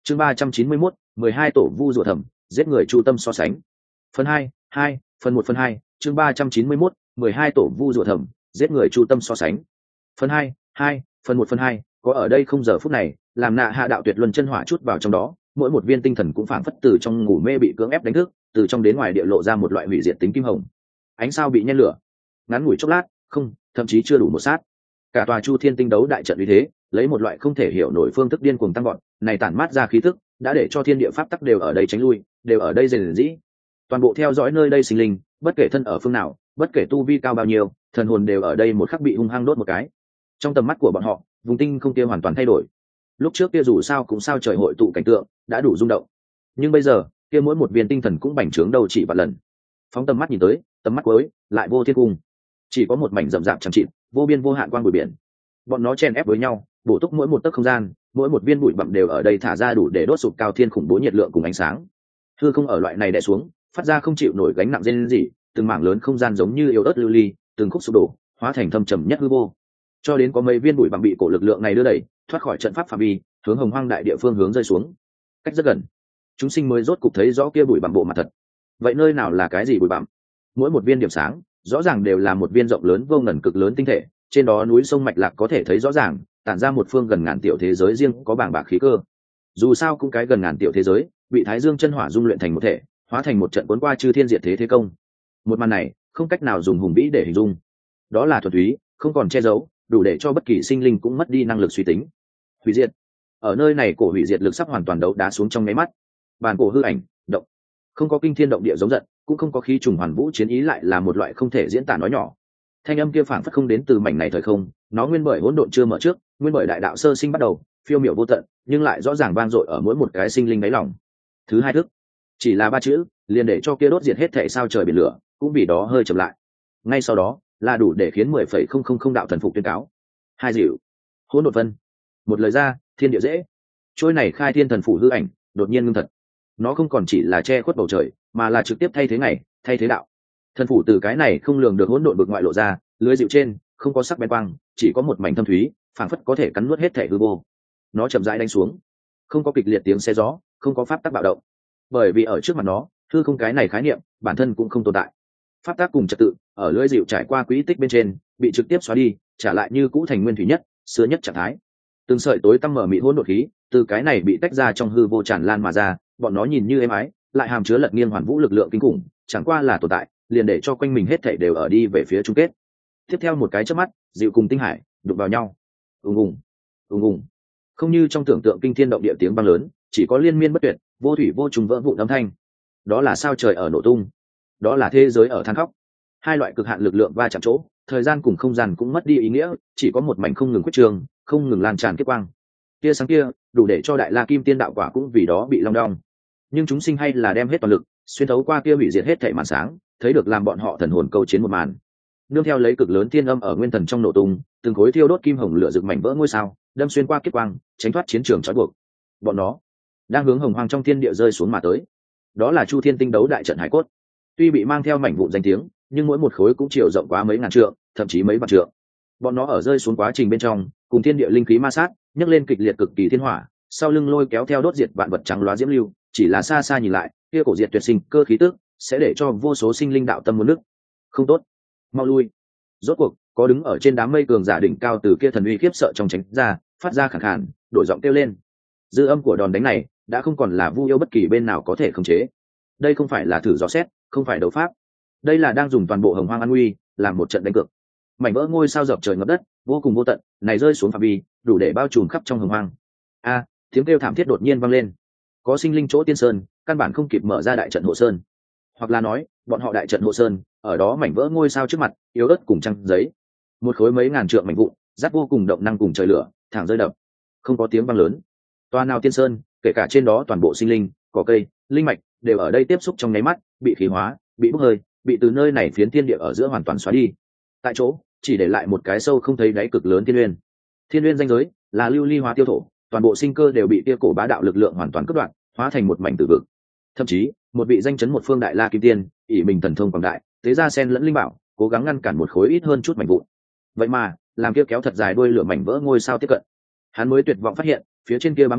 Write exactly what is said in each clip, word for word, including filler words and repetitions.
chương ba trăm chín mươi mốt, mười hai tổ vu rùa thầm, giết người chu tâm so sánh. Phần hai, hai, phần một phần hai, chương ba trăm chín mươi mốt, mười hai tổ vu rùa thầm, giết người chu tâm so sánh. Phần hai, hai, phần một phần hai, có ở đây không giờ phút này, làm nạ hạ đạo tuyệt luân chân hỏa chút vào trong đó, mỗi một viên tinh thần cũng phảng phất từ trong ngủ mê bị cưỡng ép đánh thức, từ trong đến ngoài địa lộ ra một loại hủy diệt tính kim hồng. Ánh sao bị nhen lửa, ngắn ngủi chốc lát, không, thậm chí chưa đủ một sát. Cả tòa Chu Thiên tinh đấu đại trận như thế, lấy một loại không thể hiểu nổi phương thức điên cuồng tăng vọt, này tản mát ra khí tức, đã để cho thiên địa pháp tắc đều ở đây tránh lui, đều ở đây rền rĩ. Toàn bộ theo dõi nơi đây sinh linh, bất kể thân ở phương nào, bất kể tu vi cao bao nhiêu, thần hồn đều ở đây một khắc bị hung hăng đốt một cái. Trong tầm mắt của bọn họ, vùng tinh không kia hoàn toàn thay đổi. Lúc trước kia dù sao cũng sao trời hội tụ cảnh tượng, đã đủ rung động. Nhưng bây giờ, kia mỗi một viên tinh thần cũng bành trướng đầu chỉ vạn lần. Phóng tầm mắt nhìn tới, tầm mắt cuối, lại vô thiên cung. Chỉ có một mảnh rậm rạp chẳng chịt, vô biên vô hạn quang bụi biển. Bọn nó chen ép với nhau, bổ túc mỗi một tấc không gian, mỗi một viên bụi bặm đều ở đây thả ra đủ để đốt sụp cao thiên khủng bố nhiệt lượng cùng ánh sáng. Hư không ở loại này đè xuống, phát ra không chịu nổi gánh nặng rên rỉ, từng mảng lớn không gian giống như yếu ớt lưu ly, từng khúc sụp đổ, hóa thành thâm trầm nhất hư vô. Cho đến có mấy viên bụi bặm bị cổ lực lượng này đưa đẩy, thoát khỏi trận pháp phạm vi, hướng Hồng Hoang đại địa phương hướng rơi xuống. Cách rất gần, chúng sinh mới rốt cục thấy rõ kia bụi bặm bộ mặt thật. Vậy nơi nào là cái gì bụi bặm? Mỗi một viên điểm sáng, rõ ràng đều là một viên rộng lớn vô ngần cực lớn tinh thể, trên đó núi sông mạch lạc có thể thấy rõ ràng, tản ra một phương gần ngàn tiểu thế giới riêng có bảng bạc khí cơ. Dù sao cũng cái gần ngàn tiểu thế giới, bị Thái Dương chân hỏa dung luyện thành một thể, hóa thành một trận cuốn qua chư thiên diệt thế thế công. Một màn này, không cách nào dùng hùng vĩ để hình dung. Đó là thuần túy, không còn che giấu, đủ để cho bất kỳ sinh linh cũng mất đi năng lực suy tính. Hủy diệt. Ở nơi này cổ hủy diệt lực sắp hoàn toàn đấu đá xuống trong nháy mắt. Bàn cổ hư ảnh, động. Không có kinh thiên động địa giống giận, cũng không có khí trùng hoàn vũ chiến ý, lại là một loại không thể diễn tả nói nhỏ. Thanh âm kia phảng phất không đến từ mảnh này thời không, nó nguyên bởi hỗn độn chưa mở trước, nguyên bởi đại đạo sơ sinh bắt đầu, phiêu miểu vô tận, nhưng lại rõ ràng vang dội ở mỗi một cái sinh linh đáy lòng. Thứ hai thức, chỉ là ba chữ, liền để cho kia đốt diệt hết thảy sao trời biển lửa, cũng vì đó hơi chậm lại. Ngay sau đó, là đủ để khiến mười phẩy không không không đạo thần phục tuyên cáo. Hai dịu, hỗn độn vân. Một lời ra, thiên địa dễ. Trôi này khai thiên thần phủ hư ảnh, đột nhiên ngưng thật. Nó không còn chỉ là che khuất bầu trời, mà là trực tiếp thay thế ngày, thay thế đạo. Thần phủ từ cái này không lường được hỗn độn bực ngoại lộ ra, lưới dịu trên, không có sắc bén quang, chỉ có một mảnh thâm thúy, phảng phất có thể cắn nuốt hết thể hư vô. Nó chậm rãi đánh xuống, không có kịch liệt tiếng xe gió, không có pháp tắc bạo động, bởi vì ở trước mặt nó, hư không cái này khái niệm, bản thân cũng không tồn tại. Pháp tắc cùng trật tự, ở lưới dịu trải qua quỹ tích bên trên, bị trực tiếp xóa đi, trả lại như cũ thành nguyên thủy nhất, xưa nhất trạng thái. Từng sợi tối tăm mở mịt hỗn độn khí, từ cái này bị tách ra trong hư vô tràn lan mà ra, bọn nó nhìn như êm ái, lại hàm chứa lật nghiêng hoàn vũ lực lượng kinh khủng, chẳng qua là tồn tại, liền để cho quanh mình hết thảy đều ở đi về phía chung kết. Tiếp theo một cái chớp mắt, dịu cùng tinh hải đụng vào nhau, ùng ùng, ùng ùng, không như trong tưởng tượng kinh thiên động địa tiếng vang lớn, chỉ có liên miên bất tuyệt, vô thủy vô trùng vỡ vụn âm thanh. Đó là sao trời ở nổ tung, đó là thế giới ở than khóc. Hai loại cực hạn lực lượng va chạm chỗ, thời gian cùng không gian cũng mất đi ý nghĩa, chỉ có một mảnh không ngừng quyết trường, không ngừng lan tràn kiếp quang. Tia sáng kia, đủ để cho đại la kim tiên đạo quả cũng vì đó bị long đong. Nhưng chúng sinh hay là đem hết toàn lực, xuyên thấu qua kia hủy diệt hết thảy màn sáng, thấy được làm bọn họ thần hồn câu chiến một màn. Nương theo lấy cực lớn thiên âm ở nguyên thần trong nổ tung, từng khối thiêu đốt kim hồng lửa rực mảnh vỡ ngôi sao, đâm xuyên qua kiếp quang, tránh thoát chiến trường trói buộc. Bọn nó đang hướng hồng hoang trong thiên địa rơi xuống mà tới. Đó là Chu Thiên tinh đấu đại trận hải cốt. Tuy bị mang theo mảnh vụn danh tiếng, nhưng mỗi một khối cũng chiều rộng quá mấy ngàn trượng, thậm chí mấy vạn trượng. Bọn nó ở rơi xuống quá trình bên trong, cùng thiên địa linh khí ma sát, nhấc lên kịch liệt cực kỳ thiên hỏa, sau lưng lôi kéo theo đốt diệt vạn vật trắng loá diễm lưu, chỉ là xa xa nhìn lại, kia cổ diệt tuyệt sinh cơ khí tức, sẽ để cho vô số sinh linh đạo tâm muốn nước. Không tốt, mau lui. Rốt cuộc, có đứng ở trên đám mây cường giả đỉnh cao từ kia thần uy khiếp sợ trong tránh ra, phát ra khàn khàn, đổi giọng kêu lên. Dư âm của đòn đánh này đã không còn là Vu yêu bất kỳ bên nào có thể khống chế. Đây không phải là thử dò xét, không phải đấu pháp, đây là đang dùng toàn bộ hồng hoang an nguy làm một trận đánh cược. Mảnh vỡ ngôi sao dập trời ngập đất, vô cùng vô tận, này rơi xuống phạm vi đủ để bao trùm khắp trong hồng hoang. A, tiếng kêu thảm thiết đột nhiên vang lên. Có sinh linh chỗ tiên sơn, căn bản không kịp mở ra đại trận hộ sơn, hoặc là nói, bọn họ đại trận hộ sơn, ở đó mảnh vỡ ngôi sao trước mặt, yếu ớt cùng trăng giấy, một khối mấy ngàn trượng mảnh vụn, giáp vô cùng động năng cùng trời lửa, thẳng rơi đập, không có tiếng vang lớn. Toa nào tiên sơn, kể cả trên đó toàn bộ sinh linh, cỏ cây, linh mạch đều ở đây tiếp xúc trong nháy mắt, bị khí hóa, bị bốc hơi, bị từ nơi này phiến thiên địa ở giữa hoàn toàn xóa đi. Tại chỗ, chỉ để lại một cái sâu không thấy đáy cực lớn thiên uyên. Thiên uyên danh giới là lưu ly hóa tiêu thổ, toàn bộ sinh cơ đều bị tia cổ bá đạo lực lượng hoàn toàn cắt đoạn, hóa thành một mảnh tử vực. Thậm chí, một vị danh chấn một phương đại la kim tiên, ỷ mình thần thông quảng đại, tế ra sen lẫn linh bảo, cố gắng ngăn cản một khối ít hơn chút mảnh vụn. Vậy mà, làm kia kéo thật dài đuôi lửa mảnh vỡ ngôi sao tiếp cận, hắn mới tuyệt vọng phát hiện, phía trên kia bám bảo,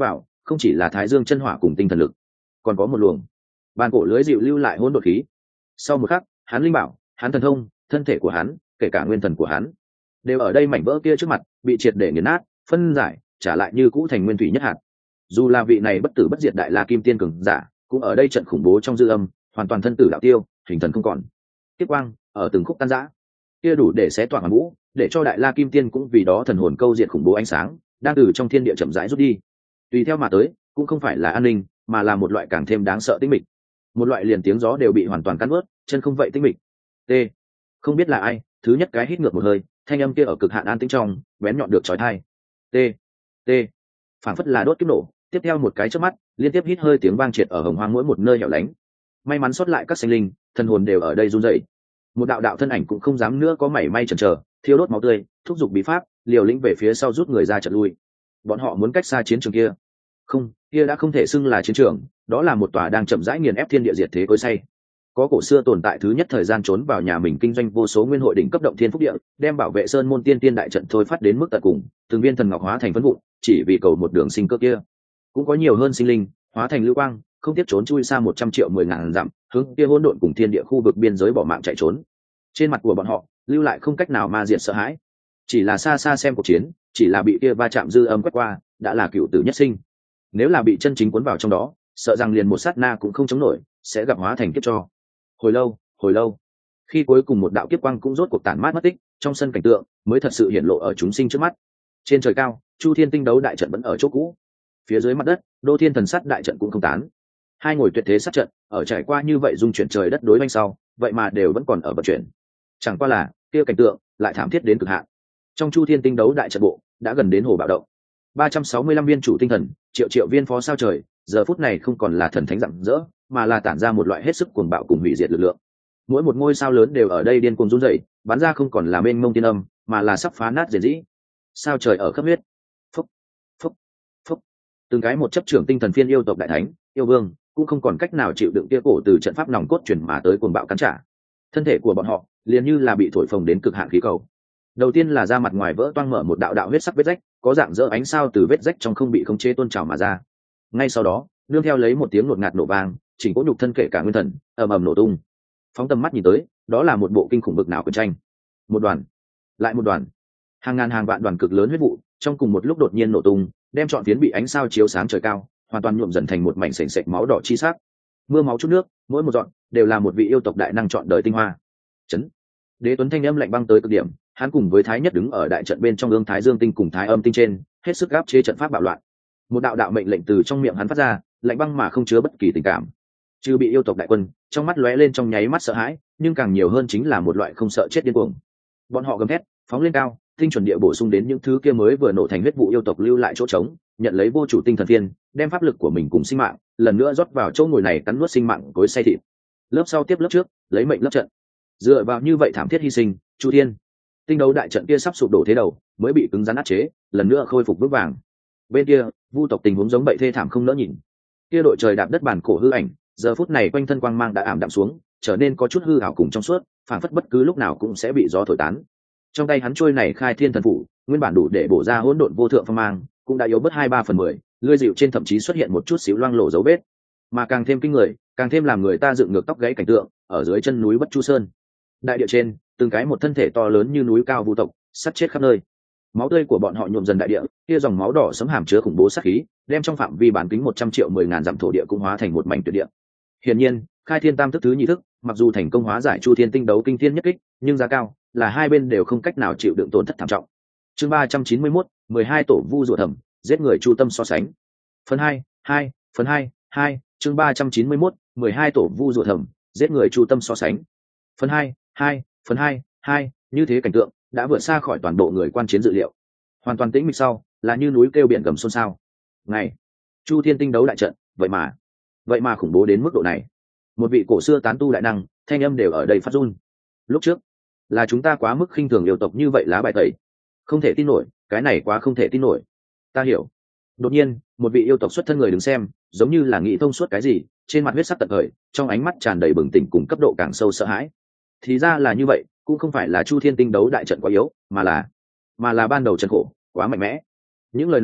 không chỉ là thái dương chân hỏa cùng tinh thần lực, còn có một luồng bàn cổ lưới dịu lưu lại hỗn độn khí. Sau một khắc, hắn linh bảo, hắn thần thông, thân thể của hắn, kể cả nguyên thần của hắn, đều ở đây mảnh vỡ kia trước mặt bị triệt để nghiền nát, phân giải, trả lại như cũ thành nguyên thủy nhất hạt. Dù là vị này bất tử bất diệt đại la kim tiên cường giả, cũng ở đây trận khủng bố trong dư âm, hoàn toàn thân tử đạo tiêu, hình thần không còn. Tiếp quang ở từng khúc tan rã, kia đủ để xé toạc hoàn vũ, để cho đại la kim tiên cũng vì đó thần hồn câu diệt khủng bố ánh sáng, đang từ trong thiên địa chậm rãi rút đi. Tùy theo mà tới, cũng không phải là an ninh, mà là một loại càng thêm đáng sợ tĩnh mịch. Một loại liền tiếng gió đều bị hoàn toàn cắt nuốt, chân không vậy tĩnh mịch. T. Không biết là ai, thứ nhất cái hít ngược một hơi, thanh âm kia ở cực hạn an tĩnh trong, bén nhọn được chói tai. T. T. Phảng phất là đốt kiếp nổ, tiếp theo một cái chớp mắt, liên tiếp hít hơi tiếng vang triệt ở hồng hoang mỗi một nơi hẻo lánh. May mắn sót lại các sinh linh, thần hồn đều ở đây run rẩy. Một đạo đạo thân ảnh cũng không dám nữa có mảy may chần chờ, thiêu đốt máu tươi, thúc giục bí pháp, liều lĩnh về phía sau rút người ra trận lui. Bọn họ muốn cách xa chiến trường kia. Không, kia đã không thể xưng là chiến trường, đó là một tòa đang chậm rãi nghiền ép thiên địa diệt thế cối say. Có cổ xưa tồn tại thứ nhất thời gian trốn vào nhà mình kinh doanh vô số nguyên hội đỉnh cấp động thiên phúc địa, đem bảo vệ sơn môn tiên tiên đại trận thôi phát đến mức tận cùng, từng viên thần ngọc hóa thành phấn vụn, chỉ vì cầu một đường sinh cơ kia. Cũng có nhiều hơn sinh linh, hóa thành lưu quang, không tiếp trốn chui xa một trăm triệu mười ngàn dặm, hướng kia hỗn độn cùng thiên địa khu vực biên giới bỏ mạng chạy trốn. Trên mặt của bọn họ, lưu lại không cách nào ma diệt sợ hãi, chỉ là xa xa xem cuộc chiến, chỉ là bị kia va chạm dư âm quét qua, đã là cựu tử nhất sinh. Nếu là bị chân chính cuốn vào trong đó, sợ rằng liền một sát na cũng không chống nổi, sẽ gặp hóa thành kiếp cho. Hồi lâu, hồi lâu, khi cuối cùng một đạo kiếp quang cũng rốt cuộc tản mát mất tích, trong sân cảnh tượng mới thật sự hiện lộ ở chúng sinh trước mắt. Trên trời cao, Chu Thiên tinh đấu đại trận vẫn ở chỗ cũ. Phía dưới mặt đất, Đô Thiên thần sát đại trận cũng không tán. Hai ngồi tuyệt thế sát trận, ở trải qua như vậy dung chuyển trời đất đối bên sau, vậy mà đều vẫn còn ở vận chuyển. Chẳng qua là, kia cảnh tượng lại thảm thiết đến cực hạn. Trong Chu Thiên tinh đấu đại trận bộ, đã gần đến hồ bạo động. ba trăm sáu mươi lăm viên chủ tinh thần, triệu triệu viên phó sao trời, giờ phút này không còn là thần thánh rạng rỡ, mà là tản ra một loại hết sức cuồng bạo cùng hủy diệt lực lượng. Mỗi một ngôi sao lớn đều ở đây điên cuồng run rẩy, bắn ra không còn là mênh mông tiên âm, mà là sắp phá nát diệt dĩ. Sao trời ở khắp huyết. Phúc, phúc, phúc. Từng cái một chấp trưởng tinh thần phiên yêu tộc đại thánh, yêu vương, cũng không còn cách nào chịu đựng kia cổ từ trận pháp nòng cốt chuyển mà tới cuồng bạo cắn trả. Thân thể của bọn họ liền như là bị thổi phồng đến cực hạn khí cầu. Đầu tiên là da mặt ngoài vỡ toang mở một đạo đạo huyết sắc vết rách, có dạng dỡ ánh sao từ vết rách trong không bị khống chế tuôn trào mà ra. Ngay sau đó, nương theo lấy một tiếng ngột ngạt nổ vang, chỉnh cỗ nhục thân kể cả nguyên thần ầm ầm nổ tung. Phóng tầm mắt nhìn tới, đó là một bộ kinh khủng bực nào của tranh. Một đoàn, lại một đoàn, hàng ngàn hàng vạn đoàn cực lớn huyết vụ, trong cùng một lúc đột nhiên nổ tung, đem trọn phiến bị ánh sao chiếu sáng trời cao, hoàn toàn nhuộm dần thành một mảnh sền sệt máu đỏ chi sắc. Mưa máu chút nước, mỗi một giọt đều là một vị yêu tộc đại năng chọn đời tinh hoa. Chấn. Đế Tuấn thanh âm lạnh băng tới cực điểm, hắn cùng với Thái Nhất đứng ở đại trận bên trong ương Thái Dương tinh cùng Thái Âm tinh trên, hết sức áp chế trận pháp bạo loạn. Một đạo đạo mệnh lệnh từ trong miệng hắn phát ra, lạnh băng mà không chứa bất kỳ tình cảm. Trừ bị yêu tộc đại quân, trong mắt lóe lên trong nháy mắt sợ hãi, nhưng càng nhiều hơn chính là một loại không sợ chết điên cuồng. Bọn họ gầm thét, phóng lên cao, tinh chuẩn địa bổ sung đến những thứ kia mới vừa nổ thành huyết vụ yêu tộc lưu lại chỗ trống, nhận lấy vô chủ tinh thần viên, đem pháp lực của mình cùng sinh mạng, lần nữa rót vào chỗ ngồi này cắn nuốt sinh mạng cối xay thịt. Lớp sau tiếp lớp trước, lấy mệnh lớp trận. Dựa vào như vậy thảm thiết hy sinh, Chu Thiên tinh đấu đại trận kia sắp sụp đổ thế đầu, mới bị cứng rắn áp chế, lần nữa khôi phục vững vàng. Bên kia, vu tộc tình huống giống bậy thê thảm không nỡ nhìn. Kia đội trời đạp đất bản cổ hư ảnh, giờ phút này quanh thân quang mang đã ảm đạm xuống, trở nên có chút hư ảo cùng trong suốt, phảng phất bất cứ lúc nào cũng sẽ bị gió thổi tán. Trong tay hắn trôi này khai thiên thần phủ, nguyên bản đủ để bổ ra hỗn độn vô thượng phong mang, cũng đã yếu bớt hai ba phần mười, lưỡi dịu trên thậm chí xuất hiện một chút xíu loang lổ dấu vết. Mà càng thêm kinh người, càng thêm làm người ta dựng ngược tóc gáy cảnh tượng, ở dưới chân núi Bất Chu Sơn. Đại địa trên, từng cái một thân thể to lớn như núi cao vu tộc, sắt chết khắp nơi. Máu tươi của bọn họ nhuộm dần đại địa, kia dòng máu đỏ sẫm hàm chứa khủng bố sát khí, đem trong phạm vi bán kính một trăm triệu mười ngàn dặm thổ địa cũng hóa thành một mảnh tuyệt địa. Hiển nhiên, khai thiên tam thức thứ nhị thức, mặc dù thành công hóa giải Chu Thiên tinh đấu kinh thiên nhất kích, nhưng giá cao là hai bên đều không cách nào chịu đựng tổn thất thảm trọng. Chương ba trăm chín mươi mốt, mười hai tổ vu rủa thầm, giết người chu tâm so sánh. Phần hai, hai, phần hai, hai, chương ba trăm chín mươi mốt, mười hai tổ vu rủa thầm, giết người chu tâm so sánh. Phần hai, hai, phần hai, hai, như thế cảnh tượng đã vượt xa khỏi toàn bộ người quan chiến dự liệu. Hoàn toàn tĩnh mịch sau, là như núi kêu biển gầm xôn xao. Ngày, Chu Thiên tinh đấu đại trận, vậy mà, vậy mà khủng bố đến mức độ này. Một vị cổ xưa tán tu đại năng, thanh âm đều ở đây phát run. Lúc trước, là chúng ta quá mức khinh thường yêu tộc như vậy lá bài tẩy. Không thể tin nổi, cái này quá không thể tin nổi. Ta hiểu. Đột nhiên, một vị yêu tộc xuất thân người đứng xem, giống như là nghĩ thông suốt cái gì, trên mặt huyết sắc tận khởi, trong ánh mắt tràn đầy bừng tỉnh cùng cấp độ càng sâu sợ hãi. Thì ra là như vậy, cũng không phải là Chu Thiên tinh đấu đại trận quá yếu, mà là mà là ban đầu trận khổ quá mạnh mẽ. Những lời này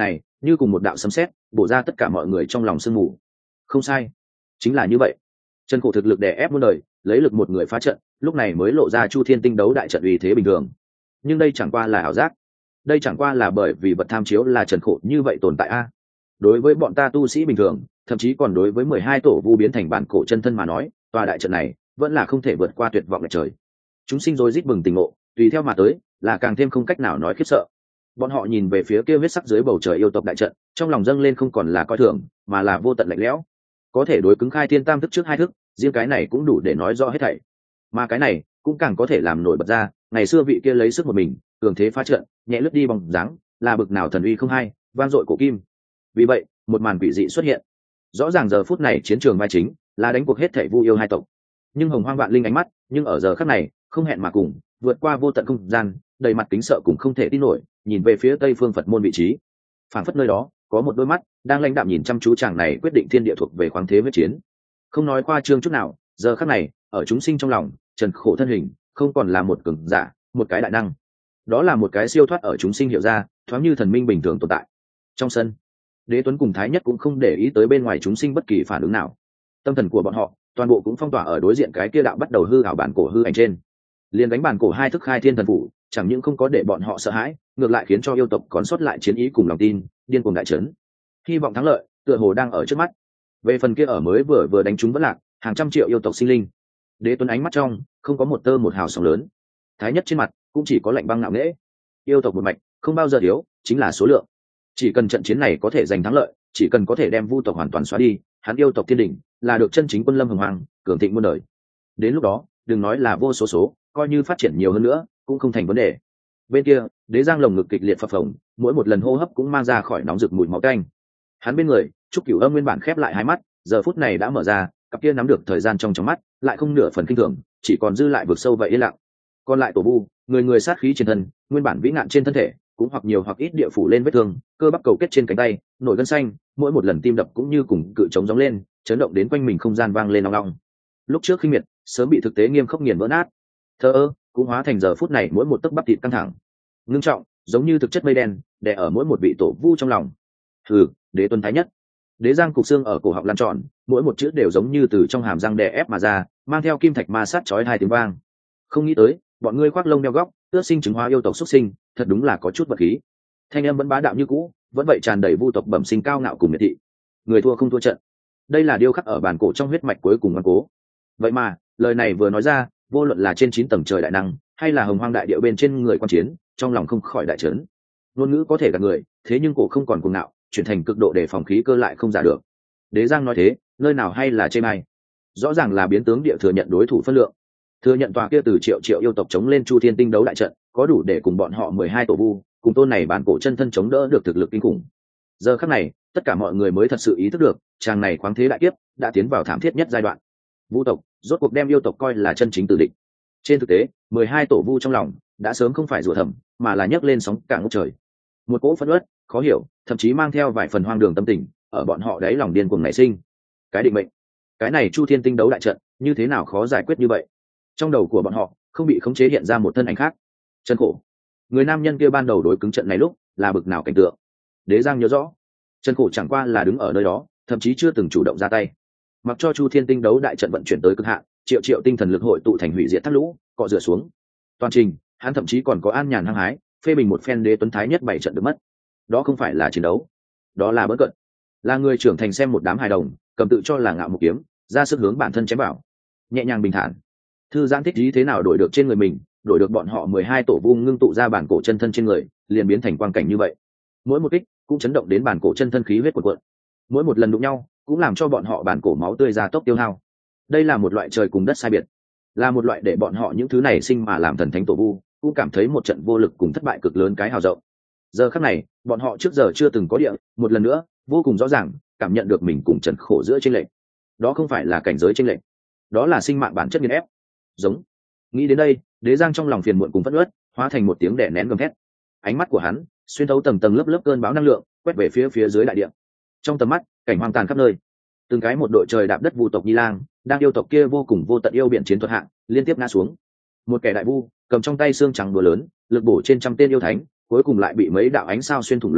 như cùng một đạo sấm sét bổ ra tất cả mọi người trong lòng sương mù. Không sai, chính là như vậy. Trần Khổ thực lực đè ép muôn đời, lấy lực một người phá trận, lúc này mới lộ ra Chu Thiên Tinh đấu đại trận uy thế bình thường. Nhưng đây chẳng qua là ảo giác, đây chẳng qua là bởi vì vật tham chiếu là Trần Khổ như vậy tồn tại a. Đối với bọn ta tu sĩ bình thường, thậm chí còn đối với mười hai tổ vu biến thành bản cổ chân thân mà nói, tòa đại trận này vẫn là không thể vượt qua tuyệt vọng lệch trời. Chúng sinh rồi rít bừng tỉnh ngộ, tùy theo mà tới, là càng thêm không cách nào nói khiếp sợ. Bọn họ nhìn về phía kia huyết sắc dưới bầu trời yêu tộc đại trận, trong lòng dâng lên không còn là coi thường, mà là vô tận lạnh lẽo. Có thể đối cứng khai thiên tam thức trước hai thức, riêng cái này cũng đủ để nói rõ hết thảy. Mà cái này cũng càng có thể làm nổi bật ra, ngày xưa vị kia lấy sức một mình, cường thế phá trận, nhẹ lướt đi bóng dáng, là bực nào thần uy không hai, vang dội cổ kim. Vì vậy, một màn quỷ dị xuất hiện. Rõ ràng giờ phút này chiến trường vai chính là đánh cuộc hết thảy Vu yêu hai tộc. Nhưng Hồng Hoang Vạn Linh ánh mắt, nhưng ở giờ khắc này, không hẹn mà cùng, vượt qua vô tận không gian, đầy mặt kính sợ cũng không thể tin nổi, nhìn về phía Tây Phương Phật môn vị trí. Phảng phất nơi đó, có một đôi mắt đang lãnh đạm nhìn chăm chú chàng này quyết định thiên địa thuộc về khoáng thế huyết chiến. Không nói qua trương chút nào, giờ khắc này, ở chúng sinh trong lòng, Trần Khổ thân hình, không còn là một cường giả, một cái đại năng. Đó là một cái siêu thoát ở chúng sinh hiểu ra, thoáng như thần minh bình thường tồn tại. Trong sân, Đế Tuấn cùng Thái Nhất cũng không để ý tới bên ngoài chúng sinh bất kỳ phản ứng nào. Tâm thần của bọn họ, toàn bộ cũng phong tỏa ở đối diện cái kia đạo bắt đầu hư ảo bản cổ hư ảnh trên. Liên đánh bản cổ hai thức khai thiên thần phủ, chẳng những không có để bọn họ sợ hãi, ngược lại khiến cho yêu tộc còn sót lại chiến ý cùng lòng tin, điên cuồng đại chấn. Hy vọng thắng lợi, tựa hồ đang ở trước mắt. Về phần kia ở mới vừa vừa đánh trúng vẫn lạc, hàng trăm triệu yêu tộc sinh linh. Đế Tuấn ánh mắt trong, không có một tơ một hào sóng lớn. Thái Nhất trên mặt, cũng chỉ có lạnh băng ngạo nghễ. Yêu tộc một mạch, không bao giờ thiếu, chính là số lượng. Chỉ cần trận chiến này có thể giành thắng lợi, chỉ cần có thể đem Vu tộc hoàn toàn xóa đi, hắn yêu tộc thiên đỉnh là được chân chính quân lâm hồng hoàng, cường thịnh muôn đời. Đến lúc đó, đừng nói là vô số số, coi như phát triển nhiều hơn nữa, cũng không thành vấn đề. Bên kia, Đế Giang lồng ngực kịch liệt phập phồng, mỗi một lần hô hấp cũng mang ra khỏi nóng rực mùi máu tanh. Hắn bên người, Trúc Cửu Âm nguyên bản khép lại hai mắt, giờ phút này đã mở ra, cặp kia nắm được thời gian trong trong mắt, lại không nửa phần kinh thường, chỉ còn dư lại vực sâu vậy yên lặng. Còn lại tổ vu, người người sát khí trên thân, nguyên bản vĩ ngạn trên thân thể, cũng hoặc nhiều hoặc ít địa phủ lên vết thương, cơ bắp cầu kết trên cánh tay, nổi gân xanh, mỗi một lần tim đập cũng như cùng cự trống gióng lên, chấn động đến quanh mình không gian vang lên ong ong. Lúc trước khinh miệt, sớm bị thực tế nghiêm khốc nghiền vỡ nát. Thờ ơ, cũng hóa thành giờ phút này mỗi một tấc bắp thịt căng thẳng, ngưng trọng, giống như thực chất mây đen, đè ở mỗi một vị tổ vu trong lòng. Hừ, Đế Tuấn Thái Nhất. Đế Giang cục xương ở cổ họng lan tròn, mỗi một chữ đều giống như từ trong hàm răng đè ép mà ra, mang theo kim thạch ma sát chói hai tiếng vang. Không nghĩ tới, bọn ngươi khoác lông đeo góc, ước sinh chứng hóa yêu tộc xuất sinh, thật đúng là có chút vật khí. Thanh âm vẫn bá đạo như cũ, vẫn vậy tràn đầy vu tộc bẩm sinh cao ngạo cùng miệt thị. Người thua không thua trận. Đây là điêu khắc ở bản cổ trong huyết mạch cuối cùng ngoan cố. Vậy mà, lời này vừa nói ra, vô luận là trên chín tầng trời đại năng, hay là hồng hoang đại địa bên trên người quan chiến, trong lòng không khỏi đại chấn. Ngôn ngữ có thể gạt người, thế nhưng cổ không còn cuồng ngạo, chuyển thành cực độ để phòng khí cơ lại không giả được. Đế Giang nói thế, nơi nào hay là chê mai. Rõ ràng là biến tướng địa thừa nhận đối thủ phân lượng. Thừa nhận tòa kia từ triệu triệu yêu tộc chống lên Chu Thiên Tinh đấu đại trận, có đủ để cùng bọn họ mười hai tổ vu, cùng tôn này bản cổ chân thân chống đỡ được thực lực kinh khủng. Giờ khắc này, tất cả mọi người mới thật sự ý thức được, chàng này khoáng thế đại kiếp đã tiến vào thảm thiết nhất giai đoạn. Vu tộc rốt cuộc đem yêu tộc coi là chân chính tử địch. Trên thực tế, mười hai tổ vu trong lòng đã sớm không phải rủa thầm, mà là nhấc lên sóng cả ngút trời. Một cỗ phẫn uất, khó hiểu, thậm chí mang theo vài phần hoang đường tâm tình, ở bọn họ đáy lòng điên cuồng nảy sinh. Cái định mệnh, cái này Chu Thiên Tinh đấu đại trận, như thế nào khó giải quyết như vậy? Trong đầu của bọn họ không bị khống chế hiện ra một thân ảnh khác. Trần Khổ, người nam nhân kia ban đầu đối cứng trận này lúc là bực nào cảnh tượng. Đế Giang nhớ rõ, Trần Khổ chẳng qua là đứng ở nơi đó, thậm chí chưa từng chủ động ra tay, mặc cho Chu Thiên Tinh đấu đại trận vận chuyển tới cực hạn, triệu triệu tinh thần lực hội tụ thành hủy diệt thác lũ, cọ rửa xuống. Toàn trình, hắn thậm chí còn có an nhàn hăng hái, phê bình một phen Đế Tuấn Thái Nhất bảy trận được mất. Đó không phải là chiến đấu, đó là bỡn cận, là người trưởng thành xem một đám hài đồng cầm tự cho là ngạo một kiếm, ra sức hướng bản thân chém bảo, nhẹ nhàng bình thản, thư giãn thích ý thế nào đổi được trên người mình, đổi được bọn họ mười hai tổ vu ngưng tụ ra bản cổ chân thân trên người, liền biến thành quang cảnh như vậy. Mỗi một kích cũng chấn động đến bản cổ chân thân khí huyết cuộn cuộn, mỗi một lần đụng nhau cũng làm cho bọn họ bản cổ máu tươi ra tốc tiêu hao. Đây là một loại trời cùng đất sai biệt, là một loại để bọn họ những thứ này sinh mà làm thần thánh tổ vu cũng cảm thấy một trận vô lực cùng thất bại cực lớn cái hào rộng. Giờ khắc này, bọn họ trước giờ chưa từng có địa, một lần nữa vô cùng rõ ràng cảm nhận được mình cùng Trần Khổ giữa chênh lệch. Đó không phải là cảnh giới chênh lệch, đó là sinh mạng bản chất nghiền ép. Giống. Nghĩ đến đây, Đế Giang trong lòng phiền muộn cùng phẫn uất hóa thành một tiếng đè nén gầm thét. Ánh mắt của hắn xuyên thấu tầng tầng lớp lớp cơn bão năng lượng, quét về phía phía dưới đại địa. Trong tầm mắt, cảnh hoang tàn khắp nơi. Từng cái một đội trời đạp đất vu tộc Nhi Lang, đang yêu tộc kia vô cùng vô tận yêu biển chiến thuật hạng, liên tiếp ngã xuống. Một kẻ đại vu, cầm trong tay xương trắng đùa lớn, lực bổ trên trăm tên yêu thánh, cuối cùng lại bị mấy đạo ánh sao xuyên thủng lồng ngực,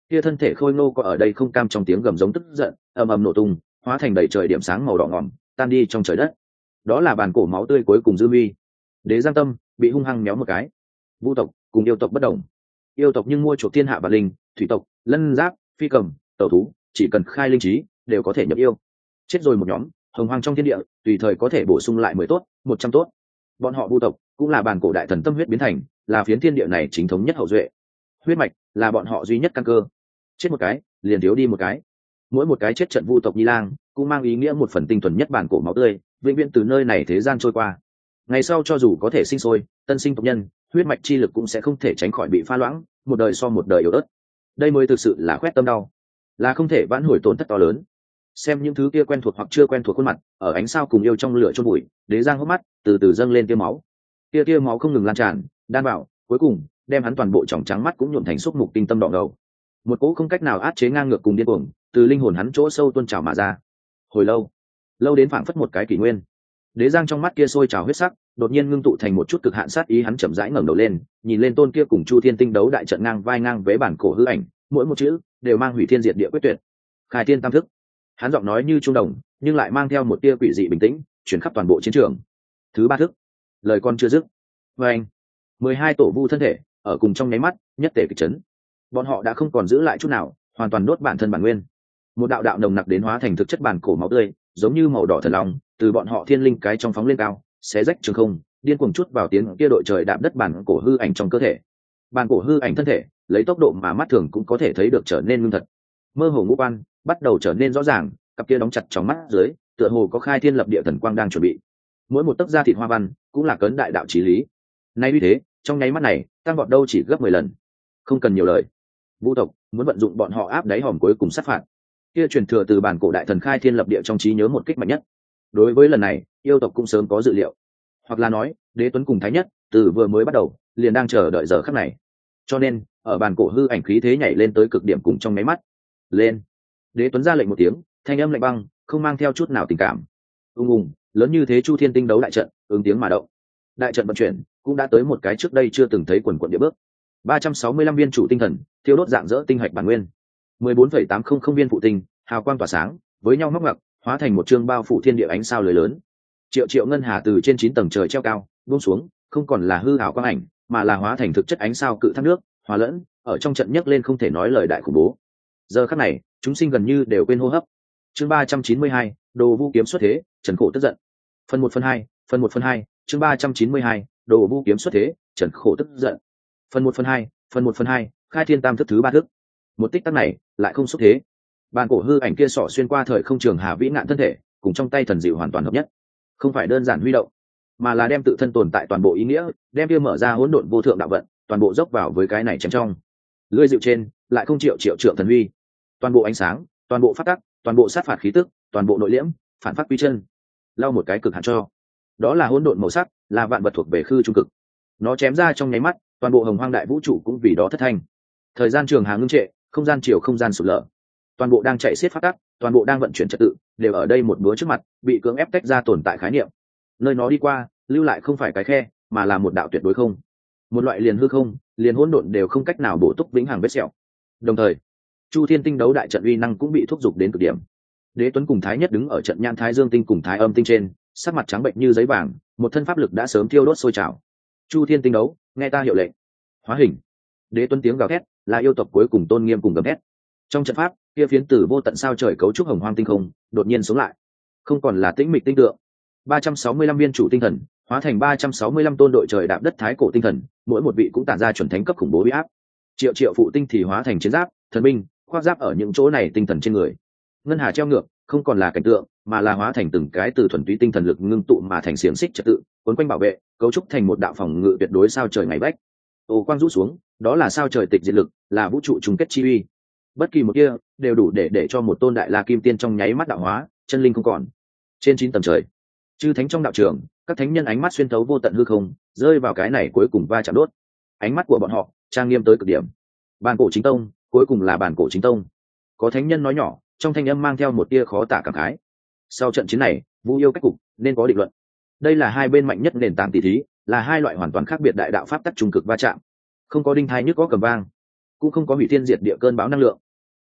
kia thân thể khôi ngô có ở đây không cam trong tiếng gầm giống tức giận ầm ầm nổ tung, hóa thành đầy trời điểm sáng màu đỏ ngòm tan đi trong trời đất. Đó là bàn cổ máu tươi cuối cùng dư uy. Đế Giang Tâm bị hung hăng méo một cái. Vu tộc cùng yêu tộc bất đồng, yêu tộc nhưng mua chuộc thiên hạ bản linh, thủy tộc lân giáp phi cầm tẩu thú chỉ cần khai linh trí đều có thể nhập yêu. Chết rồi một nhóm, hồng hoang trong thiên địa tùy thời có thể bổ sung lại mười tốt một trăm tốt. Bọn họ Vu tộc cũng là bàn cổ đại thần tâm huyết biến thành, là phiến thiên địa này chính thống nhất hậu duệ, huyết mạch là bọn họ duy nhất căn cơ. Chết một cái liền thiếu đi một cái, mỗi một cái chết trận Vu tộc nhi lang cũng mang ý nghĩa một phần tinh thuần nhất bản cổ máu tươi vĩnh viễn từ nơi này thế gian trôi qua. Ngày sau cho dù có thể sinh sôi tân sinh tộc nhân, huyết mạch chi lực cũng sẽ không thể tránh khỏi bị pha loãng, một đời so một đời yếu ớt. Đây mới thực sự là khoét tâm đau, là không thể vãn hồi tổn thất to lớn. Xem những thứ kia quen thuộc hoặc chưa quen thuộc khuôn mặt ở ánh sao cùng yêu trong lửa chôn bụi, Đế Giang hốc mắt từ từ dâng lên tia máu, tia tia máu không ngừng lan tràn đan vào, cuối cùng đem hắn toàn bộ tròng trắng mắt cũng nhuộm thành xúc mục tinh tâm đỏ ngầu. Một cỗ không cách nào át chế ngang ngược cùng điên cuồng từ linh hồn hắn chỗ sâu tuôn trào mà ra. Hồi lâu, lâu đến phảng phất một cái kỷ nguyên, Đế Giang trong mắt kia sôi trào huyết sắc đột nhiên ngưng tụ thành một chút cực hạn sát ý. Hắn chậm rãi ngẩng đầu lên, nhìn lên tôn kia cùng Chu Thiên tinh đấu đại trận ngang vai ngang với bản cổ hư ảnh, mỗi một chữ đều mang hủy thiên diệt địa quyết tuyệt. Khai thiên tam thức. Hắn giọng nói như trung đồng, nhưng lại mang theo một tia quỷ dị bình tĩnh, chuyển khắp toàn bộ chiến trường. Thứ ba thức. Lời con chưa dứt. Và anh, mười hai tổ vu thân thể ở cùng trong nháy mắt nhất tề kịch chấn. Bọn họ đã không còn giữ lại chút nào, hoàn toàn đốt bản thân bản nguyên. Một đạo đạo nồng nặc đến hóa thành thực chất bản cổ máu tươi, giống như màu đỏ thần long, từ bọn họ thiên linh cái trong phóng lên cao, xé rách trường không, điên cuồng chút vào tiếng kia đội trời đạp đất bản cổ hư ảnh trong cơ thể. Bản cổ hư ảnh thân thể lấy tốc độ mà mắt thường cũng có thể thấy được trở nên ngưng thật, mơ hồ ngũ quan bắt đầu trở nên rõ ràng, cặp kia đóng chặt trong mắt dưới tựa hồ có khai thiên lập địa thần quang đang chuẩn bị. Mỗi một tấc da thịt hoa văn cũng là cấn đại đạo chí lý. Nay như thế, trong nháy mắt này tăng vọt đâu chỉ gấp mười lần. Không cần nhiều lời, Vu tộc muốn vận dụng bọn họ áp đáy hòm cuối cùng sát phạt, kia truyền thừa từ bản cổ đại thần khai thiên lập địa trong trí nhớ một kích mạnh nhất. Đối với lần này, yêu tộc cũng sớm có dự liệu, hoặc là nói Đế Tuấn cùng Thái Nhất từ vừa mới bắt đầu liền đang chờ đợi giờ khắc này. Cho nên ở bản cổ hư ảnh khí thế nhảy lên tới cực điểm cùng trong máy mắt lên, Đế Tuấn ra lệnh một tiếng, thanh âm lạnh băng, không mang theo chút nào tình cảm. Ung ung, lớn như thế Chu Thiên tinh đấu đại trận ứng tiếng mà động. Đại trận vận chuyển cũng đã tới một cái trước đây chưa từng thấy quần quần địa bước. ba trăm sáu mươi lăm viên chủ tinh thần thiêu đốt dạng dỡ tinh hạch bản nguyên, mười bốn phẩy tám không không viên phụ tinh hào quang tỏa sáng với nhau móc ngặc, hóa thành một chương bao phủ thiên địa ánh sao lưới lớn. Triệu triệu ngân hà từ trên chín tầng trời treo cao buông xuống, không còn là hư ảo quang ảnh, mà là hóa thành thực chất ánh sao cự thác nước, hòa lẫn ở trong trận nhấc lên không thể nói lời đại khủng bố. Giờ khắc này, chúng sinh gần như đều quên hô hấp. Chương ba trăm chín mươi hai, Đồ Vu kiếm xuất thế, Trần Khổ tức giận. Phần một phần hai, phần một phần hai, chương ba trăm chín mươi hai, Đồ Vu kiếm xuất thế, Trần Khổ tức giận. Phần một phần hai, phần một phần hai, khai thiên tam thức thứ ba thức. Một tích tắc này lại không xuất thế. Bàn cổ hư ảnh kia sỏ xuyên qua thời không trường hà vĩ ngạn thân thể, cùng trong tay thần dịu hoàn toàn hợp nhất. Không phải đơn giản huy động, mà là đem tự thân tồn tại toàn bộ ý nghĩa, đem kia mở ra hỗn độn vô thượng đạo vận, toàn bộ dốc vào với cái này chém trong. Lưỡi dịu trên, lại không triệu triệu trượng thần huy. Toàn bộ ánh sáng, toàn bộ phát tắc, toàn bộ sát phạt khí tức, toàn bộ nội liễm, phản phát quy chân. Lau một cái cực hạn cho. Đó là hỗn độn màu sắc, là vạn vật thuộc về khư trung cực. Nó chém ra trong nháy mắt, toàn bộ hồng hoang đại vũ trụ cũng vì đó thất thanh. Thời gian trường hà ngưng trệ, không gian chiều không gian sụt lở. Toàn bộ đang chạy xiết phát tắc, toàn bộ đang vận chuyển trật tự, đều ở đây một búa trước mặt, bị cưỡng ép tách ra tồn tại khái niệm. Nơi nó đi qua, lưu lại không phải cái khe, mà là một đạo tuyệt đối không. Một loại liền hư không, liền hỗn độn đều không cách nào bổ túc vĩnh hằng vết sẹo. Đồng thời, Chu Thiên tinh đấu đại trận uy năng cũng bị thúc giục đến cực điểm. Đế Tuấn cùng Thái Nhất đứng ở trận Nhan Thái Dương tinh cùng Thái Âm tinh trên, sắc mặt trắng bệnh như giấy vàng, một thân pháp lực đã sớm thiêu đốt sôi trào. Chu Thiên tinh đấu, nghe ta hiệu lệnh, hóa hình. Đế Tuấn tiếng gào thét, là yêu tộc cuối cùng tôn nghiêm cùng gầm thét. Trong trận pháp, kia phiến tử vô tận sao trời cấu trúc hồng hoang tinh không, đột nhiên sống lại, không còn là tĩnh mịch tinh tượng. ba trăm sáu mươi lăm viên chủ tinh thần, hóa thành ba trăm sáu mươi lăm tôn đội trời đạp đất thái cổ tinh thần, mỗi một vị cũng tản ra chuẩn thánh cấp khủng bố uy áp. Triệu triệu phụ tinh thì hóa thành chiến giáp, thần binh, khoác giáp ở những chỗ này tinh thần trên người. Ngân hà treo ngược, không còn là cảnh tượng, mà là hóa thành từng cái từ thuần túy tinh thần lực ngưng tụ mà thành xiềng xích trật tự, cuốn quanh bảo vệ, cấu trúc thành một đạo phòng ngự tuyệt đối sao trời ngày bách. Ô quang rũ xuống, đó là sao trời tịch diệt lực, là vũ trụ chung kết chi uy. Bất kỳ một kia đều đủ để để cho một tôn đại la kim tiên trong nháy mắt đạo hóa, chân linh không còn. Trên chín tầng trời, chư thánh trong đạo trường, các thánh nhân ánh mắt xuyên thấu vô tận hư không, rơi vào cái này cuối cùng va chạm đốt. Ánh mắt của bọn họ trang nghiêm tới cực điểm. Bản cổ chính tông, cuối cùng là bản cổ chính tông. Có thánh nhân nói nhỏ, trong thanh âm mang theo một tia khó tả cảm khái. Sau trận chiến này, Vu yêu cách cục nên có định luận. Đây là hai bên mạnh nhất nền tảng tỷ thí, là hai loại hoàn toàn khác biệt đại đạo pháp tắc trung cực va chạm. Không có đinh thai nhức có cầm vang, cũng không có hủy thiên diệt địa cơn bão năng lượng.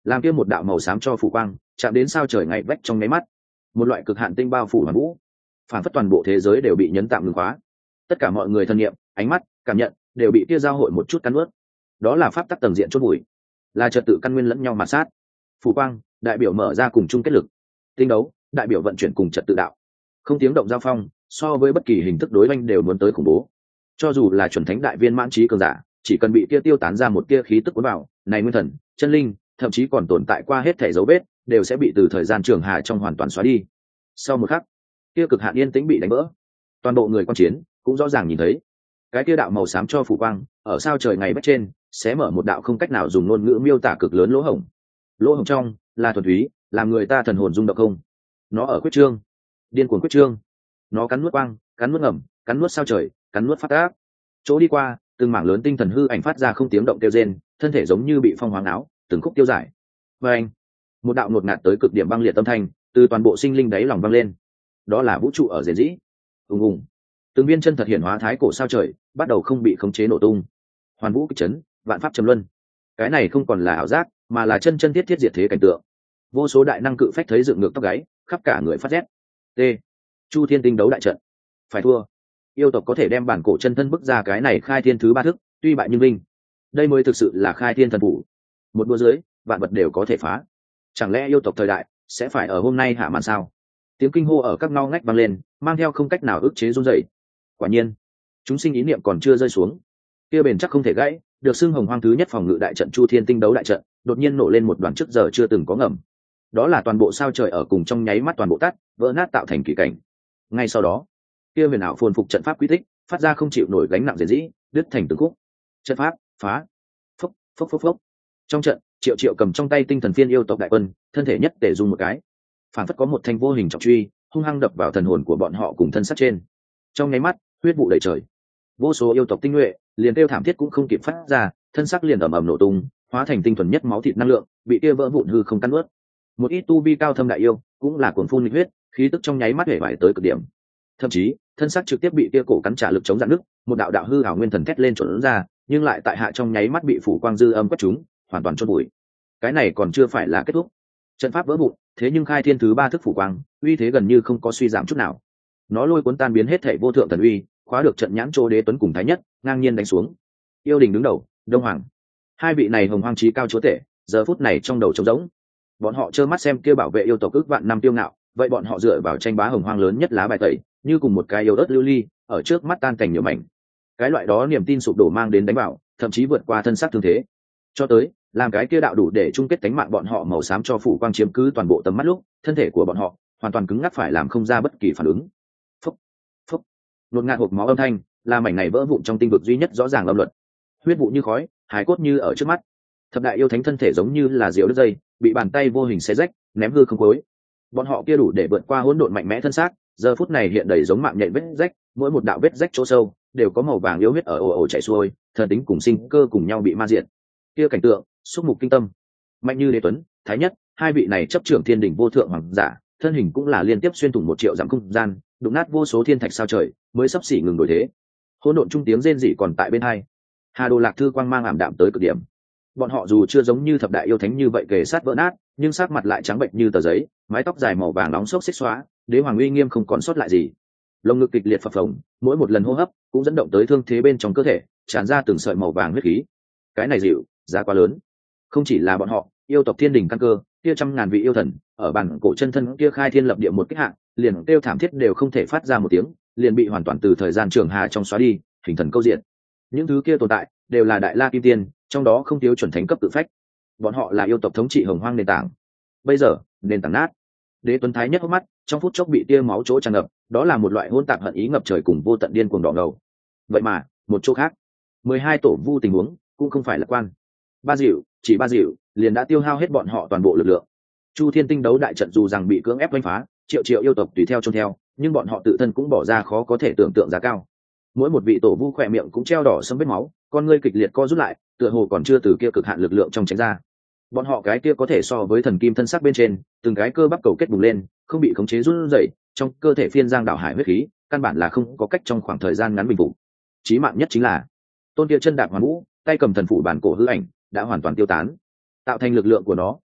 làm kia một đạo màu xám cho phủ quang chạm đến sao trời ngày vách trong nháy mắt, một loại cực hạn tinh bao phủ hoàn vũ, phản phất toàn bộ thế giới đều bị nhấn tạm ngừng khóa. Tất cả mọi người thân nghiệm, ánh mắt, cảm nhận đều bị kia giao hội một chút cắn nuốt. Đó là pháp tắc tầng diện chốt bụi, là trật tự căn nguyên lẫn nhau mà sát. Phủ quang đại biểu mở ra cùng chung kết lực, tinh đấu đại biểu vận chuyển cùng trật tự đạo. Không tiếng động giao phong, so với bất kỳ hình thức đối oanh đều muốn tới khủng bố. Cho dù là chuẩn thánh đại viên mãn trí cường giả, chỉ cần bị kia tiêu tán ra một tia khí tức cuốn vào, này nguyên thần, chân linh, thậm chí còn tồn tại qua hết thể dấu vết, đều sẽ bị từ thời gian trường hà trong hoàn toàn xóa đi. Sau một khắc, kia cực hạn yên tĩnh bị đánh vỡ, toàn bộ người quan chiến cũng rõ ràng nhìn thấy cái kia đạo màu xám cho phủ quang ở sao trời ngày vách trên sẽ mở một đạo không cách nào dùng ngôn ngữ miêu tả cực lớn lỗ hổng. Lỗ hổng trong là thuần túy làm người ta thần hồn rung động không. Nó ở quyết trương, điên cuồng quyết trương. Nó cắn nuốt quang, cắn nuốt ngầm, cắn nuốt sao trời, cắn nuốt phát tác. Chỗ đi qua, từng mảng lớn tinh thần hư ảnh phát ra không tiếng động kêu rên, thân thể giống như bị phong hoáng áo, từng khúc tiêu giải. Và anh, một đạo ngột ngạt tới cực điểm băng liệt tâm thanh từ toàn bộ sinh linh đáy lòng vang lên. Đó là vũ trụ ở rền rĩ. Ùng ùng, từng viên chân thật hiển hóa thái cổ sao trời bắt đầu không bị khống chế nổ tung. Hoàn vũ kích chấn, vạn pháp trầm luân. Cái này không còn là ảo giác, mà là chân chân thiết thiết diệt thế cảnh tượng. Vô số đại năng cự phách thấy dựng ngược tóc gáy, khắp cả người phát rét. T. Chu Thiên Tinh đấu đại trận. Phải thua. Yêu tộc có thể đem bản cổ chân thân bức ra cái này khai thiên thứ ba thức, tuy bại nhưng vinh. Đây mới thực sự là khai thiên thần vũ. Một đua dưới, vạn vật đều có thể phá. Chẳng lẽ yêu tộc thời đại sẽ phải ở hôm nay hạ màn sao? Tiếng kinh hô ở các ngõ ngách vang lên, mang theo không cách nào ức chế run rẩy. Quả nhiên, chúng sinh ý niệm còn chưa rơi xuống, kia bền chắc không thể gãy, được xưng hồng hoang thứ nhất phòng ngự đại trận Chu Thiên Tinh đấu đại trận, đột nhiên nổ lên một đoàn trước giờ chưa từng có ngầm. Đó là toàn bộ sao trời ở cùng trong nháy mắt toàn bộ tắt, vỡ nát tạo thành kỳ cảnh. Ngay sau đó, kia huyền ảo phồn phục trận pháp quy tích, phát ra không chịu nổi gánh nặng dễ dĩ, đứt thành từng khúc. Trận pháp phá. Phốc phốc phốc phốc. Trong trận, Triệu Triệu cầm trong tay tinh thần phiên yêu tộc đại quân, thân thể nhất tề dùng một cái, phản phất có một thanh vô hình trọng truy hung hăng đập vào thần hồn của bọn họ cùng thân sắc trên. Trong nháy mắt, huyết vụ đầy trời, vô số yêu tộc tinh nhuệ liền kêu thảm thiết cũng không kịp phát ra, thân sắc liền ầm ầm nổ tung, hóa thành tinh thuần nhất máu thịt năng lượng, bị kia vỡ vụn hư không cắn nuốt. Một ít tu vi cao thâm đại yêu cũng là cuồng phun nghịch huyết, khí tức trong nháy mắt hể vải tới cực điểm. Thậm chí, thân sắc trực tiếp bị kia cổ cắn trả lực chống dạn nứt, một đạo đạo hư ảo nguyên thần thét lên trộn ra, nhưng lại tại hạ trong nháy mắt bị phủ quang dư âm quét chúng, hoàn toàn chôn bụi. Cái này còn chưa phải là kết thúc. Trận pháp vỡ vụn, thế nhưng khai thiên thứ ba thức phủ quang, uy thế gần như không có suy giảm chút nào. Nó lôi cuốn tan biến hết thảy vô thượng thần uy, khóa được trận nhãn Trô Đế Tuấn cùng Thái Nhất, ngang nhiên đánh xuống. Yêu đình đứng đầu, Đông Hoàng. Hai vị này hồng hoang chí cao chúa tể, giờ phút này trong đầu trống rỗng. Bọn họ trơ mắt xem kia bảo vệ yêu tộc ước vạn năm tiêu ngạo, vậy bọn họ dựa vào tranh bá hồng hoang lớn nhất lá bài tẩy, như cùng một cái yêu ớt lưu ly, ở trước mắt tan cảnh nhiều mảnh. Cái loại đó niềm tin sụp đổ mang đến đánh bảo, thậm chí vượt qua thân xác thương thế. Cho tới, làm cái kia đạo đủ để chung kết cánh mạng bọn họ màu xám cho phủ quang chiếm cứ toàn bộ tầm mắt lúc, thân thể của bọn họ hoàn toàn cứng ngắc phải làm không ra bất kỳ phản ứng. Phúc, phúc, nột ngạt hộp máu âm thanh, là mảnh này vỡ vụn trong tinh vực duy nhất rõ ràng âm luật. Huyết vụ như khói, hài cốt như ở trước mắt. Thập đại yêu thánh thân thể giống như là diều đứt dây, bị bàn tay vô hình xé rách, ném hư không cuối. Bọn họ kia đủ để vượt qua hỗn độn mạnh mẽ thân xác, giờ phút này hiện đầy giống mạng nhện vết rách, mỗi một đạo vết rách chỗ sâu đều có màu vàng yếu huyết ở ồ ồ chảy xuôi, thần tính cùng sinh cơ cùng nhau bị ma diệt. Kia cảnh tượng, xúc mục kinh tâm. Mạnh như Đế Tuấn, Thái Nhất, hai vị này chấp trưởng thiên đỉnh vô thượng hoàng giả, thân hình cũng là liên tiếp xuyên thủng một triệu dặm không gian, đụng nát vô số thiên thạch sao trời, mới sắp xỉ ngừng đổi thế. Hỗn độn trung tiếng rên rỉ còn tại bên hai. Hà Đồ Lạc Thư quang mang ảm đạm tới cực điểm. Bọn họ dù chưa giống như thập đại yêu thánh như vậy kề sát vỡ nát, nhưng sắc mặt lại trắng bệnh như tờ giấy, mái tóc dài màu vàng nóng xốc xích xóa, đế hoàng uy nghiêm không còn sót lại gì. Lồng ngực kịch liệt phập phồng, mỗi một lần hô hấp cũng dẫn động tới thương thế bên trong cơ thể, tràn ra từng sợi màu vàng huyết khí. Cái này dịu, giá quá lớn. Không chỉ là bọn họ, yêu tộc thiên đình căn cơ, kia trăm ngàn vị yêu thần, ở bản cổ chân thân kia khai thiên lập địa một kích hạng, liền kêu thảm thiết đều không thể phát ra một tiếng, liền bị hoàn toàn từ thời gian trường hà trong xóa đi, hình thần câu diện. Những thứ kia tồn tại đều là đại la kim tiên, trong đó không thiếu chuẩn thánh cấp tự phách. Bọn họ là yêu tộc thống trị hồng hoang nền tảng. Bây giờ, nền tảng nát. Đế Tuấn Thái Nhất hốc mắt, trong phút chốc bị tia máu chỗ tràn ngập, đó là một loại hỗn tạp hận ý ngập trời cùng vô tận điên cuồng đỏ ngầu. Vậy mà, một chỗ khác, mười hai tổ vu tình huống cũng không phải là quan. Ba dịu, chỉ ba dịu, liền đã tiêu hao hết bọn họ toàn bộ lực lượng. Chu Thiên Tinh đấu đại trận dù rằng bị cưỡng ép đánh phá, triệu triệu yêu tộc tùy theo trông theo, nhưng bọn họ tự thân cũng bỏ ra khó có thể tưởng tượng giá cao. Mỗi một vị tổ vu khỏe miệng cũng treo đỏ sẫm vết máu, con ngươi kịch liệt co rút lại, tựa hồ còn chưa từ kia cực hạn lực lượng trong tránh ra. Bọn họ cái kia có thể so với thần kim thân sắc bên trên, từng cái cơ bắp cầu kết bùng lên, không bị khống chế run rẩy, trong cơ thể phiên giang đảo hải huyết khí, căn bản là không có cách trong khoảng thời gian ngắn bình phục. Chí mạng nhất chính là tôn kia chân đạp hoàn vũ, tay cầm thần phủ bản cổ hư ảnh đã hoàn toàn tiêu tán, tạo thành lực lượng của nó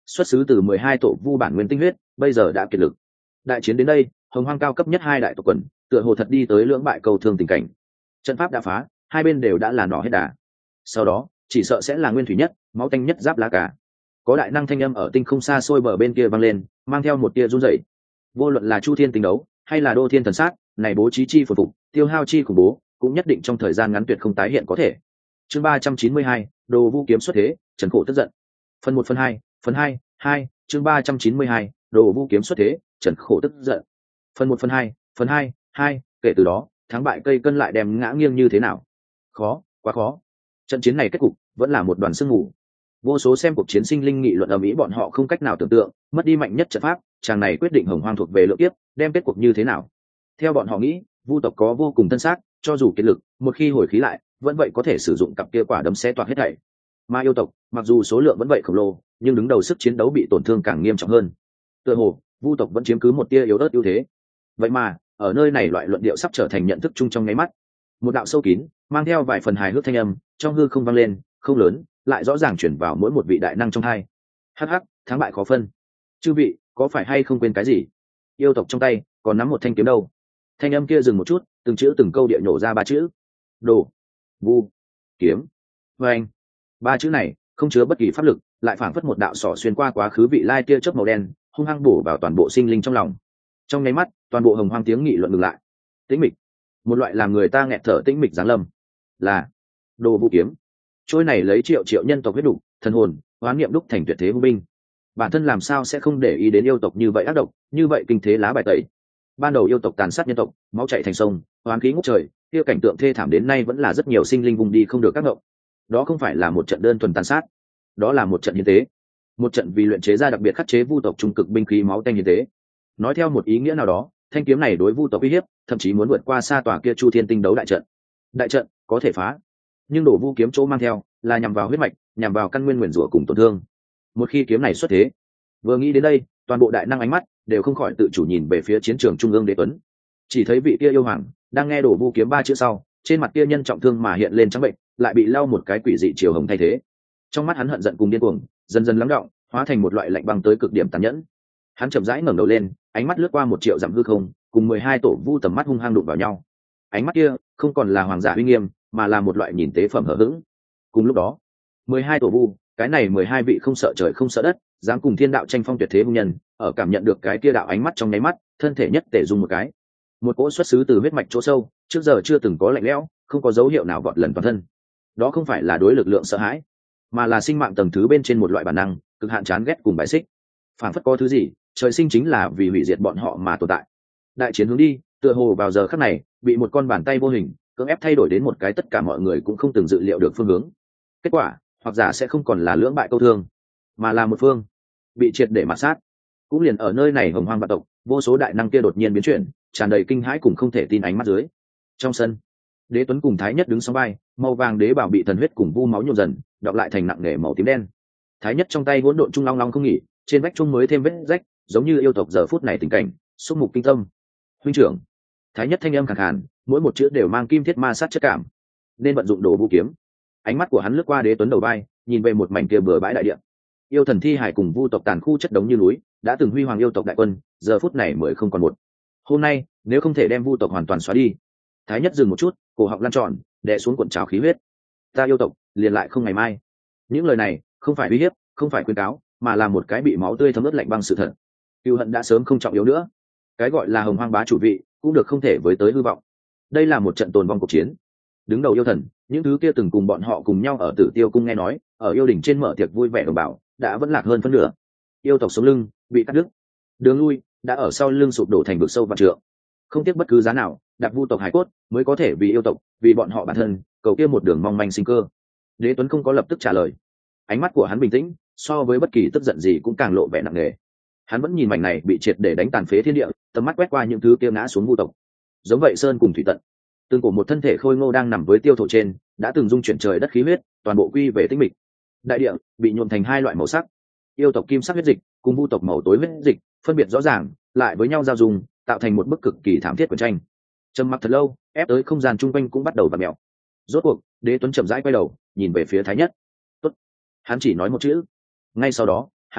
xuất xứ từ mười hai tổ vu bản nguyên tinh huyết bây giờ đã kiệt lực. Đại chiến đến đây, hồng hoang cao cấp nhất hai đại tộc quần tựa hồ thật đi tới lưỡng bại cầu thương tình cảnh. Trận pháp đã phá, hai bên đều đã là nỏ hết đà. Sau đó chỉ sợ sẽ là nguyên thủy nhất, máu tanh nhất giáp lá cả. Có đại năng thanh âm ở tinh không xa xôi bờ bên kia vang lên, mang theo một tia run rẩy. Vô luận là chu thiên tình đấu hay là đô thiên thần sát, này bố trí chi phồn phục, tiêu hao chi khủng bố, cũng nhất định trong thời gian ngắn tuyệt không tái hiện có thể. Chương ba trăm chín mươi hai, đồ vu kiếm xuất thế, trần khổ tức giận. Phần một phần hai, phần hai, hai, chương ba trăm chín mươi hai, đồ vu kiếm xuất thế, trần khổ tức giận. Phần một phần hai, phần hai, hai, kể từ đó, thắng bại cây cân lại đem ngã nghiêng như thế nào? Khó, quá khó. Trận chiến này kết cục vẫn là một đoàn sương mù. Vô số xem cuộc chiến sinh linh nghị luận ầm ĩ, bọn họ không cách nào tưởng tượng, mất đi mạnh nhất trận pháp, chàng này quyết định hồng hoang thuộc về lượng kiếp, đem kết cục như thế nào. Theo bọn họ nghĩ, vu tộc có vô cùng tân xác, cho dù kiệt lực, một khi hồi khí lại, vẫn vậy có thể sử dụng cặp kia quả đấm xé toạc hết thảy. Mà yêu tộc, mặc dù số lượng vẫn vậy khổng lồ, nhưng đứng đầu sức chiến đấu bị tổn thương càng nghiêm trọng hơn. Tựa hồ, vu tộc vẫn chiếm cứ một tia yếu ớt ưu thế. Vậy mà, ở nơi này loại luận điệu sắp trở thành nhận thức chung trong nháy mắt. Một đạo sâu kín, mang theo vài phần hài hước thanh âm, trong hư không vang lên, không lớn, lại rõ ràng chuyển vào mỗi một vị đại năng trong hai. Hắc hắc, thắng bại khó phân. Chư vị, có phải hay không quên cái gì? Yêu tộc trong tay còn nắm một thanh kiếm đâu? Thanh âm kia dừng một chút, từng chữ từng câu địa nhổ ra ba chữ: đồ, vu, kiếm. Và anh, ba chữ này không chứa bất kỳ pháp lực, lại phảng phất một đạo sỏ xuyên qua quá khứ vị lai tia chớp màu đen, hung hăng bổ vào toàn bộ sinh linh trong lòng. Trong nháy mắt, toàn bộ hồng hoang tiếng nghị luận ngừng lại. Tĩnh mịch, một loại làm người ta nghẹt thở tĩnh mịch giáng lâm. Là đồ vũ kiếm. Trôi này lấy triệu triệu nhân tộc huyết đủ, thần hồn, hoán niệm đúc thành tuyệt thế hung binh. Bản thân làm sao sẽ không để ý đến yêu tộc như vậy ác độc, như vậy kinh thế lá bài tẩy. Ban đầu yêu tộc tàn sát nhân tộc, máu chảy thành sông, hoán khí ngút trời, kia cảnh tượng thê thảm đến nay vẫn là rất nhiều sinh linh vùng đi không được các ngộng. Đó không phải là một trận đơn thuần tàn sát, đó là một trận hiến tế, một trận vì luyện chế ra đặc biệt khắc chế vu tộc trung cực binh khí máu tanh hiến tế. Nói theo một ý nghĩa nào đó, thanh kiếm này đối vu tộc uy hiếp, thậm chí muốn vượt qua xa tòa kia chu thiên tinh đấu đại trận. Đại trận có thể phá, nhưng đổ vu kiếm chỗ mang theo là nhằm vào huyết mạch, nhằm vào căn nguyên nguyền rủa cùng tổn thương. Một khi kiếm này xuất thế, vừa nghĩ đến đây, toàn bộ đại năng ánh mắt đều không khỏi tự chủ nhìn về phía chiến trường trung ương đế tuấn. Chỉ thấy vị kia yêu hoàng đang nghe đổ vu kiếm ba chữ sau, trên mặt kia nhân trọng thương mà hiện lên trắng bệnh, lại bị lau một cái quỷ dị chiều hồng thay thế. Trong mắt hắn hận giận cùng điên cuồng dần dần lắng đọng, hóa thành một loại lạnh băng tới cực điểm tàn nhẫn. Hắn chậm rãi ngẩng đầu lên, ánh mắt lướt qua một triệu dặm hư không, cùng mười hai tổ vu tầm mắt hung hăng đụng vào nhau. Ánh mắt kia không còn là hoàng giả uy nghiêm, mà là một loại nhìn tế phẩm hở hững. Cùng lúc đó, mười hai tổ vu, cái này mười hai vị không sợ trời không sợ đất, dám cùng thiên đạo tranh phong tuyệt thế hung nhân, ở cảm nhận được cái kia đạo ánh mắt trong nháy mắt, thân thể nhất tề rung một cái. Một cỗ xuất xứ từ huyết mạch chỗ sâu, trước giờ chưa từng có lạnh lẽo, không có dấu hiệu nào vọt lần toàn thân. Đó không phải là đối lực lượng sợ hãi, mà là sinh mạng tầng thứ bên trên một loại bản năng, cực hạn chán ghét cùng bài xích. Phản phất có thứ gì, trời sinh chính là vì hủy diệt bọn họ mà tồn tại. Đại chiến hướng đi, tựa hồ vào giờ khắc này, bị một con bàn tay vô hình cưỡng ép thay đổi đến một cái tất cả mọi người cũng không từng dự liệu được phương hướng. Kết quả, hoặc giả sẽ không còn là lưỡng bại câu thương, mà là một phương bị triệt để mạt sát. Cũng liền ở nơi này hồng hoang vạn tộc, vô số đại năng kia đột nhiên biến chuyển, tràn đầy kinh hãi cùng không thể tin ánh mắt dưới. Trong sân, đế tuấn cùng thái nhất đứng song vai, màu vàng đế bảo bị thần huyết cùng vu máu nhuộm dần, đọng lại thành nặng nề màu tím đen. Thái nhất trong tay hỗn độn trung long long không nghỉ, trên vách trung mới thêm vết rách, giống như yêu tộc giờ phút này tình cảnh xúc mục kinh tâm. Huynh trưởng, thái nhất thanh âm khàn khàn, mỗi một chữ đều mang kim thiết ma sát chất cảm, nên vận dụng đồ vũ kiếm. Ánh mắt của hắn lướt qua đế tuấn đầu vai, nhìn về một mảnh kia bừa bãi đại địa. Yêu thần thi hải cùng vu tộc tàn khu chất đống như núi, đã từng huy hoàng yêu tộc đại quân, giờ phút này mới không còn một. Hôm nay, nếu không thể đem vu tộc hoàn toàn xóa đi. Thái nhất dừng một chút, cổ họng lăn tròn, đè xuống cuộn trào khí huyết. Ta yêu tộc, liền lại không ngày mai. Những lời này, không phải uy hiếp, không phải khuyên cáo, mà là một cái bị máu tươi thấm ướt lạnh băng sự thật. Cừu hận đã sớm không trọng yếu nữa. Cái gọi là hồng hoang bá chủ vị, cũng được không thể với tới hư vọng. Đây là một trận tồn vong cuộc chiến. Đứng đầu yêu thần, những thứ kia từng cùng bọn họ cùng nhau ở Tử Tiêu cung nghe nói, ở yêu đỉnh trên mở tiệc vui vẻ đồng bào, đã vẫn lạc hơn phân nửa. Yêu tộc sống lưng bị cắt đứt, đường lui đã ở sau lưng sụp đổ thành vực sâu vạn trượng. Không tiếc bất cứ giá nào, đặt vu tộc hải cốt mới có thể vì yêu tộc, vì bọn họ bản thân, cầu kia một đường mong manh sinh cơ. Đế Tuấn không có lập tức trả lời, ánh mắt của hắn bình tĩnh, so với bất kỳ tức giận gì cũng càng lộ vẻ nặng nề. Hắn vẫn nhìn mảnh này bị triệt để đánh tàn phế thiên địa, tầm mắt quét qua những thứ kia ngã xuống vu tộc, giống vậy sơn cùng thủy tận. Tương cổ một thân thể khôi ngô đang nằm với tiêu thổ trên, đã từng dung chuyển trời đất khí huyết, toàn bộ quy về tĩnh mịch. Đại địa bị nhuộm thành hai loại màu sắc, yêu tộc kim sắc huyết dịch cùng vu tộc màu tối huyết dịch phân biệt rõ ràng, lại với nhau giao dung, tạo thành một bức cực kỳ thảm thiết của tranh. Trầm mặc thật lâu, ép tới không gian chung quanh cũng bắt đầu vặn mèo. Rốt cuộc, Đế Tuấn chậm rãi quay đầu, nhìn về phía Thái Nhất. Tốt. Hắn chỉ nói một chữ. Ngay sau đó, hắn dương mắt,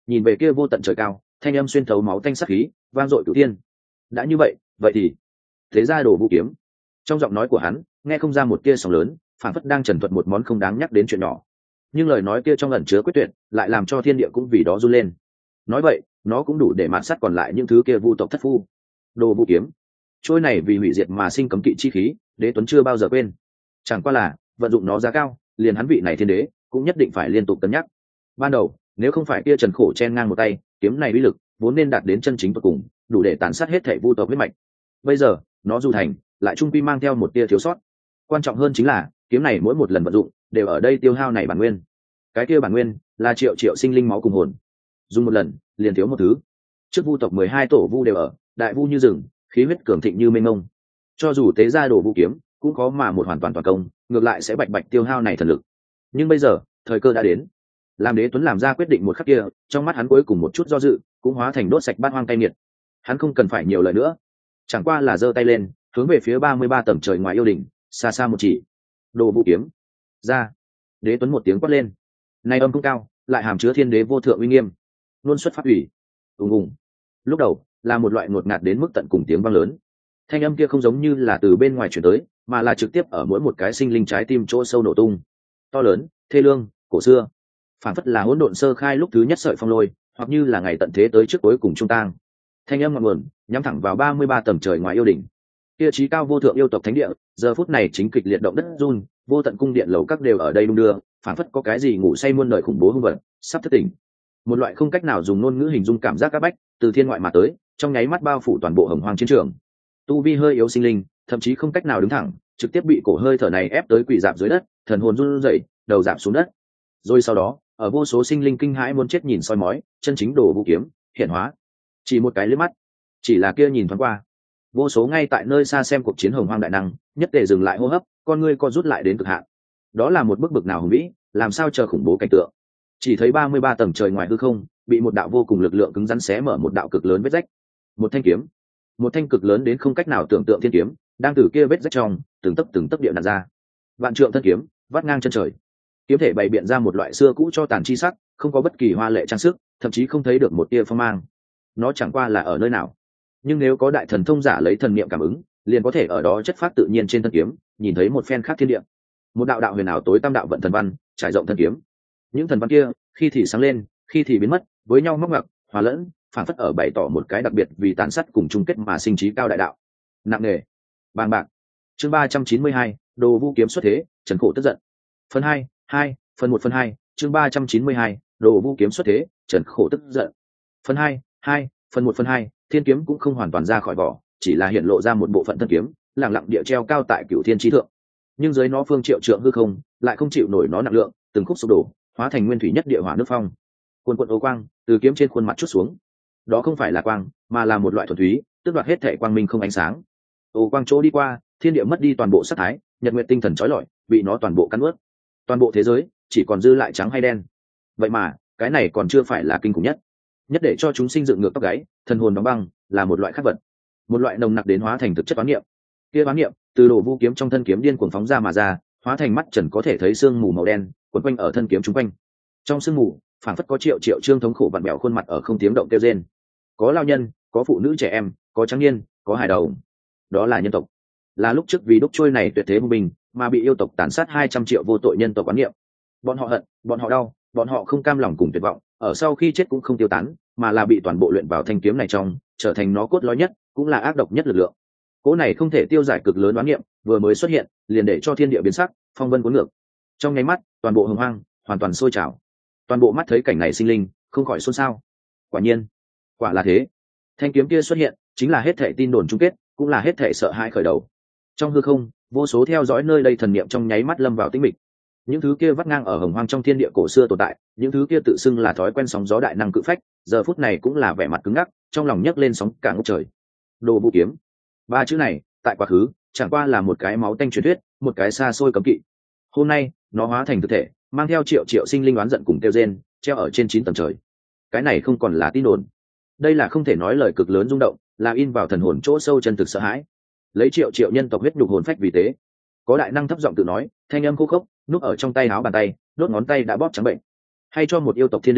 nhìn về kia vô tận trời cao, thanh âm xuyên thấu máu tanh sắc khí, vang dội cửu thiên. Đã như vậy, vậy thì thế ra đồ vũ kiếm. Trong giọng nói của hắn nghe không ra một tia sóng lớn, phản phất đang trần thuật một món không đáng nhắc đến chuyện nhỏ, nhưng lời nói kia trong ẩn chứa quyết tuyệt lại làm cho thiên địa cũng vì đó run lên. Nói vậy nó cũng đủ để mạn sát còn lại những thứ kia vu tộc thất phu. Đồ vũ kiếm, trôi này vì hủy diệt mà sinh cấm kỵ chi khí, đế tuấn chưa bao giờ quên. Chẳng qua là vận dụng nó giá cao, liền hắn vị này thiên đế cũng nhất định phải liên tục cân nhắc. Ban đầu nếu không phải kia trần khổ chen ngang một tay, kiếm này uy lực vốn nên đạt đến chân chính tột cùng, đủ để tàn sát hết thảy vu tộc huyết mạch. Bây giờ nó dù thành, lại trung quy mang theo một tia thiếu sót. Quan trọng hơn chính là kiếm này mỗi một lần vận dụng đều ở đây tiêu hao này bản nguyên. Cái kia bản nguyên là triệu triệu sinh linh máu cùng hồn, dùng một lần liền thiếu một thứ. Trước vu tộc mười hai tổ vu đều ở, đại vu như rừng, khí huyết cường thịnh như mênh mông, cho dù tế ra đồ vũ kiếm cũng có mà một hoàn toàn toàn công, ngược lại sẽ bạch bạch tiêu hao này thần lực. Nhưng bây giờ thời cơ đã đến, làm đế tuấn làm ra quyết định một khắc kia, trong mắt hắn cuối cùng một chút do dự cũng hóa thành đốt sạch bát hoang tay nghiệt. Hắn không cần phải nhiều lời nữa, chẳng qua là giơ tay lên hướng về phía ba mươi ba tầng trời ngoài yêu đỉnh xa xa một chỉ. Đồ vũ kiếm ra. Đế tuấn một tiếng quát lên, này âm không cao, lại hàm chứa thiên đế vô thượng uy nghiêm, luôn xuất phát ủy ùng ùng. Lúc đầu là một loại ngột ngạt đến mức tận cùng tiếng vang lớn, thanh âm kia không giống như là từ bên ngoài chuyển tới, mà là trực tiếp ở mỗi một cái sinh linh trái tim chỗ sâu nổ tung. To lớn, thê lương, cổ xưa, phản phất là hỗn độn sơ khai lúc thứ nhất sợi phong lôi, hoặc như là ngày tận thế tới trước cuối cùng trung tang. Thanh âm ngọn nguồn nhắm thẳng vào ba mươi ba tầng trời ngoài yêu đỉnh. Kia trí cao vô thượng yêu tộc thánh địa, giờ phút này chính kịch liệt động đất run, vô tận cung điện lầu các đều ở đây đung đưa, phản phất có cái gì ngủ say muôn đời khủng bố hung vật sắp thức tỉnh. Một loại không cách nào dùng ngôn ngữ hình dung cảm giác áp bách từ thiên ngoại mà tới, trong nháy mắt bao phủ toàn bộ hồng hoang chiến trường. Tu vi hơi yếu sinh linh thậm chí không cách nào đứng thẳng, trực tiếp bị cổ hơi thở này ép tới quỳ dạp dưới đất, thần hồn run rẩy, đầu dạp xuống đất. Rồi sau đó ở vô số sinh linh kinh hãi muốn chết nhìn soi mói, chân chính đồ vũ kiếm hiện hóa. Chỉ một cái liếc mắt, chỉ là kia nhìn thoáng qua, vô số ngay tại nơi xa xem cuộc chiến hồng hoang đại năng nhất tề dừng lại hô hấp, con ngươi co rút lại đến cực hạn. Đó là một bức bực nào hùng vĩ, làm sao chờ khủng bố cảnh tượng. Chỉ thấy ba mươi ba tầng trời ngoài hư không bị một đạo vô cùng lực lượng cứng rắn xé mở một đạo cực lớn vết rách. Một thanh kiếm, một thanh cực lớn đến không cách nào tưởng tượng thiên kiếm, đang từ kia vết rách trong từng tấc từng tấc địa nặn ra. Vạn trượng thân kiếm vắt ngang chân trời, kiếm thể bày biện ra một loại xưa cũ cho tàn chi sắc, không có bất kỳ hoa lệ trang sức, thậm chí không thấy được một tia phong mang. Nó chẳng qua là ở nơi nào, nhưng nếu có đại thần thông giả lấy thần niệm cảm ứng, liền có thể ở đó chất phát tự nhiên trên thân kiếm nhìn thấy một phen khác thiên địa. Một đạo đạo huyền ảo tối tam đạo vận thần văn trải rộng thân kiếm. Những thần văn kia khi thì sáng lên, khi thì biến mất, với nhau móc ngoặc hòa lẫn, phản phất ở bày tỏ một cái đặc biệt vì tàn sát cùng chung kết mà sinh trí cao đại đạo. Nặng nề, bàng bạc. Chương ba trăm chín mươi hai, đồ vũ kiếm xuất thế, trần khổ tức giận. Phần hai, hai, phần một phần hai, chương ba trăm chín mươi hai, đồ vũ kiếm xuất thế, trần khổ tức giận. Phần hai, hai, phần một phần hai, thiên kiếm cũng không hoàn toàn ra khỏi vỏ, chỉ là hiện lộ ra một bộ phận thân kiếm, lẳng lặng địa treo cao tại cửu thiên chí thượng. Nhưng dưới nó phương triệu trượng hư không, lại không chịu nổi nó nặng lượng, từng khúc sụp đổ, hóa thành nguyên thủy nhất địa hỏa nước phong. Cuồn cuộn ô quang từ kiếm trên khuôn mặt chút xuống. Đó không phải là quang, mà là một loại thuần túy, tước đoạt hết thể quang minh không ánh sáng. Ô quang chỗ đi qua, thiên địa mất đi toàn bộ sắc thái, nhật nguyệt tinh thần chói lọi, bị nó toàn bộ cắn nuốt. Toàn bộ thế giới chỉ còn dư lại trắng hay đen. Vậy mà, cái này còn chưa phải là kinh khủng nhất. Nhất để cho chúng sinh dựng ngược tóc gáy, thần hồn đóng băng, là một loại khắc vật, một loại nồng nặc đến hóa thành thực chất oán niệm. Kia oán niệm từ đồ vũ kiếm trong thân kiếm điên cuồng phóng ra mà ra, hóa thành mắt trần có thể thấy sương mù màu đen quấn quanh ở thân kiếm chúng quanh. Trong sương mù phản phất có triệu triệu trương thống khổ vặn bẹo khuôn mặt ở không tiếng động kêu rên. Có lao nhân, có phụ nữ trẻ em, có trắng niên, có hài đồng. Đó là nhân tộc, là lúc trước vì đúc trôi này tuyệt thế vô bình mà bị yêu tộc tàn sát hai trăm triệu vô tội nhân tộc quán niệm. Bọn họ hận, bọn họ đau, bọn họ không cam lòng cùng tuyệt vọng, ở sau khi chết cũng không tiêu tán, mà là bị toàn bộ luyện vào thanh kiếm này trong, trở thành nó cốt lõi nhất, cũng là ác độc nhất lực lượng. Cỗ này không thể tiêu giải cực lớn oán niệm, vừa mới xuất hiện, liền để cho thiên địa biến sắc, phong vân cuốn ngược. Trong nháy mắt, toàn bộ hồng hoang hoàn toàn sôi trào. Toàn bộ mắt thấy cảnh này sinh linh, không khỏi xôn xao. Quả nhiên, quả là thế. Thanh kiếm kia xuất hiện, chính là hết thảy tin đồn chung kết, cũng là hết thảy sợ hãi khởi đầu. Trong hư không, vô số theo dõi nơi đây thần niệm trong nháy mắt lâm vào tĩnh mịch. Những thứ kia vắt ngang ở hồng hoang trong thiên địa cổ xưa tồn tại, những thứ kia tự xưng là thói quen sóng gió đại năng cự phách, giờ phút này cũng là vẻ mặt cứng ngắc, trong lòng nhấc lên sóng cả ngút trời. Đồ vũ kiếm, ba chữ này tại quá khứ chẳng qua là một cái máu tanh truyền thuyết, một cái xa xôi cấm kỵ. Hôm nay nó hóa thành thực thể, mang theo triệu triệu sinh linh oán giận cùng tiêu rên, treo ở trên chín tầng trời. Cái này không còn là tin đồn, đây là không thể nói lời cực lớn rung động, là in vào thần hồn chỗ sâu chân thực sợ hãi. Lấy triệu triệu nhân tộc huyết nhục hồn phách vì tế. Có đại năng thấp giọng tự nói, thanh âm khô khốc núp ở trong tay áo bàn tay, đốt ngón tay đã bóp trắng bệnh. Hay cho một yêu tộc thiên đình,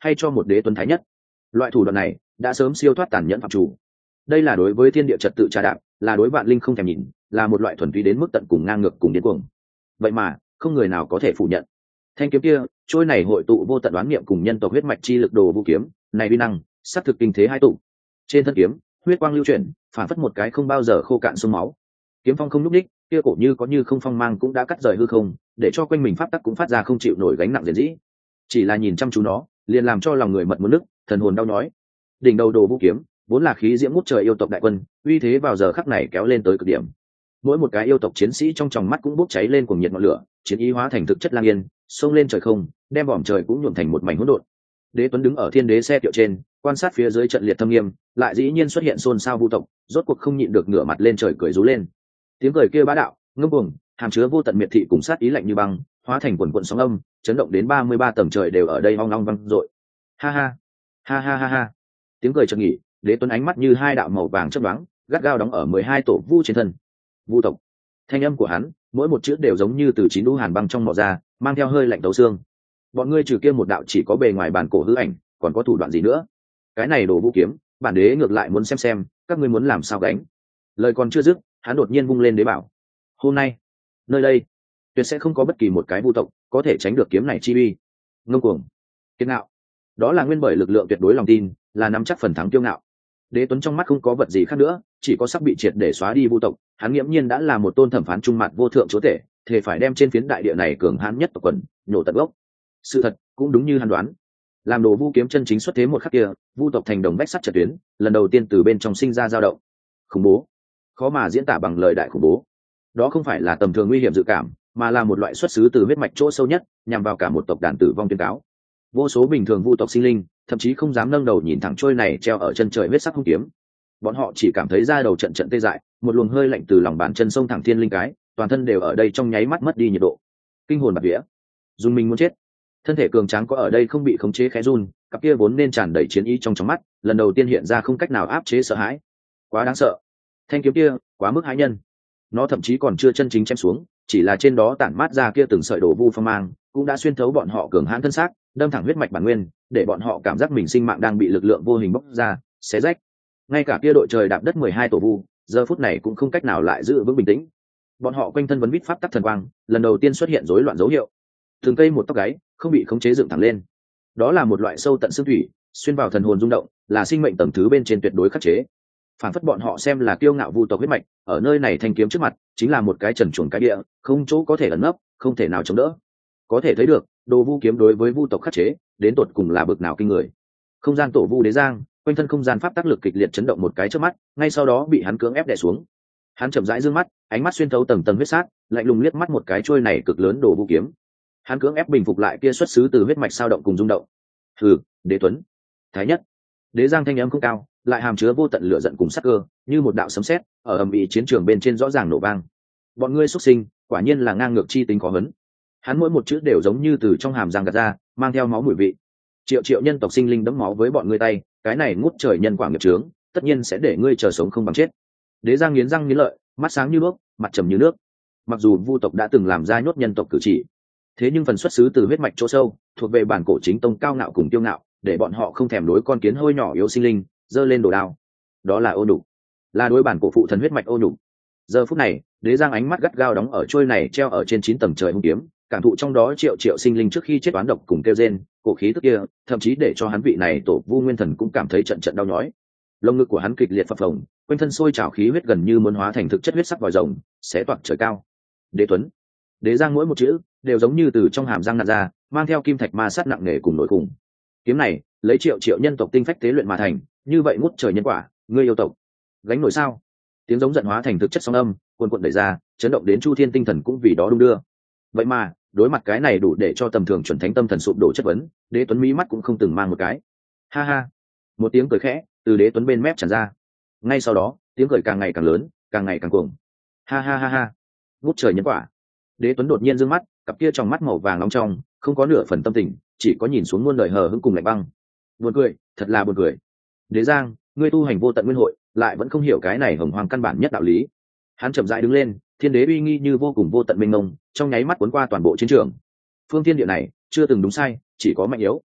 hay cho một đế tuấn thái nhất. Loại thủ đoạn này đã sớm siêu thoát tàn nhẫn phạm chủ. Đây là đối với thiên địa trật tự trà đạp, là đối vạn linh không thèm nhìn, là một loại thuần túy đến mức tận cùng ngang ngược cùng điên cuồng. Vậy mà không người nào có thể phủ nhận. Thanh kiếm kia, trôi này hội tụ vô tận đoán niệm cùng nhân tộc huyết mạch chi lực đồ vũ kiếm, này uy năng, sát thực kinh thế hai tụ. Trên thân kiếm, huyết quang lưu chuyển, phản phất một cái không bao giờ khô cạn sông máu. Kiếm phong không lúc đích, kia cổ như có như không phong mang cũng đã cắt rời hư không, để cho quanh mình pháp tắc cũng phát ra không chịu nổi gánh nặng diệt dĩ. Chỉ là nhìn chăm chú nó, liền làm cho lòng người mật muốn nức, thần hồn đau nhói. Đỉnh đầu đồ vũ kiếm, vốn là khí diễm ngút trời yêu tộc đại quân, uy thế vào giờ khắc này kéo lên tới cực điểm. Mỗi một cái yêu tộc chiến sĩ trong tròng mắt cũng bốc cháy lên cuồng nhiệt ngọn lửa, chiến ý hóa thành thực chất lang yên, xông lên trời không, đem vòm trời cũng nhuộm thành một mảnh hỗn độn. Đế Tuấn đứng ở thiên đế xe kiệu trên, quan sát phía dưới trận liệt thâm nghiêm, lại dĩ nhiên xuất hiện xôn xao vu tộc, rốt cuộc không nhịn được ngửa mặt lên trời cười rú lên. Tiếng cười kia bá đạo, ngông cuồng, hàm chứa vô tận miệt thị cùng sát ý lạnh như băng, hóa thành quần quần sóng âm, chấn động đến ba mươi ba tầng trời đều ở đây ong ong vang dội. Ha ha, ha ha ha ha. Tiếng cười chợt nghỉ, Đế Tuấn ánh mắt như hai đạo màu vàng chớp nhoáng, gắt gao đóng ở mười hai tổ vu trên thân. Vu tộc. Thanh âm của hắn, mỗi một chữ đều giống như từ chín đũ hàn băng trong mỏ ra, mang theo hơi lạnh tấu xương. Bọn ngươi trừ kia một đạo chỉ có bề ngoài bản cổ hư ảnh, còn có thủ đoạn gì nữa? Cái này đồ vũ kiếm, bản đế ngược lại muốn xem xem, các ngươi muốn làm sao gánh. Lời còn chưa dứt, hắn đột nhiên vung lên đế bảo. Hôm nay, nơi đây, tuyệt sẽ không có bất kỳ một cái vu tộc có thể tránh được kiếm này chi uy. Ngông cuồng, kiêu ngạo, đó là nguyên bởi lực lượng tuyệt đối lòng tin, là nắm chắc phần thắng kiêu ngạo. Đế Tuấn trong mắt không có vật gì khác nữa, chỉ có sắc bị triệt để xóa đi vu tộc. Hắn nghiễm nhiên đã là một tôn thẩm phán trung mặt vô thượng chúa tể, thể phải đem trên phiến đại địa này cường hãn nhất tộc quần nhổ tận gốc. Sự thật cũng đúng như hắn đoán, làm đồ vu kiếm chân chính xuất thế một khắc kia, vu tộc thành đồng bách sắt trận tuyến, lần đầu tiên từ bên trong sinh ra dao động. Khủng bố, khó mà diễn tả bằng lời đại khủng bố. Đó không phải là tầm thường nguy hiểm dự cảm, mà là một loại xuất xứ từ huyết mạch chỗ sâu nhất, nhằm vào cả một tộc đàn tử vong tuyên cáo. Vô số bình thường vu tộc sinh linh, thậm chí không dám nâng đầu nhìn thẳng trôi này treo ở chân trời huyết sắc hung kiếm. Bọn họ chỉ cảm thấy da đầu trận trận tê dại, một luồng hơi lạnh từ lòng bàn chân sông thẳng thiên linh cái, toàn thân đều ở đây trong nháy mắt mất đi nhiệt độ, kinh hồn bạt vía, dùng mình muốn chết. Thân thể cường tráng có ở đây không bị khống chế khẽ run, cặp kia vốn nên tràn đầy chiến ý trong trong mắt, lần đầu tiên hiện ra không cách nào áp chế sợ hãi. Quá đáng sợ, thanh kiếm kia quá mức hãi nhân. Nó thậm chí còn chưa chân chính chém xuống, chỉ là trên đó tản mát ra kia từng sợi đổ vu phong mang, cũng đã xuyên thấu bọn họ cường hãn thân xác, đâm thẳng huyết mạch bản nguyên, để bọn họ cảm giác mình sinh mạng đang bị lực lượng vô hình bóc ra, xé rách. Ngay cả kia đội trời đạp đất mười hai tổ vu, giờ phút này cũng không cách nào lại giữ vững bình tĩnh. Bọn họ quanh thân vấn vít pháp tắc thần quang, lần đầu tiên xuất hiện rối loạn dấu hiệu. Từng cây một tóc gáy không bị khống chế dựng thẳng lên. Đó là một loại sâu tận xương thủy, xuyên vào thần hồn rung động, là sinh mệnh tầng thứ bên trên tuyệt đối khắc chế. Phản phất bọn họ xem là kiêu ngạo vu tộc huyết mạch, ở nơi này thanh kiếm trước mặt, chính là một cái trần truồng cái địa, không chỗ có thể ẩn nấp, không thể nào chống đỡ. Có thể thấy được, đồ vu kiếm đối với vu tộc khắc chế, đến tột cùng là bực nào kinh người. Không gian tổ vu đế giang, quanh thân không gian pháp tác lực kịch liệt chấn động một cái trước mắt, ngay sau đó bị hắn cưỡng ép đè xuống. Hắn chậm rãi dương mắt, ánh mắt xuyên thấu tầng tầng huyết sát, lạnh lùng liếc mắt một cái trôi này cực lớn đồ vu kiếm. Hắn cưỡng ép bình phục lại kia xuất xứ từ huyết mạch sao động cùng rung động. Hừ, Đế Tuấn, thái nhất. Đế giang thanh âm không cao, lại hàm chứa vô tận lửa giận cùng sắc cơ, như một đạo sấm sét ở ầm ĩ chiến trường bên trên rõ ràng nổ vang. Bọn ngươi xuất sinh, quả nhiên là ngang ngược chi tính có hấn. Hắn mỗi một chữ đều giống như từ trong hàm răng gạt ra, mang theo máu mùi vị. Triệu triệu nhân tộc sinh linh đẫm máu với bọn ngươi tay, cái này ngút trời nhân quả nghiệp chướng, tất nhiên sẽ để ngươi chờ sống không bằng chết. Đế giang nghiến răng nghiến lợi, mắt sáng như đuốc, mặt trầm như nước. Mặc dù vu tộc đã từng làm ra nhốt nhân tộc cử chỉ, thế nhưng phần xuất xứ từ huyết mạch chỗ sâu, thuộc về bản cổ chính tông cao ngạo cùng tiêu ngạo, để bọn họ không thèm đối con kiến hôi nhỏ yếu sinh linh giơ lên đồ đao. Đó là ô nhục, là đối bản cổ phụ thần huyết mạch ô nhục. Giờ phút này, Đế giang ánh mắt gắt gao đóng ở trôi này treo ở trên chín tầng trời hung kiếm, cảm thụ trong đó triệu triệu sinh linh trước khi chết oán độc cùng kêu rên, cổ khí tức kia, thậm chí để cho hắn vị này tổ vu nguyên thần cũng cảm thấy trận trận đau nhói. Lồng ngực của hắn kịch liệt phập phồng, quanh thân sôi trào khí huyết gần như muốn hóa thành thực chất huyết sắc vòi rồng, xé toạc trời cao. Đế Tuấn, Đế giang mỗi một chữ đều giống như từ trong hàm răng nặn ra, mang theo kim thạch ma sát nặng nề cùng nội khủng. Kiếm này lấy triệu triệu nhân tộc tinh phách tế luyện mà thành, như vậy ngút trời nhân quả, ngươi yêu tộc gánh nổi sao? Tiếng giống giận hóa thành thực chất sóng âm, cuồn cuộn đẩy ra, chấn động đến chu thiên tinh thần cũng vì đó đung đưa. Vậy mà đối mặt cái này đủ để cho tầm thường chuẩn thánh tâm thần sụp đổ chất vấn, Đế Tuấn mí mắt cũng không từng mang một cái. Ha ha, một tiếng cười khẽ từ Đế Tuấn bên mép tràn ra. Ngay sau đó, tiếng cười càng ngày càng lớn, càng ngày càng cuồng. Ha ha ha ha, ngút trời nhân quả. Đế Tuấn đột nhiên dương mắt, cặp kia trong mắt màu vàng nóng trong, không có nửa phần tâm tình, chỉ có nhìn xuống muôn đời hờ hững cùng lạnh băng. Buồn cười, thật là buồn cười. Đế Giang, ngươi tu hành vô tận nguyên hội, lại vẫn không hiểu cái này hồng hoàng căn bản nhất đạo lý. Hắn chậm rãi đứng lên, thiên đế uy nghi như vô cùng vô tận mênh mông, trong nháy mắt cuốn qua toàn bộ chiến trường. Phương thiên địa này chưa từng đúng sai, chỉ có mạnh yếu.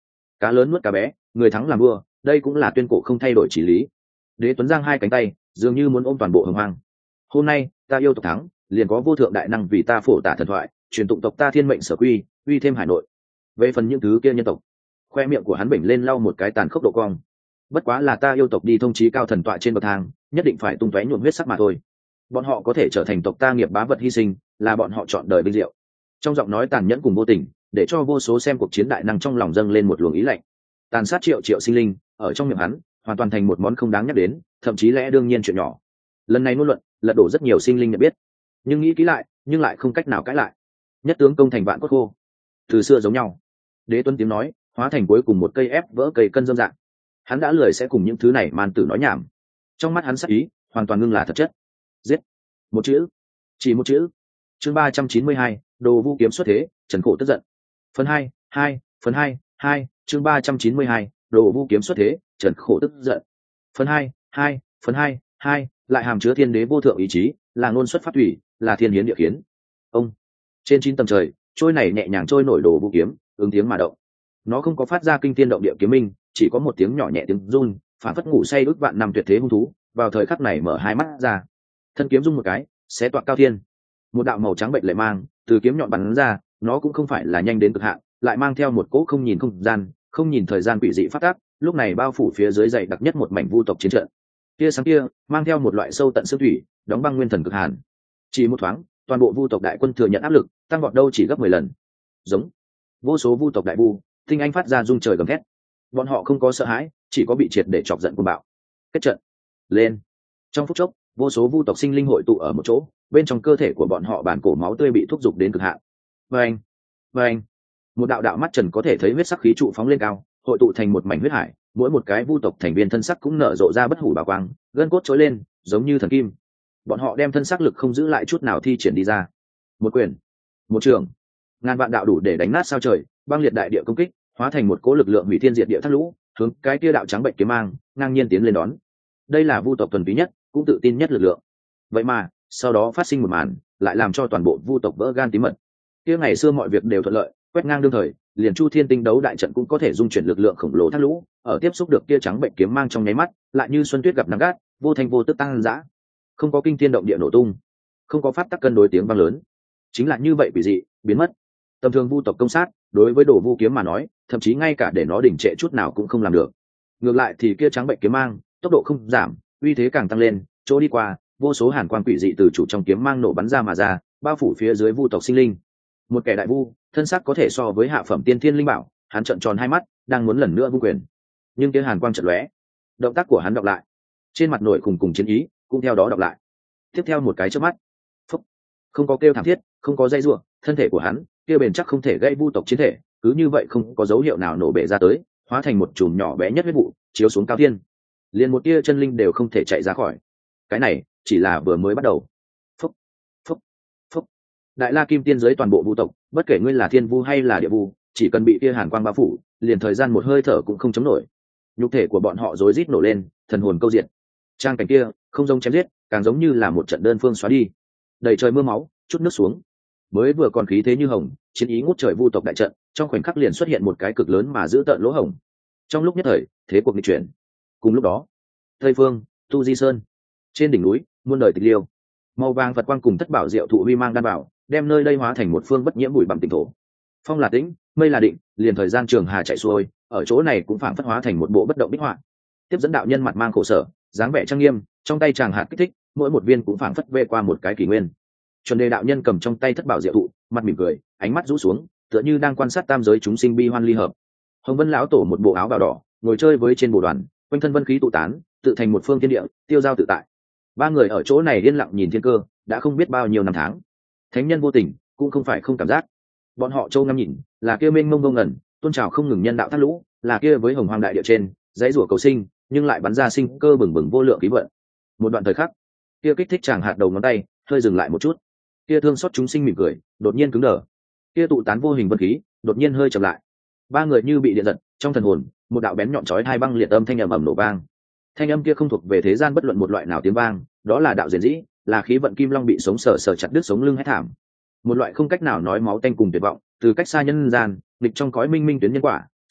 cá lớn nuốt cá bé, người thắng làm vua, đây cũng là tuyên cổ không thay đổi chỉ lý. Đế Tuấn giang hai cánh tay, dường như muốn ôm toàn bộ hồng hoang. Hôm nay ta yêu tộc thắng, liền có vô thượng đại năng vì ta phổ tả thần thoại, truyền tụng tộc ta thiên mệnh sở quy, uy thêm hải nội. Về phần những thứ kia nhân tộc, khoe miệng của hắn bình lên lau một cái tàn khốc độ cong. Bất quá là ta yêu tộc đi thông chí cao thần tọa trên bậc thang, nhất định phải tung tóe nhuộm huyết sắc mà thôi. Bọn họ có thể trở thành tộc ta nghiệp bá vật hy sinh, là bọn họ chọn đời vinh diệu. Trong giọng nói tàn nhẫn cùng vô tình, để cho vô số xem cuộc chiến đại năng trong lòng dâng lên một luồng ý lạnh. Tàn sát triệu triệu sinh linh, ở trong miệng hắn, hoàn toàn thành một món không đáng nhắc đến, thậm chí lẽ đương nhiên chuyện nhỏ. Lần này ngôn luận, lật đổ rất nhiều sinh linh nhận biết, nhưng nghĩ kỹ lại, nhưng lại không cách nào cãi lại. Nhất tướng công thành vạn cốt khô, từ xưa giống nhau. Đế Tuấn tiếng nói, hóa thành cuối cùng một cây ép vỡ cây cân dâm dạng. Hắn đã lười sẽ cùng những thứ này man tử nói nhảm. Trong mắt hắn sắc ý, hoàn toàn ngưng là thật chất. Giết. Một chữ, chỉ một chữ. Chương ba trăm chín mươi hai, Đồ Vu kiếm xuất thế, Trần Khổ tức giận. Phần hai, hai, phần hai, hai, chương ba trăm chín mươi hai, Đồ Vu kiếm xuất thế, Trần Khổ tức giận. Phần hai, hai, phần hai, hai, lại hàm chứa thiên đế vô thượng ý chí, là ngôn xuất phát thủy, là thiên hiến địa kiến. Ông. Trên chín tầng trời, trôi này nhẹ nhàng trôi nổi Đồ Vu kiếm, ứng tiếng mà động. Nó không có phát ra kinh thiên động địa kiếm minh, chỉ có một tiếng nhỏ nhẹ tiếng run, phản phất ngủ say ước vạn năm tuyệt thế hung thú, vào thời khắc này mở hai mắt ra. Thân kiếm rung một cái, xé toạc cao thiên. Một đạo màu trắng bệnh lệ mang từ kiếm nhọn bắn ra, nó cũng không phải là nhanh đến cực hạn, lại mang theo một cỗ không nhìn không gian, không nhìn thời gian quỷ dị phát tác, lúc này bao phủ phía dưới dày đặc nhất một mảnh vu tộc chiến trận. Tia sáng kia mang theo một loại sâu tận xương thủy, đóng băng nguyên thần cực hàn. Chỉ một thoáng, toàn bộ vu tộc đại quân thừa nhận áp lực, tăng vọt đâu chỉ gấp mười lần. Giống. Vô số vu tộc đại vu, tinh anh phát ra rung trời gầm thét. Bọn họ không có sợ hãi, chỉ có bị triệt để chọc giận cuồng bạo. Kết trận. Lên. Trong phút chốc, vô số vu tộc sinh linh hội tụ ở một chỗ, bên trong cơ thể của bọn họ bản cổ máu tươi bị thúc giục đến cực hạn. Vâng, vâng. Một đạo đạo mắt trần có thể thấy huyết sắc khí trụ phóng lên cao, hội tụ thành một mảnh huyết hải, mỗi một cái vu tộc thành viên thân sắc cũng nở rộ ra bất hủ bảo quang, gân cốt trỗi lên, giống như thần kim. Bọn họ đem thân sắc lực không giữ lại chút nào thi triển đi ra. Một quyền, một trường, ngàn vạn đạo đủ để đánh nát sao trời, băng liệt đại địa công kích, hóa thành một cỗ lực lượng hủy thiên diệt địa thác lũ, hướng cái kia đạo trắng bệnh kiếm mang, ngang nhiên tiến lên đón. Đây là vu tộc thuần túy nhất, cũng tự tin nhất lực lượng. Vậy mà, sau đó phát sinh một màn, lại làm cho toàn bộ vu tộc vỡ gan tí mật. Kia ngày xưa mọi việc đều thuận lợi, quét ngang đương thời, liền Chu Thiên Tinh đấu đại trận cũng có thể dung chuyển lực lượng khổng lồ thác lũ, ở tiếp xúc được kia trắng bệnh kiếm mang trong nháy mắt, lại như xuân tuyết gặp nắng gắt, vô thành vô tức tăng dã. Không có kinh thiên động địa nổ tung, không có pháp tắc cân đối tiếng vang lớn, chính là như vậy quỷ dị, biến mất. Tầm thường vu tộc công sát, đối với Đồ Vu kiếm mà nói, thậm chí ngay cả để nó đỉnh trệ chút nào cũng không làm được. Ngược lại thì kia trắng bệnh kiếm mang, tốc độ không giảm, uy thế càng tăng lên, chỗ đi qua, vô số hàn quang quỷ dị từ chủ trong kiếm mang nổ bắn ra mà ra, bao phủ phía dưới vu tộc sinh linh. Một kẻ đại vu, thân xác có thể so với hạ phẩm tiên thiên linh bảo, hắn trợn tròn hai mắt, đang muốn lần nữa vung quyền. Nhưng kia hàn quang chợt lóe, động tác của hắn đọc lại, trên mặt nổi cùng cùng chiến ý, cũng theo đó đọc lại. Tiếp theo một cái chớp mắt, phúc, không có kêu thảm thiết, không có dây rủa, thân thể của hắn, kia bền chắc không thể gây vu tộc chiến thể, cứ như vậy không có dấu hiệu nào nổ bể ra tới, hóa thành một chùm nhỏ bé nhất huyết vụ, chiếu xuống cao thiên. Liền một tia chân linh đều không thể chạy ra khỏi. Cái này chỉ là vừa mới bắt đầu. Phúc, phúc, phúc. Đại La Kim Tiên giới toàn bộ vu tộc, bất kể ngươi là thiên vu hay là địa vu, chỉ cần bị tia hàn quang bao phủ, liền thời gian một hơi thở cũng không chống nổi. Nhục thể của bọn họ rối rít nổ lên, thần hồn câu diệt. Trang cảnh kia, không giống chém giết, càng giống như là một trận đơn phương xóa đi. Đầy trời mưa máu, chút nước xuống. Mới vừa còn khí thế như hồng, chiến ý ngút trời vu tộc đại trận, trong khoảnh khắc liền xuất hiện một cái cực lớn mà giữ tợn lỗ hổng. Trong lúc nhất thời, thế cuộc nghịch chuyển. Cùng lúc đó, Tây Phương, Tu Di Sơn, trên đỉnh núi, muôn đời tịch liêu, màu vàng Phật quang cùng thất bảo diệu thụ huy mang đan bảo, đem nơi đây hóa thành một phương bất nhiễm bụi bặm tịnh thổ. Phong là tĩnh, mây là định, liền thời gian trường hà chạy xuôi, ở chỗ này cũng phảng phất hóa thành một bộ bất động bích họa. Tiếp dẫn đạo nhân mặt mang khổ sở, dáng vẻ trang nghiêm, trong tay chàng hạt kích thích, mỗi một viên cũng phảng phất vê qua một cái kỷ nguyên. Chuẩn đề đạo nhân cầm trong tay thất bảo diệu thụ, mặt mỉm cười, ánh mắt rũ xuống, tựa như đang quan sát tam giới chúng sinh bi hoan ly hợp. Hồng Vân lão tổ một bộ áo bào đỏ, ngồi chơi với trên bồ đoàn, quanh thân vân khí tụ tán, tự thành một phương thiên địa, tiêu giao tự tại. Ba người ở chỗ này yên lặng nhìn thiên cơ, đã không biết bao nhiêu năm tháng. Thánh nhân vô tình, cũng không phải không cảm giác. Bọn họ trâu ngắm nhìn, là kia mênh mông ngông ngẩn, tôn trào không ngừng nhân đạo thác lũ, là kia với hồng hoang đại địa trên, dãy rủa cầu sinh, nhưng lại bắn ra sinh cơ bừng bừng vô lượng khí vận. Một đoạn thời khắc, kia kích thích chàng hạt đầu ngón tay, hơi dừng lại một chút. Kia thương xót chúng sinh mỉm cười, đột nhiên cứng đờ. Kia tụ tán vô hình vân khí, đột nhiên hơi chậm lại. Ba người như bị điện giật, trong thần hồn, một đạo bén nhọn chói hai băng liệt âm thanh ầm ầm nổ vang. Thanh âm kia không thuộc về thế gian bất luận một loại nào tiếng vang, đó là đạo diệt dĩ, là khí vận kim long bị sống sờ sờ chặt đứt sống lưng hét thảm. Một loại không cách nào nói máu tanh cùng tuyệt vọng, từ cách xa nhân gian, nghịch trong cõi minh minh tuyến nhân quả,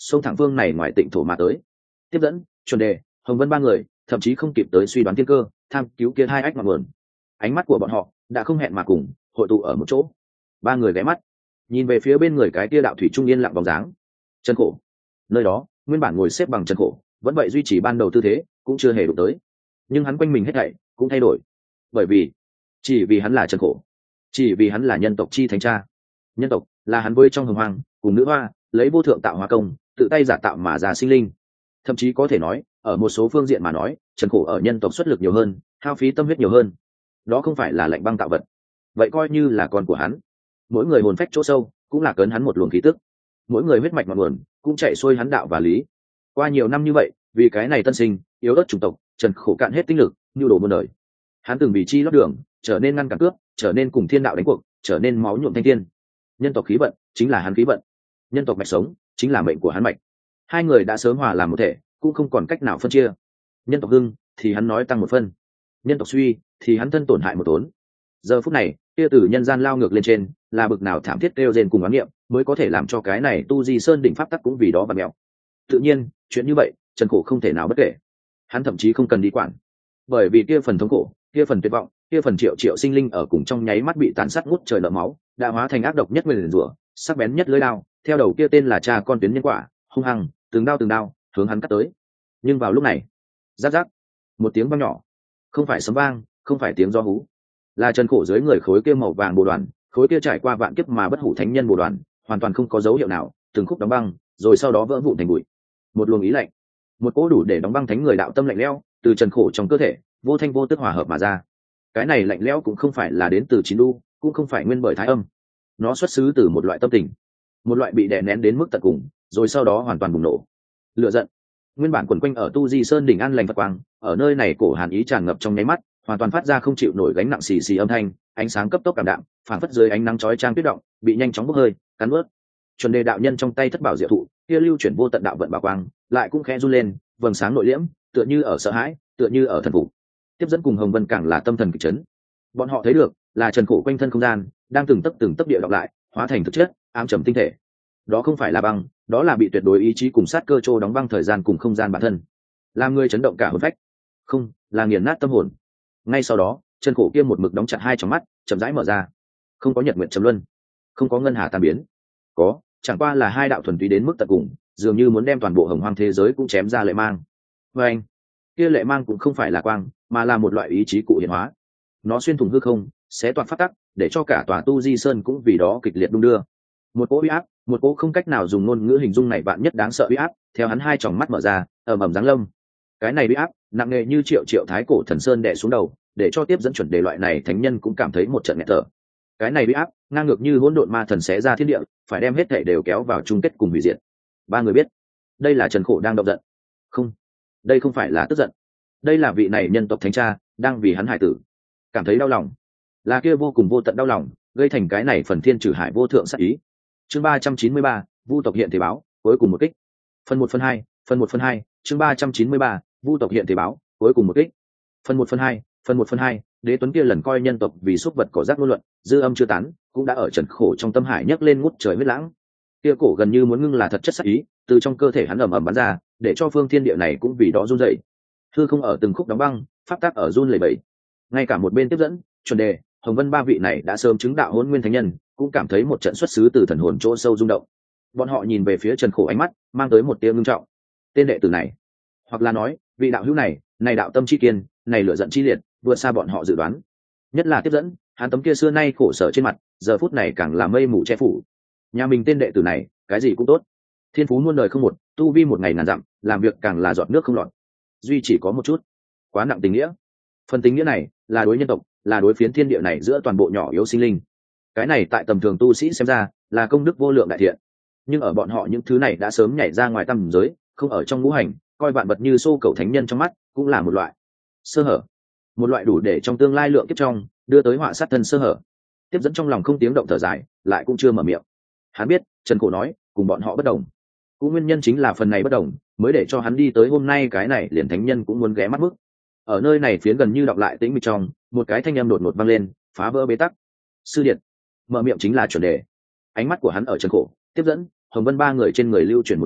xông thẳng phương này ngoài tịnh thổ mà tới. Tiếp dẫn, chuẩn đề, hồng vân ba người thậm chí không kịp tới suy đoán thiên cơ, tham cứu kia hai ách ngọn nguồn. Ánh mắt của bọn họ đã không hẹn mà cùng hội tụ ở một chỗ. Ba người ghé mắt nhìn về phía bên người cái kia đạo thủy trung yên lặng bóng dáng. Chân khổ. Nơi đó nguyên bản ngồi xếp bằng chân khổ vẫn vậy duy trì ban đầu tư thế, cũng chưa hề đụng tới, nhưng hắn quanh mình hết thảy cũng thay đổi, bởi vì chỉ vì hắn là chân khổ, chỉ vì hắn là nhân tộc chi thánh cha. Nhân tộc là hắn với trong hồng hoang cùng nữ hoa lấy vô thượng tạo hóa công tự tay giả tạo mà ra sinh linh. Thậm chí có thể nói ở một số phương diện mà nói, trần khổ ở nhân tộc xuất lực nhiều hơn, hao phí tâm huyết nhiều hơn. Đó không phải là lạnh băng tạo vật, vậy coi như là con của hắn. Mỗi người hồn phách chỗ sâu cũng là cấn hắn một luồng khí tức, mỗi người huyết mạch ngọn nguồn cũng chạy xuôi hắn đạo và lý. Qua nhiều năm như vậy, vì cái này tân sinh yếu ớt chủng tộc, trần khổ cạn hết tinh lực nhu đồ muôn đời. Hắn từng vì chi lót đường, trở nên ngăn cản cướp, trở nên cùng thiên đạo đánh cuộc, trở nên máu nhuộm thanh thiên. Nhân tộc khí vận chính là hắn khí vận, nhân tộc mạch sống chính là mệnh của hắn mạch. Hai người đã sớm hòa làm một thể, cũng không còn cách nào phân chia. Nhân tộc hưng thì hắn nói tăng một phân, nhân tộc suy thì hắn thân tổn hại một tốn. Giờ phút này kia từ nhân gian lao ngược lên trên, là bực nào thảm thiết kêu rên cùng oán niệm mới có thể làm cho cái này tu di sơn đỉnh pháp tắc cũng vì đó và mèo. Tự nhiên chuyện như vậy trần khổ không thể nào bất kể, hắn thậm chí không cần đi quản, bởi vì kia phần thống khổ, kia phần tuyệt vọng, kia phần triệu triệu sinh linh ở cùng trong nháy mắt bị tàn sát ngút trời nợ máu, đã hóa thành ác độc nhất nguyền rủa, sắc bén nhất lưỡi đao, theo đầu kia tên là cha con tuyến nhân quả, hung hăng từng đao từng đao hướng hắn cắt tới. Nhưng vào lúc này, rắc rắc, một tiếng vang nhỏ, không phải sấm vang, không phải tiếng gió hú, là trần khổ dưới người khối kia màu vàng bồ đoàn, khối kia trải qua vạn kiếp mà bất hủ thánh nhân bồ đoàn, hoàn toàn không có dấu hiệu nào, từng khúc đóng băng, rồi sau đó vỡ vụn thành bụi. Một luồng ý lạnh, một cỗ đủ để đóng băng thánh người đạo tâm lạnh lẽo, từ trần khổ trong cơ thể vô thanh vô tức hòa hợp mà ra. Cái này lạnh lẽo cũng không phải là đến từ chín đu, cũng không phải nguyên bởi thái âm, nó xuất xứ từ một loại tâm tình, một loại bị đè nén đến mức tận cùng, rồi sau đó hoàn toàn bùng nổ. Lửa giận nguyên bản quần quanh ở tu di sơn đỉnh an lành Phật quang, ở nơi này cổ hàn ý tràn ngập trong nháy mắt, hoàn toàn phát ra không chịu nổi gánh nặng xì xì âm thanh, ánh sáng cấp tốc cảm đạm, phảng phất dưới ánh nắng chói chang tuyết động, bị nhanh chóng bốc hơi, cắn nuốt. Chuẩn đề đạo nhân trong tay thất bảo diệu thụ, kia lưu chuyển vô tận đạo vận bảo quang, lại cũng khẽ run lên, vầng sáng nội liễm, tựa như ở sợ hãi, tựa như ở thần phục. Tiếp dẫn cùng Hồng Vân càng là tâm thần kịch chấn. Bọn họ thấy được, là trần khổ quanh thân không gian đang từng tấc từng tấc địa đọc lại, hóa thành thực chất, ám trầm tinh thể. Đó không phải là băng, đó là bị tuyệt đối ý chí cùng sát cơ trô đóng băng thời gian cùng không gian bản thân, làm người chấn động cả hồn phách, không là nghiền nát tâm hồn. Ngay sau đó, trần khổ kia một mực đóng chặt hai tròng mắt chậm rãi mở ra, không có nhật nguyện trầm luân, không có ngân hà tan biến, có chẳng qua là hai đạo thuần túy đến mức tận cùng, dường như muốn đem toàn bộ hồng hoang thế giới cũng chém ra lệ mang. Và anh, kia lệ mang cũng không phải là quang, mà là một loại ý chí cụ hiện hóa. Nó xuyên thủng hư không, xé toạc phát tắc, để cho cả tòa tu di sơn cũng vì đó kịch liệt đung đưa. Một cỗ uy áp, một cỗ không cách nào dùng ngôn ngữ hình dung này bạn nhất đáng sợ uy áp, theo hắn hai tròng mắt mở ra, ầm ầm giáng lâm. Cái này uy áp nặng nề như triệu triệu thái cổ thần sơn đè xuống đầu, để cho tiếp dẫn chuẩn đề loại này thánh nhân cũng cảm thấy một trận nghẹt thở. Cái này uy áp ngang ngược như hỗn độn ma thần xé ra thiên địa, phải đem hết thảy đều kéo vào chung kết cùng hủy diệt. Ba người biết, đây là trần khổ đang động giận. Không, đây không phải là tức giận, đây là vị này nhân tộc thánh cha đang vì hắn hải tử cảm thấy đau lòng, là kia vô cùng vô tận đau lòng gây thành cái này phần thiên trừ hải vô thượng sát ý. Chương ba trăm chín mươi ba, vu tộc hiện thế báo, cuối cùng một kích. Phần một phần hai, phần một phần hai, chương ba trăm chín mươi ba, vu tộc hiện thế báo, cuối cùng một kích. Phần một phần hai, phần một phần hai, Đế Tuấn kia lần coi nhân tộc vì xúc vật cỏ rác ngôn luận, dư âm chưa tán, cũng đã ở trần khổ trong tâm hải nhấc lên ngút trời huyết lãng. Kia cổ gần như muốn ngưng là thật chất sát ý, từ trong cơ thể hắn ầm ầm bắn ra, để cho phương thiên địa này cũng vì đó run rẩy. Hư không ở từng khúc đóng băng, pháp tắc ở run lẩy bẩy. Ngay cả một bên tiếp dẫn, chuẩn đề, Hồng Vân ba vị này đã sớm chứng đạo hôn nguyên thánh nhân, cũng cảm thấy một trận xuất xứ từ thần hồn chỗ sâu rung động. Bọn họ nhìn về phía trần khổ, ánh mắt mang tới một tia ngưng trọng. Tên đệ tử này, hoặc là nói vị đạo hữu này, này đạo tâm chi kiên, này lửa giận chi liệt, vượt xa bọn họ dự đoán. Nhất là tiếp dẫn, hắn tấm kia xưa nay khổ sở trên mặt, giờ phút này càng là mây mù che phủ. Nhà mình tên đệ tử này, cái gì cũng tốt, thiên phú muôn đời không một, tu vi một ngày ngàn dặm, làm việc càng là giọt nước không lọt. Duy chỉ có một chút quá nặng tình nghĩa. Phần tình nghĩa này là đối nhân tộc, là đối phiến thiên địa này giữa toàn bộ nhỏ yếu sinh linh. Cái này tại tầm thường tu sĩ xem ra là công đức vô lượng đại thiện, nhưng ở bọn họ những thứ này đã sớm nhảy ra ngoài tầm giới, không ở trong ngũ hành, coi vạn vật như xô cầu thánh nhân trong mắt, cũng là một loại sơ hở, một loại đủ để trong tương lai lượng kiếp trong đưa tới họa sát thân sơ hở. Tiếp dẫn trong lòng không tiếng động thở dài, lại cũng chưa mở miệng. Hắn biết trần khổ nói cùng bọn họ bất đồng, cũng nguyên nhân chính là phần này bất đồng, mới để cho hắn đi tới hôm nay cái này liền thánh nhân cũng muốn ghé mắt mức. Ở nơi này phiến gần như đọc lại tĩnh mịch trong, một cái thanh âm đột ngột vang lên, phá vỡ bế tắc. Sư điện. Mở miệng chính là chuẩn đề. Ánh mắt của hắn ở trần khổ, tiếp dẫn, Hồng Vân ba người trên người lưu chuyển một vòng,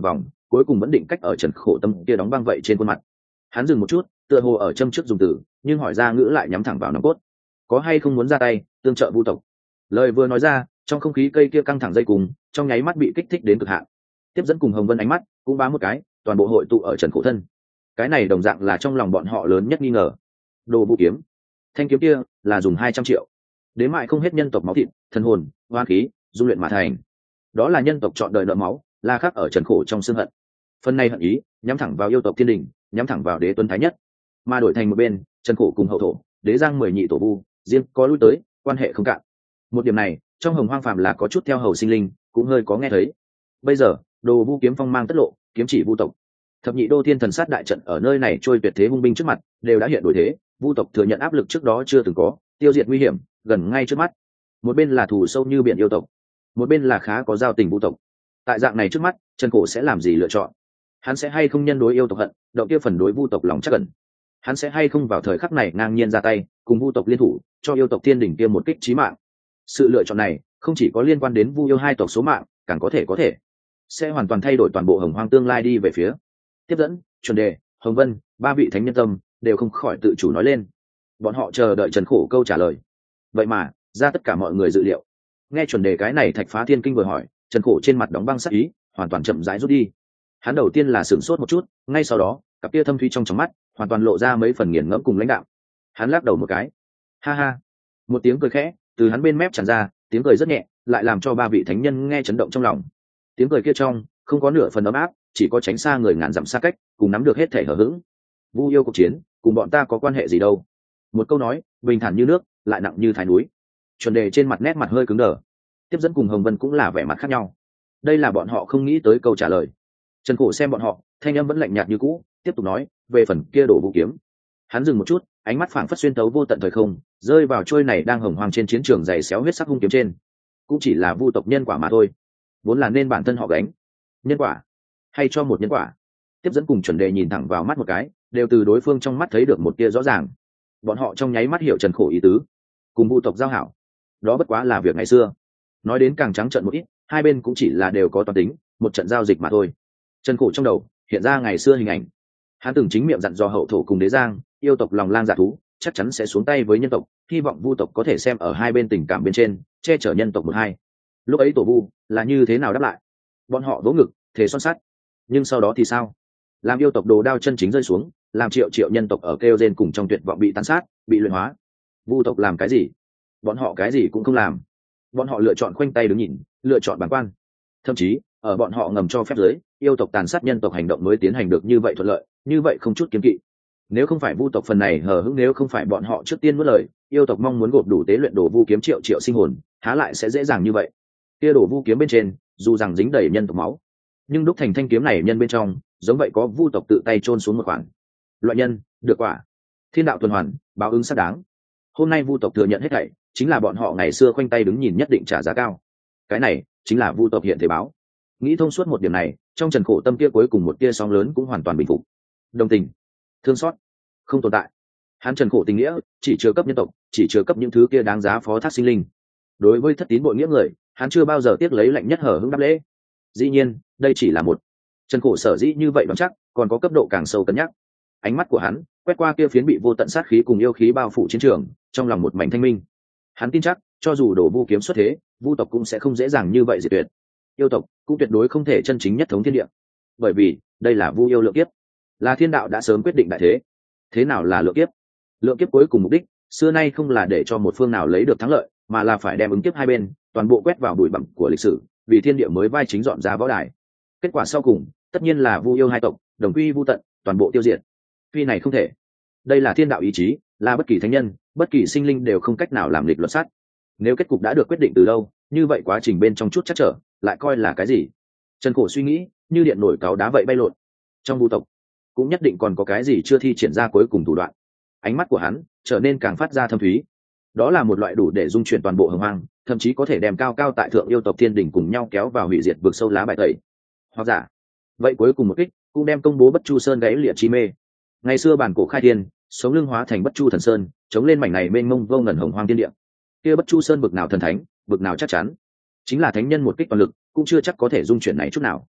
cuối cùng vẫn định cách ở Trần Khổ Tâm kia đóng băng vậy trên khuôn mặt. Hắn dừng một chút, tựa hồ ở châm trước dùng từ, nhưng hỏi ra ngữ lại nhắm thẳng vào nòng cốt. Có hay không muốn ra tay tương trợ Vu tộc? Lời vừa nói ra, trong không khí cây kia căng thẳng dây cùng, trong nháy mắt bị kích thích đến cực hạn. Tiếp dẫn cùng Hồng Vân ánh mắt cũng bám một cái, toàn bộ hội tụ ở Trần Khổ thân. Cái này đồng dạng là trong lòng bọn họ lớn nhất nghi ngờ. Đồ vũ kiếm, thanh kiếm kia là dùng hai trăm triệu, đến mại không hết nhân tộc máu thịt, thần hồn, hoa khí, dung luyện mà thành. Đó là nhân tộc chọn đời nợ máu, là khắc ở Trần Khổ trong xương hận. Phần này hận ý nhắm thẳng vào yêu tộc thiên đình, nhắm thẳng vào đế tuấn thái nhất, mà đổi thành một bên Trần Khổ cùng hậu thổ đế giang mười nhị tổ vu riêng có lui tới, quan hệ không cạn. Một điểm này trong Hồng Hoang phàm là có chút theo hầu sinh linh cũng hơi có nghe thấy. Bây giờ đồ vu kiếm phong mang tất lộ, kiếm chỉ vu tộc, thập nhị đô thiên thần sát đại trận ở nơi này trôi tuyệt thế hung binh trước mặt đều đã hiện đổi thế. Vu tộc thừa nhận áp lực trước đó chưa từng có, tiêu diệt nguy hiểm gần ngay trước mắt. Một bên là thù sâu như biển yêu tộc, một bên là khá có giao tình vu tộc. Tại dạng này trước mắt, Trần Khổ sẽ làm gì lựa chọn? Hắn sẽ hay không nhân đối yêu tộc hận, động kia phần đối vu tộc lòng chắc cẩn? Hắn sẽ hay không vào thời khắc này ngang nhiên ra tay cùng vu tộc liên thủ cho yêu tộc thiên đỉnh kia một kích chí mạng? Sự lựa chọn này không chỉ có liên quan đến vu yêu hai tộc số mạng, càng có thể có thể sẽ hoàn toàn thay đổi toàn bộ Hồng Hoang tương lai đi về phía. Tiếp dẫn, Chuẩn Đề, Hồng Vân, ba vị thánh nhân tâm đều không khỏi tự chủ nói lên. Bọn họ chờ đợi Trần Khổ câu trả lời. Vậy mà ra tất cả mọi người dự liệu. Nghe Chuẩn Đề cái này thạch phá thiên kinh vừa hỏi, Trần Khổ trên mặt đóng băng sắc ý hoàn toàn chậm rãi rút đi. Hắn đầu tiên là sửng sốt một chút, ngay sau đó cặp kia thâm thúy trong trong mắt hoàn toàn lộ ra mấy phần nghiền ngẫm cùng lãnh đạo. Hắn lắc đầu một cái, ha ha, một tiếng cười khẽ từ hắn bên mép tràn ra, tiếng cười rất nhẹ, lại làm cho ba vị thánh nhân nghe chấn động trong lòng. Tiếng cười kia trong không có nửa phần ấm áp, chỉ có tránh xa người ngàn dặm xa cách, cùng nắm được hết thể hở hững. Vu yêu cuộc chiến cùng bọn ta có quan hệ gì đâu? Một câu nói bình thản như nước, lại nặng như thái núi. Chuẩn Đề trên mặt nét mặt hơi cứng đờ. Tiếp dẫn cùng Hồng Vân cũng là vẻ mặt khác nhau. Đây là bọn họ không nghĩ tới câu trả lời. Trần Khổ xem bọn họ, thanh âm vẫn lạnh nhạt như cũ, tiếp tục nói về phần kia đổ vũ kiếm. Hắn dừng một chút, ánh mắt phảng phất xuyên tấu vô tận thời không, rơi vào trôi này đang hồng hoàng trên chiến trường dày xéo huyết sắc hung kiếm trên. Cũng chỉ là vu tộc nhân quả mà thôi, vốn là nên bản thân họ gánh. Nhân quả, hay cho một nhân quả? Tiếp dẫn cùng Chuẩn Đề nhìn thẳng vào mắt một cái, đều từ đối phương trong mắt thấy được một tia rõ ràng. Bọn họ trong nháy mắt hiểu Trần Khổ ý tứ, cùng vu tộc giao hảo, đó bất quá là việc ngày xưa. Nói đến càng trắng trợn một ít, hai bên cũng chỉ là đều có toán tính, một trận giao dịch mà thôi. Trần Khổ trong đầu hiện ra ngày xưa hình ảnh. Hắn từng chính miệng dặn dò hậu thổ cùng đế giang, yêu tộc lòng lang dạ thú chắc chắn sẽ xuống tay với nhân tộc, hy vọng vu tộc có thể xem ở hai bên tình cảm bên trên, che chở nhân tộc một hai. Lúc ấy tổ vu là như thế nào đáp lại? Bọn họ vỗ ngực thề son sắt. Nhưng sau đó thì sao? Làm yêu tộc đồ đao chân chính rơi xuống, làm triệu triệu nhân tộc ở kêu rên cùng trong tuyệt vọng bị tàn sát, bị luyện hóa. Vu tộc làm cái gì? Bọn họ cái gì cũng không làm. Bọn họ lựa chọn khoanh tay đứng nhìn, lựa chọn bản quan. Thậm chí ở bọn họ ngầm cho phép giới, yêu tộc tàn sát nhân tộc hành động mới tiến hành được như vậy thuận lợi, như vậy không chút kiêng kỵ. Nếu không phải vu tộc phần này hờ hững, nếu không phải bọn họ trước tiên nuốt lời, yêu tộc mong muốn gộp đủ tế luyện đồ vu kiếm triệu triệu sinh hồn, há lại sẽ dễ dàng như vậy? Kia đồ vu kiếm bên trên, dù rằng dính đầy nhân tộc máu, nhưng đúc thành thanh kiếm này nhân bên trong, giống vậy có vu tộc tự tay chôn xuống một khoản. Loại nhân, được quả. Thiên đạo tuần hoàn, báo ứng xác đáng. Hôm nay vu tộc thừa nhận hết thảy, chính là bọn họ ngày xưa khoanh tay đứng nhìn nhất định trả giá cao. Cái này chính là vu tộc hiện thế báo. Nghĩ thông suốt một điểm này, trong Trần Khổ tâm kia cuối cùng một tia sóng lớn cũng hoàn toàn bình phục. Đồng tình, thương xót không tồn tại. Hắn Trần Khổ tình nghĩa chỉ chứa cấp nhân tộc, chỉ chứa cấp những thứ kia đáng giá phó thác sinh linh. Đối với thất tín bội nghĩa người, hắn chưa bao giờ tiếc lấy lạnh nhất hở hững đáp lễ. Dĩ nhiên đây chỉ là một. Trần Khổ sở dĩ như vậy bằng chắc còn có cấp độ càng sâu cân nhắc. Ánh mắt của hắn quét qua kia phiến bị vô tận sát khí cùng yêu khí bao phủ chiến trường, trong lòng một mảnh thanh minh. Hắn tin chắc cho dù đổ vu kiếm xuất thế, vu tộc cũng sẽ không dễ dàng như vậy diệt tuyệt. Yêu tộc cũng tuyệt đối không thể chân chính nhất thống thiên địa, bởi vì đây là vu yêu lượng kiếp, là thiên đạo đã sớm quyết định đại thế. Thế nào là lượng kiếp? Lượng kiếp cuối cùng mục đích xưa nay không là để cho một phương nào lấy được thắng lợi, mà là phải đem ứng kiếp hai bên toàn bộ quét vào bụi bặm của lịch sử, vì thiên địa mới vai chính dọn ra võ đài. Kết quả sau cùng tất nhiên là vu yêu hai tộc đồng quy vu tận, toàn bộ tiêu diệt. Phi này không thể. Đây là thiên đạo ý chí, là bất kỳ thánh nhân, bất kỳ sinh linh đều không cách nào làm lịch luật sát. Nếu kết cục đã được quyết định từ lâu, như vậy quá trình bên trong chút chắc trở lại coi là cái gì? Trần Khổ suy nghĩ như điện nổi cáo đá vậy bay lộn. Trong vu tộc cũng nhất định còn có cái gì chưa thi triển ra cuối cùng thủ đoạn. Ánh mắt của hắn trở nên càng phát ra thâm thúy. Đó là một loại đủ để dung chuyển toàn bộ hồng hoang, thậm chí có thể đem cao cao tại thượng yêu tộc thiên đỉnh cùng nhau kéo vào hủy diệt vực sâu lá bài tẩy. Hoặc giả vậy cuối cùng một kích cũng đem công bố bất chu sơn gãy lịa chi mê. Ngày xưa bản cổ khai thiên, sống lưng hóa thành bất chu thần sơn, chống lên mảnh này mênh mông vô ngần hồng hoang thiên địa. Kia bất chu sơn bực nào thần thánh, bực nào chắc chắn, chính là thánh nhân một kích toàn lực cũng chưa chắc có thể dung chuyển này chút nào.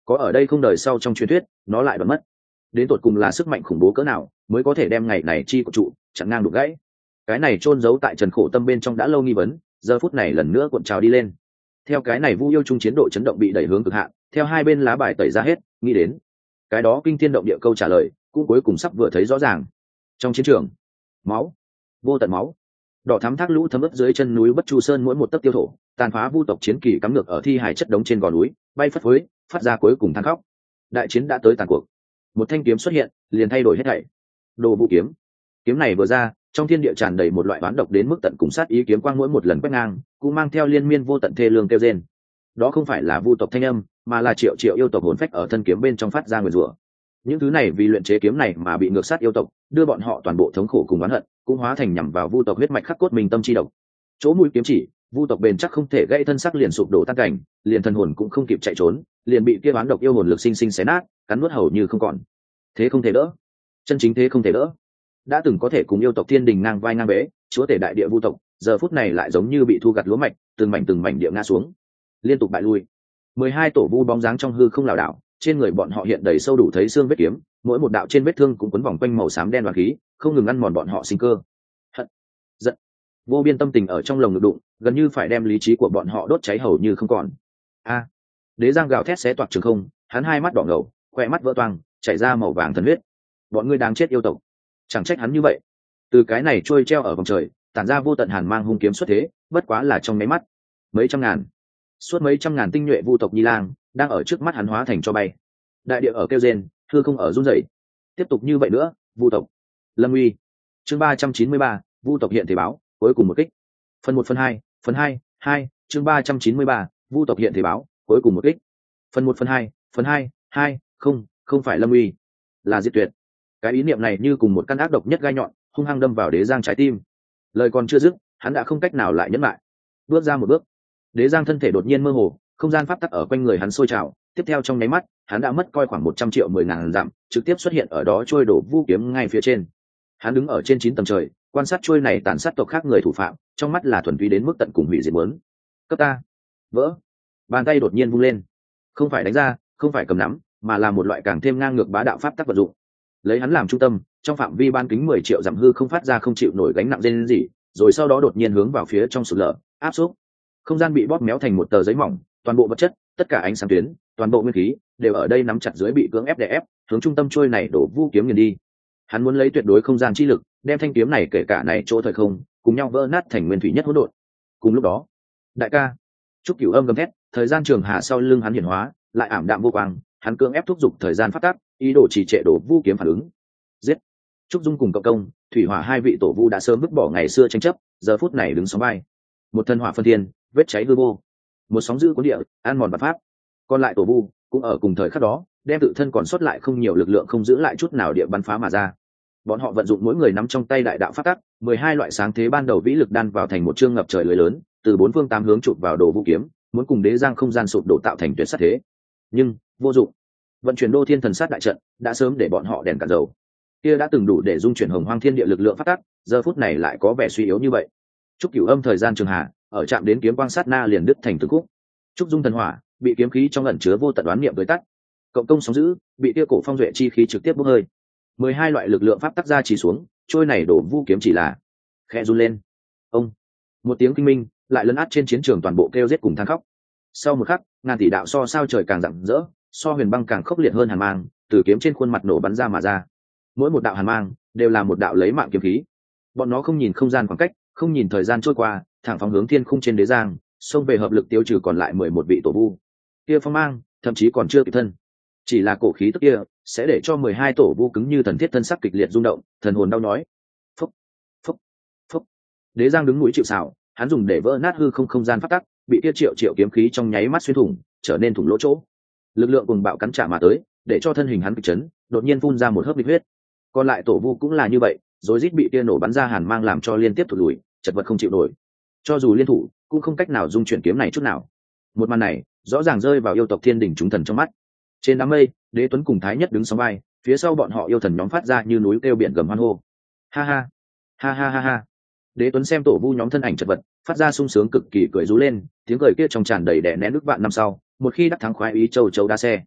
có ở đây không đời sau trong truyền thuyết nó lại bật mất. Đến tột cùng là sức mạnh khủng bố cỡ nào mới có thể đem ngày này chi của trụ chặn ngang đục gãy. Cái này chôn giấu tại Trần Khổ Tâm bên trong đã lâu nghi vấn, giờ phút này lần nữa cuộn trào đi lên. Theo cái này Vu yêu trung chiến độ chấn động bị đẩy hướng cực hạn, theo hai bên lá bài tẩy ra hết, nghĩ đến cái đó kinh thiên động địa câu trả lời cũng cuối cùng sắp vừa thấy rõ ràng. Trong chiến trường, máu, vô tận máu, đỏ thắm thác lũ thấm ướt dưới chân núi Bất Chu Sơn, mỗi một tấc tiêu thổ, tàn phá vu tộc chiến kỳ cắm ngược ở thi hài chất đống trên gò núi, bay phất phới, phát ra cuối cùng than khóc. Đại chiến đã tới tàn cuộc. Một thanh kiếm xuất hiện, liền thay đổi hết thảy. Đồ Vũ kiếm. Kiếm này vừa ra, trong thiên địa tràn đầy một loại oán độc đến mức tận cùng sát ý, kiếm quang mỗi một lần quét ngang, cũng mang theo liên miên vô tận thê lương kêu rên. Đó không phải là vu tộc thanh âm, mà là triệu triệu yêu tộc hồn phách ở thân kiếm bên trong phát ra nguyền rủa. Những thứ này vì luyện chế kiếm này mà bị ngược sát yêu tộc, đưa bọn họ toàn bộ thống khổ cùng oán hận, cũng hóa thành nhằm vào vu tộc huyết mạch khắc cốt mình tâm chi độc. Chỗ mũi kiếm chỉ, vu tộc bền chắc không thể gãy, thân sắc liền sụp đổ tan cảnh, liền thần hồn cũng không kịp chạy trốn, liền bị kia oán độc yêu hồn lực sinh sinh xé nát, cắn nuốt hầu như không còn. Thế không thể đỡ, chân chính thế không thể đỡ. Đã từng có thể cùng yêu tộc thiên đình ngang vai ngang bế, chúa tể đại địa vu tộc, giờ phút này lại giống như bị thu gặt lúa mạch, từng mảnh từng mảnh địa ngã xuống, liên tục bại lui. Mười hai tổ vu bóng dáng trong hư không lảo đảo, trên người bọn họ hiện đầy sâu đủ thấy xương vết kiếm, mỗi một đạo trên vết thương cũng quấn vòng quanh màu xám đen đoàn khí, không ngừng ăn mòn bọn họ sinh cơ. Hận, giận, vô biên tâm tình ở trong lồng ngực đụng, gần như phải đem lý trí của bọn họ đốt cháy hầu như không còn. A! Đế Giang gào thét xé toạc trường không, hắn hai mắt đỏ ngầu, khoe mắt vỡ toang, chảy ra màu vàng thần huyết. Bọn ngươi đáng chết yêu tộc, chẳng trách hắn như vậy. Từ cái này trôi treo ở vòng trời, tản ra vô tận hàn mang hung kiếm xuất thế, bất quá là trong mấy mắt, mấy trăm ngàn, suốt mấy trăm ngàn tinh nhuệ vu tộc nhi lang đang ở trước mắt hắn hóa thành cho bay. Đại địa ở kêu rên, hư không ở run rẩy. Tiếp tục như vậy nữa, vu tộc lâm uy. Chương ba trăm chín mươi ba, vu tộc hiện thể báo, cuối cùng một kích. Phần một phần hai, phần hai, hai, chương ba trăm chín mươi ba, vu tộc hiện thể báo, cuối cùng một kích. Phần một phần hai, phần hai, hai, không, không phải lâm uy, là diệt tuyệt. Cái ý niệm này như cùng một căn ác độc nhất gai nhọn, hung hăng đâm vào Đế Giang trái tim. Lời còn chưa dứt, hắn đã không cách nào lại nhẫn lại. Bước ra một bước, Đế Giang thân thể đột nhiên mơ hồ, không gian pháp tắc ở quanh người hắn sôi trào, tiếp theo trong nháy mắt, hắn đã mất coi khoảng một trăm triệu mười ngàn dặm, trực tiếp xuất hiện ở đó trôi đổ vu kiếm ngay phía trên. Hắn đứng ở trên chín tầng trời, quan sát trôi này tàn sát tộc khác người thủ phạm, trong mắt là thuần túy đến mức tận cùng hủy diệt muốn. Cấp ta, vỡ. Bàn tay đột nhiên vung lên, không phải đánh ra, không phải cầm nắm, mà là một loại càng thêm ngang ngược bá đạo pháp tắc vận dụng. Lấy hắn làm trung tâm, trong phạm vi ban kính mười triệu dặm hư không phát ra không chịu nổi gánh nặng rên rỉ, rồi sau đó đột nhiên hướng vào phía trong sụt lở, áp xúc. Không gian bị bóp méo thành một tờ giấy mỏng, toàn bộ vật chất, tất cả ánh sáng tuyến, toàn bộ nguyên khí đều ở đây nắm chặt dưới bị cưỡng ép đè ép, hướng trung tâm trôi này đổ vu kiếm nghiền đi. Hắn muốn lấy tuyệt đối không gian chi lực, đem thanh kiếm này kể cả này chỗ thời không, cùng nhau vỡ nát thành nguyên thủy nhất hỗn độn. Cùng lúc đó, đại ca, Trúc Cửu Âm gầm thét, thời gian trường hà sau lưng hắn hiển hóa, lại ảm đạm vô quang, hắn cưỡng ép thúc giục thời gian phát tác, ý đồ trì trệ đổ vu kiếm phản ứng. Giết! Trúc Dung cùng Cộng Công, Thủy Hỏa hai vị tổ vu đã sớm vứt bỏ ngày xưa tranh chấp, giờ phút này đứng sóng vai. Một thân hỏa phân thiên, vết cháy hư vô, một sóng dữ cuốn địa, an mòn bạt pháp. Còn lại tổ vu cũng ở cùng thời khắc đó, đem tự thân còn sót lại không nhiều lực lượng không giữ lại chút nào địa bắn phá mà ra. Bọn họ vận dụng mỗi người nắm trong tay đại đạo pháp tắc, mười hai loại sáng thế ban đầu vĩ lực đan vào thành một chương ngập trời lưới lớn, từ bốn phương tám hướng chụp vào đồ vũ kiếm, muốn cùng Đế Giang không gian sụp đổ tạo thành tuyệt sát thế. Nhưng vô dụng. Vận chuyển đô thiên thần sát đại trận đã sớm để bọn họ đèn cạn dầu. Kia đã từng đủ để dung chuyển hồng hoang thiên địa lực lượng pháp tắc, giờ phút này lại có vẻ suy yếu như vậy. Trúc Cửu Âm thời gian trường hà, ở chạm đến kiếm quang sát na liền đứt thành từng khúc. Trúc Dung thần hỏa bị kiếm khí trong ẩn chứa vô tận đoán niệm tới tắt. Cộng Công sóng dữ bị kia cổ phong duệ chi khí trực tiếp bốc hơi. Mười hai loại lực lượng pháp tắc ra chỉ xuống, trôi này đổ vu kiếm chỉ là khẽ run lên. Ông, một tiếng kinh minh lại lấn át trên chiến trường toàn bộ kêu giết cùng than khóc. Sau một khắc, ngàn tỷ đạo so sao trời càng rạng rỡ, so huyền băng càng khốc liệt hơn hàn mang, từ kiếm trên khuôn mặt nổ bắn ra mà ra. Mỗi một đạo hàn mang đều là một đạo lấy mạng kiếm khí. Bọn nó không nhìn không gian khoảng cách, không nhìn thời gian trôi qua, thẳng phóng hướng thiên khung trên Đế Giang, xông về hợp lực tiêu trừ còn lại mười một vị tổ vu. Kia phong mang, thậm chí còn chưa kịp thân, chỉ là cổ khí tức kia sẽ để cho mười hai tổ vu cứng như thần thiết thân sắc kịch liệt rung động, thần hồn đau nhói. Phúc, phúc, phúc. Đế Giang đứng mũi chịu sào, hắn dùng để vỡ nát hư không không gian phát tắc, bị kia triệu triệu kiếm khí trong nháy mắt xuyên thủng, trở nên thủng lỗ chỗ. Lực lượng cùng bạo cắn trả mà tới, để cho thân hình hắn kịch chấn, đột nhiên phun ra một hớp địch huyết. Còn lại tổ vu cũng là như vậy, rồi rít bị kia nổ bắn ra hàn mang làm cho liên tiếp thụt lùi, chật vật không chịu nổi. Cho dù liên thủ, cũng không cách nào dung chuyển kiếm này chút nào. Một màn này rõ ràng rơi vào yêu tộc thiên đình chúng thần trong mắt. Trên đám mây, Đế Tuấn cùng Thái Nhất đứng sóng vai, phía sau bọn họ yêu thần nhóm phát ra như núi kêu biển gầm hoan hô. Ha ha, ha ha ha ha. Đế Tuấn xem tổ vu nhóm thân ảnh chật vật, phát ra sung sướng cực kỳ cười rú lên, tiếng cười kia trong tràn đầy đè nén nước vạn năm sau, một khi đắc thắng khoái ý châu châu đa xe.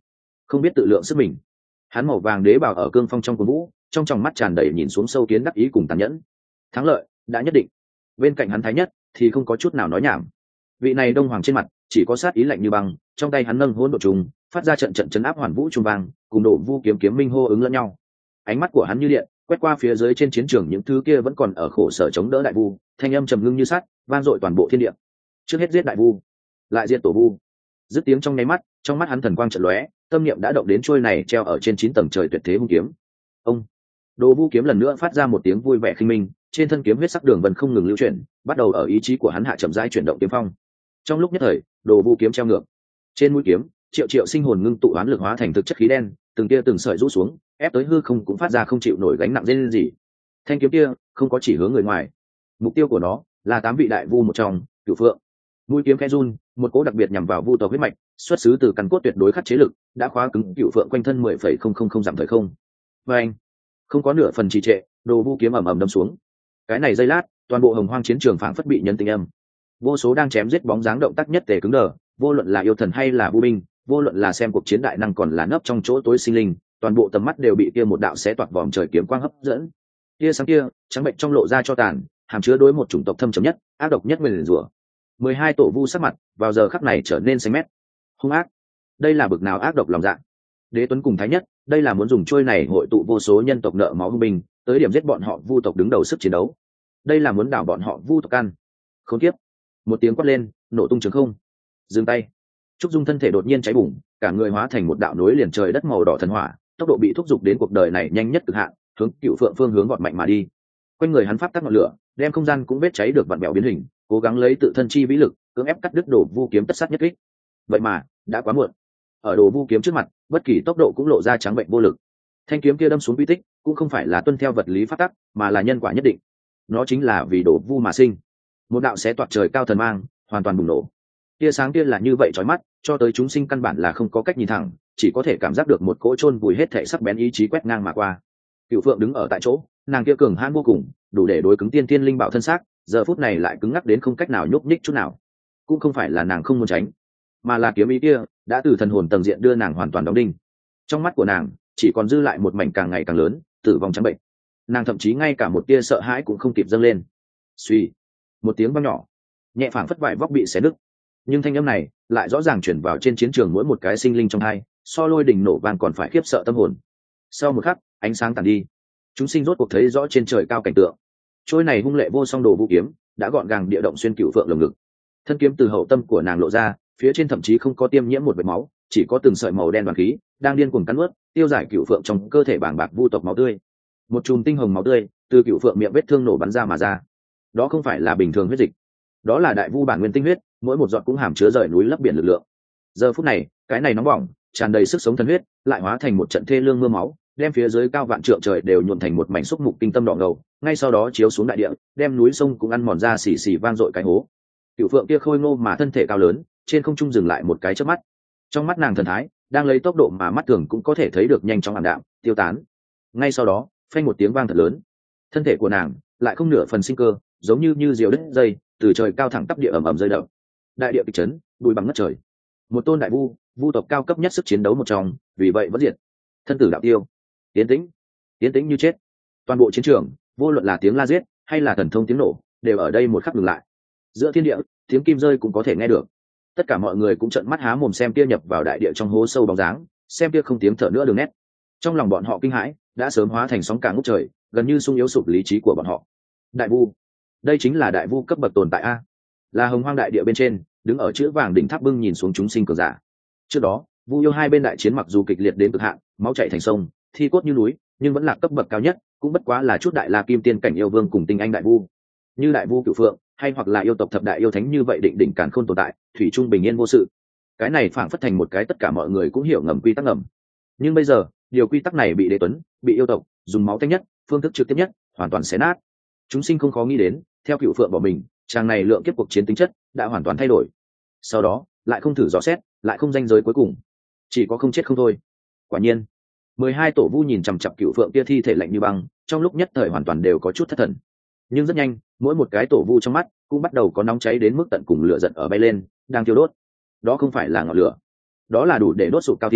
không biết tự lượng sức mình. Hắn màu vàng đế bào ở cương phong trong cuồng vũ, trong tròng mắt tràn đầy nhìn xuống sâu kiến đắc ý cùng tàn nhẫn. Thắng lợi đã nhất định. Bên cạnh hắn Thái Nhất thì không có chút nào nói nhảm. Vị này đông hoàng trên mặt chỉ có sát ý lạnh như băng, trong tay hắn nâng hỗn độn trùng, phát ra trận trận chấn áp hoàn vũ trung vang, cùng đổ vu kiếm kiếm minh hô ứng lẫn nhau. Ánh mắt của hắn như điện, quét qua phía dưới trên chiến trường những thứ kia vẫn còn ở khổ sở chống đỡ đại vu, thanh âm trầm ngưng như sắt, vang dội toàn bộ thiên địa. Trước hết giết đại vu, lại diệt tổ vu. Dứt tiếng trong nháy mắt, trong mắt hắn thần quang chợt lóe, tâm niệm đã động đến trôi này treo ở trên chín tầng trời tuyệt thế hung kiếm. Ông, đồ vu kiếm lần nữa phát ra một tiếng vui vẻ khinh minh, trên thân kiếm huyết sắc đường vân không ngừng lưu chuyển, bắt đầu ở ý chí của hắn hạ chậm rãi chuyển động kiếm phong. Trong lúc nhất thời, đồ vu kiếm treo ngược, trên mũi kiếm triệu triệu sinh hồn ngưng tụ oán lực hóa thành thực chất khí đen, từng tia từng sợi rũ xuống, ép tới hư không cũng phát ra không chịu nổi gánh nặng lên gì. Thanh kiếm kia không có chỉ hướng người ngoài, mục tiêu của nó là tám vị đại vu một trong, Cửu Phượng. Mũi kiếm khẽ run, một cỗ đặc biệt nhằm vào vu tộc huyết mạch, xuất xứ từ căn cốt tuyệt đối khắc chế lực, đã khóa cứng Cửu Phượng quanh thân mười phẩy không không không giảm thời không. Và anh, không có nửa phần trì trệ, đồ vu kiếm ầm ầm đâm xuống. Cái này giây lát, toàn bộ hồng hoang chiến trường phảng phất bị nhân tình âm. Vô số đang chém giết bóng dáng động tác nhất tề cứng đờ, vô luận là yêu thần hay là vu binh, vô luận là xem cuộc chiến đại năng còn là nấp trong chỗ tối sinh linh, toàn bộ tầm mắt đều bị kia một đạo xé toạc vòm trời kiếm quang hấp dẫn. Kia sáng kia, trắng bệnh trong lộ ra cho tàn, hàm chứa đối một chủng tộc thâm trầm nhất, ác độc nhất nguyền rủa. Mười hai tổ vu sắc mặt, vào giờ khắc này trở nên xanh mét. Hung ác, đây là bực nào ác độc lòng dạ. Đế Tuấn cùng Thái Nhất, đây là muốn dùng trôi này hội tụ vô số nhân tộc nợ máu hung binh, tới điểm giết bọn họ vu tộc đứng đầu sức chiến đấu. Đây là muốn đảo bọn họ vu tộc ăn. Khốn kiếp. Một tiếng quát lên, nổ tung trường không. Dừng tay. Trúc Dung thân thể đột nhiên cháy bùng, cả người hóa thành một đạo núi liền trời đất màu đỏ thần hỏa, tốc độ bị thúc giục đến cuộc đời này nhanh nhất cực hạn, hướng Cửu Phượng phương hướng vọt mạnh mà đi. Quanh người hắn pháp tắc ngọn lửa, đem không gian cũng vết cháy được vặn bèo biến hình, cố gắng lấy tự thân chi vĩ lực, cưỡng ép cắt đứt đồ vu kiếm tất sát nhất kích. Vậy mà, đã quá muộn. Ở đồ vu kiếm trước mặt, bất kỳ tốc độ cũng lộ ra trắng bệnh vô lực. Thanh kiếm kia đâm xuống quy tích, cũng không phải là tuân theo vật lý pháp tắc, mà là nhân quả nhất định. Nó chính là vì đồ vu mà sinh. Một đạo xé toạc trời cao thần mang, hoàn toàn bùng nổ. Tia sáng kia là như vậy chói mắt, cho tới chúng sinh căn bản là không có cách nhìn thẳng, chỉ có thể cảm giác được một cỗ chôn vùi hết thể sắc bén ý chí quét ngang mà qua. Cửu Phượng đứng ở tại chỗ, nàng kia cường hãn vô cùng, đủ để đối cứng tiên tiên linh bảo thân xác, giờ phút này lại cứng ngắc đến không cách nào nhúc nhích chút nào. Cũng không phải là nàng không muốn tránh, mà là kiếm ý kia đã từ thần hồn tầng diện đưa nàng hoàn toàn đóng đinh. Trong mắt của nàng chỉ còn dư lại một mảnh càng ngày càng lớn, tử vong trắng bệnh. Nàng thậm chí ngay cả một tia sợ hãi cũng không kịp dâng lên. Suy, một tiếng vang nhỏ, nhẹ phảng phất vải vóc bị xé nứt, nhưng thanh âm này lại rõ ràng chuyển vào trên chiến trường mỗi một cái sinh linh trong hai, so lôi đình nổ vang còn phải khiếp sợ tâm hồn. Sau một khắc, ánh sáng tàn đi, chúng sinh rốt cuộc thấy rõ trên trời cao cảnh tượng. Trôi này hung lệ vô song đồ vũ kiếm đã gọn gàng địa động xuyên Cửu Phượng lồng ngực. Thân kiếm từ hậu tâm của nàng lộ ra, phía trên thậm chí không có tiêm nhiễm một vệt máu, chỉ có từng sợi màu đen đoàn khí đang điên cuồng cắn nuốt, tiêu giải Cửu Phượng trong cơ thể bàng bạc vu tộc máu tươi. Một chùm tinh hồng máu tươi từ Cửu Phượng miệng vết thương nổ bắn ra mà ra. Đó không phải là bình thường huyết dịch, đó là đại vu bản nguyên tinh huyết, mỗi một giọt cũng hàm chứa rời núi lấp biển lực lượng. Giờ phút này, cái này nóng bỏng, tràn đầy sức sống thần huyết, lại hóa thành một trận thê lương mưa máu, đem phía dưới cao vạn trượng trời đều nhuộn thành một mảnh xúc mục kinh tâm đỏ ngầu, ngay sau đó chiếu xuống đại địa, đem núi sông cũng ăn mòn ra xì xì vang dội cái hố. Cửu Phượng kia khôi ngô mà thân thể cao lớn, trên không trung dừng lại một cái chớp mắt. Trong mắt nàng thần thái, đang lấy tốc độ mà mắt thường cũng có thể thấy được nhanh chóng ảm đạm, tiêu tán. Ngay sau đó, phanh một tiếng vang thật lớn, thân thể của nàng lại không nửa phần sinh cơ, giống như như diều đứt dây, từ trời cao thẳng tắp địa ầm ầm rơi đập. Đại địa kịch chấn, bụi bằng ngất trời. Một tôn đại vu, vu tộc cao cấp nhất sức chiến đấu một trong, vì vậy vẫn diệt. Thân tử đạo tiêu. Tiến tĩnh, tiến tĩnh như chết. Toàn bộ chiến trường, vô luận là tiếng la giết hay là thần thông tiếng nổ, đều ở đây một khắc dừng lại. Giữa thiên địa, tiếng kim rơi cũng có thể nghe được. Tất cả mọi người cũng trợn mắt há mồm xem kia nhập vào đại địa trong hố sâu bóng dáng, xem kia không tiếng thở nữa đường nét. Trong lòng bọn họ kinh hãi, đã sớm hóa thành sóng cả ngút trời, gần như sung yếu sụp lý trí của bọn họ. Đại vu, đây chính là đại vu cấp bậc tồn tại a, là hồng hoang đại địa bên trên, đứng ở chữ vàng đỉnh tháp bưng nhìn xuống chúng sinh cường giả. Trước đó, vu yêu hai bên đại chiến mặc dù kịch liệt đến cực hạn, máu chảy thành sông, thi cốt như núi, nhưng vẫn là cấp bậc cao nhất, cũng bất quá là chút đại la kim tiên cảnh yêu vương cùng tinh anh đại vu. Như đại vu Cửu Phượng, hay hoặc là yêu tộc thập đại yêu thánh như vậy định đỉnh càn khôn tồn tại, thủy trung bình yên vô sự. Cái này phảng phất thành một cái tất cả mọi người cũng hiểu ngầm quy tắc ngầm. Nhưng bây giờ, điều quy tắc này bị Đế Tuấn, bị yêu tộc dùng máu tanh nhất, phương thức trực tiếp nhất, hoàn toàn xé nát. Chúng sinh không khó nghĩ đến, theo Cửu Phượng bỏ mình, chàng này lượng kiếp cuộc chiến tính chất đã hoàn toàn thay đổi. Sau đó, lại không thử dò xét, lại không danh giới cuối cùng, chỉ có không chết không thôi. Quả nhiên, mười hai tổ vu nhìn chằm chằm Cửu Phượng kia thi thể lạnh như băng, trong lúc nhất thời hoàn toàn đều có chút thất thần. Nhưng rất nhanh, mỗi một cái tổ vu trong mắt cũng bắt đầu có nóng cháy đến mức tận cùng lửa giận ở bay lên, đang thiêu đốt. Đó không phải là ngọn lửa, đó là đủ để đốt sụp cao thiên,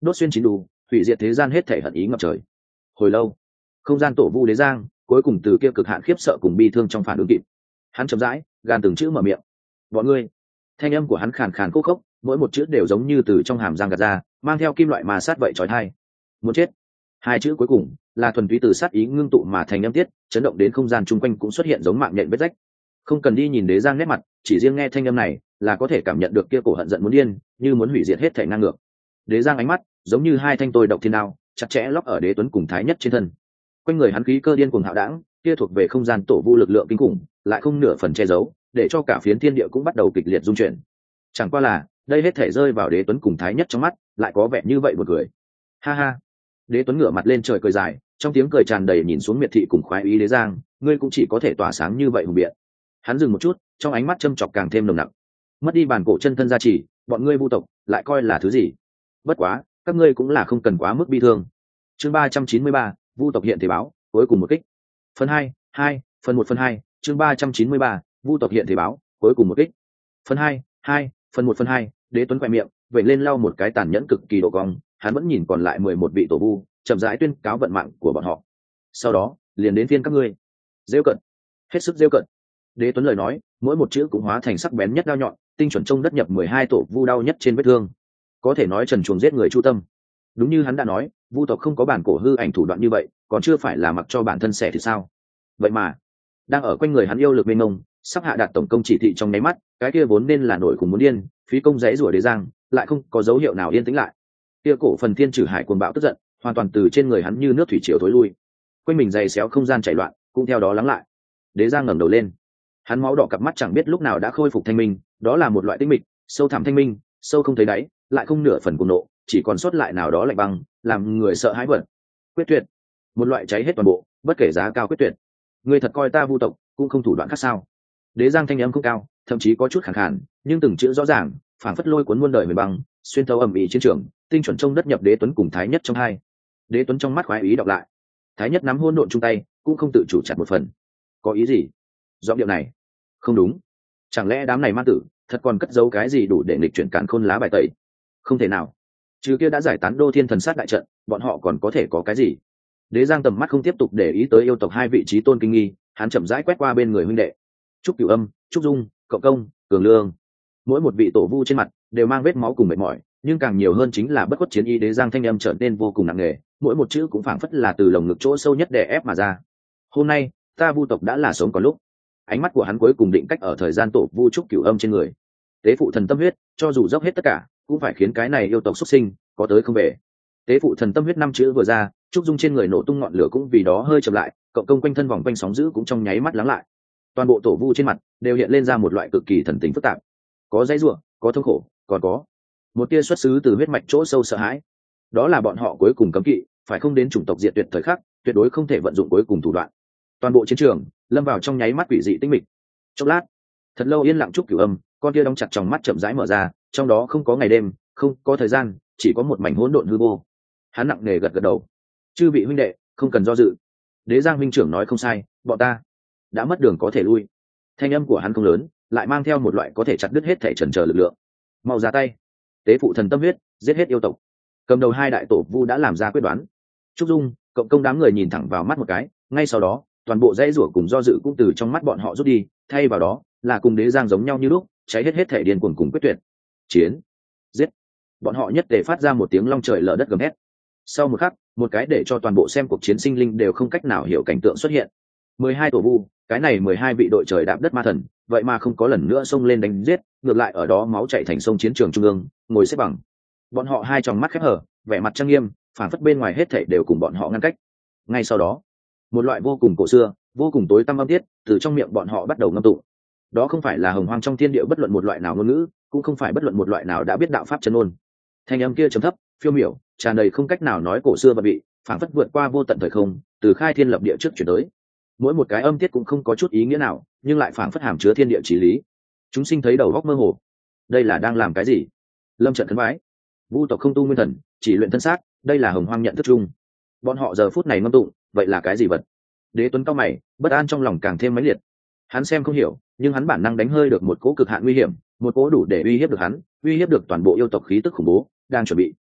đốt xuyên chín đủ, hủy diệt thế gian hết thể hận ý ngập trời. Hồi lâu, không gian tổ vu đế giang cuối cùng từ kia cực hạn khiếp sợ cùng bi thương trong phản ứng kịp. Hắn chậm rãi gan từng chữ mở miệng. Bọn ngươi. Thanh âm của hắn khàn khàn khô khốc, mỗi một chữ đều giống như từ trong hàm răng gạt ra, mang theo kim loại mà sát vậy chói tai. Muốn chết. Hai chữ cuối cùng là thuần túy từ sát ý ngưng tụ mà thành âm tiết, chấn động đến không gian chung quanh cũng xuất hiện giống mạng nhện vết rách. Không cần đi nhìn đế giang nét mặt, chỉ riêng nghe thanh âm này là có thể cảm nhận được kia cổ hận giận muốn điên, như muốn hủy diệt hết thể ngang ngược. Đế giang ánh mắt giống như hai thanh tôi độc thiên đao, chặt chẽ lóc ở đế tuấn cùng thái nhất trên thân. Quanh người hắn khí cơ điên cuồng hạo đảng, kia thuộc về không gian tổ vu lực lượng kinh khủng, lại không nửa phần che giấu, để cho cả phiến thiên địa cũng bắt đầu kịch liệt rung chuyển. Chẳng qua là đây hết thể rơi vào đế tuấn cùng thái nhất trong mắt, lại có vẻ như vậy một cười. Ha ha. Đế tuấn ngửa mặt lên trời cười dài, trong tiếng cười tràn đầy nhìn xuống miệt thị cùng khoái ý đế giang, ngươi cũng chỉ có thể tỏa sáng như vậy hùng biện. Hắn dừng một chút, trong ánh mắt châm chọc càng thêm nồng nặc. Mất đi bản cổ chân thân gia trì, bọn ngươi vu tộc lại coi là thứ gì? Bất quá, các ngươi cũng là không cần quá mức bi thương. Chương ba trăm chín mươi ba, vu tộc hiện thế báo, cuối cùng một kích. Phần hai, hai, phần một phần hai, chương ba trăm chín mươi ba, vu tộc hiện thế báo, cuối cùng một kích. Phần hai, hai, phần một phần hai, đế tuấn quay miệng, vẩy lên lau một cái tàn nhẫn cực kỳ độ cong, hắn vẫn nhìn còn lại mười một vị tổ vu, chậm rãi tuyên cáo vận mạng của bọn họ. Sau đó, liền đến phiên các ngươi. Rêu cận, hết sức rêu cận. Đế tuấn lời nói, mỗi một chữ cũng hóa thành sắc bén nhất đao nhọn, tinh chuẩn trông đất nhập mười hai tổ vu đau nhất trên vết thương. Có thể nói trần truồng giết người chu tâm. Đúng như hắn đã nói, vu tộc không có bản cổ hư ảnh thủ đoạn như vậy, còn chưa phải là mặc cho bản thân xẻ thì sao? Vậy mà, đang ở quanh người hắn yêu lực mênh mông, sắp hạ đạt tổng công chỉ thị trong nháy mắt, cái kia vốn nên là nổi khủng muốn điên, phí công giấy rủa đế giang, lại không có dấu hiệu nào yên tĩnh lại. Kia cổ phần thiên trừ hải cuồng bạo tức giận, hoàn toàn từ trên người hắn như nước thủy triều thối lui. Quanh mình dày xéo không gian chảy loạn, cũng theo đó lắng lại. Đế giang ngẩng đầu lên, hắn máu đỏ cặp mắt chẳng biết lúc nào đã khôi phục thanh minh, đó là một loại tinh mịch, sâu thẳm thanh minh, sâu không thấy đáy, lại không nửa phần cuồng nộ, chỉ còn sót lại nào đó lạnh băng, làm người sợ hãi vật. Quyết tuyệt, một loại cháy hết toàn bộ, bất kể giá cao quyết tuyệt. Ngươi thật coi ta vu tộc cũng không thủ đoạn khác sao? Đế giang thanh âm không cao, thậm chí có chút khàn khàn, nhưng từng chữ rõ ràng, phảng phất lôi cuốn muôn đời miền băng, xuyên thấu ầm ĩ chiến trường, tinh chuẩn trông đất nhập đế tuấn cùng thái nhất trong hai. Đế tuấn trong mắt khoái ý đọc lại, thái nhất nắm hôn độn chung tay, cũng không tự chủ chặt một phần. Có ý gì? Giọng điệu này không đúng, chẳng lẽ đám này ma tử thật còn cất giấu cái gì đủ để nghịch chuyển càn khôn lá bài tẩy? Không thể nào, trừ kia đã giải tán đô thiên thần sát đại trận, bọn họ còn có thể có cái gì? Đế giang tầm mắt không tiếp tục để ý tới yêu tộc hai vị trí tôn kinh nghi, hắn chậm rãi quét qua bên người huynh đệ trúc cửu âm, trúc dung, cộng công, cường lương. Mỗi một vị tổ vu trên mặt đều mang vết máu cùng mệt mỏi, nhưng càng nhiều hơn chính là bất khuất chiến ý. Đế giang thanh âm trở nên vô cùng nặng nề, mỗi một chữ cũng phảng phất là từ lồng ngực chỗ sâu nhất đè ép mà ra. Hôm nay ta vu tộc đã là sống có lúc. Ánh mắt của hắn cuối cùng định cách ở thời gian tổ vu trúc cửu âm trên người. Tế phụ thần tâm huyết, cho dù dốc hết tất cả cũng phải khiến cái này yêu tộc xuất sinh có tới không về. Tế phụ thần tâm huyết năm chữ vừa ra, trúc dung trên người nổ tung ngọn lửa cũng vì đó hơi chậm lại, cộng công quanh thân vòng quanh sóng dữ cũng trong nháy mắt lắng lại. Toàn bộ tổ vu trên mặt đều hiện lên ra một loại cực kỳ thần tính phức tạp, có dãy rủa, có thống khổ, còn có một tia xuất xứ từ huyết mạch chỗ sâu sợ hãi. Đó là bọn họ cuối cùng cấm kỵ, phải không đến chủng tộc diệt tuyệt thời khắc, tuyệt đối không thể vận dụng cuối cùng thủ đoạn. Toàn bộ chiến trường lâm vào trong nháy mắt quỷ dị tinh mịch. Chốc lát, thật lâu yên lặng trúc cửu âm, con kia đóng chặt trong mắt chậm rãi mở ra, trong đó không có ngày đêm, không có thời gian, chỉ có một mảnh hỗn độn hư vô. Hắn nặng nề gật gật đầu, chư vị huynh đệ không cần do dự. Đế giang huynh trưởng nói không sai, bọn ta đã mất đường có thể lui. Thanh âm của hắn không lớn, lại mang theo một loại có thể chặt đứt hết thể chần chờ lực lượng. Mau ra tay, tế phụ thần tâm huyết, giết hết yêu tộc. Cầm đầu hai đại tổ vu đã làm ra quyết đoán. Trúc dung, cộng công đám người nhìn thẳng vào mắt một cái, ngay sau đó toàn bộ dãy rủa cùng do dự cũng từ trong mắt bọn họ rút đi, thay vào đó là cùng đế giang giống nhau như lúc, cháy hết hết thể điên cuồng cùng quyết tuyệt. Chiến, giết. Bọn họ nhất tề phát ra một tiếng long trời lở đất gầm hét. Sau một khắc, một cái để cho toàn bộ xem cuộc chiến sinh linh đều không cách nào hiểu cảnh tượng xuất hiện. Mười hai tổ vu, cái này mười hai vị đội trời đạp đất ma thần, vậy mà không có lần nữa xông lên đánh giết, ngược lại ở đó máu chảy thành sông chiến trường trung ương, ngồi xếp bằng. Bọn họ hai tròng mắt khép hở, vẻ mặt trang nghiêm, phản phất bên ngoài hết thảy đều cùng bọn họ ngăn cách. Ngay sau đó, một loại vô cùng cổ xưa, vô cùng tối tăm âm tiết từ trong miệng bọn họ bắt đầu ngâm tụng. Đó không phải là hồng hoang trong thiên địa bất luận một loại nào ngôn ngữ, cũng không phải bất luận một loại nào đã biết đạo pháp chân ngôn. Thanh âm kia trầm thấp, phiêu miểu, tràn đầy không cách nào nói cổ xưa và vị, phản phất vượt qua vô tận thời không, từ khai thiên lập địa trước chuyển tới. Mỗi một cái âm tiết cũng không có chút ý nghĩa nào, nhưng lại phản phất hàm chứa thiên địa chí lý. Chúng sinh thấy đầu góc mơ hồ. Đây là đang làm cái gì? Lâm trận khấn vái. Vu tộc không tu nguyên thần, chỉ luyện thân xác, đây là hồng hoang nhận thức chung. Bọn họ giờ phút này ngâm tụng, vậy là cái gì vật? Đế Tuấn cao mày, bất an trong lòng càng thêm mãnh liệt. Hắn xem không hiểu, nhưng hắn bản năng đánh hơi được một cỗ cực hạn nguy hiểm, một cỗ đủ để uy hiếp được hắn, uy hiếp được toàn bộ yêu tộc khí tức khủng bố đang chuẩn bị.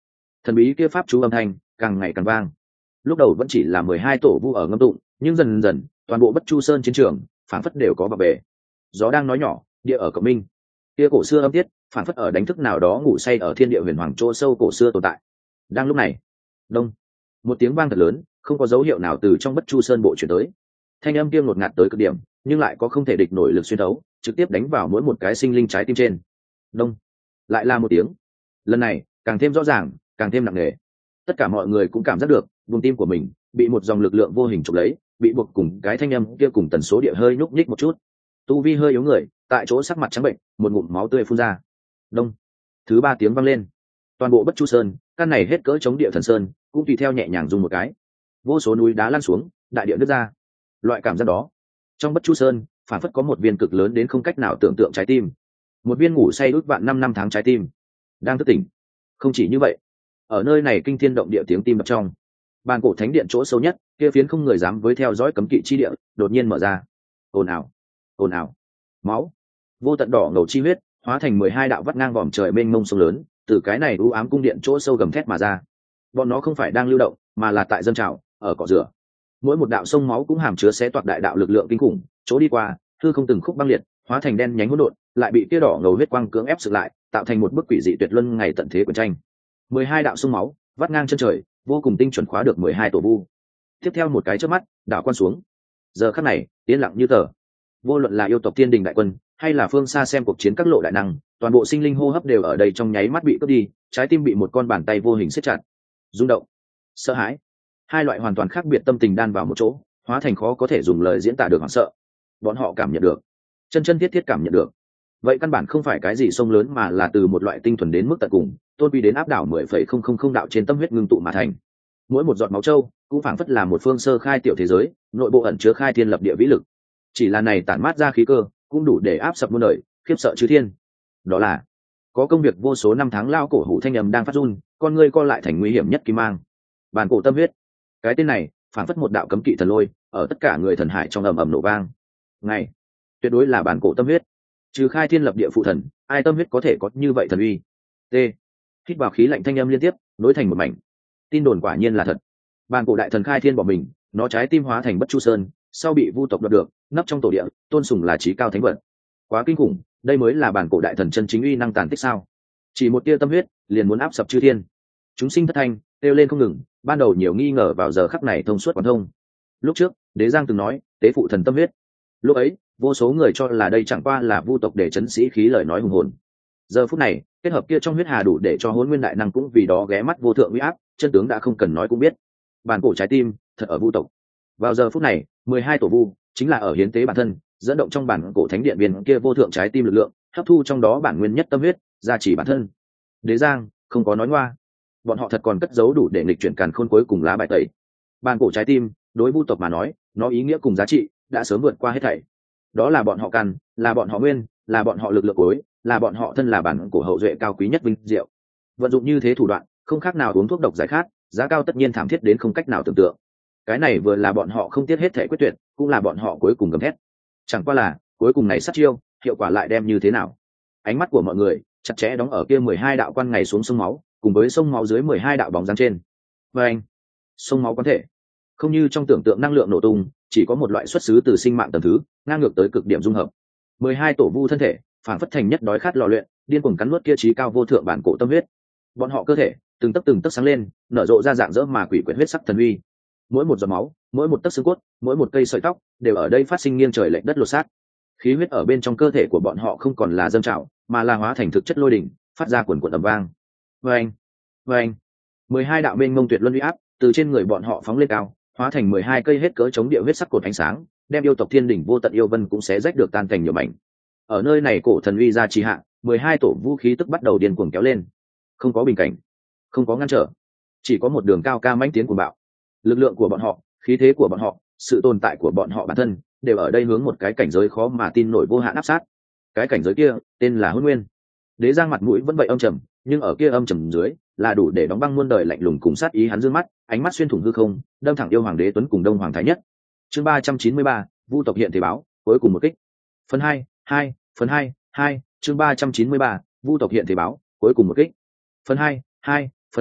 Thần bí kia pháp chú âm thanh càng ngày càng vang. Lúc đầu vẫn chỉ là mười hai tổ vu ở ngâm tụng, nhưng dần dần toàn bộ Bất Chu Sơn chiến trường phảng phất đều có vào bể. Gió đang nói nhỏ, địa ở cộng minh. Kia cổ xưa âm tiết phảng phất ở đánh thức nào đó ngủ say ở thiên địa huyền hoàng chỗ sâu cổ xưa tồn tại. Đang lúc này, đông, một tiếng vang thật lớn, không có dấu hiệu nào từ trong Bất Chu Sơn bộ chuyển tới. Thanh âm kia ngột ngạt tới cực điểm, nhưng lại có không thể địch nổi lực xuyên thấu, trực tiếp đánh vào mỗi một cái sinh linh trái tim trên. Đông, lại là một tiếng. Lần này càng thêm rõ ràng, càng thêm nặng nề. Tất cả mọi người cũng cảm giác được vùng tim của mình bị một dòng lực lượng vô hình chụp lấy, bị buộc cùng cái thanh âm kia cùng tần số địa hơi nhúc nhích một chút. Tu vi hơi yếu người tại chỗ sắc mặt trắng bệnh, một ngụm máu tươi phun ra. Đông, thứ ba tiếng vang lên. Toàn bộ Bất Chu Sơn, căn này hết cỡ chống địa thần sơn cũng tùy theo nhẹ nhàng rung một cái. Vô số núi đá lăn xuống, đại địa nứt ra. Loại cảm giác đó, trong Bất Chu Sơn phản phất có một viên cực lớn đến không cách nào tưởng tượng trái tim, một viên ngủ say ước vạn năm năm tháng trái tim đang thức tỉnh. Không chỉ như vậy, ở nơi này kinh thiên động địa tiếng tim đập trong bàn cổ thánh điện chỗ sâu nhất, kia phiến không người dám với theo dõi cấm kỵ chi địa đột nhiên mở ra. Ồn ào, ồn ào, máu vô tận đỏ ngầu chi huyết hóa thành mười hai đạo vắt ngang vòm trời mênh mông sông lớn, từ cái này u ám cung điện chỗ sâu gầm thét mà ra. Bọn nó không phải đang lưu động, mà là tại dâng trào ở cỏ rửa. Mỗi một đạo sông máu cũng hàm chứa xé toạc đại đạo lực lượng kinh khủng, chỗ đi qua hư không từng khúc băng liệt, hóa thành đen nhánh hỗn độn, lại bị kia đỏ ngầu huyết quang cưỡng ép sự lại, tạo thành một bức quỷ dị tuyệt luân ngày tận thế của tranh. Mười hai đạo sông máu vắt ngang chân trời, vô cùng tinh chuẩn khóa được mười hai tổ vu. Tiếp theo một cái chớp mắt, đảo quan xuống. Giờ khắc này yên lặng như tờ. Vô luận là yêu tộc tiên đình đại quân, hay là phương xa xem cuộc chiến các lộ đại năng, toàn bộ sinh linh hô hấp đều ở đây trong nháy mắt bị cướp đi, trái tim bị một con bàn tay vô hình siết chặt. Rung động, sợ hãi, hai loại hoàn toàn khác biệt tâm tình đan vào một chỗ, hóa thành khó có thể dùng lời diễn tả được hoảng sợ. Bọn họ cảm nhận được, chân chân thiết thiết cảm nhận được. Vậy căn bản không phải cái gì sông lớn, mà là từ một loại tinh thuần đến mức tận cùng, tôn quy đến áp đảo mười phẩy không không không đạo trên tâm huyết ngưng tụ mà thành. Mỗi một giọt máu trâu cũng phảng phất là một phương sơ khai tiểu thế giới, nội bộ ẩn chứa khai thiên lập địa vĩ lực. Chỉ là này tản mát ra khí cơ cũng đủ để áp sập muôn đời, khiếp sợ chư thiên. Đó là có công việc vô số năm tháng lao cổ hủ thanh âm đang phát run, con ngươi co lại thành nguy hiểm nhất kim mang. Bản cổ tâm huyết, cái tên này phảng phất một đạo cấm kỵ thần lôi, ở tất cả người thần hải trong ầm ầm nổ vang. Ngày tuyệt đối là bản cổ tâm huyết, trừ khai thiên lập địa phụ thần, ai tâm huyết có thể có như vậy thần uy. T hít vào khí lạnh, thanh âm liên tiếp nối thành một mảnh. Tin đồn quả nhiên là thật. Bản cổ đại thần khai thiên bỏ mình, nó trái tim hóa thành Bất Chu Sơn, sau bị vu tộc đoạt được, nấp trong tổ địa, tôn sùng là trí cao thánh vật. Quá kinh khủng, đây mới là bản cổ đại thần chân chính uy năng tàn tích sao? Chỉ một tia tâm huyết liền muốn áp sập chư thiên. Chúng sinh thất thanh kêu lên không ngừng, ban đầu nhiều nghi ngờ vào giờ khắc này thông suốt quán thông. Lúc trước Đế Giang từng nói tế phụ thần tâm huyết, lúc ấy vô số người cho là đây chẳng qua là vu tộc để chấn sĩ khí lời nói hùng hồn. Giờ phút này kết hợp kia trong huyết hà đủ để cho Hỗn Nguyên đại năng cũng vì đó ghé mắt vô thượng uy áp, chân tướng đã không cần nói cũng biết. Bản cổ trái tim thật ở vu tộc. Vào giờ phút này mười hai tổ vu chính là ở hiến tế bản thân, dẫn động trong bản cổ thánh điện viên kia vô thượng trái tim lực lượng, hấp thu trong đó bản nguyên nhất tâm huyết, gia trì bản thân. Đế Giang không có nói ngoa, bọn họ thật còn cất giấu đủ để nghịch chuyển càn khôn cuối cùng lá bài tẩy. Bản cổ trái tim đối vu tộc mà nói, nó ý nghĩa cùng giá trị đã sớm vượt qua hết thảy. Đó là bọn họ cần, là bọn họ nguyên, là bọn họ lực lượng cuối, là bọn họ thân là bản cổ hậu duệ cao quý nhất vinh diệu. Vận dụng như thế thủ đoạn, không khác nào uống thuốc độc giải khát, giá cao tất nhiên thảm thiết đến không cách nào tưởng tượng. Cái này vừa là bọn họ không tiếc hết thể quyết tuyệt, cũng là bọn họ cuối cùng gầm thét. Chẳng qua là cuối cùng này sát chiêu, hiệu quả lại đem như thế nào? Ánh mắt của mọi người chặt chẽ đóng ở kia mười hai đạo quan ngày xuống sông máu, cùng với sông máu dưới mười hai đạo bóng dáng trên. Và anh, sông máu có thể không như trong tưởng tượng năng lượng nổ tung, chỉ có một loại xuất xứ từ sinh mạng tầng thứ, ngang ngược tới cực điểm dung hợp. mười hai tổ vu thân thể phản phất thành nhất đói khát lò luyện, điên cuồng cắn nuốt kia trí cao vô thượng bản cổ tâm huyết. Bọn họ cơ thể từng tấc từng tấc sáng lên, nở rộ ra dạng dỡ mà quỷ quyệt huyết sắc thần uy. Mỗi một giọt máu, mỗi một tấc xương cốt, mỗi một cây sợi tóc đều ở đây phát sinh nghiêng trời lệch đất lột xác. Khí huyết ở bên trong cơ thể của bọn họ không còn là dâng trào, mà là hóa thành thực chất lôi đỉnh, phát ra quần quần ầm vang. Vâng, vâng, mười hai đạo mênh mông tuyệt luân uy áp từ trên người bọn họ phóng lên cao, hóa thành mười hai cây hết cỡ chống địa huyết sắc cột ánh sáng, đem yêu tộc thiên đỉnh vô tận yêu vân cũng xé rách được tan thành nhiều mảnh. Ở nơi này cổ thần uy ra trì hạ, mười hai tổ vũ khí tức bắt đầu điên cuồng kéo lên. Không có bình cảnh, không có ngăn trở, chỉ có một đường cao ca mãnh tiến của bạo. Lực lượng của bọn họ, khí thế của bọn họ, sự tồn tại của bọn họ bản thân đều ở đây hướng một cái cảnh giới khó mà tin nổi vô hạn áp sát. Cái cảnh giới kia tên là Hỗn Nguyên. Đế Giang mặt mũi vẫn vậy âm trầm, nhưng ở kia âm trầm dưới là đủ để đóng băng muôn đời lạnh lùng cùng sát ý. Hắn dương mắt, ánh mắt xuyên thủng hư không, đâm thẳng yêu hoàng đế tuấn cùng đông hoàng thái nhất. Chương ba trăm chín mươi ba, vu tộc hiện thế báo, cuối cùng một kích. Phần hai, hai, phần hai, hai, chương ba trăm chín mươi ba, vu tộc hiện thế báo, cuối cùng một kích. Phần hai, hai, phần hai,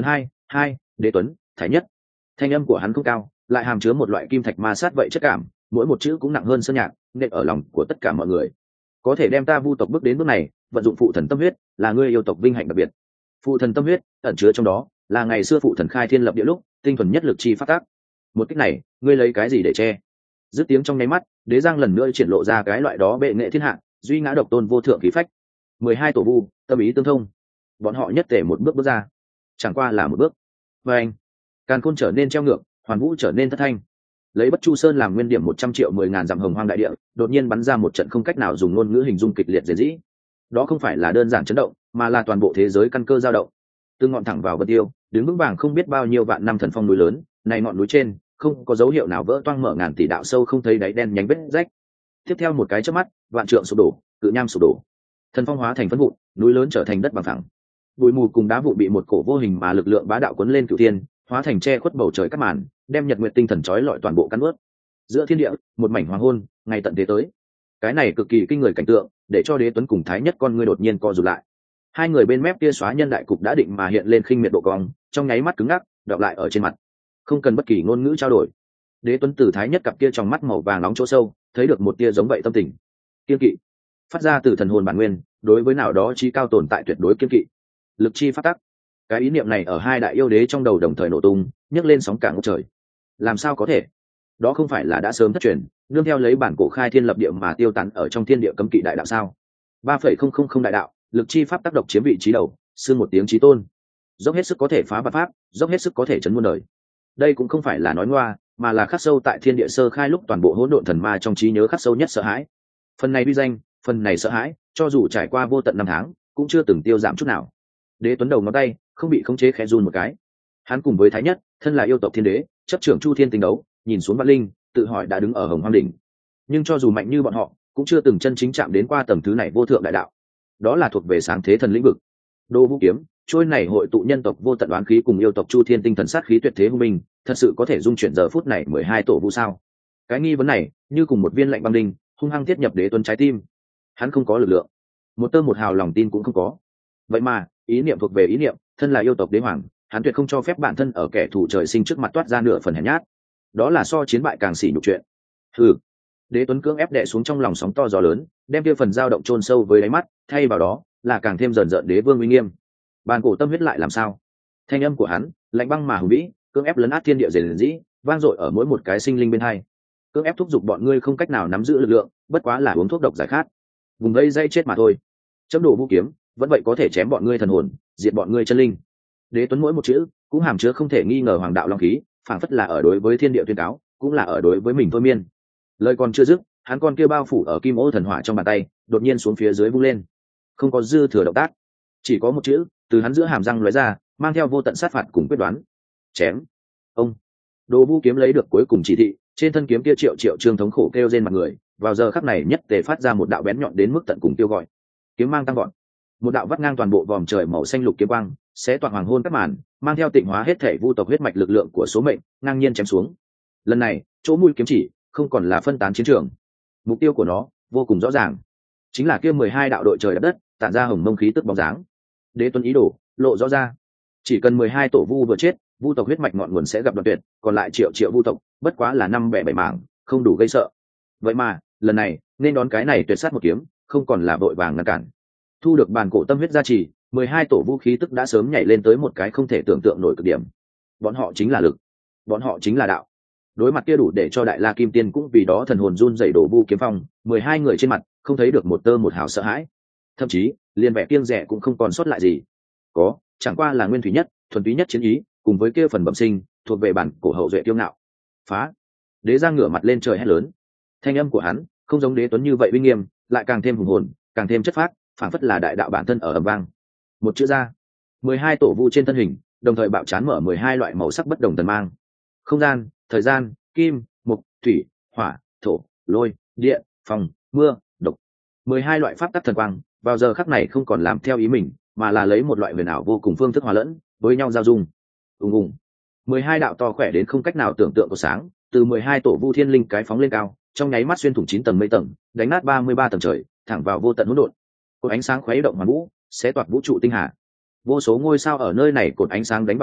hai đế tuấn thái nhất. Thanh âm của hắn không cao, lại hàm chứa một loại kim thạch ma sát vậy chất cảm, mỗi một chữ cũng nặng hơn sơn nhạc, nện ở lòng của tất cả mọi người. Có thể đem ta vu tộc bước đến bước này, vận dụng phụ thần tâm huyết, là ngươi yêu tộc vinh hạnh đặc biệt. Phụ thần tâm huyết ẩn chứa trong đó, là ngày xưa phụ thần khai thiên lập địa lúc, tinh thuần nhất lực chi phát tác. Một cách này, ngươi lấy cái gì để che? Dứt tiếng trong nháy mắt, đế giang lần nữa triển lộ ra cái loại đó bệ nghệ thiên hạ, duy ngã độc tôn vô thượng khí phách. Mười hai tổ vu, tâm ý tương thông, bọn họ nhất tề một bước bước ra, chẳng qua là một bước. Và anh, càn khôn trở nên treo ngược, hoàn vũ trở nên thất thanh. Lấy Bất Chu Sơn làm nguyên điểm một trăm triệu mười ngàn dặm hồng hoang đại địa, đột nhiên bắn ra một trận không cách nào dùng ngôn ngữ hình dung kịch liệt dễ dĩ. Đó không phải là đơn giản chấn động, mà là toàn bộ thế giới căn cơ dao động. Từ ngọn thẳng vào Vân Tiêu, đứng vững vàng không biết bao nhiêu vạn năm thần phong núi lớn, này ngọn núi trên không có dấu hiệu nào vỡ toang mở ngàn tỷ đạo sâu không thấy đáy đen nhánh vết rách. Tiếp theo một cái chớp mắt, vạn trượng sụp đổ, cự nham sụp đổ, thần phong hóa thành phấn vụn, núi lớn trở thành đất bằng phẳng. Bụi mù cùng đá vụn bị một cổ vô hình mà lực lượng bá đạo cuốn lên cửu thiên, hóa thành che khuất bầu trời cát màn, đem nhật nguyệt tinh thần chói lọi toàn bộ căn ướt. Giữa thiên địa, một mảnh hoàng hôn, ngày tận thế tới. Cái này cực kỳ kinh người cảnh tượng, để cho Đế Tuấn cùng Thái Nhất con ngươi đột nhiên co rụt lại. Hai người bên mép kia xóa nhân đại cục đã định mà hiện lên khinh miệt độ cong, trong nháy mắt cứng ngắc, đọng lại ở trên mặt. Không cần bất kỳ ngôn ngữ trao đổi. Đế Tuấn từ Thái Nhất cặp kia trong mắt màu vàng nóng chỗ sâu, thấy được một tia giống vậy tâm tình. Kiên kỵ, phát ra từ thần hồn bản nguyên, đối với nào đó chí cao tồn tại tuyệt đối kiên kỵ. Lực chi phát tắc. Cái ý niệm này ở hai đại yêu đế trong đầu đồng thời nổ tung, nhấc lên sóng cả ngút trời. Làm sao có thể? Đó không phải là đã sớm thất truyền, nương theo lấy bản cổ khai thiên lập địa mà tiêu tán ở trong thiên địa cấm kỵ đại đạo sao? ba phẩy không không không đại đạo, lực chi pháp tác độc chiếm vị trí đầu, xương một tiếng chí tôn. Dốc hết sức có thể phá vạn pháp, dốc hết sức có thể chấn muôn đời. Đây cũng không phải là nói ngoa, mà là khắc sâu tại thiên địa sơ khai lúc toàn bộ hỗn độn thần ma trong trí nhớ khắc sâu nhất sợ hãi. Phần này uy danh, phần này sợ hãi, cho dù trải qua vô tận năm tháng, cũng chưa từng tiêu giảm chút nào. Đế Tuấn đầu ngón tay không bị khống chế khẽ run một cái. Hắn cùng với Thái Nhất, thân là yêu tộc thiên đế, chấp trưởng chu thiên tinh đấu, nhìn xuống vạn linh, tự hỏi đã đứng ở hồng hoang đỉnh. Nhưng cho dù mạnh như bọn họ, cũng chưa từng chân chính chạm đến qua tầng thứ này vô thượng đại đạo. Đó là thuộc về sáng thế thần lĩnh vực. Đô Vũ kiếm, trôi này hội tụ nhân tộc vô tận oán khí cùng yêu tộc chu thiên tinh thần sát khí tuyệt thế hung minh, thật sự có thể dung chuyển giờ phút này mười hai tổ vu sao? Cái nghi vấn này, như cùng một viên lạnh băng đinh, hung hăng thiết nhập Đế Tuấn trái tim. Hắn không có lực lượng, một tơ một hào lòng tin cũng không có. Vậy mà, ý niệm thuộc về ý niệm, thân là yêu tộc đế hoàng, hắn tuyệt không cho phép bản thân ở kẻ thù trời sinh trước mặt toát ra nửa phần hèn nhát. Đó là so chiến bại càng sỉ nhục chuyện. Hừ. Đế Tuấn cưỡng ép đè xuống trong lòng sóng to gió lớn, đem kia phần dao động chôn sâu với đáy mắt, thay vào đó là càng thêm dần dần đế vương uy nghiêm. Bàn cổ tâm huyết lại làm sao? Thanh âm của hắn, lạnh băng mà hùng vĩ, cưỡng ép lấn át thiên địa rền rĩ, vang dội ở mỗi một cái sinh linh bên hai. Cưỡng ép thúc giục bọn ngươi không cách nào nắm giữ lực lượng, bất quá là uống thuốc độc giải khát. Vùng đây dây chết mà thôi. Chấm độ vũ kiếm, vẫn vậy có thể chém bọn ngươi thần hồn, diệt bọn ngươi chân linh. Đế Tuấn mỗi một chữ cũng hàm chứa không thể nghi ngờ hoàng đạo long khí, phảng phất là ở đối với thiên địa tuyên cáo, cũng là ở đối với mình thôi miên. Lời còn chưa dứt, hắn con kia bao phủ ở kim ô thần hỏa trong bàn tay, đột nhiên xuống phía dưới vung lên. Không có dư thừa động tác, chỉ có một chữ từ hắn giữa hàm răng lóe ra, mang theo vô tận sát phạt cùng quyết đoán. Chém. Ông. Đồ Vũ kiếm lấy được cuối cùng chỉ thị, trên thân kiếm kia triệu triệu trương thống khổ kêu trên mặt người, vào giờ khắc này nhất tề phát ra một đạo bén nhọn đến mức tận cùng tiêu gọi. Kiếm mang tăng gọn, một đạo vắt ngang toàn bộ vòm trời màu xanh lục kiếm quang, sẽ toàn hoàng hôn các màn, mang theo tịnh hóa hết thể vu tộc huyết mạch lực lượng của số mệnh, ngang nhiên chém xuống. Lần này, chỗ mũi kiếm chỉ không còn là phân tán chiến trường, mục tiêu của nó vô cùng rõ ràng, chính là kia mười hai đạo đội trời đất đất, tản ra hồng mông khí tức bóng dáng. Đế Tuấn ý đồ lộ rõ ra, chỉ cần mười hai tổ vu vừa chết, vu tộc huyết mạch ngọn nguồn sẽ gặp đoạn tuyệt, còn lại triệu triệu vu tộc bất quá là năm bẻ bảy mảng, không đủ gây sợ. Vậy mà lần này nên đón cái này tuyệt sát một kiếm, không còn là vội vàng ngăn cản. Thu được bàn cổ tâm huyết gia trì, mười hai tổ vũ khí tức đã sớm nhảy lên tới một cái không thể tưởng tượng nổi cực điểm. Bọn họ chính là lực, bọn họ chính là đạo. Đối mặt kia đủ để cho đại la kim tiên cũng vì đó thần hồn run rẩy đổ vu kiếm phong, mười hai người trên mặt không thấy được một tơ một hào sợ hãi, thậm chí liền vẻ kiêng rẻ cũng không còn sót lại gì. Có, chẳng qua là nguyên thủy nhất, thuần túy nhất chiến ý, cùng với kia phần bẩm sinh thuộc về bản cổ hậu duệ kiêu ngạo. Phá! Đế Giang ngửa mặt lên trời hét lớn. Thanh âm của hắn không giống Đế Tuấn như vậy uy nghiêm, lại càng thêm hùng hồn, càng thêm chất phác, phảng phất là đại đạo bản thân ở ầm vang. Một chữ ra, mười hai tổ vu trên thân hình đồng thời bạo chán mở mười hai loại màu sắc bất đồng tần mang. Không gian, thời gian, kim, mộc, thủy, hỏa, thổ, lôi, địa, phong, mưa, độc. mười hai loại pháp tắc thần quang, vào giờ khắc này không còn làm theo ý mình, mà là lấy một loại huyền ảo vô cùng phương thức hòa lẫn, với nhau giao dung. Ùng ùng. mười hai đạo to khỏe đến không cách nào tưởng tượng của sáng, từ mười hai tổ vu thiên linh cái phóng lên cao, trong nháy mắt xuyên thủng chín tầng mây tầng, đánh nát ba mươi ba tầng trời, thẳng vào vô tận hỗn độn. Cột ánh sáng khuấy động hoàn vũ, xé toạc vũ trụ tinh hà. Vô số ngôi sao ở nơi này cột ánh sáng đánh vào hạng,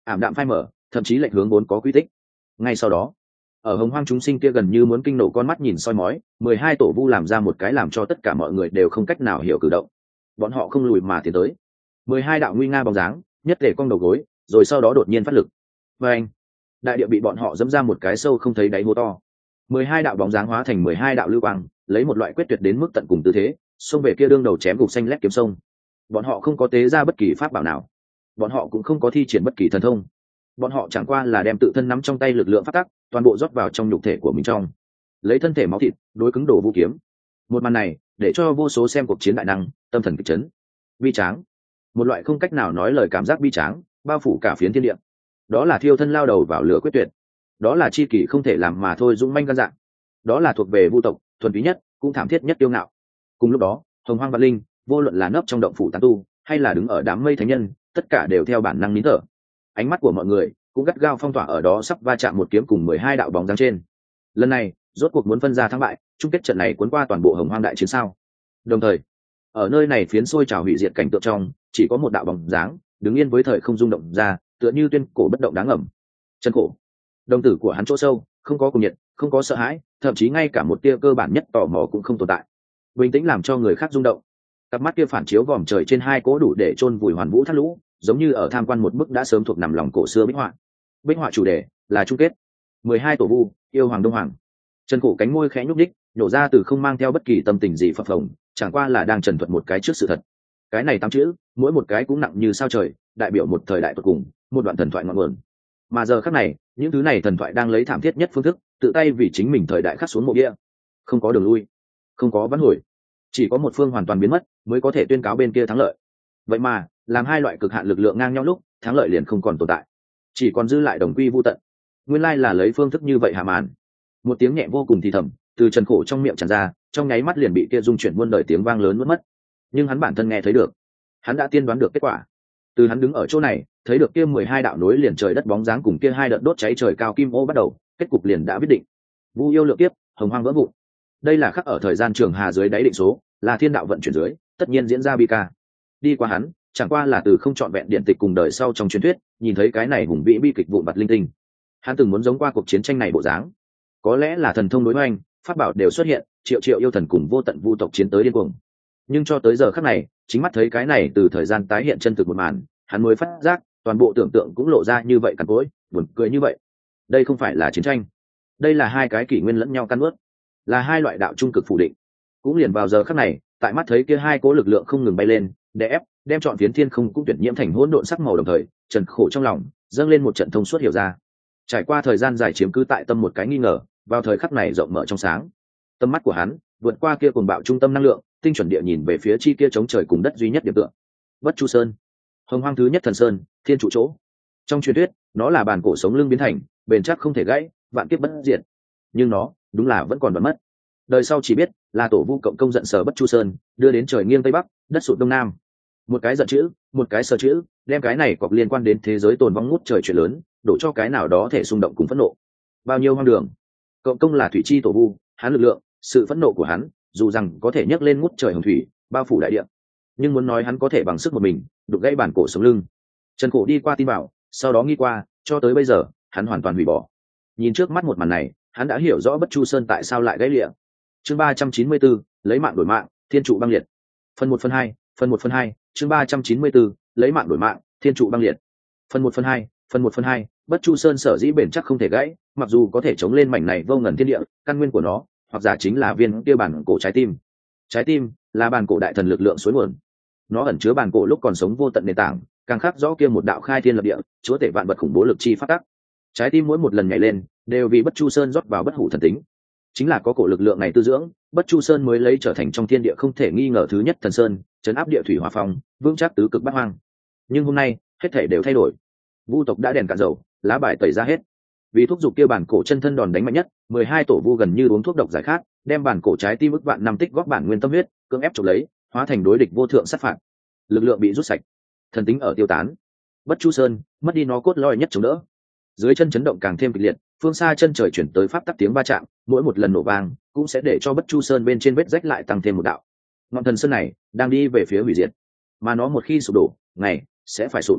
ảm đạm phai mở, thậm chí lệch hướng vốn có quy tích. Ngay sau đó, ở hồng hoang chúng sinh kia gần như muốn kinh nổ con mắt nhìn soi mói, mười hai tổ vu làm ra một cái làm cho tất cả mọi người đều không cách nào hiểu cử động. Bọn họ không lùi mà tiến tới. mười hai đạo nguy nga bóng dáng, nhất thể cong đầu gối, rồi sau đó đột nhiên phát lực. Và anh, đại địa bị bọn họ dẫm ra một cái sâu không thấy đáy hố to. mười hai đạo bóng dáng hóa thành mười hai đạo lưu quang, lấy một loại quyết tuyệt đến mức tận cùng tư thế, xông về kia đương đầu chém gục xanh lét kiếm sông. Bọn họ không có tế ra bất kỳ pháp bảo nào, bọn họ cũng không có thi triển bất kỳ thần thông, bọn họ chẳng qua là đem tự thân nắm trong tay lực lượng phát tắc toàn bộ rót vào trong nhục thể của mình trong, lấy thân thể máu thịt đối cứng đổ vũ kiếm. Một màn này để cho vô số xem cuộc chiến đại năng tâm thần kịch chấn. Bi tráng, một loại không cách nào nói lời cảm giác bi tráng bao phủ cả phiến thiên địa. Đó là thiêu thân lao đầu vào lửa quyết tuyệt, đó là chi kỷ không thể làm mà thôi dũng manh gan dạng, đó là thuộc về vu tộc thuần túy nhất cũng thảm thiết nhất tiêu ngạo. Cùng lúc đó hồng hoang vạn linh, vô luận là nấp trong động phủ tán tu hay là đứng ở đám mây thánh nhân, tất cả đều theo bản năng nín thở. Ánh mắt của mọi người cũng gắt gao phong tỏa ở đó sắp va chạm một kiếm cùng mười hai đạo bóng dáng trên. Lần này rốt cuộc muốn phân ra thắng bại, chung kết trận này cuốn qua toàn bộ hồng hoang đại chiến sao. Đồng thời ở nơi này phiến sôi trào hủy diệt cảnh tượng trong, chỉ có một đạo bóng dáng đứng yên với thời không rung động ra, tựa như tuyên cổ bất động đáng ngầm. Chân Cổ, đồng tử của hắn chỗ sâu không có cuồng nhiệt, không có sợ hãi, thậm chí ngay cả một tia cơ bản nhất tò mò cũng không tồn tại. Bình tĩnh làm cho người khác rung động. Cặp mắt kia phản chiếu vòm trời trên hai cỗ đủ để chôn vùi hoàn vũ thác lũ, giống như ở tham quan một bức đã sớm thuộc nằm lòng cổ xưa bích họa. Bích họa chủ đề là chung kết. mười hai tổ vu yêu hoàng đông hoàng. Chân Cổ cánh môi khẽ nhúc nhích, nhổ ra từ không mang theo bất kỳ tâm tình gì phập phồng, chẳng qua là đang trần thuật một cái trước sự thật. Cái này tám chữ, mỗi một cái cũng nặng như sao trời, đại biểu một thời đại tuyệt cùng, một đoạn thần thoại ngọn nguồn. Mà giờ khắc này, những thứ này thần thoại đang lấy thảm thiết nhất phương thức, tự tay vì chính mình thời đại khắc xuống mộ địa. Không có đường lui, không có vãn hồi, chỉ có một phương hoàn toàn biến mất mới có thể tuyên cáo bên kia thắng lợi. Vậy mà làm hai loại cực hạn lực lượng ngang nhau lúc, thắng lợi liền không còn tồn tại, chỉ còn dư lại đồng quy vu tận. Nguyên lai là lấy phương thức như vậy hạ màn. Một tiếng nhẹ vô cùng thì thầm từ Trần Khổ trong miệng tràn ra, trong nháy mắt liền bị kia dung chuyển muôn đời tiếng vang lớn nuốt mất. Nhưng hắn bản thân nghe thấy được, hắn đã tiên đoán được kết quả. Từ hắn đứng ở chỗ này thấy được kia mười hai đạo nối liền trời đất bóng dáng cùng kia hai đợt đốt cháy trời cao kim ô bắt đầu, kết cục liền đã quyết định. Vu yêu lượng tiếp, hồng hoang vỡ vụn. Đây là khắc ở thời gian trường hà dưới đáy định số, là thiên đạo vận chuyển dưới, tất nhiên diễn ra bi ca. Đi qua hắn, chẳng qua là từ không chọn vẹn điện tịch cùng đời sau trong truyền thuyết, nhìn thấy cái này hùng vĩ bi kịch vụn vặt linh tinh. Hắn từng muốn giống qua cuộc chiến tranh này bộ dáng, có lẽ là thần thông đối hoành, pháp bảo đều xuất hiện, triệu triệu yêu thần cùng vô tận vu tộc chiến tới điên cuồng. Nhưng cho tới giờ khắc này, chính mắt thấy cái này từ thời gian tái hiện chân thực một màn, hắn mới phát giác, toàn bộ tưởng tượng cũng lộ ra như vậy cằn cỗi, buồn cười như vậy. Đây không phải là chiến tranh, đây là hai cái kỷ nguyên lẫn nhau căn ướt, là hai loại đạo trung cực phủ định. Cũng liền vào giờ khắc này, tại mắt thấy kia hai cố lực lượng không ngừng bay lên, đè ép, đem trọn phiến thiên không cũng tuyển nhiễm thành hỗn độn sắc màu đồng thời, Trần Khổ trong lòng dâng lên một trận thông suốt hiểu ra. Trải qua thời gian dài chiếm cứ tại tâm một cái nghi ngờ, vào thời khắc này rộng mở trong sáng. Tâm mắt của hắn vượt qua kia cuồng bạo trung tâm năng lượng, tinh chuẩn địa nhìn về phía chi kia chống trời cùng đất duy nhất điểm tựa. Bất Chu Sơn, hồng hoang thứ nhất thần sơn, thiên trụ chỗ. Trong truyền thuyết, nó là bản cổ sống lưng biến thành, bền chắc không thể gãy, vạn kiếp bất diệt. Nhưng nó, đúng là vẫn còn đoạn mất. Đời sau chỉ biết là tổ vu cộng công giận sờ Bất Chu Sơn, đưa đến trời nghiêng tây bắc, đất sụt đông nam. Một cái giận chữ, một cái sờ chữ, đem cái này cọc liên quan đến thế giới tồn vong ngút trời chuyện lớn, đổ cho cái nào đó thể xung động cùng phẫn nộ. Bao nhiêu hoang đường. Cộng công là thủy chi tổ vu, hắn lực lượng, sự phẫn nộ của hắn, dù rằng có thể nhấc lên ngút trời hồng thủy, bao phủ đại địa, nhưng muốn nói hắn có thể bằng sức một mình đục gãy bản cổ sống lưng. Trần Cổ đi qua tin bảo, sau đó nghi qua, cho tới bây giờ hắn hoàn toàn hủy bỏ. Nhìn trước mắt một màn này, hắn đã hiểu rõ Bất Chu Sơn tại sao lại gãy lịa. Chương ba trăm chín mươi bốn, lấy mạng đổi mạng, thiên trụ băng liệt. Phần một phần hai, phần một phần hai, chương ba trăm chín mươi bốn, lấy mạng đổi mạng, thiên trụ băng liệt. Phần một phần hai, phần một phần hai, Bất Chu Sơn sở dĩ bền chắc không thể gãy, mặc dù có thể chống lên mảnh này vô ngần thiên địa, căn nguyên của nó, hoặc giả chính là viên kia bản cổ trái tim. Trái tim là bản cổ đại thần lực lượng suối nguồn, nó ẩn chứa bản cổ lúc còn sống vô tận nền tảng, càng khắc rõ kia một đạo khai thiên lập địa, chúa tể vạn vật khủng bố lực chi phát tác. Trái tim mỗi một lần nhảy lên, đều vì Bất Chu Sơn rót vào bất hủ thần tính. Chính là có cổ lực lượng này tư dưỡng, Bất Chu Sơn mới lấy trở thành trong thiên địa không thể nghi ngờ thứ nhất thần sơn, trấn áp địa thủy hỏa phong, vững chắc tứ cực bát hoang. Nhưng hôm nay, hết thảy đều thay đổi. Vu tộc đã đèn cạn dầu, lá bài tẩy ra hết. Vì thúc giục kia bản cổ chân thân đòn đánh mạnh nhất, mười hai tổ vu gần như uống thuốc độc giải khát, đem bản cổ trái tim ức vạn năm tích góp bản nguyên tâm huyết, cưỡng ép chụp lấy, hóa thành đối địch vô thượng sát phạt. Lực lượng bị rút sạch, thần tính ở tiêu tán. Bất Chu Sơn mất đi nó cốt lõi nhất chống đỡ. Dưới chân chấn động càng thêm kịch liệt, phương xa chân trời chuyển tới pháp tắc tiếng va chạm, mỗi một lần nổ vang cũng sẽ để cho Bất Chu Sơn bên trên vết rách lại tăng thêm một đạo. Ngọn thần sơn này đang đi về phía hủy diệt, mà nó một khi sụp đổ, ngày sẽ phải sụp.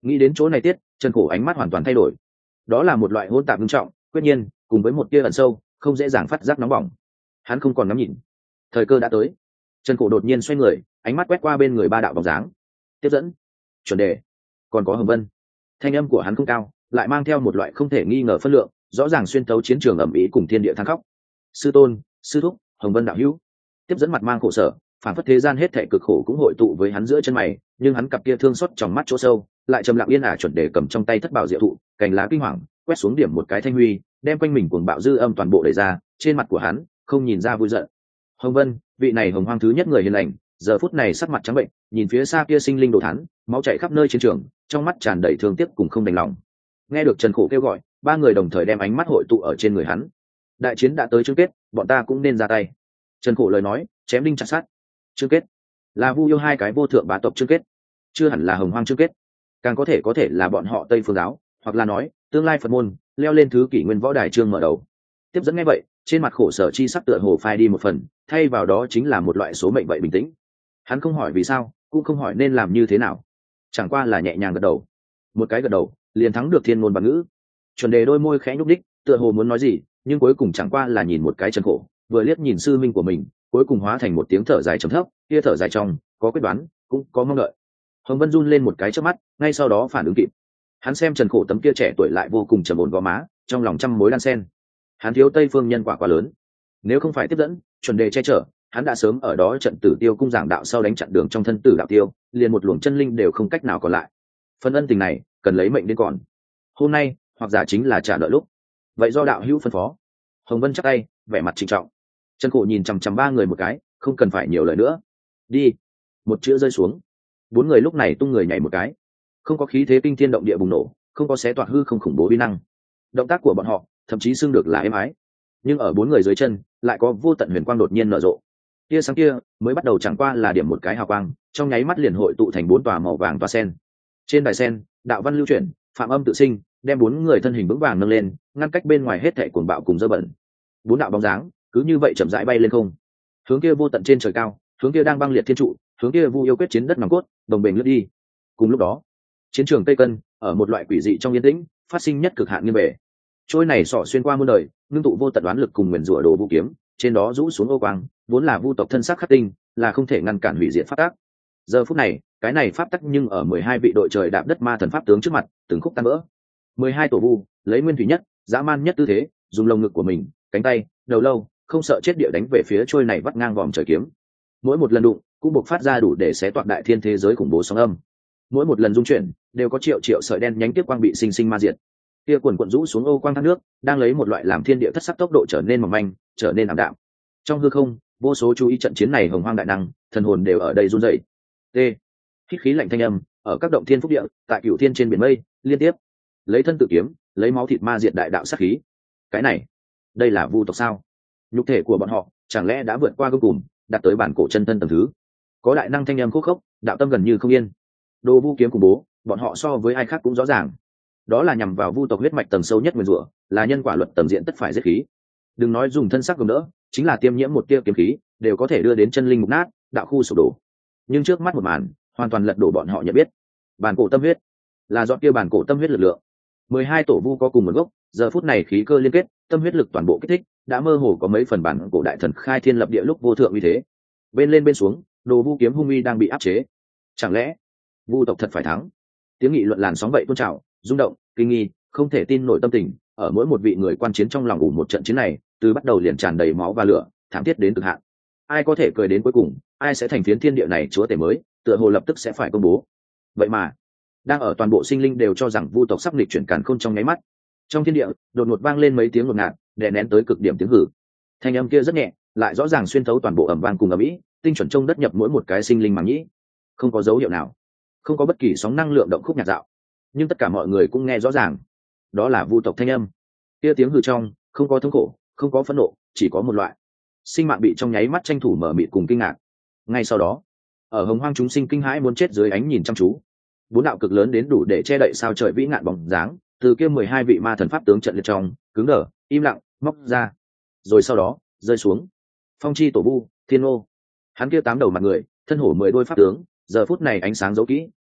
Nghĩ đến chỗ này tiết, Trần Cổ ánh mắt hoàn toàn thay đổi. Đó là một loại hỗn tạp nghiêm trọng, quyết nhiên cùng với một tia ẩn sâu, không dễ dàng phát giác nóng bỏng. Hắn không còn ngắm nhìn, thời cơ đã tới. Trần Cổ đột nhiên xoay người, ánh mắt quét qua bên người ba đạo bóng dáng. Tiếp dẫn, chuẩn đề, còn có Hồng Vân. Thanh âm của hắn không cao, lại mang theo một loại không thể nghi ngờ phân lượng, rõ ràng xuyên tấu chiến trường ầm ĩ cùng thiên địa than khóc. Sư tôn, sư thúc, Hồng Vân đạo hữu. Tiếp dẫn mặt mang khổ sở, phản phất thế gian hết thảy cực khổ cũng hội tụ với hắn giữa chân mày, nhưng hắn cặp kia thương xót trong mắt chỗ sâu, lại trầm lặng yên ả chuẩn đề cầm trong tay thất bảo diệu thụ, cành lá kinh hoàng, quét xuống điểm một cái thanh huy, đem quanh mình cuồng bạo dư âm toàn bộ đẩy ra, trên mặt của hắn không nhìn ra vui giận. Hồng Vân, vị này hồng hoang thứ nhất người hiền lành, giờ phút này sắc mặt trắng bệnh, nhìn phía xa kia sinh linh đồ thán, máu chảy khắp nơi chiến trường, trong mắt tràn đầy thương tiếc cùng không đành lòng. Nghe được Trần Khổ kêu gọi, ba người đồng thời đem ánh mắt hội tụ ở trên người hắn. Đại chiến đã tới chương kết, bọn ta cũng nên ra tay. Trần Khổ lời nói, chém đinh chặt sắt. Chương kết là Vu yêu hai cái vô thượng bá tộc chương kết, chưa hẳn là hồng hoang chương kết, càng có thể có thể là bọn họ Tây Phương giáo, hoặc là nói tương lai Phật môn leo lên thứ kỷ nguyên võ đài chương mở đầu. Tiếp dẫn nghe vậy, trên mặt khổ sở chi sắc tựa hồ phai đi một phần, thay vào đó chính là một loại số mệnh vậy bình tĩnh. Hắn không hỏi vì sao, cũng không hỏi nên làm như thế nào, chẳng qua là nhẹ nhàng gật đầu. Một cái gật đầu liền thắng được thiên ngôn bạt ngữ. Chuẩn đề đôi môi khẽ nhúc đích, tựa hồ muốn nói gì, nhưng cuối cùng chẳng qua là nhìn một cái Trần Khổ, vừa liếc nhìn sư minh của mình, cuối cùng hóa thành một tiếng thở dài trầm thấp, kia thở dài trong có quyết đoán, cũng có mong đợi. Hồng Vân run lên một cái trước mắt, ngay sau đó phản ứng kịp. Hắn xem Trần Khổ tấm kia trẻ tuổi lại vô cùng trầm ổn gò má, trong lòng trăm mối đan xen. Hắn thiếu Tây Phương nhân quả quá lớn, nếu không phải tiếp dẫn, chuẩn đề che chở, hắn đã sớm ở đó trận Tử Tiêu cung giảng đạo sau đánh chặn đường trong thân tử đạo tiêu, liền một luồng chân linh đều không cách nào còn lại. Phần ân tình này cần lấy mệnh đến còn. Hôm nay, hoặc giả chính là trả đợi lúc. Vậy do đạo hữu phân phó. Hồng Vân chắp tay, vẻ mặt trịnh trọng. Trần Khổ nhìn chằm chằm ba người một cái, không cần phải nhiều lời nữa. Đi. Một chữ rơi xuống, bốn người lúc này tung người nhảy một cái, không có khí thế kinh thiên động địa bùng nổ, không có xé toạc hư không khủng bố uy năng. Động tác của bọn họ thậm chí xưng được là êm ái, nhưng ở bốn người dưới chân lại có vô tận huyền quang đột nhiên nở rộ. Tia sáng kia mới bắt đầu chẳng qua là điểm một cái hào quang, trong nháy mắt liền hội tụ thành bốn tòa màu vàng toa sen. Trên đài sen, đạo văn lưu chuyển, phạm âm tự sinh, đem bốn người thân hình vững vàng nâng lên, ngăn cách bên ngoài hết thảy cuồng bạo cùng dơ bẩn. Bốn đạo bóng dáng cứ như vậy chậm rãi bay lên không, hướng kia vô tận trên trời cao, hướng kia đang băng liệt thiên trụ, hướng kia Vu yêu quyết chiến đất nòng cốt, đồng bền lướt đi. Cùng lúc đó, chiến trường Tây Cân ở một loại quỷ dị trong yên tĩnh, phát sinh nhất cực hạn nghiêng bể. Trôi này xỏ xuyên qua muôn đời, ngưng tụ vô tận đoán lực cùng nguyền rủa đồ vũ kiếm, trên đó rũ xuống ô quang, vốn là vu tộc thân sắc khắc tinh, là không thể ngăn cản hủy diệt pháp tắc. Giờ phút này, cái này pháp tắc nhưng ở mười hai vị đội trời đạp đất ma thần pháp tướng trước mặt, từng khúc tan vỡ. mười hai tổ vu, lấy nguyên thủy nhất, dã man nhất tư thế, dùng lồng ngực của mình, cánh tay, đầu lâu, không sợ chết địa đánh về phía trôi này vắt ngang vòm trời kiếm. Mỗi một lần đụng, cũng buộc phát ra đủ để xé toạc đại thiên thế giới khủng bố sóng âm. Mỗi một lần dung chuyển, đều có triệu triệu sợi đen nhánh tiếp quang bị sinh sinh ma diệt. Kia quần quần rũ xuống ô quang thác nước, đang lấy một loại làm thiên địa thất sắc tốc độ trở nên mỏng manh, trở nên ảm đạm. Trong hư không, vô số chú ý trận chiến này hồng hoang đại năng, thần hồn đều ở đây run rẩy. T. Hít khí lạnh thanh âm, ở các động thiên phúc địa, tại cửu thiên trên biển mây, liên tiếp lấy thân tự kiếm, lấy máu thịt ma diệt đại đạo sát khí. Cái này, đây là vu tộc sao? Nhục thể của bọn họ, chẳng lẽ đã vượt qua gông cùm, đạt tới bản cổ chân thân tầng thứ? Có đại năng thanh âm khúc khốc, đạo tâm gần như không yên. Đồ vu kiếm khủng bố, bọn họ so với ai khác cũng rõ ràng. Đó là nhằm vào vu tộc huyết mạch tầng sâu nhất nguyên rủa, là nhân quả luật tầng diện tất phải giết khí. Đừng nói dùng thân sắc gồm đỡ, chính là tiêm nhiễm một tia kiếm khí, đều có thể đưa đến chân linh mục nát, đạo khu sụp đổ. Nhưng trước mắt một màn, hoàn toàn lật đổ bọn họ nhận biết. Bản cổ tâm huyết, là dọn kia bản cổ tâm huyết lực lượng. mười hai tổ vu có cùng một gốc, giờ phút này khí cơ liên kết, tâm huyết lực toàn bộ kích thích, đã mơ hồ có mấy phần bản cổ đại thần khai thiên lập địa lúc vô thượng uy thế. Bên lên bên xuống, đồ vu kiếm hung uy đang bị áp chế. Chẳng lẽ vu tộc thật phải thắng? Tiếng nghị luận làn sóng vậy tôn trào, rung động, kinh nghi, không thể tin nổi tâm tình ở mỗi một vị người quan chiến trong lòng ủ một trận chiến này, từ bắt đầu liền tràn đầy máu và lửa, thảm thiết đến cực hạn. Ai có thể cười đến cuối cùng, ai sẽ thành phiến thiên địa này chúa tể mới, tựa hồ lập tức sẽ phải công bố. Vậy mà, đang ở toàn bộ sinh linh đều cho rằng vu tộc sắp lịch chuyển càn khôn trong nháy mắt, trong thiên địa đột ngột vang lên mấy tiếng ngột ngạt, đè nén tới cực điểm tiếng hử. Thanh âm kia rất nhẹ, lại rõ ràng xuyên thấu toàn bộ ầm vang cùng ầm ĩ, tinh chuẩn trong đất nhập mỗi một cái sinh linh màng nhĩ. Không có dấu hiệu nào, không có bất kỳ sóng năng lượng động khúc nhạc dạo, nhưng tất cả mọi người cũng nghe rõ ràng, đó là vu tộc thanh âm. Kia tiếng hừ trong, không có thống khổ, không có phẫn nộ, chỉ có một loại sinh mạng bị trong nháy mắt tranh thủ mở mịt cùng kinh ngạc. Ngay sau đó, ở hồng hoang chúng sinh kinh hãi muốn chết dưới ánh nhìn chăm chú, bốn đạo cực lớn đến đủ để che đậy sao trời vĩ ngạn bóng dáng, từ kia mười hai vị ma thần pháp tướng trận liệt trong, cứng đờ, im lặng, móc ra, rồi sau đó rơi xuống. Phong chi tổ vu, thiên ô, hắn kia tám đầu mặt người, thân hổ mười đôi pháp tướng, giờ phút này ánh sáng dấu kỹ,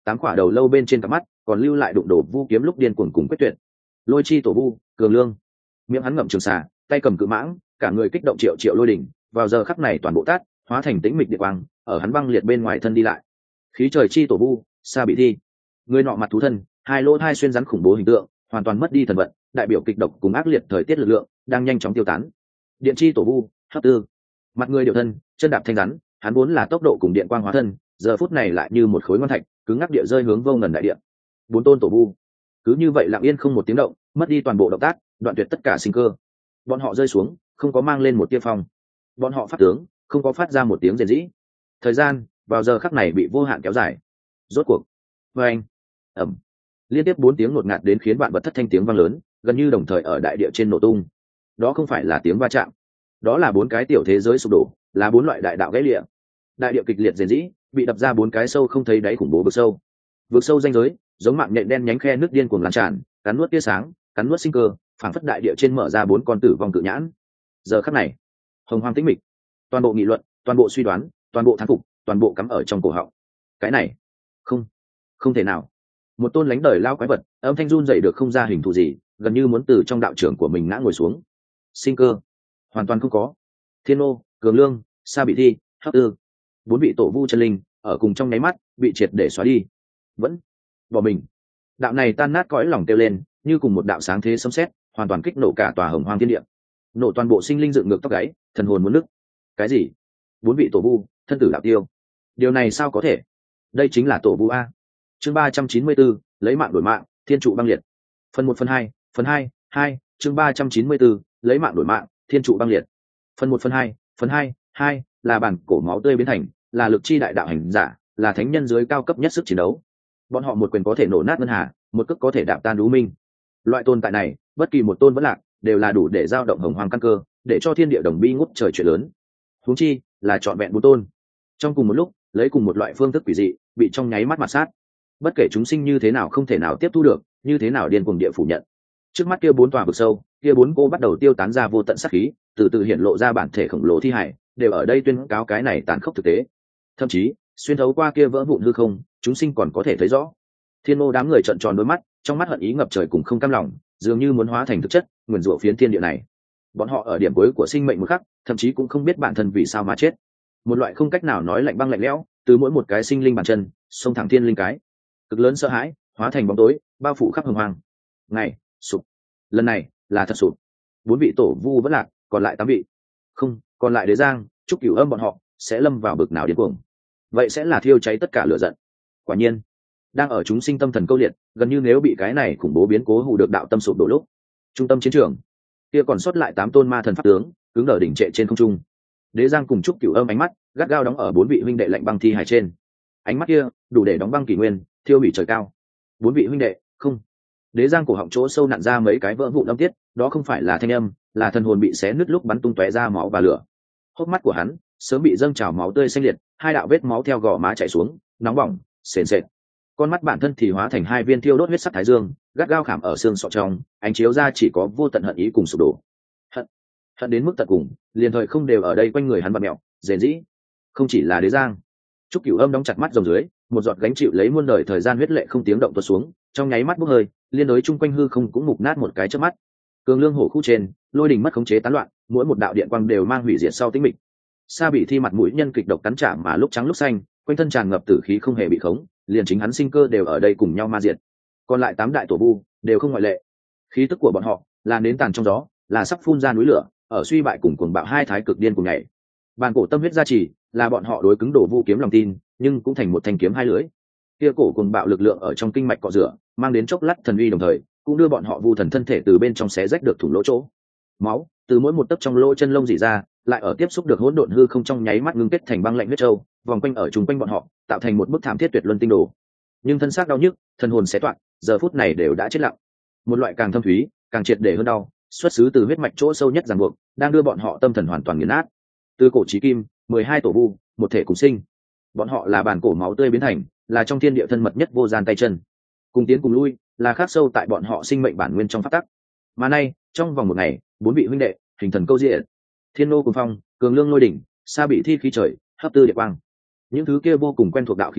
tám quả đầu lâu bên trên cặp mắt còn lưu lại đụng đổ vu kiếm lúc điên cuồng cùng quyết tuyệt. Lôi chi tổ vu cường lương, miệng hắn ngậm trường xà, tay cầm cự mãng, cả người kích động triệu triệu lôi đỉnh, vào giờ khắc này toàn bộ tát hóa thành tĩnh mịch địa quang, ở hắn băng liệt bên ngoài thân đi lại. Khí trời chi tổ vu Sa Bị Thi, người nọ mặt thú thân, hai lỗ hai xuyên rắn khủng bố hình tượng, hoàn toàn mất đi thần vận, đại biểu kịch độc cùng ác liệt thời tiết lực lượng đang nhanh chóng tiêu tán. Điện chi tổ vu Hấp Tư, mặt người điều thân, chân đạp thanh rắn, hắn vốn là tốc độ cùng điện quang hóa thân, giờ phút này lại như một khối ngon thạch cứng ngắc địa rơi hướng vô ngần đại địa. Bốn tôn tổ vu cứ như vậy lặng yên không một tiếng động, mất đi toàn bộ động tác, đoạn tuyệt tất cả sinh cơ. Bọn họ rơi xuống, không có mang lên một tia phong. Bọn họ phát tướng, không có phát ra một tiếng rền rĩ. Thời gian vào giờ khắc này bị vô hạn kéo dài. Rốt cuộc, với anh, ẩm, liên tiếp bốn tiếng ngột ngạt đến khiến vạn vật thất thanh tiếng vang lớn, gần như đồng thời ở đại địa trên nổ tung. Đó không phải là tiếng va chạm, đó là bốn cái tiểu thế giới sụp đổ, là bốn loại đại đạo gãy lịa. Đại địa kịch liệt rền rĩ, bị đập ra bốn cái sâu không thấy đáy khủng bố vực sâu. Vực sâu ranh giới, giống mạng nhện đen nhánh khe nước điên cuồng lan tràn, cắn nuốt tia sáng, cắn nuốt sinh cơ, phảng phất đại địa trên mở ra bốn con tử vong cự nhãn. Giờ khắc này, hồng hoang tĩnh mịch, toàn bộ nghị luận, toàn bộ suy đoán, toàn bộ thán phục, toàn bộ cắm ở trong cổ họng. Cái này, không, không thể nào. Một tôn lánh đời lao quái vật, âm thanh run dậy được không ra hình thù gì, gần như muốn từ trong đạo trưởng của mình ngã ngồi xuống. Sinh cơ hoàn toàn không có. Thiên Ô, Cường Lương, Sa Bị Thi, Hấp Tư, bốn vị tổ vu chân linh ở cùng trong nháy mắt bị triệt để xóa đi. Vẫn bỏ mình. Đạo này tan nát cõi lòng kêu lên, như cùng một đạo sáng thế sấm sét, hoàn toàn kích nổ cả tòa hồng hoang thiên địa, nổ toàn bộ sinh linh dựng ngược tóc gáy, thần hồn muốn nứt. Cái gì? Bốn vị tổ vu thân tử đạo tiêu? Điều này sao có thể? Đây chính là tổ vu a. Chương ba trăm chín mươi 4, lấy mạng đổi mạng, thiên trụ băng liệt. Phần một phần hai, phần hai, hai, chương ba trăm chín mươi 4, lấy mạng đổi mạng, thiên trụ băng liệt. Phần một phần hai, phần hai, hai, là bản cổ máu tươi biến thành, là lực chi đại đạo hành giả, là thánh nhân dưới cao cấp nhất sức chiến đấu. Bọn họ một quyền có thể nổ nát ngân hà, một cước có thể đạp tan lũ minh. Loại tồn tại này, bất kỳ một tôn vẫn lạc, đều là đủ để giao động hồng hoang căn cơ, để cho thiên địa đồng bi ngút trời chuyện lớn. Huống chi là trọn vẹn bốn tôn, trong cùng một lúc, lấy cùng một loại phương thức quỷ dị, bị trong nháy mắt mặt sát. Bất kể chúng sinh như thế nào không thể nào tiếp thu được, như thế nào điên cuồng địa phủ nhận. Trước mắt kia bốn tòa vực sâu, kia bốn cô bắt đầu tiêu tán ra vô tận sát khí, từ từ hiện lộ ra bản thể khổng lồ thi hải, đều ở đây tuyên cáo cái này tàn khốc thực tế. Thậm chí, xuyên thấu qua kia vỡ vụn hư không, chúng sinh còn có thể thấy rõ. Thiên Ô đám người trợn tròn đôi mắt, trong mắt hận ý ngập trời cùng không cam lòng, dường như muốn hóa thành thực chất, nguyền rủa phiến thiên địa này. Bọn họ ở điểm cuối của sinh mệnh một khắc, thậm chí cũng không biết bản thân vì sao mà chết. Một loại không cách nào nói lạnh băng lạnh lẽo, từ mỗi một cái sinh linh bàn chân, xông thẳng thiên linh cái. Cực lớn sợ hãi, hóa thành bóng tối, bao phủ khắp hồng hoang. Ngày, sụp. Lần này, là thật sụp. Bốn vị tổ vu vẫn lạc, còn lại tám vị. Không, còn lại Đế Giang, Trúc Cửu Âm bọn họ sẽ lâm vào bực nào điên cuồng. Vậy sẽ là thiêu cháy tất cả lửa giận. Quả nhiên, đang ở chúng sinh tâm thần câu liệt, gần như nếu bị cái này khủng bố biến cố hù được đạo tâm sụp đổ lúc. Trung tâm chiến trường, kia còn sót lại tám tôn ma thần pháp tướng, cứng đờ đỉnh trệ trên không trung. Đế Giang cùng Trúc Cửu Âm ánh mắt gắt gao đóng ở bốn vị huynh đệ lạnh băng thi hài trên. Ánh mắt kia đủ để đóng băng kỷ nguyên, thiêu hủy trời cao. Bốn vị huynh đệ, không. Đế Giang cổ họng chỗ sâu nặn ra mấy cái vỡ vụn âm tiết, đó không phải là thanh âm, là thần hồn bị xé nứt lúc bắn tung tóe ra máu và lửa. Hốc mắt của hắn sớm bị dâng trào máu tươi xanh liệt, hai đạo vết máu theo gò má chảy xuống, nóng bỏng, sền sệt. Con mắt bản thân thì hóa thành hai viên thiêu đốt huyết sắc thái dương, gắt gao khảm ở xương sọ trong, ánh chiếu ra chỉ có vô tận hận ý cùng sụp đổ. Hận, hận đến mức tận cùng, liền thời không đều ở đây quanh người hắn bặm mẹo, rền rĩ. Không chỉ là Đế Giang, Trúc Cửu Âm đóng chặt mắt rồng dưới, một giọt gánh chịu lấy muôn đời thời gian huyết lệ không tiếng động tuột xuống, trong nháy mắt bốc hơi, liên đối chung quanh hư không cũng mục nát một cái chớp mắt. Cường Lương hổ khu trên, lôi đình mất khống chế tán loạn, mỗi một đạo điện quang đều mang hủy diệt sau tính mịch. Sa Bị Thi mặt mũi nhân kịch độc cắn trả mà lúc trắng lúc xanh, quanh thân tràn ngập tử khí không hề bị khống, liền chính hắn sinh cơ đều ở đây cùng nhau ma diệt. Còn lại tám đại tổ vu đều không ngoại lệ. Khí tức của bọn họ là nến tàn trong gió, là sắp phun ra núi lửa, ở suy bại cùng cuồng bạo hai thái cực điên cùng ngày. Bàn cổ tâm huyết gia trì, là bọn họ đối cứng đổ vu kiếm lòng tin, nhưng cũng thành một thanh kiếm hai lưỡi. Kia cổ cuồng bạo lực lượng ở trong kinh mạch cọ rửa, mang đến chốc lát thần uy đồng thời, cũng đưa bọn họ vu thần thân thể từ bên trong xé rách được thủng lỗ chỗ. Máu từ mỗi một tấc trong lỗ chân lông rỉ ra, lại ở tiếp xúc được hỗn độn hư không trong nháy mắt ngưng kết thành băng lạnh huyết châu, vòng quanh ở chung quanh bọn họ, tạo thành một bức thảm thiết tuyệt luân tinh đồ. Nhưng thân xác đau nhức, thần hồn xé toạc, giờ phút này đều đã chết lặng. Một loại càng thâm thúy, càng triệt để hơn đau, xuất xứ từ huyết mạch chỗ sâu nhất ràng buộc, đang đưa bọn họ tâm thần hoàn toàn nghiền nát. Từ cổ chí kim, mười hai tổ vu, một thể cùng sinh. Bọn họ là bản cổ máu tươi biến thành, là trong thiên địa thân mật nhất vô gian tay chân. Cùng tiến cùng lui, là khắc sâu tại bọn họ sinh mệnh bản nguyên trong pháp tắc. Mà nay, trong vòng một ngày, bốn vị huynh đệ, hình thần câu diện. Thiên Ô cùng phong, Cường Lương lôi đỉnh, Sa Bị Thi khí trời, Hấp Tư địa quang. Những thứ kia vô cùng quen thuộc đạo khí tức,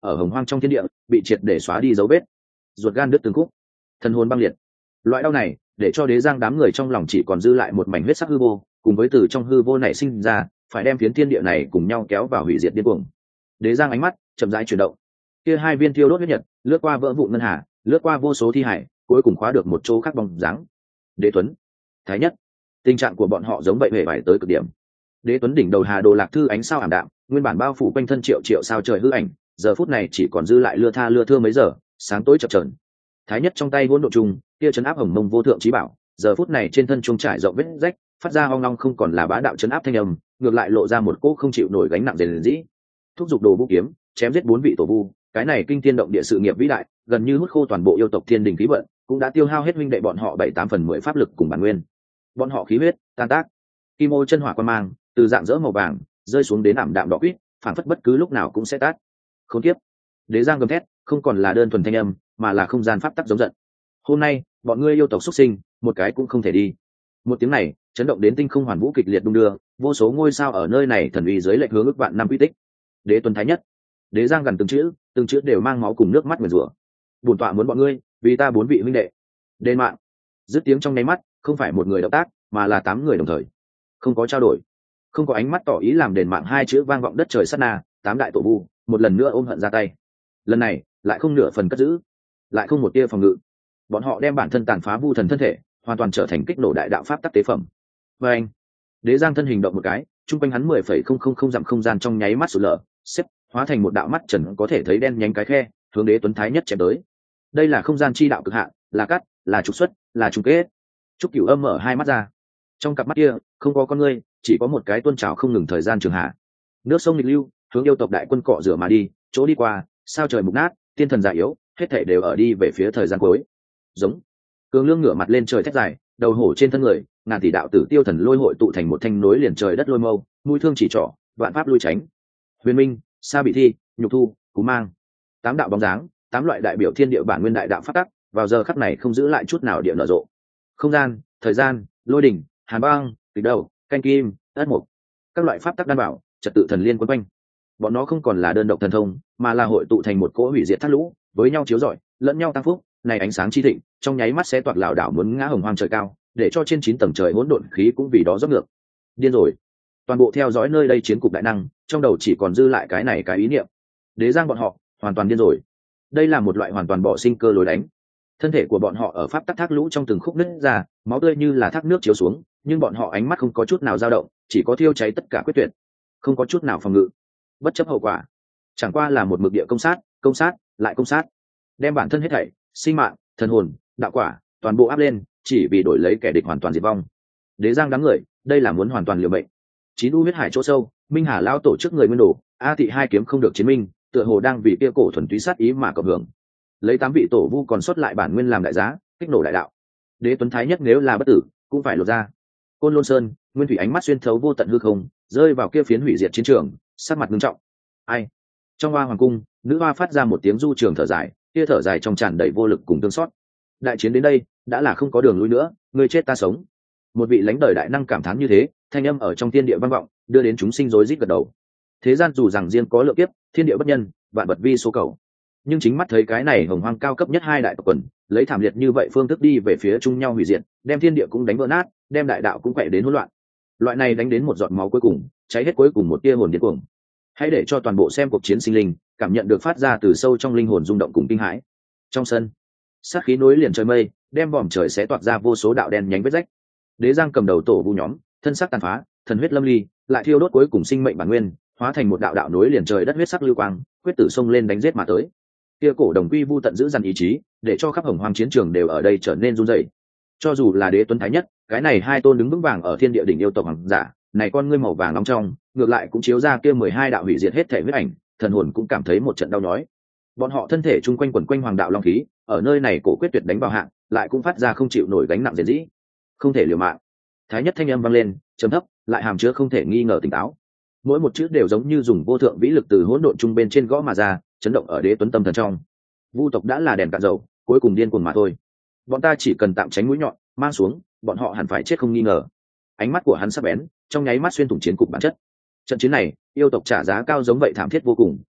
ở hồng hoang trong thiên địa bị triệt để xóa đi dấu vết, ruột gan đứt từng khúc, thần hồn băng liệt. Loại đau này để cho Đế Giang đám người trong lòng chỉ còn dư lại một mảnh huyết sắc hư vô, cùng với từ trong hư vô này sinh ra phải đem phiến thiên địa này cùng nhau kéo vào hủy diệt điên cuồng. Đế Giang ánh mắt chậm rãi chuyển động, kia hai viên thiêu đốt huyết nhật lướt qua vỡ vụn ngân hà, lướt qua vô số thi hải, cuối cùng khóa được một chỗ khác bóng dáng. Đế Tuấn, Thái Nhất. Tình trạng của bọn họ giống vậy hề vải tới cực điểm. Đế Tuấn đỉnh đầu Hà Đồ Lạc Thư ánh sao ảm đạm, nguyên bản bao phủ quanh thân triệu triệu sao trời hư ảnh, giờ phút này chỉ còn dư lại lưa tha lưa thưa mấy giờ, sáng tối chập chờn. Thái Nhất trong tay hỗn độn trùng, kia chấn áp hồng mông vô thượng chí bảo, giờ phút này trên thân trung trải rộng vết rách, phát ra ong long không còn là bá đạo chấn áp thanh âm, ngược lại lộ ra một cỗ không chịu nổi gánh nặng rền rĩ. Thúc giục Đồ Vũ kiếm, chém giết bốn vị tổ vu, cái này kinh thiên động địa sự nghiệp vĩ đại, gần như hút khô toàn bộ yêu tộc thiên đình khí vận, cũng đã tiêu hao hết huynh đệ bọn họ bảy tám phần mười pháp lực cùng bản nguyên. Bọn họ khí huyết tan tác, kim ô chân hỏa quan mang từ dạng dỡ màu vàng rơi xuống đến ảm đạm đỏ quýt, phản phất bất cứ lúc nào cũng sẽ tát. Khốn kiếp! Đế Giang gầm thét, không còn là đơn thuần thanh âm, mà là không gian pháp tắc giống giận. Hôm nay, bọn ngươi yêu tộc xuất sinh, một cái cũng không thể đi. Một tiếng này chấn động đến tinh không hoàn vũ kịch liệt đung đưa, vô số ngôi sao ở nơi này thần uy dưới lệnh hướng ước vạn năm quy tích. Đế Tuấn Thái Nhất, Đế Giang gần từng chữ, từng chữ đều mang máu cùng nước mắt nguyền rủa. Bổn tọa muốn bọn ngươi, vì ta bốn vị huynh đệ. Đền mạng! Dứt tiếng trong nháy mắt, không phải một người động tác, mà là tám người đồng thời. Không có trao đổi, không có ánh mắt tỏ ý làm đền mạng hai chữ vang vọng đất trời sát na, tám đại tổ vu một lần nữa ôm hận ra tay. Lần này lại không nửa phần cất giữ, lại không một tia phòng ngự. Bọn họ đem bản thân tàn phá vu thần thân thể hoàn toàn trở thành kích nổ đại đạo pháp tắc tế phẩm. Và anh, Đế Giang thân hình động một cái, trung quanh hắn mười phẩy không không không dặm không gian trong nháy mắt sụt lở, xếp hóa thành một đạo mắt trần có thể thấy đen nhánh cái khe, hướng Đế Tuấn Thái Nhất chém tới. Đây là không gian chi đạo cực hạn, là cắt, là trục xuất, là trùng kết. Trúc Cửu Âm mở hai mắt ra, trong cặp mắt kia không có con ngươi, chỉ có một cái tuôn trào không ngừng thời gian trường hạ. Nước sông nghịch lưu hướng yêu tộc đại quân cọ rửa mà đi, chỗ đi qua sao trời mục nát, tiên thần già yếu, hết thảy đều ở đi về phía thời gian cuối. Giống Cường Lương ngửa mặt lên trời thét dài, đầu hổ trên thân người, ngàn tỷ đạo tử tiêu thần lôi hội tụ thành một thanh nối liền trời đất lôi mâu, mũi thương chỉ trỏ, vạn pháp lui tránh. Huyền Minh, Sa Bị Thi, Nhục Thu, Cú Mang, tám đạo bóng dáng, tám loại đại biểu thiên địa bản nguyên đại đạo pháp tắc, vào giờ khắc này không giữ lại chút nào địa nở rộ. Không gian, thời gian, lôi đỉnh, hàn băng, kịch đầu, canh kim, ất mục, các loại pháp tắc đan bảo, trật tự thần liên quấn quanh. Bọn nó không còn là đơn độc thần thông, mà là hội tụ thành một cỗ hủy diệt thác lũ, với nhau chiếu rọi, lẫn nhau tăng phúc. Này ánh sáng chi thịnh, trong nháy mắt sẽ toạc lảo đảo muốn ngã hồng hoang trời cao, để cho trên chín tầng trời hỗn độn khí cũng vì đó dốc ngược. Điên rồi! Toàn bộ theo dõi nơi đây chiến cục đại năng, trong đầu chỉ còn dư lại cái này cái ý niệm. Đế Giang bọn họ hoàn toàn điên rồi. Đây là một loại hoàn toàn bỏ sinh cơ lối đánh. Thân thể của bọn họ ở pháp tắc thác lũ trong từng khúc nứt ra, máu tươi như là thác nước chiếu xuống, nhưng bọn họ ánh mắt không có chút nào dao động, chỉ có thiêu cháy tất cả quyết tuyệt, không có chút nào phòng ngự, bất chấp hậu quả, chẳng qua là một mực địa công sát, công sát, lại công sát, đem bản thân hết thảy, sinh mạng, thần hồn, đạo quả, toàn bộ áp lên, chỉ vì đổi lấy kẻ địch hoàn toàn diệt vong. Đế Giang đám người, đây là muốn hoàn toàn liều mệnh. Chín u huyết hải chỗ sâu, Minh Hà lao tổ chức người nguyên đồ, A Thị hai kiếm không được chiến minh, tựa hồ đang vì kia cổ thuần túy sát ý mà cộng hưởng. Lấy tám vị tổ vu còn xuất lại bản nguyên làm đại giá, kích nổ đại đạo. Đế Tuấn Thái Nhất nếu là bất tử, cũng phải lột ra. Côn Lôn Sơn, Nguyên Thủy ánh mắt xuyên thấu vô tận hư không, rơi vào kia phiến hủy diệt chiến trường, sắc mặt nghiêm trọng. Ai? Trong hoa hoàng cung, nữ hoa phát ra một tiếng du trường thở dài, kia thở dài trong tràn đầy vô lực cùng tương xót. Đại chiến đến đây, đã là không có đường lui nữa, ngươi chết ta sống. Một vị lãnh đời đại năng cảm thán như thế, thanh âm ở trong thiên địa vang vọng, đưa đến chúng sinh rối rít gật đầu. Thế gian dù rằng riêng có lượng kiếp, thiên địa bất nhân, vạn vật vi số cầu. Nhưng chính mắt thấy cái này hồng hoang cao cấp nhất hai đại tộc quần, lấy thảm liệt như vậy phương thức đi về phía chung nhau hủy diệt, đem thiên địa cũng đánh vỡ nát, đem đại đạo cũng quậy đến hỗn loạn. Loại này đánh đến một giọt máu cuối cùng, cháy hết cuối cùng một tia hồn điên cuồng. Hãy để cho toàn bộ xem cuộc chiến sinh linh, cảm nhận được phát ra từ sâu trong linh hồn rung động cùng kinh hãi. Trong sân, sát khí nối liền trời mây, đem vòm trời sẽ toạc ra vô số đạo đen nhánh vết rách. Đế Giang cầm đầu tổ vu nhóm, thân sắc tàn phá, thần huyết lâm ly, lại thiêu đốt cuối cùng sinh mệnh bản nguyên, hóa thành một đạo đạo nối liền trời đất huyết sắc lưu quang, quyết tử xông lên đánh giết mà tới. Kia cổ đồng quy vu tận giữ dằn ý chí, để cho khắp hồng hoang chiến trường đều ở đây trở nên run rẩy. Cho dù là Đế Tuấn Thái Nhất, cái này hai tôn đứng vững vàng ở thiên địa đỉnh yêu tộc hoàng giả, này con ngươi màu vàng nóng trong, ngược lại cũng chiếu ra kia mười hai đạo hủy diệt hết thể huyết ảnh, thần hồn cũng cảm thấy một trận đau nhói. Bọn họ thân thể chung quanh quần quanh hoàng đạo long khí, ở nơi này cổ quyết tuyệt đánh vào hạng, lại cũng phát ra không chịu nổi gánh nặng diệt dĩ. Không thể liều mạng. Thái Nhất thanh âm vang lên, trầm thấp, lại hàm chứa không thể nghi ngờ tỉnh táo. Mỗi một chữ đều giống như dùng vô thượng vĩ lực từ hỗn độn trung bên trên gõ mà ra, chấn động ở Đế Tuấn tâm thần trong. Vu tộc đã là đèn cạn dầu, cuối cùng điên cuồng mà thôi. Bọn ta chỉ cần tạm tránh mũi nhọn, mang xuống, bọn họ hẳn phải chết không nghi ngờ. Ánh mắt của hắn sắc bén, trong nháy mắt xuyên thủng chiến cục bản chất. Trận chiến này, yêu tộc trả giá cao giống vậy thảm thiết vô cùng,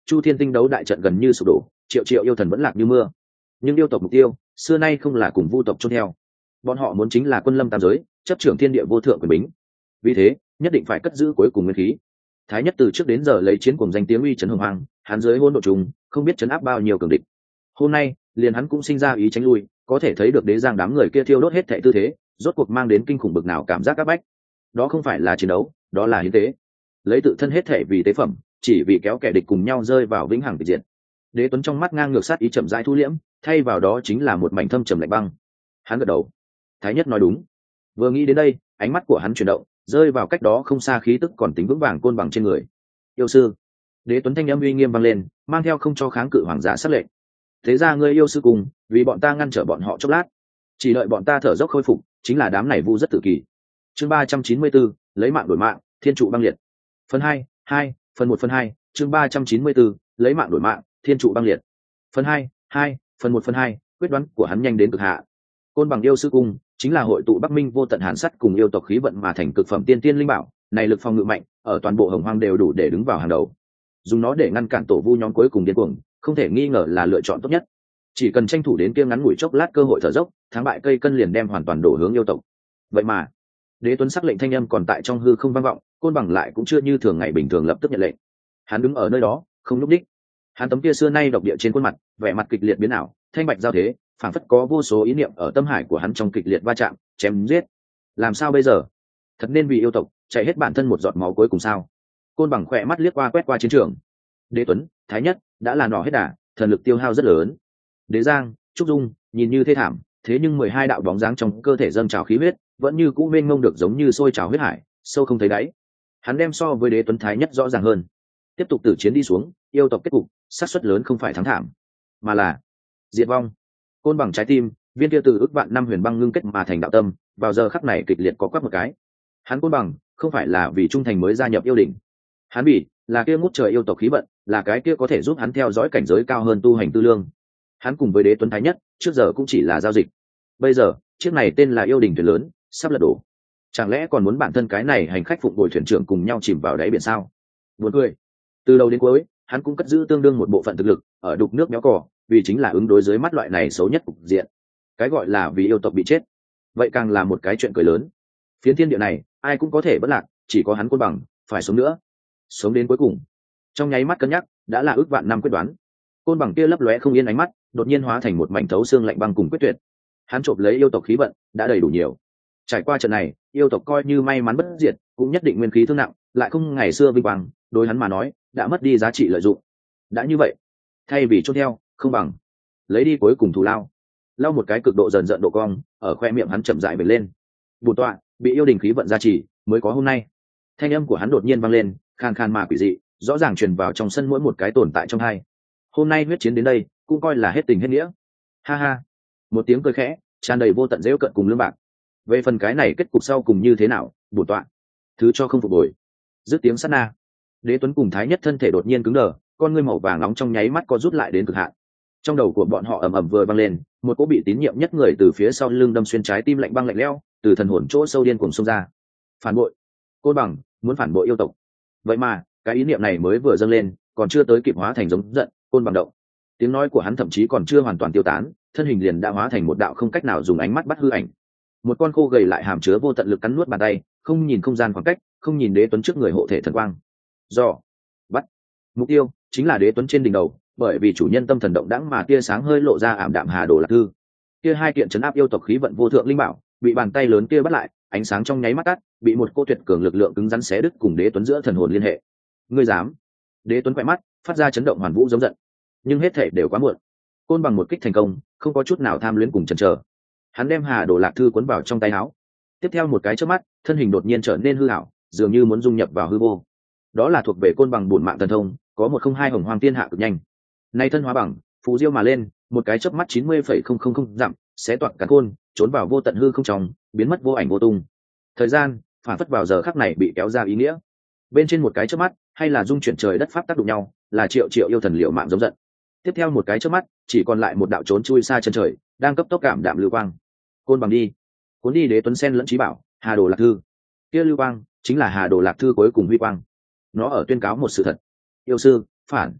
chu thiên tinh đấu đại trận gần như sụp đổ, triệu triệu yêu thần vẫn lạc như mưa. Nhưng yêu tộc mục tiêu xưa nay không là cùng vu tộc chôn theo, bọn họ muốn chính là quân lâm tam giới, chấp trưởng thiên địa vô thượng quyền bính. Vì thế nhất định phải cất giữ cuối cùng nguyên khí. Thái nhất từ trước đến giờ lấy chiến cùng danh tiếng uy chấn hồng hoàng, hắn dưới hỗn độ trùng không biết chấn áp bao nhiêu cường địch. Hôm nay liền hắn cũng sinh ra ý tránh lui, có thể thấy được đế giang đám người kia thiêu đốt hết thảy tư thế, rốt cuộc mang đến kinh khủng bực nào cảm giác áp bách. Đó không phải là chiến đấu, đó là hiến tế, lấy tự thân hết thảy vì tế phẩm, chỉ vì kéo kẻ địch cùng nhau rơi vào vĩnh hằng tịch diệt. Đế Tuấn trong mắt ngang ngược sát ý chậm rãi thu liễm, thay vào đó chính là một mảnh thâm trầm lạnh băng. Hắn gật đầu. Thái nhất nói đúng. Vừa nghĩ đến đây, ánh mắt của hắn chuyển động, rơi vào cách đó không xa khí tức còn tính vững vàng côn bằng trên người. Yêu sư. Đế Tuấn thanh âm uy nghiêm vang lên, mang theo không cho kháng cự hoàng giả sắc lệnh. Thế ra ngươi yêu sư cùng, vì bọn ta ngăn trở bọn họ chốc lát, chỉ đợi bọn ta thở dốc khôi phục, chính là đám này vu rất tử kỳ. Chương ba trăm chín mươi bốn, lấy mạng đổi mạng, thiên trụ băng liệt. Phần hai, hai, phần một phần hai, chương ba trăm chín mươi bốn, lấy mạng đổi mạng, thiên trụ băng liệt. Phần hai, hai, phần một phần hai, quyết đoán của hắn nhanh đến cực hạ. Côn bằng yêu sư cung chính là hội tụ Bắc Minh vô tận hàn sắt cùng yêu tộc khí vận mà thành cực phẩm tiên tiên linh bảo, này lực phòng ngự mạnh, ở toàn bộ Hồng Hoang đều đủ để đứng vào hàng đầu. Dùng nó để ngăn cản tổ vu nhóm cuối cùng điên cuồng, không thể nghi ngờ là lựa chọn tốt nhất. Chỉ cần tranh thủ đến kia ngắn ngủi chốc lát cơ hội thở dốc, thắng bại cây cân liền đem hoàn toàn đổ hướng yêu tộc. Vậy mà, Đế Tuấn sắc lệnh thanh âm còn tại trong hư không vang vọng, côn bằng lại cũng chưa như thường ngày bình thường lập tức nhận lệnh. Hắn đứng ở nơi đó, không lúc đích. Hắn tấm kia xưa nay độc địa trên khuôn mặt, vẻ mặt kịch liệt biến ảo, thanh bạch giao thế, phảng phất có vô số ý niệm ở tâm hải của hắn trong kịch liệt va chạm, chém giết. Làm sao bây giờ? Thật nên vì yêu tộc, chạy hết bản thân một giọt máu cuối cùng sao? Côn bằng khỏe mắt liếc qua quét qua chiến trường. Đế Tuấn, Thái Nhất đã là nỏ hết đà, thần lực tiêu hao rất lớn. Đế Giang, Trúc Dung nhìn như thê thảm, thế nhưng mười hai đạo bóng dáng trong cơ thể dâng trào khí huyết, vẫn như cũ mênh mông được giống như sôi trào huyết hải, sâu không thấy đáy. Hắn đem so với Đế Tuấn Thái Nhất rõ ràng hơn. Tiếp tục tử chiến đi xuống, yêu tộc kết cục, xác suất lớn không phải thắng thảm, mà là diệt vong. Côn bằng trái tim, viên kia từ ước vạn năm huyền băng ngưng kết mà thành đạo tâm, vào giờ khắc này kịch liệt có quắc một cái. Hắn Côn bằng không phải là vì trung thành mới gia nhập yêu đỉnh, hắn vì là kia ngút trời yêu tộc khí vận, là cái kia có thể giúp hắn theo dõi cảnh giới cao hơn tu hành tư lương. Hắn cùng với Đế Tuấn Thái Nhất trước giờ cũng chỉ là giao dịch, bây giờ chiếc này tên là yêu đỉnh thuyền lớn sắp lật đổ, chẳng lẽ còn muốn bản thân cái này hành khách phụng bồi thuyền trưởng cùng nhau chìm vào đáy biển sao? Buồn cười. Từ đầu đến cuối hắn cũng cất giữ tương đương một bộ phận thực lực ở đục nước méo cỏ, vì chính là ứng đối dưới mắt loại này xấu nhất cục diện. Cái gọi là vì yêu tộc bị chết, vậy càng là một cái chuyện cười lớn. Phiến thiên địa này ai cũng có thể bất lạc, chỉ có hắn Côn bằng phải sống nữa, sống đến cuối cùng. Trong nháy mắt cân nhắc đã là ước vạn năm quyết đoán. Côn bằng kia lấp lóe không yên ánh mắt đột nhiên hóa thành một mảnh thấu xương lạnh băng cùng quyết tuyệt. Hắn trộm lấy yêu tộc khí vận đã đầy đủ nhiều, trải qua trận này yêu tộc coi như may mắn bất diệt cũng nhất định nguyên khí thương nặng, lại không ngày xưa vinh quang, đối hắn mà nói đã mất đi giá trị lợi dụng. Đã như vậy, thay vì chốt theo không bằng lấy đi cuối cùng thù lao. Lau một cái cực độ dần dận độ cong ở khoe miệng hắn chậm rãi bật lên. Bùn tọa bị yêu đình khí vận gia trì mới có hôm nay. Thanh âm của hắn đột nhiên vang lên, khàn khàn mà quỷ dị, rõ ràng truyền vào trong sân mỗi một cái tồn tại trong hai. Hôm nay huyết chiến đến đây cũng coi là hết tình hết nghĩa. Ha ha. Một tiếng cười khẽ tràn đầy vô tận dễu cận cùng lương bạc. Về phần cái này kết cục sau cùng như thế nào, bổn tọa thứ cho không phục hồi. Dứt tiếng sát na, Đế Tuấn cùng Thái Nhất thân thể đột nhiên cứng đờ, con ngươi màu vàng nóng trong nháy mắt co rút lại đến cực hạn. Trong đầu của bọn họ ầm ầm vừa vang lên, một cỗ bị tín nhiệm nhất người từ phía sau lưng đâm xuyên trái tim lạnh băng lạnh lẽo, từ thần hồn chỗ sâu điên cuồng xông ra. Phản bội. Côn bằng muốn phản bội yêu tộc. Vậy mà cái ý niệm này mới vừa dâng lên, còn chưa tới kịp hóa thành giống giận, Côn bằng động. Tiếng nói của hắn thậm chí còn chưa hoàn toàn tiêu tán, thân hình liền đã hóa thành một đạo không cách nào dùng ánh mắt bắt hư ảnh. Một con khô gầy lại hàm chứa vô tận lực cắn nuốt bàn tay, không nhìn không gian khoảng cách, không nhìn Đế Tuấn trước người hộ thể thần quang. Do bắt mục tiêu chính là Đế Tuấn trên đỉnh đầu, bởi vì chủ nhân tâm thần động đãng mà tia sáng hơi lộ ra ảm đạm hà đồ lạc thư. Kia hai kiện chấn áp yêu tộc khí vận vô thượng linh bảo, bị bàn tay lớn kia bắt lại, ánh sáng trong nháy mắt tắt, bị một cô tuyệt cường lực lượng cứng rắn xé đứt cùng Đế Tuấn giữa thần hồn liên hệ. Ngươi dám? Đế Tuấn quay mắt, phát ra chấn động hoàn vũ giống giận. Nhưng hết thể đều quá muộn. Côn bằng một kích thành công, không có chút nào tham luyến cùng chần chờ. Hắn đem hà đồ lạc thư cuốn vào trong tay áo. Tiếp theo một cái chớp mắt, thân hình đột nhiên trở nên hư ảo, dường như muốn dung nhập vào hư vô. Đó là thuộc về côn bằng bổn mạng thần thông, có một không hai hồng hoàng tiên hạ cực nhanh. Nay thân hóa bằng, phù diêu mà lên, một cái chớp mắt chín mươi phẩy không không không dặm, xé toạc cả côn, trốn vào vô tận hư không trong, biến mất vô ảnh vô tung. Thời gian phản phất vào giờ khắc này bị kéo ra ý nghĩa. Bên trên một cái chớp mắt, hay là dung chuyển trời đất pháp tác đụng nhau, là triệu triệu yêu thần liệu mạng giống giận. Tiếp theo một cái chớp mắt, chỉ còn lại một đạo trốn chui xa chân trời, đang cấp tốc cảm đạm lưu quang. Côn bằng đi, cuốn đi Đế Tuấn sen lẫn trí bảo, hà đồ lạc thư. Kia lưu quang chính là hà đồ lạc thư cuối cùng huy quang. Nó ở tuyên cáo một sự thật: yêu sư phản.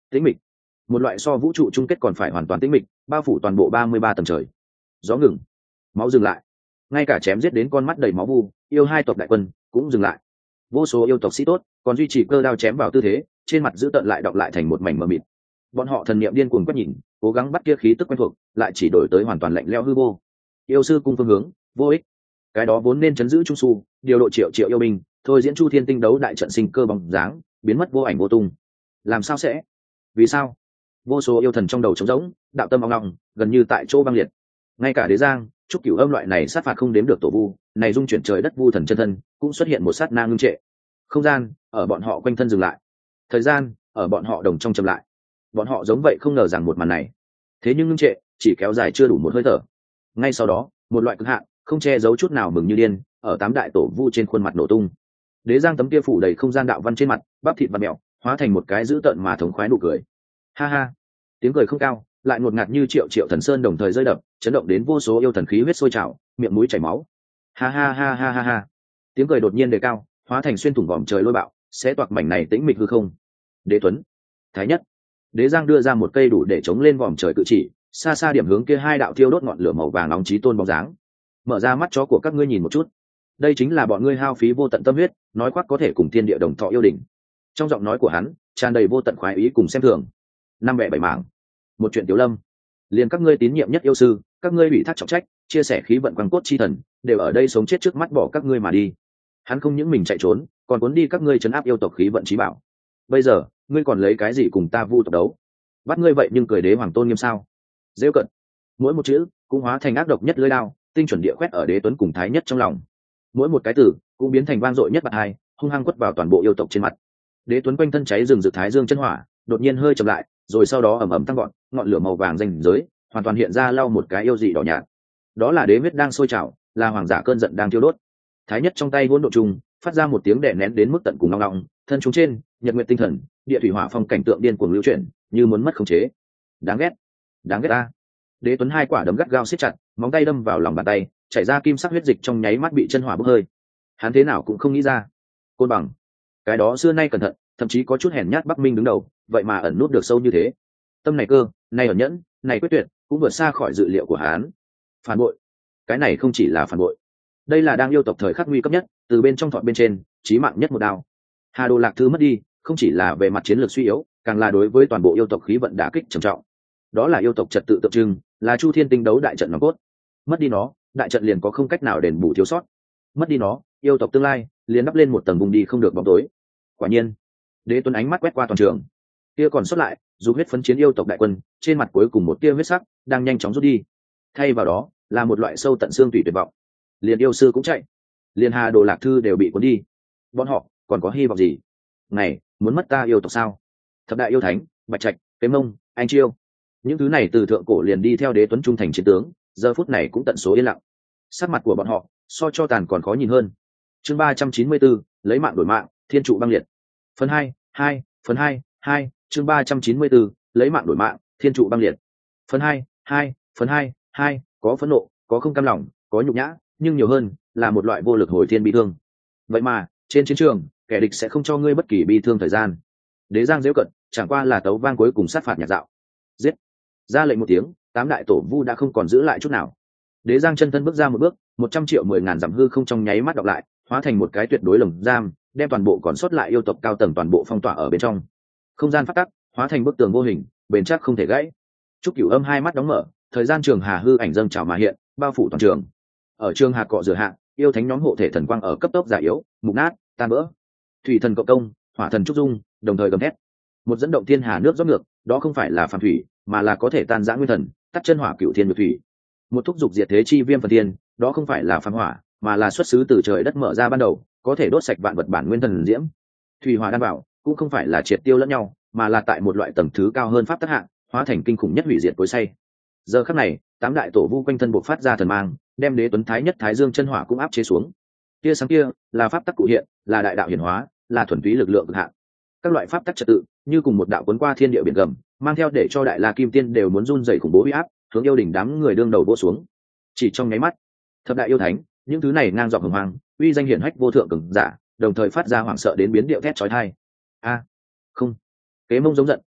tĩnh mịch, một loại so vũ trụ chung kết còn phải hoàn toàn tĩnh mịch bao phủ toàn bộ ba mươi ba tầng trời. Gió ngừng, máu dừng lại, ngay cả chém giết đến con mắt đầy máu vu yêu hai tộc đại quân cũng dừng lại. Vô số yêu tộc sĩ tốt còn duy trì cơ đao chém vào tư thế, trên mặt giữ tợn lại đọng lại thành một mảnh mờ mịt. Bọn họ thần niệm điên cuồng quét nhìn, cố gắng bắt kia khí tức quen thuộc, lại chỉ đổi tới hoàn toàn lạnh lẽo hư vô. Yêu sư cung phương hướng vô ích, cái đó vốn nên chấn giữ trung su điều độ triệu triệu yêu binh, thôi diễn chu thiên tinh đấu đại trận sinh cơ bóng dáng biến mất vô ảnh vô tung. Làm sao sẽ? Vì sao? Vô số yêu thần trong đầu trống rỗng, đạo tâm ong ong, gần như tại chỗ băng liệt. Ngay cả đế giang trúc cửu âm loại này sát phạt không đếm được tổ vu, này dung chuyển trời đất vu thần chân thân cũng xuất hiện một sát na ngưng trệ. Không gian ở bọn họ quanh thân dừng lại, thời gian ở bọn họ đồng trong chậm lại. Bọn họ giống vậy không ngờ rằng một màn này, thế nhưng ngưng trệ chỉ kéo dài chưa đủ một hơi thở. Ngay sau đó, một loại cực hạn không che giấu chút nào mừng như điên ở tám đại tổ vu trên khuôn mặt nổ tung. Đế giang tấm kia phủ đầy không gian đạo văn trên mặt, bắp thịt và mẹo hóa thành một cái dữ tợn mà thống khoái nụ cười. Ha ha, tiếng cười không cao, lại ngột ngạt như triệu triệu thần sơn đồng thời rơi đập, chấn động đến vô số yêu thần khí huyết sôi trào, miệng mũi chảy máu. Ha ha ha ha ha ha, tiếng cười đột nhiên đề cao, hóa thành xuyên thủng vòm trời lôi bạo, sẽ toạc mảnh này tĩnh mịch hư không. Đế Tuấn, Thái Nhất, Đế Giang đưa ra một cây đủ để chống lên vòm trời cự chỉ, xa xa điểm hướng kia hai đạo thiêu đốt ngọn lửa màu vàng nóng chí tôn bóng dáng. Mở ra mắt chó của các ngươi nhìn một chút, đây chính là bọn ngươi hao phí vô tận tâm huyết, nói khoác có thể cùng thiên địa đồng thọ yêu đỉnh. Trong giọng nói của hắn tràn đầy vô tận khoái ý cùng xem thường. Năm bẻ bảy mảng, một chuyện tiểu lâm, liền các ngươi tín nhiệm nhất yêu sư, các ngươi bị thác trọng trách, chia sẻ khí vận quang cốt chi thần, đều ở đây sống chết trước mắt bỏ các ngươi mà đi. Hắn không những mình chạy trốn, còn cuốn đi các ngươi trấn áp yêu tộc khí vận chí bảo. Bây giờ ngươi còn lấy cái gì cùng ta vu tộc đấu? Bắt ngươi vậy nhưng cười đế hoàng tôn nghiêm sao? Dễ cận, mỗi một chữ cũng hóa thành ác độc nhất lưỡi đao, tinh chuẩn địa quét ở Đế Tuấn cùng Thái Nhất trong lòng. Mỗi một cái từ cũng biến thành vang dội nhất bạc hai, hung hăng quất vào toàn bộ yêu tộc trên mặt. Đế Tuấn quanh thân cháy rừng rực thái dương chân hỏa, đột nhiên hơi chậm lại, rồi sau đó ầm ầm tăng gọn, ngọn lửa màu vàng rành giới, hoàn toàn hiện ra lau một cái yêu dị đỏ nhạt. Đó là đế huyết đang sôi trào, là hoàng giả cơn giận đang thiêu đốt. Thái Nhất trong tay hỗn độn trùng, phát ra một tiếng đè nén đến mức tận cùng long long, thân chúng trên, nhật nguyệt tinh thần, địa thủy hỏa phong cảnh tượng điên cuồng lưu chuyển, như muốn mất khống chế. Đáng ghét, đáng ghét ta. Đế Tuấn hai quả đấm gắt gao siết chặt, móng tay đâm vào lòng bàn tay, chảy ra kim sắc huyết dịch trong nháy mắt bị chân hỏa bốc hơi. Hắn thế nào cũng không nghĩ ra, côn bằng, cái đó xưa nay cẩn thận, thậm chí có chút hèn nhát Bắc Minh đứng đầu, vậy mà ẩn nút được sâu như thế. Tâm này cơ, này ẩn nhẫn, này quyết tuyệt, cũng vượt xa khỏi dự liệu của hắn. Phản bội, cái này không chỉ là phản bội, đây là đang yêu tộc thời khắc nguy cấp nhất, từ bên trong thọt bên trên, chí mạng nhất một đao. Hà Đồ Lạc Thư mất đi, không chỉ là về mặt chiến lược suy yếu, càng là đối với toàn bộ yêu tộc khí vận đả kích trầm trọng. Đó là yêu tộc trật tự tượng trưng, là Chu Thiên tinh đấu đại trận nòng cốt. Mất đi nó, đại trận liền có không cách nào đền bù thiếu sót. Mất đi nó, yêu tộc tương lai liền đắp lên một tầng vùng đi không được bóng tối. Quả nhiên, Đế Tuấn ánh mắt quét qua toàn trường, kia còn sót lại dù huyết phấn chiến yêu tộc đại quân, trên mặt cuối cùng một tia huyết sắc đang nhanh chóng rút đi, thay vào đó là một loại sâu tận xương tủy tuyệt vọng. Liền yêu sư cũng chạy, liền Hà Đồ Lạc Thư đều bị cuốn đi, bọn họ còn có hy vọng gì? Này, muốn mất ta yêu tộc sao? Thập đại yêu thánh, Bạch Trạch, Kế Mông, Anh Chiêu, những thứ này từ thượng cổ liền đi theo Đế Tuấn trung thành chiến tướng, giờ phút này cũng tận số yên lặng. Sắc mặt của bọn họ so cho tàn còn khó nhìn hơn. Chương ba trăm chín mươi bốn, lấy mạng đổi mạng, thiên trụ băng liệt. Phần hai, hai, phần hai, hai, chương ba trăm chín mươi bốn, lấy mạng đổi mạng, thiên trụ băng liệt. Phần hai, hai, phần hai, hai, có phẫn nộ, có không cam lòng, có nhục nhã, nhưng nhiều hơn là một loại vô lực hồi thiên bi thương. Vậy mà, trên chiến trường, kẻ địch sẽ không cho ngươi bất kỳ bi thương thời gian. Đế Giang giễu cận, chẳng qua là tấu vang cuối cùng sát phạt nhạt dạo. Giết! Ra lệnh một tiếng, tám đại tổ vu đã không còn giữ lại chút nào. Đế Giang chân thân bước ra một bước, một trăm triệu mười ngàn dặm hư không trong nháy mắt đọc lại, hóa thành một cái tuyệt đối lồng giam, đem toàn bộ còn sót lại yêu tộc cao tầng toàn bộ phong tỏa ở bên trong. Không gian phát tắc, hóa thành bức tường vô hình, bền chắc không thể gãy. Trúc Cửu Âm hai mắt đóng mở, thời gian trường hà hư ảnh dâng trào mà hiện, bao phủ toàn trường. Ở trường hà cọ rửa hạ, yêu thánh nhóm hộ thể thần quang ở cấp tốc già yếu, mục nát, tan vỡ. Thủy thần cộng công, hỏa thần trúc dung, đồng thời gầm thét. Một dẫn động thiên hà nước rót ngược, đó không phải là phàm thủy, mà là có thể tan rã nguyên thần, tắt chân hỏa cửu thiên nhược thủy. Một thúc dục diệt thế chi viêm phần thiên, đó không phải là phàm hỏa, mà là xuất xứ từ trời đất mở ra ban đầu, có thể đốt sạch vạn vật bản nguyên thần diễm. Thủy hỏa đan bảo cũng không phải là triệt tiêu lẫn nhau, mà là tại một loại tầng thứ cao hơn pháp tắc hạng, hóa thành kinh khủng nhất hủy diệt tối say. Giờ khắc này, tám đại tổ vu quanh thân buộc phát ra thần mang, đem Đế Tuấn Thái Nhất Thái Dương chân hỏa cũng áp chế xuống. Tia sáng kia là pháp tắc cụ hiện, là đại đạo hiển hóa, là thuần túy lực lượng cực hạn. Các loại pháp tắc trật tự như cùng một đạo cuốn qua thiên địa biển gầm, mang theo để cho đại la kim tiên đều muốn run rẩy khủng bố uy áp, hướng yêu đỉnh đám người đương đầu vỗ xuống. Chỉ trong nháy mắt, thập đại yêu thánh, những thứ này ngang dọc hùng hoàng, uy danh hiển hách vô thượng cường giả, đồng thời phát ra hoảng sợ đến biến điệu thét chói tai. A, không! Kế Mông giống giận,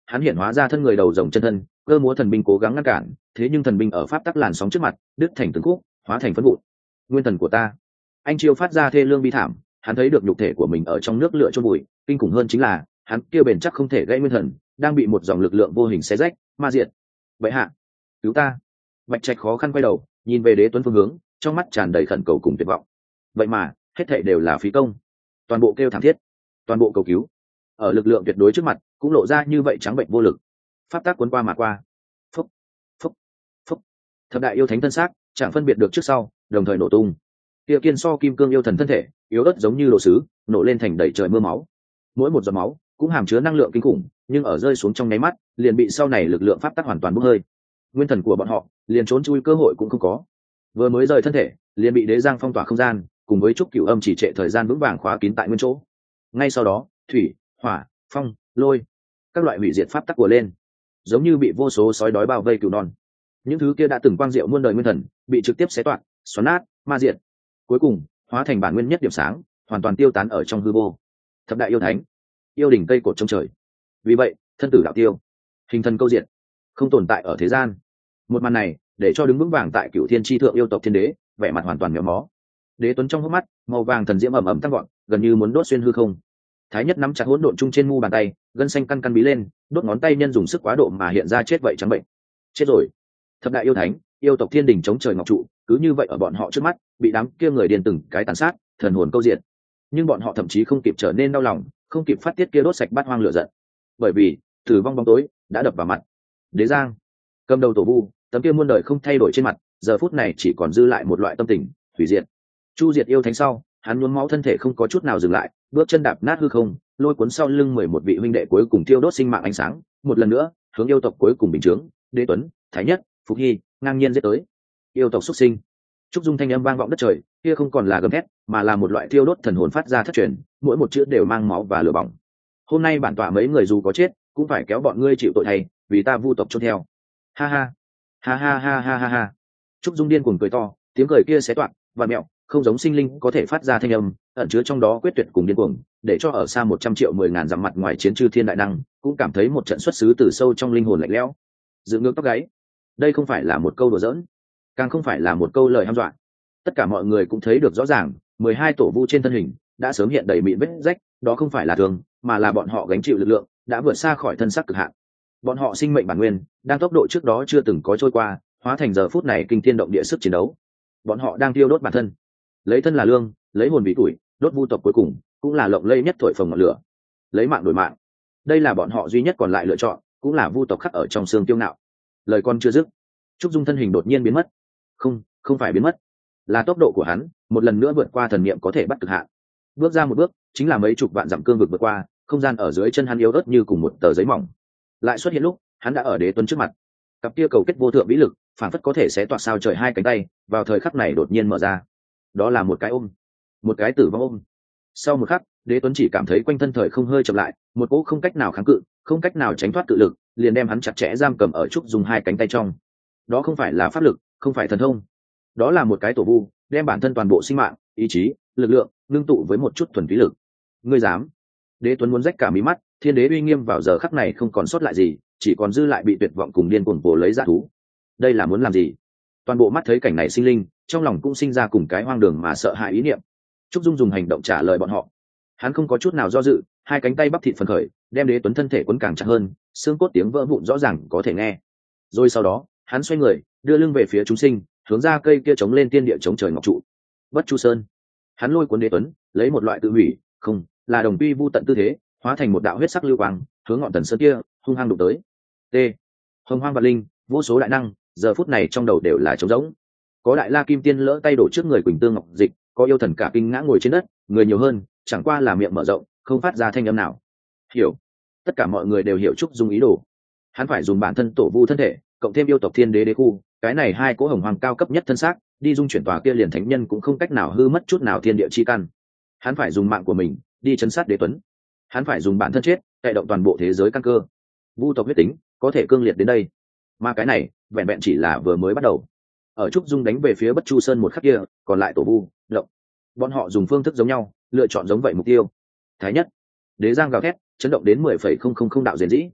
hắn hiện hóa ra thân người đầu rồng chân thân, cơ múa thần binh cố gắng ngăn cản, thế nhưng thần binh ở pháp tắc làn sóng trước mặt đứt thành từng khúc, hóa thành phấn vụn. Nguyên thần của ta. Anh Chiêu phát ra thê lương bi thảm, hắn thấy được nhục thể của mình ở trong nước lửa chôn bụi, kinh khủng hơn chính là hắn kia bền chắc không thể gãy nguyên thần đang bị một dòng lực lượng vô hình xé rách ma diệt. Vậy hạ, cứu ta. Bạch Trạch khó khăn quay đầu nhìn về Đế Tuấn phương hướng, trong mắt tràn đầy khẩn cầu cùng tuyệt vọng. Vậy mà hết thảy đều là phí công, toàn bộ kêu thảm thiết, toàn bộ cầu cứu ở lực lượng tuyệt đối trước mặt cũng lộ ra như vậy trắng bệnh vô lực. Pháp tác cuốn qua mà qua. Phúc, phúc, phúc. Thập đại yêu thánh thân xác chẳng phân biệt được trước sau, đồng thời nổ tung. Kia kiên so kim cương yêu thần thân thể yếu ớt giống như đồ sứ, nổ lên thành đầy trời mưa máu. Mỗi một giọt máu cũng hàm chứa năng lượng kinh khủng, nhưng ở rơi xuống trong nháy mắt liền bị sau này lực lượng pháp tắc hoàn toàn bốc hơi. Nguyên thần của bọn họ liền trốn chui cơ hội cũng không có, vừa mới rời thân thể liền bị Đế Giang phong tỏa không gian, cùng với trúc cửu âm chỉ trệ thời gian vững vàng khóa kín tại nguyên chỗ. Ngay sau đó thủy, hỏa, phong, lôi, các loại hủy diệt pháp tắc của lên, giống như bị vô số sói đói bao vây cừu non. Những thứ kia đã từng quang diệu muôn đời nguyên thần bị trực tiếp xé toạc, xoắn nát, ma diệt, cuối cùng hóa thành bản nguyên nhất điểm sáng, hoàn toàn tiêu tán ở trong hư vô. Thập đại yêu thánh, yêu đỉnh cây cột trong trời, vì vậy thân tử đạo tiêu, hình thần câu diệt, không tồn tại ở thế gian. Một màn này để cho đứng vững vàng tại cửu thiên tri thượng yêu tộc thiên đế vẻ mặt hoàn toàn méo mó. Đế Tuấn trong hốc mắt màu vàng thần diễm ẩm ẩm tăng gọn, gần như muốn đốt xuyên hư không. Thái Nhất nắm chặt hỗn độn chung trên mu bàn tay, gân xanh căn căn bí lên, đốt ngón tay nhân dùng sức quá độ mà hiện ra chết vậy trắng bệnh. Chết rồi. Thập đại yêu thánh, yêu tộc thiên đình chống trời ngọc trụ, cứ như vậy ở bọn họ trước mắt bị đám kia người điên từng cái tàn sát, thần hồn câu diện. Nhưng bọn họ thậm chí không kịp trở nên đau lòng, không kịp phát tiết kia đốt sạch bát hoang lửa giận, bởi vì tử vong bóng tối đã đập vào mặt. Đế Giang cầm đầu tổ vu, tấm kia muôn đời không thay đổi trên mặt, giờ phút này chỉ còn dư lại một loại tâm tình hủy diệt. Chu diệt yêu thánh sau, hắn nhuốm máu thân thể không có chút nào dừng lại, bước chân đạp nát hư không, lôi cuốn sau lưng mười một vị huynh đệ cuối cùng tiêu đốt sinh mạng ánh sáng, một lần nữa hướng yêu tộc cuối cùng bình chướng, Đế Tuấn, Thái Nhất, Phục Hy ngang nhiên giết tới. Yêu tộc xuất sinh. Trúc Dung thanh âm vang vọng đất trời, kia không còn là gầm thét, mà là một loại thiêu đốt thần hồn phát ra thất truyền, mỗi một chữ đều mang máu và lửa bỏng. Hôm nay bản tọa mấy người dù có chết, cũng phải kéo bọn ngươi chịu tội thay, vì ta vu tộc chôn theo. Ha ha, ha ha ha ha ha ha. Trúc Dung điên cuồng cười to, tiếng cười kia xé toạc, và mẹo, không giống sinh linh có thể phát ra thanh âm, ẩn chứa trong đó quyết tuyệt cùng điên cuồng, để cho ở xa một trăm triệu mười ngàn dặm mặt ngoài chiến chư thiên đại năng, cũng cảm thấy một trận xuất xứ từ sâu trong linh hồn lạnh lẽo, dựng ngược tóc gáy. Đây không phải là một câu đùa giỡn, càng không phải là một câu lời hăm dọa. Tất cả mọi người cũng thấy được rõ ràng, mười hai tổ vu trên thân hình đã sớm hiện đầy mịn vết rách, đó không phải là thường, mà là bọn họ gánh chịu lực lượng đã vượt xa khỏi thân xác cực hạn. Bọn họ sinh mệnh bản nguyên đang tốc độ trước đó chưa từng có trôi qua, hóa thành giờ phút này kinh thiên động địa sức chiến đấu. Bọn họ đang tiêu đốt bản thân, lấy thân là lương, lấy hồn vì tuổi, đốt vu tộc cuối cùng cũng là lộng lây nhất thổi phồng ngọn lửa, lấy mạng đổi mạng. Đây là bọn họ duy nhất còn lại lựa chọn, cũng là vu tộc khắc ở trong xương tiêu ngạo. Lời con chưa dứt, Trúc Dung thân hình đột nhiên biến mất. Không, không phải biến mất, là tốc độ của hắn một lần nữa vượt qua thần niệm có thể bắt cực hạn. Bước ra một bước chính là mấy chục vạn dặm cương vực vượt qua, không gian ở dưới chân hắn yếu ớt như cùng một tờ giấy mỏng. Lại xuất hiện lúc hắn đã ở Đế Tuấn trước mặt, cặp kia cầu kết vô thượng vĩ lực phản phất có thể xé toạc sao trời hai cánh tay, vào thời khắc này đột nhiên mở ra. Đó là một cái ôm, một cái tử vong ôm. Sau một khắc, Đế Tuấn chỉ cảm thấy quanh thân thời không hơi chậm lại, một cỗ không cách nào kháng cự, không cách nào tránh thoát cự lực liền đem hắn chặt chẽ giam cầm ở Trúc Dung hai cánh tay trong. Đó không phải là pháp lực, không phải thần thông, đó là một cái tổ vu đem bản thân toàn bộ sinh mạng, ý chí, lực lượng ngưng tụ với một chút thuần túy lực. Ngươi dám? Đế Tuấn muốn rách cả mí mắt, thiên đế uy nghiêm vào giờ khắc này không còn sót lại gì, chỉ còn dư lại bị tuyệt vọng cùng điên cuồng vồ lấy dã thú. Đây là muốn làm gì? Toàn bộ mắt thấy cảnh này sinh linh, trong lòng cũng sinh ra cùng cái hoang đường mà sợ hãi ý niệm. Trúc Dung dùng hành động trả lời bọn họ. Hắn không có chút nào do dự, hai cánh tay bắp thịt phấn khởi, đem Đế Tuấn thân thể quấn càng chặt hơn, xương cốt tiếng vỡ vụn rõ ràng có thể nghe. Rồi sau đó, hắn xoay người, đưa lưng về phía chúng sinh, hướng ra cây kia chống lên tiên địa chống trời ngọc trụ. Bất Chu Sơn. Hắn lôi cuốn Đế Tuấn, lấy một loại tự hủy, không, là đồng quy vu tận tư thế, hóa thành một đạo huyết sắc lưu quang, hướng ngọn thần sơn kia hung hăng đụng tới. T. Hồng Hoang Vạn Linh, vô số đại năng, giờ phút này trong đầu đều là trống rỗng. Có Đại La Kim Tiên lỡ tay đổ trước người Quỳnh Tương Ngọc Dịch, có yêu thần cả kinh ngã ngồi trên đất, người nhiều hơn, chẳng qua là miệng mở rộng, không phát ra thanh âm nào. Hiểu. Tất cả mọi người đều hiểu Trúc Dung ý đồ. Hắn phải dùng bản thân tổ vu thân thể, cộng thêm yêu tộc thiên đế đế khu, cái này hai cỗ hồng hoàng cao cấp nhất thân xác, đi dung chuyển tòa kia liền thánh nhân cũng không cách nào hư mất chút nào thiên địa chi căn. Hắn phải dùng mạng của mình đi chấn sát Đế Tuấn. Hắn phải dùng bản thân chết cậy động toàn bộ thế giới căn cơ. Vu tộc huyết tính có thể cương liệt đến đây, mà cái này vẹn vẹn chỉ là vừa mới bắt đầu. Ở Trúc Dung đánh về phía Bất Chu Sơn một khắc kia, còn lại tổ vu động, bọn họ dùng phương thức giống nhau, lựa chọn giống vậy mục tiêu. Thái Nhất, Đế Giang gào thét, chấn động đến mười phẩy không không không đạo diệt dĩ.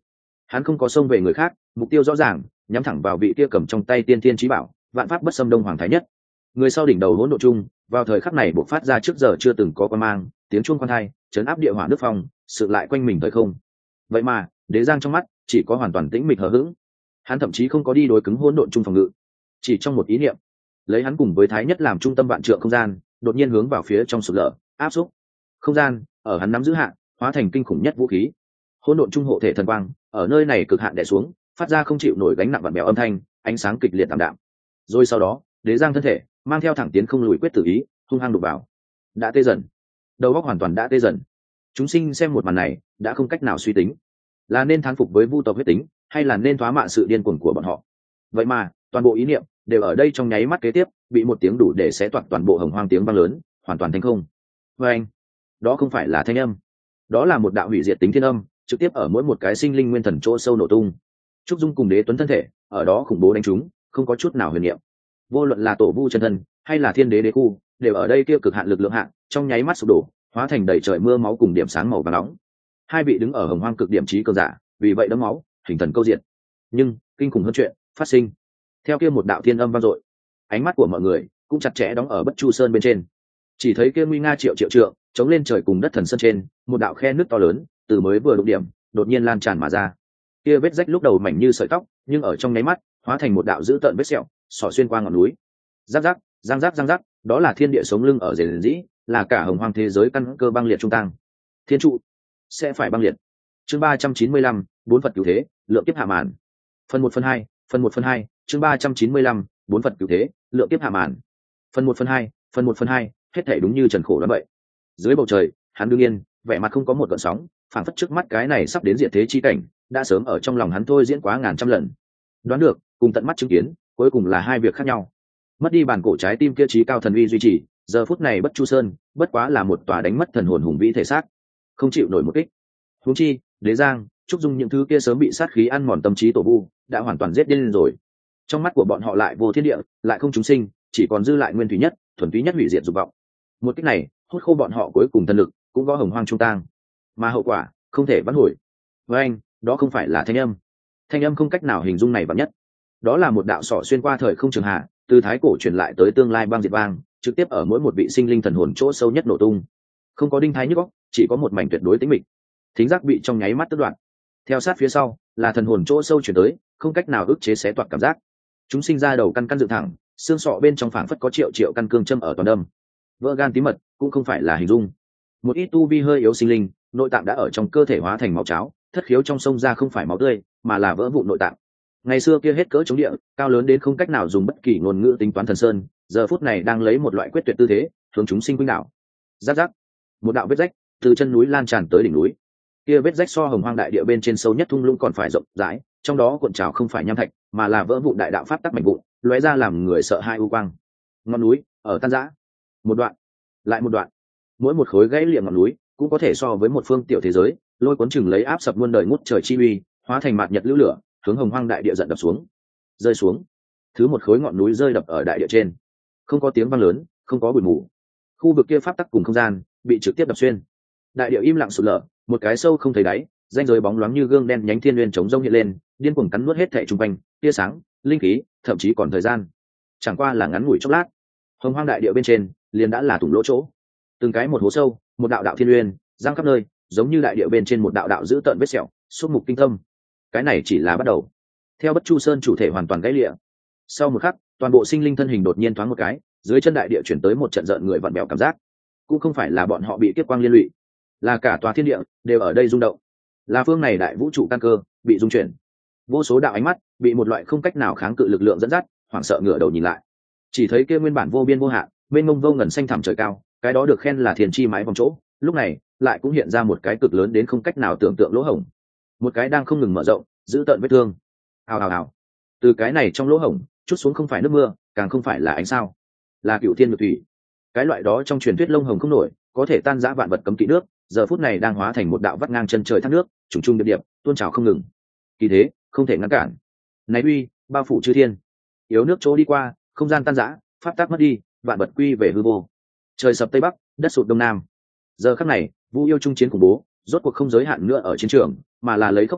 Hắn không có xông về người khác, mục tiêu rõ ràng, nhắm thẳng vào vị kia cầm trong tay tiên thiên chí bảo, vạn pháp bất xâm đông hoàng thái nhất. Người sau đỉnh đầu hỗn độn chung, vào thời khắc này bộc phát ra trước giờ chưa từng có quan mang, tiếng chuông quan thai, chấn áp địa hỏa nước phong, sự lại quanh mình thời không. Vậy mà, Đế Giang trong mắt chỉ có hoàn toàn tĩnh mịch hờ hững. Hắn thậm chí không có đi đối cứng hỗn độn chung phòng ngự, chỉ trong một ý niệm, lấy hắn cùng với thái nhất làm trung tâm vạn trượng không gian, đột nhiên hướng vào phía trong sụp lở, áp xúc. Không gian ở hắn nắm giữ hạ, hóa thành kinh khủng nhất vũ khí. Hỗn độn trung hộ thể thần quang, ở nơi này cực hạn đè xuống, phát ra không chịu nổi gánh nặng vặn bèo âm thanh, ánh sáng kịch liệt tạm đạm. Rồi sau đó, Đế Giang thân thể mang theo thẳng tiến không lùi quyết tử ý, hung hăng đục vào. Đã tê dần, đầu óc hoàn toàn đã tê dần. Chúng sinh xem một màn này, đã không cách nào suy tính, là nên thán phục với vu tộc huyết tính, hay là nên thoá mạ sự điên cuồng của bọn họ. Vậy mà, toàn bộ ý niệm đều ở đây trong nháy mắt kế tiếp, bị một tiếng đủ để xé toạc toàn bộ hồng hoang tiếng vang lớn, hoàn toàn thành không. Và anh, đó không phải là thanh âm, đó là một đạo hủy diệt tính thiên âm, trực tiếp ở mỗi một cái sinh linh nguyên thần chỗ sâu nổ tung. Trúc Dung cùng Đế Tuấn thân thể ở đó khủng bố đánh trúng, không có chút nào huyền niệm. Vô luận là tổ vu chân thân hay là thiên đế đế khu, đều ở đây kia cực hạn lực lượng hạn, trong nháy mắt sụp đổ, hóa thành đầy trời mưa máu cùng điểm sáng màu vàng nóng. Hai vị đứng ở hồng hoang cực điểm trí cường giả, vì vậy đấm máu, hình thần câu diện. Nhưng kinh khủng hơn chuyện phát sinh, theo kia một đạo thiên âm vang dội, ánh mắt của mọi người cũng chặt chẽ đóng ở Bất Chu Sơn bên trên. Chỉ thấy kia nguy nga triệu triệu trượng, chống lên trời cùng đất thần sơn trên, một đạo khe nước to lớn, từ mới vừa đụng điểm, đột nhiên lan tràn mà ra. Kia vết rách lúc đầu mảnh như sợi tóc, nhưng ở trong nháy mắt, hóa thành một đạo dữ tợn vết sẹo, xỏ xuyên qua ngọn núi. Rắc rắc, răng rắc răng rắc, đó là thiên địa sống lưng ở rền rĩ, là cả hồng hoang thế giới căn cơ băng liệt trung tăng. Thiên trụ sẽ phải băng liệt. Chương ba trăm chín mươi lăm, bốn Phật cứu thế, lượng tiếp hạ màn. Phần một phần hai, phần một phần hai, chương ba trăm chín mươi lăm, bốn Phật cứu thế, lượng tiếp hạ màn. Phần một phần hai, phần một phần hai, hết thảy đúng như Trần Khổ đoán vậy. Dưới bầu trời, hắn đương nhiên, vẻ mặt không có một gợn sóng, phảng phất trước mắt cái này sắp đến diệt thế chi cảnh, đã sớm ở trong lòng hắn thôi diễn quá ngàn trăm lần. Đoán được, cùng tận mắt chứng kiến, cuối cùng là hai việc khác nhau. Mất đi bản cổ trái tim kia trí cao thần uy duy trì, giờ phút này Bất Chu Sơn, bất quá là một tòa đánh mất thần hồn hùng vĩ thể xác, không chịu nổi một kích. Huống chi, Đế Giang, Trúc Dung những thứ kia sớm bị sát khí ăn mòn tâm trí tổ vu, đã hoàn toàn giết điên rồi. Trong mắt của bọn họ lại vô thiên địa, lại không chúng sinh, chỉ còn dư lại nguyên thủy nhất, thuần túy nhất hủy diệt dục vọng. Một kích này, hút khô bọn họ cuối cùng thần lực, cũng có hồng hoang trung tang, mà hậu quả không thể vãn hồi. Với anh, đó không phải là thanh âm, thanh âm không cách nào hình dung này vạn nhất. Đó là một đạo sỏ xuyên qua thời không trường hạ, từ thái cổ truyền lại tới tương lai băng diệt vang, trực tiếp ở mỗi một vị sinh linh thần hồn chỗ sâu nhất nổ tung. Không có đinh thái nhức óc, chỉ có một mảnh tuyệt đối tĩnh mịch. Thính giác bị trong nháy mắt đứt đoạn. Theo sát phía sau, là thần hồn chỗ sâu chuyển tới, không cách nào ức chế xé toạc cảm giác. Chúng sinh ra đầu căn căn dựng thẳng, xương sọ bên trong phảng phất có triệu triệu căn cương châm ở toàn đâm. Vỡ gan tí mật, cũng không phải là hình dung. Một ít tu vi hơi yếu sinh linh, nội tạng đã ở trong cơ thể hóa thành máu cháo, thất khiếu trong sông ra không phải máu tươi, mà là vỡ vụn nội tạng. Ngày xưa kia hết cỡ chống địa, cao lớn đến không cách nào dùng bất kỳ ngôn ngữ tính toán thần sơn, giờ phút này đang lấy một loại quyết tuyệt tư thế, hướng chúng sinh quanh đảo. Rắc rắc, một đạo vết rách từ chân núi lan tràn tới đỉnh núi. Kia vết rách so hồng hoang đại địa bên trên sâu nhất thung lũng còn phải rộng rãi, trong đó cuộn trào không phải nham thạch, mà là vỡ vụn đại đạo pháp tắc mảnh vụn, lóe ra làm người sợ hai u quang. Ngọn núi ở tan rã, một đoạn, lại một đoạn. Mỗi một khối gãy liệm ngọn núi cũng có thể so với một phương tiểu thế giới, lôi cuốn chừng lấy áp sập muôn đời ngút trời chi uy, hóa thành mạt nhật lưu lửa, hướng hồng hoang đại địa giận đập xuống. Rơi xuống. Thứ một khối ngọn núi rơi đập ở đại địa trên. Không có tiếng vang lớn, không có bụi mù. Khu vực kia pháp tắc cùng không gian bị trực tiếp đập xuyên. Đại địa im lặng sụt lở, một cái sâu không thấy đáy, ranh giới bóng loáng như gương đen nhánh thiên nguyên chống rông hiện lên, điên cuồng cắn nuốt hết thảy xung quanh, tia sáng, linh khí, thậm chí còn thời gian. Chẳng qua là ngắn ngủi chốc lát, hồng hoang đại địa bên trên liền đã là thủng lỗ chỗ. Từng cái một hố sâu, một đạo đạo thiên nguyên, giăng khắp nơi, giống như đại địa bên trên một đạo đạo giữ tợn vết sẹo, xúc mục kinh tâm. Cái này chỉ là bắt đầu. Theo Bất Chu Sơn chủ thể hoàn toàn gãy lịa, sau một khắc, toàn bộ sinh linh thân hình đột nhiên thoáng một cái, dưới chân đại địa chuyển tới một trận rợn người vặn bèo cảm giác. Cũng không phải là bọn họ bị kiếp quang liên lụy, là cả tòa thiên địa đều ở đây rung động, là phương này đại vũ trụ căn cơ bị rung chuyển. Vô số đạo ánh mắt bị một loại không cách nào kháng cự lực lượng dẫn dắt, hoảng sợ ngửa đầu nhìn lại. Chỉ thấy kia nguyên bản vô biên vô hạn, mênh mông vô ngần xanh thẳm trời cao, cái đó được khen là thiên chi mái vòng chỗ, lúc này lại cũng hiện ra một cái cực lớn đến không cách nào tưởng tượng lỗ hổng, một cái đang không ngừng mở rộng, giữ tợn vết thương. Hào hào hào. Từ cái này trong lỗ hổng chút xuống không phải nước mưa, càng không phải là ánh sao, là cựu thiên nhược thủy. Cái loại đó trong truyền thuyết lông hồng không nổi, có thể tan rã vạn vật cấm kỵ nước, giờ phút này đang hóa thành một đạo vắt ngang chân trời thác nước, trùng trùng điệp điệp, tuôn trào không ngừng. Kỳ thế không thể ngăn cản. Này uy, bao phủ chư thiên. Yếu nước chỗ đi qua, không gian tan rã, pháp tắc mất đi, vạn vật quy về hư vô. Trời sập tây bắc, đất sụp đông nam. Giờ khắc này, Vu yêu trung chiến khủng bố, rốt cuộc không giới hạn nữa ở chiến trường, mà là lấy khốc liệt nhất,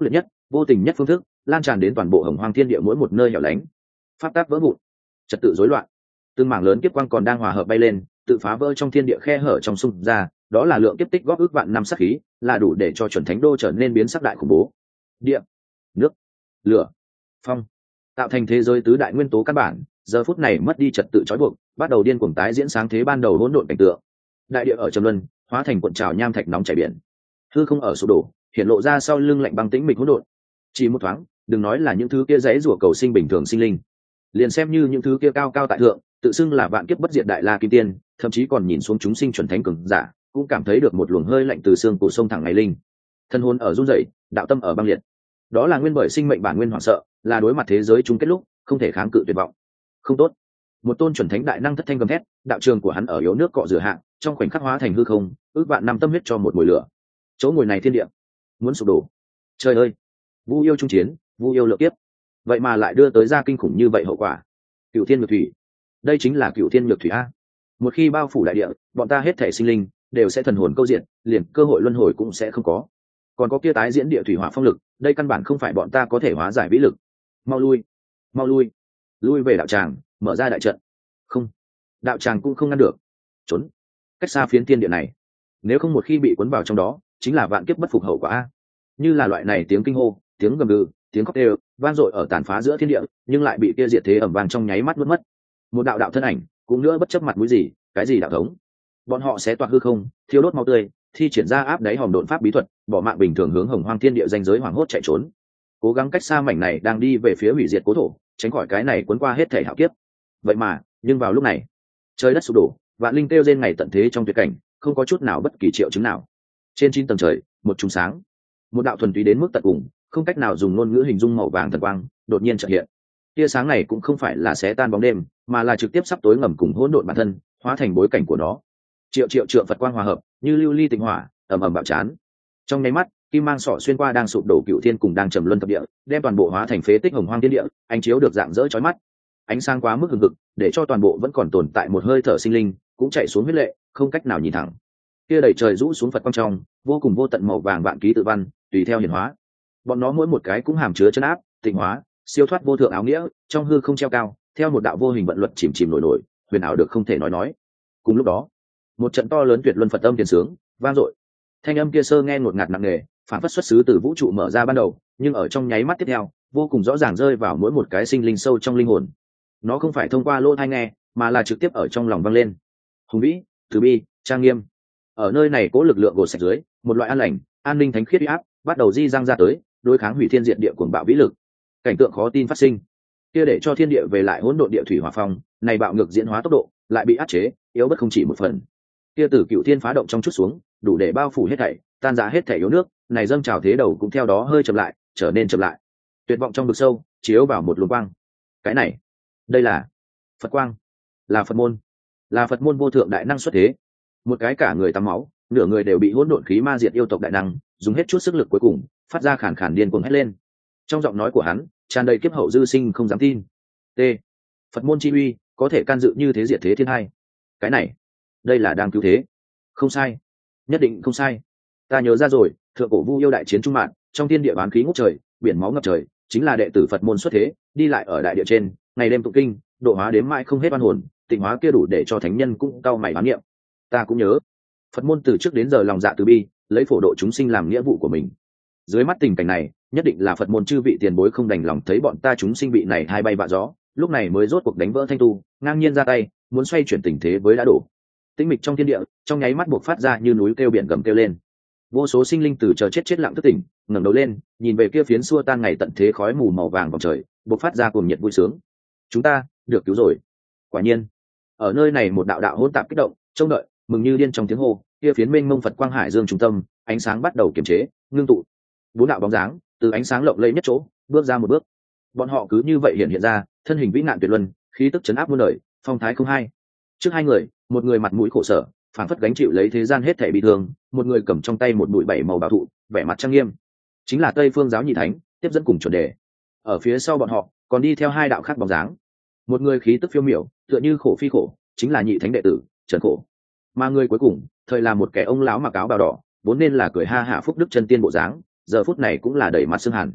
vô tình nhất phương thức lan tràn đến toàn bộ hồng hoang thiên địa mỗi một nơi hẻo lánh. Pháp tác vỡ vụn, trật tự rối loạn, từng mảng lớn kiếp quang còn đang hòa hợp bay lên, tự phá vỡ trong thiên địa khe hở trong xung ra, đó là lượng kiếp tích góp ước vạn năm sát khí, là đủ để cho chuẩn thánh đô trở nên biến sắc đại khủng bố. Địa, nước, lửa, phong, tạo thành thế giới tứ đại nguyên tố căn bản, giờ phút này mất đi trật tự trói buộc, bắt đầu điên cuồng tái diễn sáng thế ban đầu hỗn độn cảnh tượng. Đại địa ở trầm luân, hóa thành cuộn trào nham thạch nóng chảy biển. Hư không ở sụp đổ, hiện lộ ra sau lưng lạnh băng tĩnh mịch hỗn độn. Chỉ một thoáng, đừng nói là những thứ kia dãy rủa cầu sinh bình thường sinh linh, liền xem như những thứ kia cao cao tại thượng, tự xưng là vạn kiếp bất diệt đại la kim tiên, thậm chí còn nhìn xuống chúng sinh chuẩn thánh cường giả, cũng cảm thấy được một luồng hơi lạnh từ xương cổ sông thẳng ngày linh. Thân hồn ở run rẩy, đạo tâm ở băng liệt. Đó là nguyên bởi sinh mệnh bản nguyên hoảng sợ, là đối mặt thế giới chung kết lúc không thể kháng cự tuyệt vọng. Không tốt. Một tôn chuẩn thánh đại năng thất thanh gầm thét, đạo trường của hắn ở yếu nước cọ rửa hạng, trong khoảnh khắc hóa thành hư không, ước vạn năm tâm huyết cho một mùi lửa. Chỗ ngồi này thiên địa muốn sụp đổ. Trời ơi, vu yêu trung chiến, vu yêu lượng tiếp, vậy mà lại đưa tới ra kinh khủng như vậy hậu quả. Cửu thiên nhược thủy, đây chính là cửu thiên nhược thủy a. Một khi bao phủ đại địa, bọn ta hết thể sinh linh đều sẽ thần hồn câu diện, liền cơ hội luân hồi cũng sẽ không có. Còn có kia tái diễn địa thủy hỏa phong lực, đây căn bản không phải bọn ta có thể hóa giải vĩ lực. Mau lui, mau lui, lui về đạo tràng, mở ra đại trận. Không, đạo tràng cũng không ngăn được. Trốn, cách xa phiến thiên địa này. Nếu không một khi bị cuốn vào trong đó, chính là vạn kiếp bất phục hậu quả a. Như là loại này tiếng kinh hô, tiếng gầm gừ, tiếng khóc đều vang dội ở tàn phá giữa thiên địa, nhưng lại bị kia diệt thế ầm vang trong nháy mắt nuốt mất. Một đạo đạo thân ảnh, cũng nữa bất chấp mặt mũi gì, cái gì đạo thống, bọn họ sẽ toạc hư không, thiêu đốt máu tươi, thi triển ra áp đáy hòm độn pháp bí thuật, bỏ mạng bình thường hướng hồng hoang thiên địa danh giới hoảng hốt chạy trốn, cố gắng cách xa mảnh này đang đi về phía hủy diệt cố thổ, tránh khỏi cái này cuốn qua hết thể hạo kiếp. Vậy mà, nhưng vào lúc này, trời đất sụp đổ, vạn linh kêu rên ngày tận thế trong tuyệt cảnh, không có chút nào bất kỳ triệu chứng nào. Trên chín tầng trời, một trùng sáng, một đạo thuần túy đến mức tận cùng, không cách nào dùng ngôn ngữ hình dung màu vàng thần quang, đột nhiên chợt hiện. Tia sáng này cũng không phải là xé tan bóng đêm, mà là trực tiếp sắp tối ngầm cùng hỗn độn bản thân, hóa thành bối cảnh của nó. Triệu triệu trượng Phật quang hòa hợp, như lưu ly tịnh hỏa, ầm ầm bạo chán. Trong nháy mắt, kim mang sọ xuyên qua đang sụp đổ cựu thiên cùng đang trầm luân thập địa, đem toàn bộ hóa thành phế tích hồng hoang thiên địa, ánh chiếu được dạng dỡ chói mắt. Ánh sáng quá mức hừng hực, để cho toàn bộ vẫn còn tồn tại một hơi thở sinh linh, cũng chạy xuống huyết lệ, không cách nào nhìn thẳng. Kia đầy trời rũ xuống Phật quang trong, vô cùng vô tận màu vàng vạn ký tự văn, tùy theo hiển hóa. Bọn nó mỗi một cái cũng hàm chứa chân áp, tịnh hóa, siêu thoát vô thượng áo nghĩa, trong hư không treo cao, theo một đạo vô hình vận luật chìm chìm nổi nổi, huyền ảo được không thể nói nói. Cùng lúc đó, một trận to lớn tuyệt luân Phật âm tiền sướng, vang dội. Thanh âm kia sơ nghe ngột ngạt nặng nề, phản phất xuất xứ từ vũ trụ mở ra ban đầu, nhưng ở trong nháy mắt tiếp theo, vô cùng rõ ràng rơi vào mỗi một cái sinh linh sâu trong linh hồn. Nó không phải thông qua lỗ tai nghe, mà là trực tiếp ở trong lòng vang lên. Hùng vĩ, từ bi, trang nghiêm. Ở nơi này cố lực lượng gột sạch dưới, một loại an lành, an ninh thánh khiết uy áp bắt đầu di răng ra tới, đối kháng hủy thiên diệt địa cuồng bạo vĩ lực. Cảnh tượng khó tin phát sinh. Kia để cho thiên địa về lại hỗn độn địa thủy hỏa phong, này bạo ngược diễn hóa tốc độ, lại bị áp chế, yếu bất không chỉ một phần. Kia tử cựu thiên phá động trong chút xuống, đủ để bao phủ hết thảy, tan rã hết thảy yếu nước, này dâng trào thế đầu cũng theo đó hơi chậm lại, trở nên chậm lại. Tuyệt vọng trong vực sâu, chiếu vào một luồng quang. Cái này, đây là Phật quang, là Phật môn, là Phật môn vô thượng đại năng xuất thế. Một cái cả người tắm máu, nửa người đều bị hỗn độn khí ma diệt yêu tộc đại năng, dùng hết chút sức lực cuối cùng, phát ra khàn khàn điên cuồng hét lên. Trong giọng nói của hắn, tràn đầy kiếp hậu dư sinh không dám tin. T. Phật môn chi uy, có thể can dự như thế diệt thế thiên hai. Cái này, đây là đang cứu thế. Không sai, nhất định không sai. Ta nhớ ra rồi, thượng cổ vu yêu đại chiến trung mạng, trong thiên địa bán khí ngút trời, biển máu ngập trời, chính là đệ tử Phật môn xuất thế, đi lại ở đại địa trên, ngày đêm tụng kinh, độ hóa đến mãi không hết oan hồn, tịnh hóa kia đủ để cho thánh nhân cũng cau mày bán niệm. Ta cũng nhớ, Phật môn từ trước đến giờ lòng dạ từ bi, lấy phổ độ chúng sinh làm nghĩa vụ của mình. Dưới mắt tình cảnh này, nhất định là Phật môn chư vị tiền bối không đành lòng thấy bọn ta chúng sinh bị này hai bay vạ gió, lúc này mới rốt cuộc đánh vỡ thanh tu, ngang nhiên ra tay, muốn xoay chuyển tình thế với đã đổ. Tĩnh mịch trong thiên địa, trong nháy mắt buộc phát ra như núi kêu biển gầm kêu lên. Vô số sinh linh từ chờ chết chết lặng thức tỉnh, ngẩng đầu lên, nhìn về kia phiến xua tan ngày tận thế khói mù màu vàng vòng trời, buộc phát ra cuồng nhiệt vui sướng. Chúng ta được cứu rồi. Quả nhiên, ở nơi này một đạo đạo hỗn tạp kích động, trông đợi, mừng như điên trong tiếng hô, kia phiến mênh mông Phật quang hải dương trung tâm, ánh sáng bắt đầu kiềm chế, ngưng tụ. Bốn đạo bóng dáng, từ ánh sáng lộng lẫy nhất chỗ, bước ra một bước. Bọn họ cứ như vậy hiện hiện ra, thân hình vĩ nạn tuyệt luân, khí tức chấn áp muôn đời, phong thái không hai. Trước hai người, một người mặt mũi khổ sở, phảng phất gánh chịu lấy thế gian hết thảy bị thương, một người cầm trong tay một bụi bảy màu bảo thụ, vẻ mặt trang nghiêm, chính là Tây Phương giáo nhị thánh, tiếp dẫn cùng chuẩn đề. Ở phía sau bọn họ, còn đi theo hai đạo khác bóng dáng. Một người khí tức phiêu miểu, tựa như khổ phi khổ, chính là nhị thánh đệ tử, Trần Khổ. Mà người cuối cùng, thời là một kẻ ông lão mặc áo bào đỏ, vốn nên là cười ha hạ phúc đức chân tiên bộ dáng, giờ phút này cũng là đầy mặt sương hàn.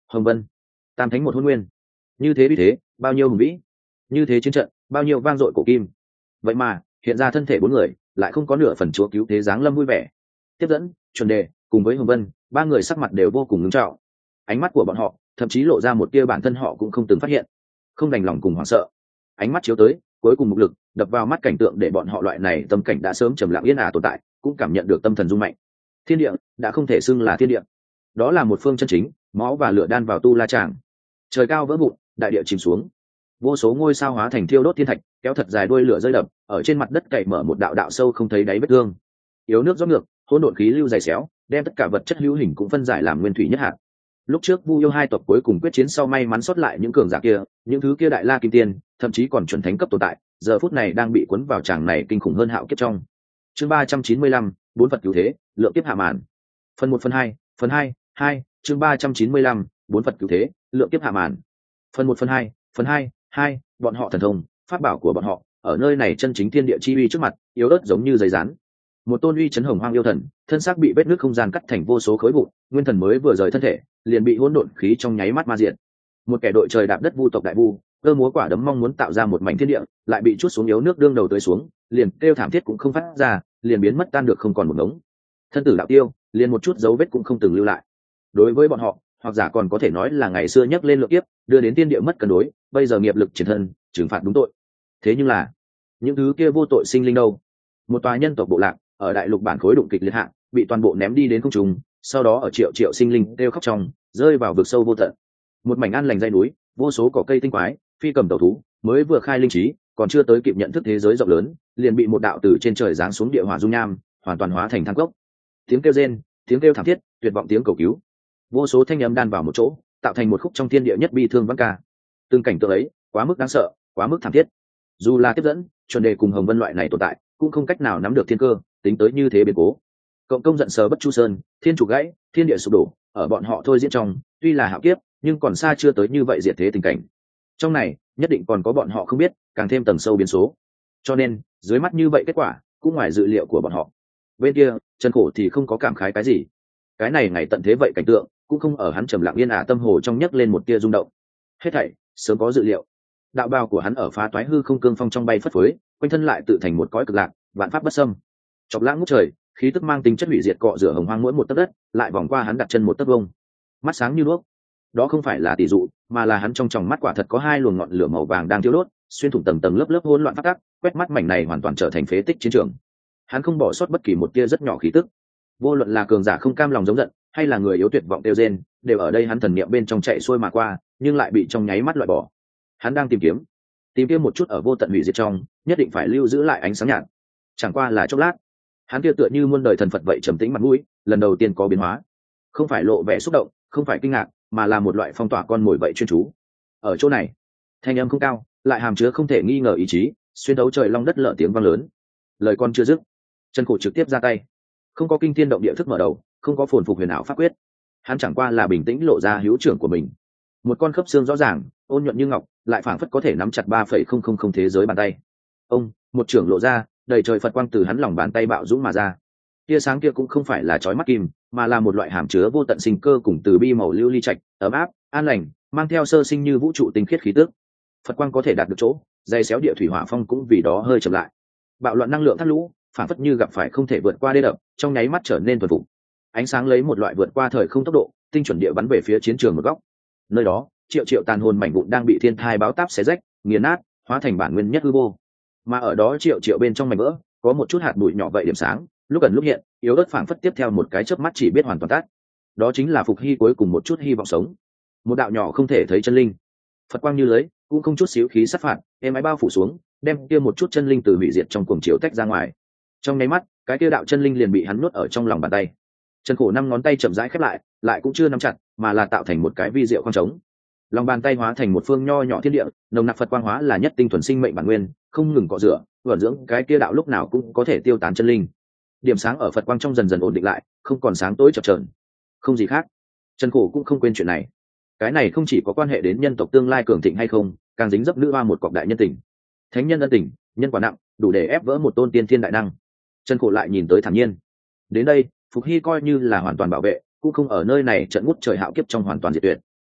Hồng Vân, Tam Thánh một hôn nguyên, như thế vì thế bao nhiêu hùng vĩ, như thế chiến trận bao nhiêu vang dội cổ kim. Vậy mà hiện ra thân thể bốn người lại không có nửa phần chúa cứu thế dáng lâm vui vẻ. Tiếp dẫn, chuẩn đề cùng với Hồng Vân, ba người sắc mặt đều vô cùng ngưng trọng. Ánh mắt của bọn họ thậm chí lộ ra một tia bản thân họ cũng không từng phát hiện, không đành lòng cùng hoảng sợ. Ánh mắt chiếu tới, cuối cùng mục lực đập vào mắt cảnh tượng để bọn họ loại này tâm cảnh đã sớm trầm lặng yên ả tồn tại cũng cảm nhận được tâm thần rung mạnh. Thiên địa đã không thể xưng là thiên địa, đó là một phương chân chính máu và lửa đan vào tu la tràng. Trời cao vỡ vụn, đại địa chìm xuống, vô số ngôi sao hóa thành thiêu đốt thiên thạch, kéo thật dài đuôi lửa rơi đập ở trên mặt đất, cày mở một đạo đạo sâu không thấy đáy vết thương. Yếu nước rót ngược, hỗn độn khí lưu dày xéo, đem tất cả vật chất hữu hình cũng phân giải làm nguyên thủy nhất hạt. Lúc trước Vu Yêu hai tộc cuối cùng quyết chiến sau may mắn sót lại những cường giả kia, những thứ kia đại la kim tiên, thậm chí còn chuẩn thánh cấp tồn tại, giờ phút này đang bị cuốn vào tràng này kinh khủng hơn hạo kiếp trong. Chương ba trăm chín mươi lăm, bốn Phật cứu thế, lượng kiếp hạ màn. Phần một phần hai, phần hai, hai, chương ba trăm chín mươi lăm, bốn Phật cứu thế, lượng kiếp hạ màn. Phần một phần hai, phần hai, hai, bọn họ thần thông, pháp bảo của bọn họ, ở nơi này chân chính thiên địa chi uy trước mặt, yếu ớt giống như giấy rán. Một tôn uy chấn hồng hoang yêu thần, thân xác bị vết nước không gian cắt thành vô số khối vụn, nguyên thần mới vừa rời thân thể, liền bị hỗn độn khí trong nháy mắt ma diệt. Một kẻ đội trời đạp đất vu tộc đại vu, cơ múa quả đấm mong muốn tạo ra một mảnh thiên địa, lại bị chuốt xuống yếu nước đương đầu tới xuống, liền kêu thảm thiết cũng không phát ra, liền biến mất tan được không còn một ngống. Thân tử đạo tiêu, liền một chút dấu vết cũng không từng lưu lại. Đối với bọn họ, hoặc giả còn có thể nói là ngày xưa nhắc lên lượng kiếp, đưa đến thiên địa mất cân đối, bây giờ nghiệp lực triển thân, trừng phạt đúng tội. Thế nhưng là, những thứ kia vô tội sinh linh đâu? Một tòa nhân tộc bộ lạc ở đại lục bản khối đụng kịch liệt hạ, bị toàn bộ ném đi đến không trung, sau đó ở triệu triệu sinh linh đều khóc trong, rơi vào vực sâu vô tận. Một mảnh an lành dãy núi, vô số cỏ cây tinh quái, phi cầm tẩu thú, mới vừa khai linh trí, còn chưa tới kịp nhận thức thế giới rộng lớn, liền bị một đạo từ trên trời giáng xuống địa hỏa dung nham, hoàn toàn hóa thành than cốc. Tiếng kêu rên, tiếng kêu thảm thiết, tuyệt vọng tiếng cầu cứu, vô số thanh âm đan vào một chỗ, tạo thành một khúc trong thiên địa nhất bi thương vắng ca. Từng cảnh tượng ấy, quá mức đáng sợ, quá mức thảm thiết. Dù là tiếp dẫn, chuẩn đề cùng Hồng Vân loại này tồn tại, cũng không cách nào nắm được thiên cơ, tính tới như thế biến cố. Cộng công giận sờ bất chu sơn, thiên chủ gãy, thiên địa sụp đổ, ở bọn họ thôi diễn trong, tuy là hạo kiếp, nhưng còn xa chưa tới như vậy diệt thế tình cảnh. Trong này, nhất định còn có bọn họ không biết, càng thêm tầng sâu biến số. Cho nên, dưới mắt như vậy kết quả, cũng ngoài dự liệu của bọn họ. Bên kia, Trần Khổ thì không có cảm khái cái gì. Cái này ngày tận thế vậy cảnh tượng, cũng không ở hắn trầm lặng yên ả tâm hồ trong nhấc lên một tia rung động. Hết thảy sớm có dự liệu. Đạo bào của hắn ở phá toái hư không cương phong trong bay phất phới, quanh thân lại tự thành một cõi cực lạc, vạn pháp bất xâm. Chọc lãng ngút trời, khí tức mang tính chất hủy diệt cọ rửa hồng hoang mỗi một tấc đất, lại vòng qua hắn đặt chân một tấc vông. Mắt sáng như đuốc. Đó không phải là tỷ dụ, mà là hắn trong tròng mắt quả thật có hai luồng ngọn lửa màu vàng đang thiêu đốt, xuyên thủng tầng tầng lớp lớp hỗn loạn phát tác, quét mắt mảnh này hoàn toàn trở thành phế tích chiến trường. Hắn không bỏ sót bất kỳ một tia rất nhỏ khí tức. Vô luận là cường giả không cam lòng giống giận, hay là người yếu tuyệt vọng tiêu rên, đều ở đây hắn thần niệm bên trong chạy xuôi mà qua, nhưng lại bị trong nháy mắt loại bỏ. Hắn đang tìm kiếm, tìm kiếm một chút ở vô tận hủy diệt trong, nhất định phải lưu giữ lại ánh sáng nhạt. Chẳng qua là chốc lát, hắn kia tựa như muôn đời thần Phật vậy trầm tĩnh mặt mũi, lần đầu tiên có biến hóa. Không phải lộ vẻ xúc động, không phải kinh ngạc, mà là một loại phong tỏa con mồi vậy chuyên chú. Ở chỗ này, thanh âm không cao, lại hàm chứa không thể nghi ngờ ý chí, xuyên thấu trời long đất lở tiếng vang lớn. Lời con chưa dứt, Trần Khổ trực tiếp ra tay. Không có kinh thiên động địa thức mở đầu, không có phồn phục huyền ảo pháp quyết, hắn chẳng qua là bình tĩnh lộ ra hữu trưởng của mình. Một con khớp xương rõ ràng, ôn nhuận như ngọc, lại phảng phất có thể nắm chặt ba phẩy không không không thế giới bàn tay. Ông, một trưởng lộ ra, đầy trời Phật quang từ hắn lòng bàn tay bạo dũng mà ra. Tia sáng kia cũng không phải là chói mắt kim, mà là một loại hàm chứa vô tận sinh cơ cùng từ bi màu lưu ly trạch, ấm áp, an lành, mang theo sơ sinh như vũ trụ tinh khiết khí tức. Phật quang có thể đạt được chỗ, dây xéo địa thủy hỏa phong cũng vì đó hơi chậm lại. Bạo loạn năng lượng thác lũ, phảng phất như gặp phải không thể vượt qua đê đập, trong nháy mắt trở nên thuần phục. Ánh sáng lấy một loại vượt qua thời không tốc độ, tinh chuẩn địa bắn về phía chiến trường một góc. Nơi đó, triệu triệu tàn hồn mảnh vụn đang bị thiên thai báo táp xé rách, nghiền nát, hóa thành bản nguyên nhất hư vô. Mà ở đó triệu triệu bên trong mảnh vỡ, có một chút hạt bụi nhỏ vậy điểm sáng, lúc gần lúc hiện, yếu ớt phảng phất tiếp theo một cái chớp mắt chỉ biết hoàn toàn tắt. Đó chính là phục hy cuối cùng một chút hy vọng sống. Một đạo nhỏ không thể thấy chân linh, Phật quang như lưới, cũng không chút xíu khí sát phạt, êm ái bao phủ xuống, đem kia một chút chân linh từ hủy diệt trong cuồng chiếu tách ra ngoài. Trong nháy mắt, cái kia đạo chân linh liền bị hắn nuốt ở trong lòng bàn tay. Trần Khổ năm ngón tay chậm rãi khép lại, lại cũng chưa nắm chặt, mà là tạo thành một cái vi diệu khoang trống. Lòng bàn tay hóa thành một phương nho nhỏ thiên địa, nồng nặc Phật quang hóa là nhất tinh thuần sinh mệnh bản nguyên, không ngừng cọ rửa, vận dưỡng cái kia đạo lúc nào cũng có thể tiêu tán chân linh. Điểm sáng ở Phật quang trong dần dần ổn định lại, không còn sáng tối chập chờn. Không gì khác. Trần Khổ cũng không quên chuyện này. Cái này không chỉ có quan hệ đến nhân tộc tương lai cường thịnh hay không, càng dính dấp nữ hoa một cọc đại nhân tình. Thánh nhân ân tình, nhân quả nặng, đủ để ép vỡ một tôn tiên thiên đại năng. Trần Khổ lại nhìn tới thản nhiên. Đến đây, Phục Hy coi như là hoàn toàn bảo vệ, cũng không ở nơi này trận ngút trời hạo kiếp trong hoàn toàn diệt tuyệt.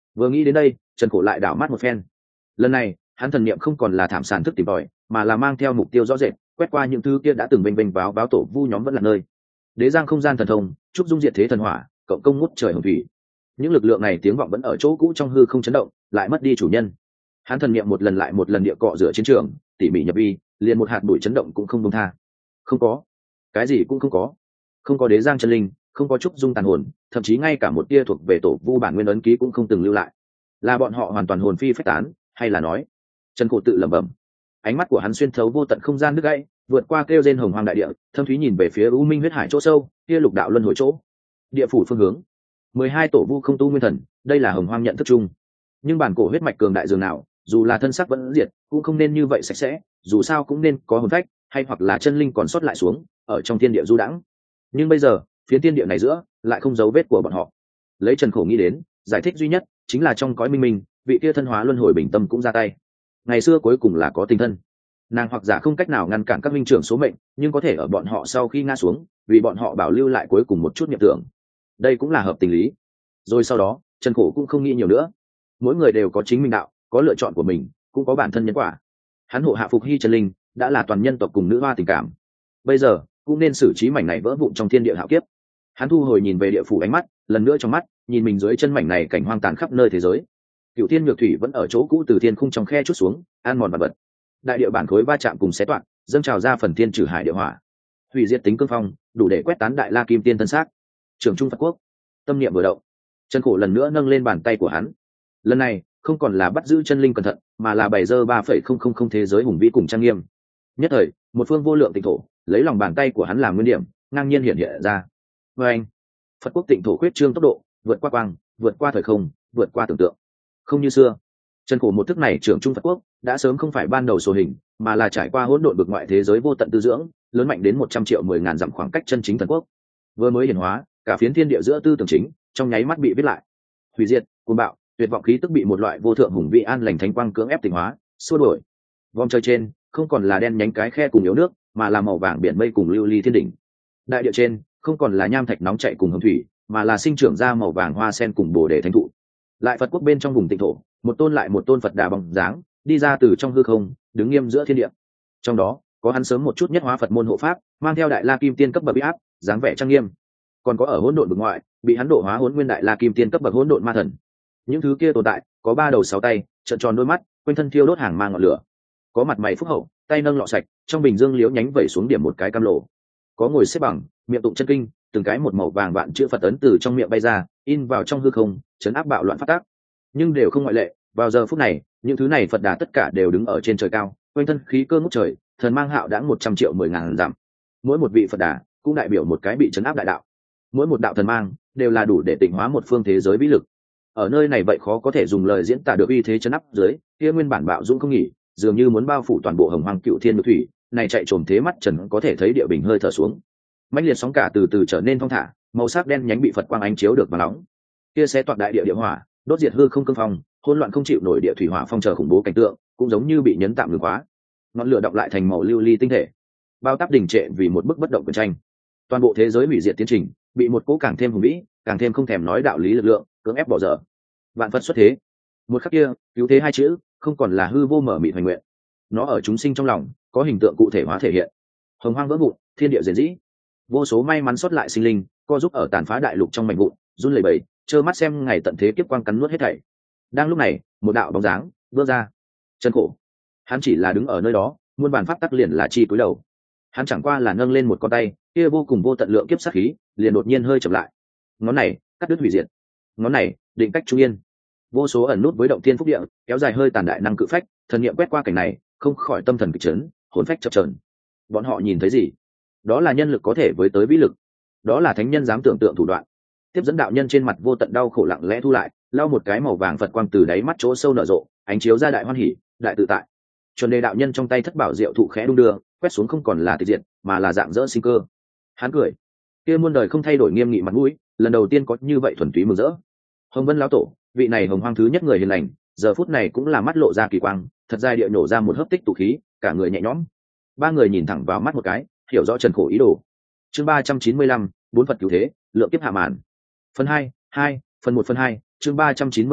Vừa nghĩ đến đây, Trần Cổ lại đảo mắt một phen. Lần này hắn thần niệm không còn là thảm sản thức tìm tòi, mà là mang theo mục tiêu rõ rệt, quét qua những thứ kia đã từng vênh vênh báo báo tổ vu nhóm vẫn là nơi. Đế giang không gian thần thông, trúc dung diệt thế thần hỏa, cộng công ngút trời hồng thủy. Những lực lượng này tiếng vọng vẫn ở chỗ cũ trong hư không chấn động, lại mất đi chủ nhân. Hắn thần niệm một lần lại một lần địa cọ rửa chiến trường, tỉ mỉ nhập vi, liền một hạt bụi chấn động cũng không buông tha. Không có, cái gì cũng không có. Không có đế giang chân linh, không có trúc dung tàn hồn, thậm chí ngay cả một tia thuộc về tổ vu bản nguyên ấn ký cũng không từng lưu lại. Là bọn họ hoàn toàn hồn phi phách tán, hay là nói? Trần Cổ tự lẩm bẩm. Ánh mắt của hắn xuyên thấu vô tận không gian nước gãy, vượt qua kêu rên hồng hoang đại địa, thâm thúy nhìn về phía u minh huyết hải chỗ sâu, kia lục đạo luân hồi chỗ. Địa phủ phương hướng. Mười hai tổ vu không tu nguyên thần, đây là hồng hoang nhận thức chung. Nhưng bản cổ huyết mạch cường đại dường nào, dù là thân xác vẫn diệt, cũng không nên như vậy sạch sẽ, dù sao cũng nên có hồn phách, hay hoặc là chân linh còn sót lại xuống, ở trong thiên địa du đãng. Nhưng bây giờ, phía thiên địa này giữa, lại không dấu vết của bọn họ. Lấy Trần Cổ nghĩ đến, giải thích duy nhất chính là trong cõi minh minh, vị kia thân hóa luân hồi bình tâm cũng ra tay. Ngày xưa cuối cùng là có tình thân, nàng hoặc giả không cách nào ngăn cản các minh trưởng số mệnh, nhưng có thể ở bọn họ sau khi ngã xuống, vì bọn họ bảo lưu lại cuối cùng một chút niệm tưởng. Đây cũng là hợp tình lý. Rồi sau đó, Trần Cổ cũng không nghĩ nhiều nữa. Mỗi người đều có chính mình đạo, có lựa chọn của mình, cũng có bản thân nhân quả. Hắn hộ hạ phục hy chân linh, đã là toàn nhân tộc cùng nữ hoa tình cảm. Bây giờ cũng nên xử trí mảnh này vỡ vụn trong thiên địa hạo kiếp. Hắn thu hồi nhìn về địa phủ ánh mắt, lần nữa trong mắt nhìn mình dưới chân mảnh này cảnh hoang tàn khắp nơi thế giới. Cựu thiên nhược thủy vẫn ở chỗ cũ từ thiên khung trong khe chút xuống, an mòn vật vật. Đại địa bản khối va chạm cùng xé toạc, dâng trào ra phần thiên trừ hải địa hỏa, hủy diệt tính cương phong, đủ để quét tán đại la kim tiên thân xác. Trường trung Phật quốc, tâm niệm vừa động, Trần Cổ lần nữa nâng lên bàn tay của hắn. Lần này không còn là bắt giữ chân linh cẩn thận, mà là bày dơ ba phẩy không không không thế giới hùng vĩ cùng trang nghiêm. Nhất thời, một phương vô lượng tịnh thổ lấy lòng bàn tay của hắn làm nguyên điểm, ngang nhiên hiện hiện ra. Và anh, Phật quốc tịnh thổ khuyết trương tốc độ, vượt qua quang, vượt qua thời không, vượt qua tưởng tượng. Không như xưa, Trần Cổ một thức này trưởng trung Phật quốc đã sớm không phải ban đầu số hình, mà là trải qua hỗn độn vực ngoại thế giới vô tận tư dưỡng, lớn mạnh đến một trăm triệu mười ngàn dặm khoảng cách chân chính thần quốc. Vừa mới hiển hóa, cả phiến thiên địa giữa tư tưởng chính, trong nháy mắt bị viết lại. Hủy diệt, cuồng bạo, tuyệt vọng khí tức bị một loại vô thượng hùng vĩ an lành thánh quang cưỡng ép tịnh hóa, xua đuổi. Vòng trời trên không còn là đen nhánh cái khe cùng yếu nước, mà là màu vàng biển mây cùng lưu ly thiên đỉnh. Đại địa trên không còn là nham thạch nóng chảy cùng hồng thủy, mà là sinh trưởng ra màu vàng hoa sen cùng bồ đề thánh thụ. Lại Phật quốc bên trong vùng tịnh thổ, một tôn lại một tôn Phật đà bóng dáng đi ra từ trong hư không, đứng nghiêm giữa thiên địa. Trong đó có hắn sớm một chút nhất hóa Phật môn hộ pháp, mang theo đại la kim tiên cấp bậc uy áp, dáng vẻ trang nghiêm. Còn có ở hỗn độn vực ngoại, bị hắn độ hóa hỗn nguyên đại la kim tiên cấp bậc hỗn độn ma thần. Những thứ kia tồn tại có ba đầu sáu tay, trợn tròn đôi mắt, quanh thân thiêu đốt hàng mang ngọn lửa. Có mặt mày phúc hậu, tay nâng lọ sạch, trong bình dương liếu nhánh vẩy xuống điểm một cái cam lộ. Có ngồi xếp bằng, miệng tụng chân kinh, từng cái một màu vàng vạn chữ Phật ấn từ trong miệng bay ra, in vào trong hư không, chấn áp bạo loạn phát tác. Nhưng đều không ngoại lệ, vào giờ phút này, những thứ này Phật đà tất cả đều đứng ở trên trời cao, quanh thân khí cơ ngút trời, thần mang hạo đãng một trăm triệu mười ngàn dặm. Mỗi một vị Phật đà cũng đại biểu một cái bị chấn áp đại đạo. Mỗi một đạo thần mang đều là đủ để tịnh hóa một phương thế giới vĩ lực. Ở nơi này vậy khó có thể dùng lời diễn tả được uy thế chấn áp dưới, kia nguyên bản bạo dũng không nghỉ, dường như muốn bao phủ toàn bộ hồng hoang cựu thiên nhược thủy, này chạy trồm thế mắt trần có thể thấy địa bình hơi thở xuống. Mãnh liệt sóng cả từ từ trở nên thong thả, màu sắc đen nhánh bị Phật quang ánh chiếu được và nóng. Kia sẽ toạc đại địa địa hỏa, đốt diệt hư không cương phong, hỗn loạn không chịu nổi địa thủy hỏa phong chờ khủng bố cảnh tượng, cũng giống như bị nhấn tạm ngừng quá. Ngọn lửa đọng lại thành màu lưu ly tinh thể, bao táp đình trệ vì một bức bất động quyền tranh. Toàn bộ thế giới hủy diệt tiến trình bị một cỗ càng thêm hùng vĩ, càng thêm không thèm nói đạo lý lực lượng cưỡng ép bỏ dở. Vạn Phật xuất thế, một khắc kia, cứu thế hai chữ không còn là hư vô mở mịt hoành nguyện, nó ở chúng sinh trong lòng có hình tượng cụ thể hóa thể hiện. Hồng hoang vỡ vụn, thiên địa diệt dĩ, vô số may mắn xuất lại sinh linh co giúp ở tàn phá đại lục trong mảnh vụn, run lẩy bẩy, trơ mắt xem ngày tận thế kiếp quang cắn nuốt hết thảy. Đang lúc này, một đạo bóng dáng bước ra. Trần Cổ, hắn chỉ là đứng ở nơi đó, muôn bản pháp tắc liền là chi cúi đầu. Hắn chẳng qua là nâng lên một con tay, kia vô cùng vô tận lượng kiếp sát khí liền đột nhiên hơi chậm lại. Ngón này cắt đứt hủy diệt, ngón này định cách trung yên. Vô số ẩn nút với động thiên phúc địa kéo dài hơi tàn đại năng cự phách, thần niệm quét qua cảnh này, không khỏi tâm thần kịch chấn, hồn phách chập chờn. Bọn họ nhìn thấy gì? Đó là nhân lực có thể với tới vĩ lực, đó là thánh nhân dám tưởng tượng thủ đoạn. Tiếp dẫn đạo nhân trên mặt vô tận đau khổ lặng lẽ thu lại, lau một cái màu vàng Phật quang từ đáy mắt chỗ sâu nở rộ, ánh chiếu ra đại hoan hỉ, đại tự tại. Chuẩn đề đạo nhân trong tay thất bảo diệu thụ khẽ đung đưa, quét xuống không còn là tịch diệt, mà là dạng dỡ sinh cơ. Hắn cười, kia muôn đời không thay đổi nghiêm nghị mặt mũi, lần đầu tiên có như vậy thuần túy mừng rỡ. Hồng Vân lão tổ, vị này hồng hoang thứ nhất người hiền lành, giờ phút này cũng là mắt lộ ra kỳ quang, thật dài địa nhổ ra một hớp tích tụ khí, cả người nhẹ nhõm. Ba người nhìn thẳng vào mắt một cái, hiểu rõ Trần Cổ ý đồ. Chương ba trăm chín mươi lăm, bốn Phật cứu thế, lượng kiếp hạ màn. Phần hai, hai, phần một phần hai, chương ba trăm chín mươi lăm,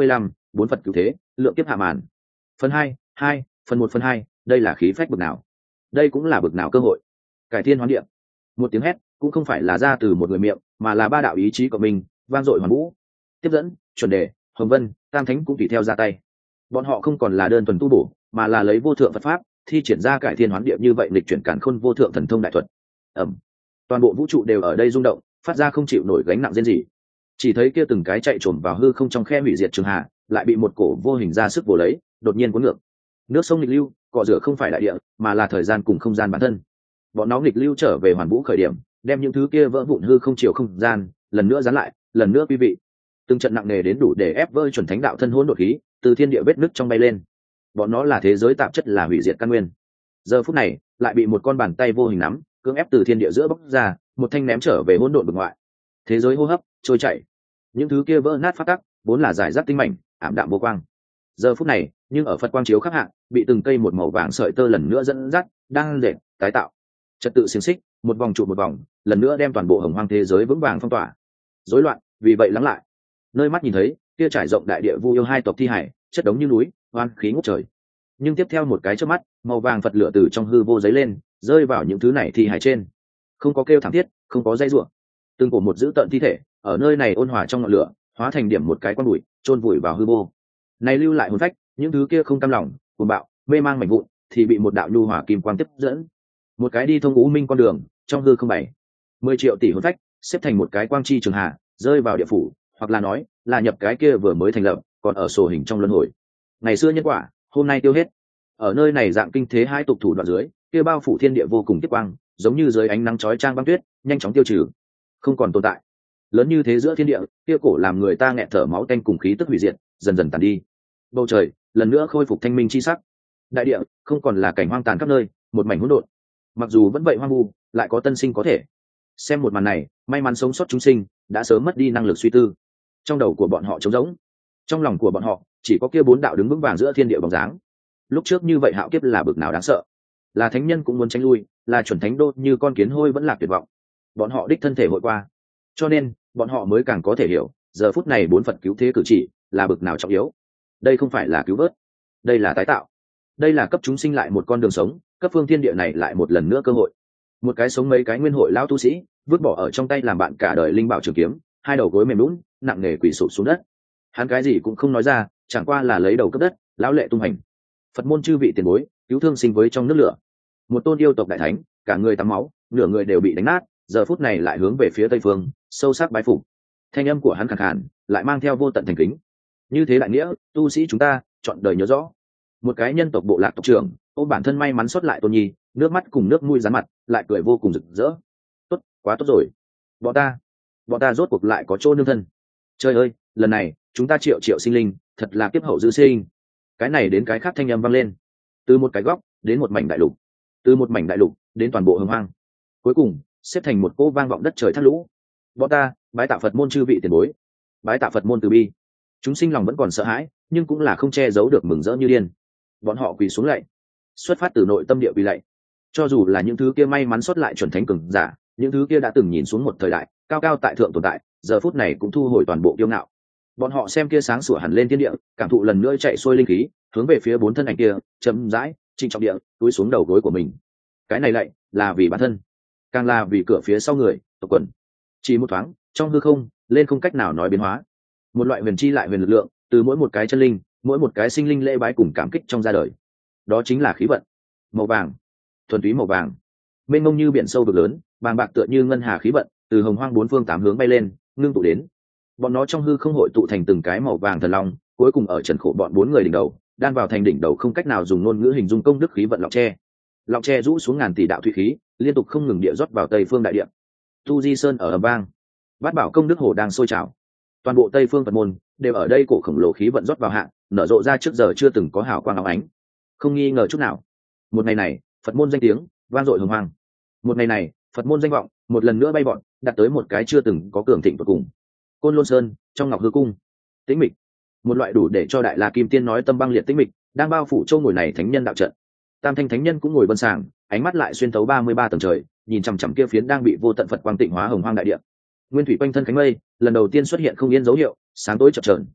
bốn Phật cứu thế, lượng kiếp hạ màn. Phần hai, hai, phần một phần hai, đây là khí phách bực nào? Đây cũng là bực nào cơ hội? Cải thiên hoán địa. Một tiếng hét cũng không phải là ra từ một người miệng, mà là ba đạo ý chí của mình, vang dội hoàn vũ. Tiếp dẫn, chuẩn đề, hồng vân, tam thánh cũng tùy theo ra tay. Bọn họ không còn là đơn thuần tu bổ, mà là lấy vô thượng Phật pháp thi triển ra cải thiên hoán địa như vậy, lịch chuyển càn khôn vô thượng thần thông đại thuật. Ẩm, toàn bộ vũ trụ đều ở đây rung động, phát ra không chịu nổi gánh nặng riêng gì. Chỉ thấy kia từng cái chạy trồm vào hư không trong khe hủy diệt trường hà, lại bị một cổ vô hình ra sức vồ lấy, đột nhiên cuốn ngược. Nước sông nghịch lưu, cọ rửa không phải đại địa, mà là thời gian cùng không gian bản thân. Bọn nó nghịch lưu trở về hoàn vũ khởi điểm, đem những thứ kia vỡ vụn hư không chiều không gian lần nữa dán lại, lần nữa quý vị. Từng trận nặng nề đến đủ để ép vỡ chuẩn thánh đạo thân hỗn độn khí, từ thiên địa vết nứt trong bay lên. Bọn nó là thế giới tạp chất, là hủy diệt căn nguyên. Giờ phút này, lại bị một con bàn tay vô hình nắm, cưỡng ép từ thiên địa giữa bóc ra, một thanh ném trở về hỗn độn vực ngoại. Thế giới hô hấp trôi chảy, những thứ kia vỡ nát phát tắc, vốn là giải rác tinh mảnh, ảm đạm vô quang. Giờ phút này, nhưng ở Phật quang chiếu khắp hạ, bị từng cây một màu vàng sợi tơ lần nữa dẫn dắt, đang dệt, tái tạo. Trật tự xiềng xích, một vòng trụ một vòng, lần nữa đem toàn bộ hồng hoang thế giới vững vàng phong tỏa. Rối loạn, vì vậy lắng lại. Nơi mắt nhìn thấy, kia trải rộng đại địa vu yêu hai tộc thi hải, chất đống như núi, oan khí ngút trời. Nhưng tiếp theo một cái chớp mắt, màu vàng Phật lửa từ trong hư vô giấy lên, rơi vào những thứ này thi hải trên. Không có kêu thảm thiết, không có dây rủa. Từng cổ một giữ tận thi thể, ở nơi này ôn hòa trong ngọn lửa, hóa thành điểm một cái quan bụi, chôn vùi vào hư vô. Này lưu lại hồn phách, những thứ kia không cam lòng, cuồng bạo, mê mang mảnh vụn, thì bị một đạo nhu hòa kim quang tiếp dẫn. Một cái đi thông u minh con đường, trong hư không bảy, mười triệu tỷ hồn phách, xếp thành một cái quang chi trường hạ, rơi vào địa phủ, hoặc là nói, là nhập cái kia vừa mới thành lập, còn ở sổ hình trong luân hồi. Ngày xưa nhân quả, hôm nay tiêu hết. Ở nơi này dạng kinh thế hai tục thủ đoạn dưới, kia bao phủ thiên địa vô cùng tiếp quang, giống như dưới ánh nắng chói chang băng tuyết, nhanh chóng tiêu trừ, không còn tồn tại. Lớn như thế giữa thiên địa, kia cổ làm người ta nghẹt thở máu tanh cùng khí tức hủy diệt, dần dần tàn đi. Bầu trời lần nữa khôi phục thanh minh chi sắc. Đại địa không còn là cảnh hoang tàn khắp nơi, một mảnh hỗn độn. Mặc dù vẫn vậy hoang vu, lại có tân sinh có thể. Xem một màn này, may mắn sống sót chúng sinh đã sớm mất đi năng lực suy tư. Trong đầu của bọn họ trống rỗng, trong lòng của bọn họ chỉ có kia bốn đạo đứng vững vàng giữa thiên địa bóng dáng. Lúc trước như vậy hạo kiếp là bực nào đáng sợ, là thánh nhân cũng muốn tránh lui, là chuẩn thánh đô như con kiến hôi vẫn là tuyệt vọng. Bọn họ đích thân thể hội qua, cho nên bọn họ mới càng có thể hiểu giờ phút này bốn Phật cứu thế cử chỉ là bực nào trọng yếu. Đây không phải là cứu vớt, đây là tái tạo, đây là cấp chúng sinh lại một con đường sống, cấp phương thiên địa này lại một lần nữa cơ hội. Một cái sống mấy cái nguyên hội lão tu sĩ vứt bỏ ở trong tay làm bạn cả đời linh bảo trường kiếm, hai đầu gối mềm lún nặng nề quỳ sụp xuống đất. Hắn cái gì cũng không nói ra, chẳng qua là lấy đầu cấp đất, lão lệ tung hành. Phật môn chư vị tiền bối, cứu thương sinh với trong nước lửa. Một tôn yêu tộc đại thánh, cả người tắm máu, nửa người đều bị đánh nát, giờ phút này lại hướng về phía tây phương, sâu sắc bái phục. Thanh âm của hắn khàn khàn, lại mang theo vô tận thành kính. Như thế đại nghĩa, tu sĩ chúng ta chọn đời nhớ rõ. Một cái nhân tộc bộ lạc tộc trưởng, ôm bản thân may mắn xuất lại tôn nhi, nước mắt cùng nước mũi dán mặt, lại cười vô cùng rực rỡ. Tốt, quá tốt rồi. Bọn ta, bọn ta rốt cuộc lại có chỗ nương thân. Trời ơi, lần này chúng ta triệu triệu sinh linh, thật là kiếp hậu dư sinh. Cái này đến cái khác thanh âm vang lên, từ một cái góc đến một mảnh đại lục, từ một mảnh đại lục đến toàn bộ hồng hoang, cuối cùng xếp thành một cỗ vang vọng đất trời thác lũ. Bọn ta bái tạ Phật môn chư vị tiền bối, bái tạ Phật môn từ bi. Chúng sinh lòng vẫn còn sợ hãi, nhưng cũng là không che giấu được mừng rỡ như điên. Bọn họ quỳ xuống lạy, xuất phát từ nội tâm địa quỳ lạy. Cho dù là những thứ kia may mắn xuất lại chuẩn thánh cường giả, những thứ kia đã từng nhìn xuống một thời đại cao cao tại thượng tồn tại, giờ phút này cũng thu hồi toàn bộ kiêu ngạo. Bọn họ xem kia sáng sủa hẳn lên thiên địa, cảm thụ lần nữa chạy xuôi linh khí, hướng về phía bốn thân ảnh kia, chậm rãi, trịnh trọng địa, túi xuống đầu gối của mình. Cái này lại là vì bản thân, càng là vì cửa phía sau người, tộc quần. Chỉ một thoáng, trong hư không, lên không cách nào nói biến hóa. Một loại huyền chi lại huyền lực lượng, từ mỗi một cái chân linh, mỗi một cái sinh linh lễ bái cùng cảm kích trong ra đời. Đó chính là khí vận, màu vàng, thuần túy màu vàng, mênh mông như biển sâu vực lớn, vàng bạc tựa như ngân hà khí vận, từ hồng hoang bốn phương tám hướng bay lên, ngưng tụ đến. Bọn nó trong hư không hội tụ thành từng cái màu vàng thần long, cuối cùng ở trần khổ bọn bốn người đỉnh đầu, đan vào thành đỉnh đầu không cách nào dùng ngôn ngữ hình dung công đức khí vận lọng tre. Lọng tre rũ xuống ngàn tỷ đạo thủy khí, liên tục không ngừng địa rót vào tây phương đại địa. Tu Di Sơn ở ầm vang, bát bảo công đức hồ đang sôi trào. Toàn bộ tây phương Phật môn đều ở đây cổ khổng lồ khí vận rót vào hạ, nở rộ ra trước giờ chưa từng có hào quang óng ánh. Không nghi ngờ chút nào, một ngày này Phật môn danh tiếng vang dội hồng hoang. Một ngày này Phật môn danh vọng một lần nữa bay vọt, đạt tới một cái chưa từng có cường thịnh tột cùng. Côn Lôn Sơn trong ngọc hư cung, tĩnh mịch, một loại đủ để cho đại la kim tiên nói tâm băng liệt tĩnh mịch đang bao phủ châu ngồi này thánh nhân đạo trận. Tam thanh thánh nhân cũng ngồi vân sàng, ánh mắt lại xuyên tấu ba mươi ba tầng trời, nhìn chằm chằm kia phiến đang bị vô tận Phật quang tịnh hóa hồng hoang đại địa. Nguyên thủy quanh thân cánh mây lần đầu tiên xuất hiện không yên dấu hiệu, sáng tối chập chờn.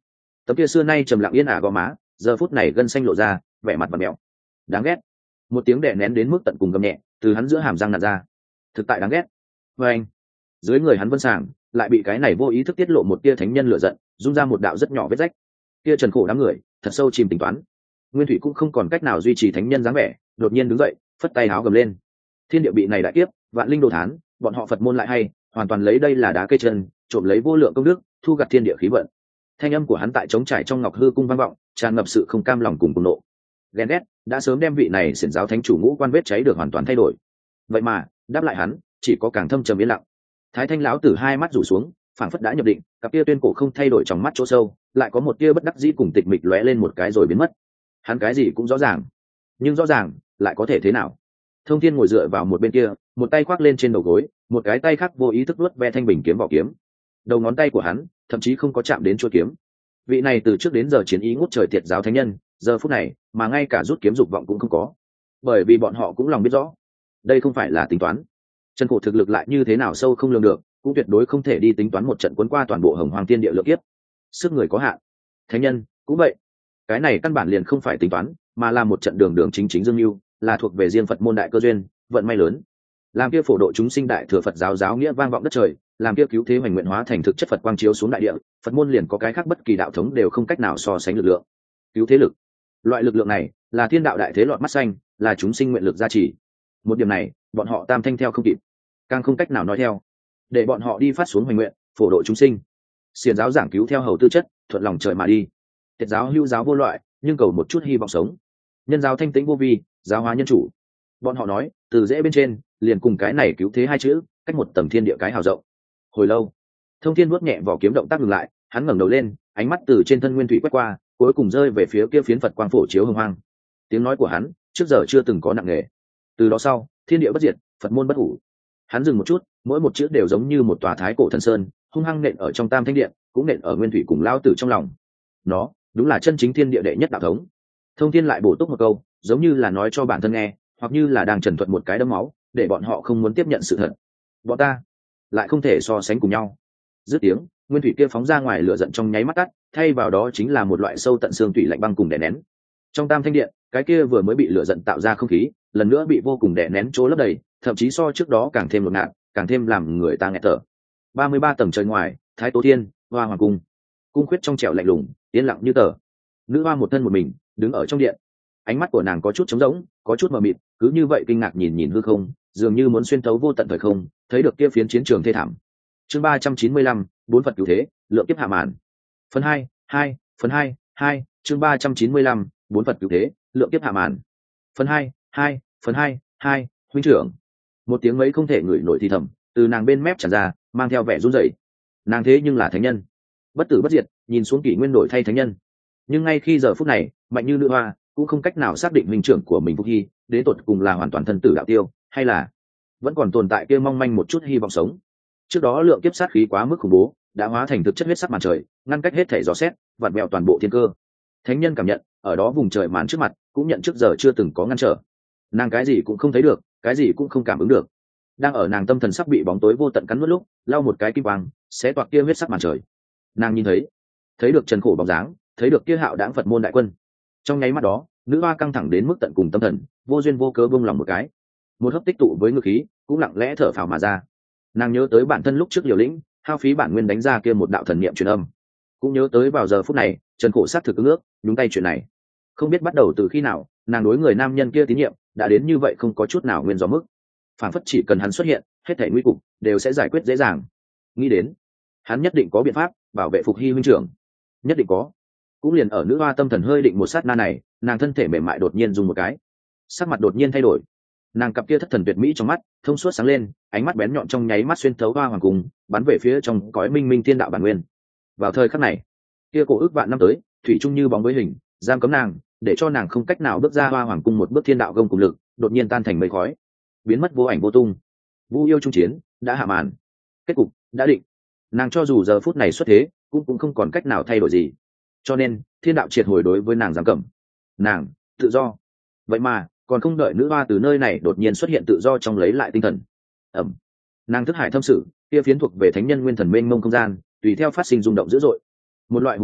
tấm kia xưa nay trầm lặng yên ả gò má giờ phút này gân xanh lộ ra, vẻ mặt và mẹo đáng ghét. Một tiếng đè nén đến mức tận cùng gầm nhẹ từ hắn giữa hàm răng nặn ra, thực tại đáng ghét. Và anh, dưới người hắn vân sàng lại bị cái này vô ý thức tiết lộ một tia thánh nhân lửa giận, rung ra một đạo rất nhỏ vết rách. Kia trần khổ đám người thật sâu chìm tính toán. Nguyên thủy cũng không còn cách nào duy trì thánh nhân dáng vẻ, đột nhiên đứng dậy phất tay áo gầm lên. Thiên địa bị này đại kiếp, vạn linh đồ thán, bọn họ Phật môn lại hay hoàn toàn lấy đây là đá cây chân, trộm lấy vô lượng công đức, thu gặt thiên địa khí vận. Thanh âm của hắn tại trống trải trong ngọc hư cung vang vọng, tràn ngập sự không cam lòng cùng cuồng nộ. Ghen ghét đã sớm đem vị này xiển giáo thánh chủ ngũ quan vết cháy được hoàn toàn thay đổi. Vậy mà đáp lại hắn chỉ có càng thâm trầm yên lặng. Thái thanh lão tử hai mắt rủ xuống, phảng phất đã nhập định, cặp kia tuyên cổ không thay đổi trong mắt chỗ sâu lại có một tia bất đắc dĩ cùng tịch mịch lóe lên một cái rồi biến mất. Hắn cái gì cũng rõ ràng, nhưng rõ ràng lại có thể thế nào? Thông thiên ngồi dựa vào một bên kia, một tay khoác lên trên đầu gối, một cái tay khác vô ý thức nuốt ve thanh bình kiếm vỏ kiếm. Đầu ngón tay của hắn thậm chí không có chạm đến chuôi kiếm. Vị này từ trước đến giờ chiến ý ngút trời tiệt giáo thánh nhân, giờ phút này mà ngay cả rút kiếm dục vọng cũng không có, bởi vì bọn họ cũng lòng biết rõ đây không phải là tính toán. Chân khổ thực lực lại như thế nào sâu không lường được, cũng tuyệt đối không thể đi tính toán một trận cuốn qua toàn bộ hồng hoàng thiên địa lượng kiếp. Sức người có hạn, thánh nhân cũng vậy. Cái này căn bản liền không phải tính toán, mà là một trận đường đường chính chính dương mưu, là thuộc về riêng Phật môn đại cơ duyên, vận may lớn. Làm kia phổ độ chúng sinh đại thừa Phật giáo giáo nghĩa vang vọng đất trời, làm kia cứu thế hoành nguyện hóa thành thực chất Phật quang chiếu xuống đại địa, Phật môn liền có cái khác bất kỳ đạo thống đều không cách nào so sánh lực lượng. Cứu thế lực, loại lực lượng này là thiên đạo đại thế lọt mắt xanh, là chúng sinh nguyện lực gia trì. Một điểm này bọn họ tam thanh theo không kịp, càng không cách nào nói theo, để bọn họ đi phát xuống hoành nguyện phổ độ chúng sinh. Xiển giáo giảng cứu theo hầu tư chất, thuận lòng trời mà đi. Tiệt giáo hưu giáo vô loại, nhưng cầu một chút hy vọng sống. Nhân giáo thanh tĩnh vô vi, giáo hóa nhân chủ. Bọn họ nói từ dễ bên trên liền cùng cái này cứu thế hai chữ cách một tầng thiên địa cái hào rộng. Hồi lâu Thông thiên vuốt nhẹ vỏ kiếm, động tác ngừng lại, hắn ngẩng đầu lên, ánh mắt từ trên thân nguyên thủy quét qua, cuối cùng rơi về phía kia phiến Phật quang phổ chiếu hồng hoang. Tiếng nói của hắn trước giờ chưa từng có nặng nề. Từ đó sau, thiên địa bất diệt, Phật môn bất hủ. Hắn dừng một chút, mỗi một chữ đều giống như một tòa thái cổ thần sơn, hung hăng nện ở trong tam thanh điện, cũng nện ở nguyên thủy cùng lao tử trong lòng. Nó đúng là chân chính thiên địa đệ nhất đạo thống. Thông thiên lại bổ túc một câu, giống như là nói cho bản thân nghe, hoặc như là đang trần thuật một cái đấm máu, để bọn họ không muốn tiếp nhận sự thật. Bọn ta lại không thể so sánh cùng nhau. Dứt tiếng, nguyên thủy kia phóng ra ngoài lửa giận trong nháy mắt tắt, thay vào đó chính là một loại sâu tận xương thủy lạnh băng cùng đè nén. Trong tam thanh điện, cái kia vừa mới bị lửa giận tạo ra không khí, lần nữa bị vô cùng đè nén chỗ lấp đầy, thậm chí so trước đó càng thêm ngột ngạt, càng thêm làm người ta nghẹt thở. ba mươi ba tầng trời ngoài, Thái Tố Thiên, Hoa Hoàng cung. Cung khuyết trong trẻo lạnh lùng, yên lặng như tờ. Nữ hoa một thân một mình, đứng ở trong điện. Ánh mắt của nàng có chút trống rỗng, có chút mờ mịt, cứ như vậy kinh ngạc nhìn nhìn hư không, dường như muốn xuyên thấu vô tận thời không, thấy được kia phiến chiến trường thê thảm. Chương ba trăm chín mươi lăm, bốn Phật cứu thế, lượng kiếp hạ màn. Phần hai, hai, phần hai, hai, chương ba trăm chín mươi lăm, bốn Phật cứu thế, lượng kiếp hạ màn. Phần hai, hai, phần hai, hai, huynh trưởng. Một tiếng mấy không thể ngửi nổi thì thầm, từ nàng bên mép tràn ra, mang theo vẻ run rẩy. Nàng thế nhưng là thánh nhân, bất tử bất diệt, nhìn xuống kỷ nguyên đổi thay thánh nhân. Nhưng ngay khi giờ phút này, mạnh như nữ hoa, cũng không cách nào xác định huynh trưởng của mình Phúc Hy, đến tột cùng là hoàn toàn thân tử đạo tiêu, hay là vẫn còn tồn tại kia mong manh một chút hy vọng sống. Trước đó lượng kiếp sát khí quá mức khủng bố, đã hóa thành thực chất huyết sắc màn trời, ngăn cách hết thể dò xét, vặn vẹo toàn bộ thiên cơ. Thánh nhân cảm nhận, ở đó vùng trời màn trước mặt, cũng nhận trước giờ chưa từng có ngăn trở. Nàng cái gì cũng không thấy được, cái gì cũng không cảm ứng được. Đang ở nàng tâm thần sắp bị bóng tối vô tận cắn nuốt lúc, lau một cái kim quang, xé toạc kia huyết sắc màn trời. Nàng nhìn thấy, thấy được trần khổ bóng dáng, thấy được kia hạo đãng Phật môn đại quân. Trong nháy mắt đó, nữ hoa căng thẳng đến mức tận cùng tâm thần, vô duyên vô cớ buông lòng một cái, một hấp tích tụ với ngực khí, cũng lặng lẽ thở phào mà ra. Nàng nhớ tới bản thân lúc trước liều lĩnh, hao phí bản nguyên đánh ra kia một đạo thần niệm truyền âm, cũng nhớ tới vào giờ phút này trần khổ sát thực ứng ước nhúng tay chuyện này. Không biết bắt đầu từ khi nào, nàng đối người nam nhân kia tín nhiệm đã đến như vậy, không có chút nào nguyên do mức, phản phất chỉ cần hắn xuất hiện, hết thảy nguy cục đều sẽ giải quyết dễ dàng. Nghĩ đến hắn nhất định có biện pháp bảo vệ Phục Hy huynh trưởng, nhất định có. Cũng liền ở nữ hoa tâm thần hơi định một sát na này, nàng thân thể mềm mại đột nhiên dùng một cái, sắc mặt đột nhiên thay đổi. Nàng cặp kia thất thần tuyệt mỹ trong mắt thông suốt sáng lên, ánh mắt bén nhọn trong nháy mắt xuyên thấu Hoa Hoàng cung, bắn về phía trong cõi minh minh thiên đạo bản nguyên. Vào thời khắc này, kia cổ ước vạn năm tới thủy chung như bóng với hình, giam cấm nàng, để cho nàng không cách nào bước ra Hoa Hoàng cung một bước thiên đạo gông cùng lực, đột nhiên tan thành mây khói, biến mất vô ảnh vô tung. Vu yêu trung chiến đã hạ màn, kết cục đã định. Nàng cho dù giờ phút này xuất thế, cũng cũng không còn cách nào thay đổi gì. Cho nên thiên đạo triệt hồi đối với nàng giam cầm, nàng tự do. Vậy mà còn không đợi nữ hoa từ nơi này đột nhiên xuất hiện tự do trong lấy lại tinh thần, ẩm, nàng thức hải thâm sự kia phiến thuộc về thánh nhân nguyên thần mênh mông không gian tùy theo phát sinh rung động dữ dội. Một loại hùng vĩ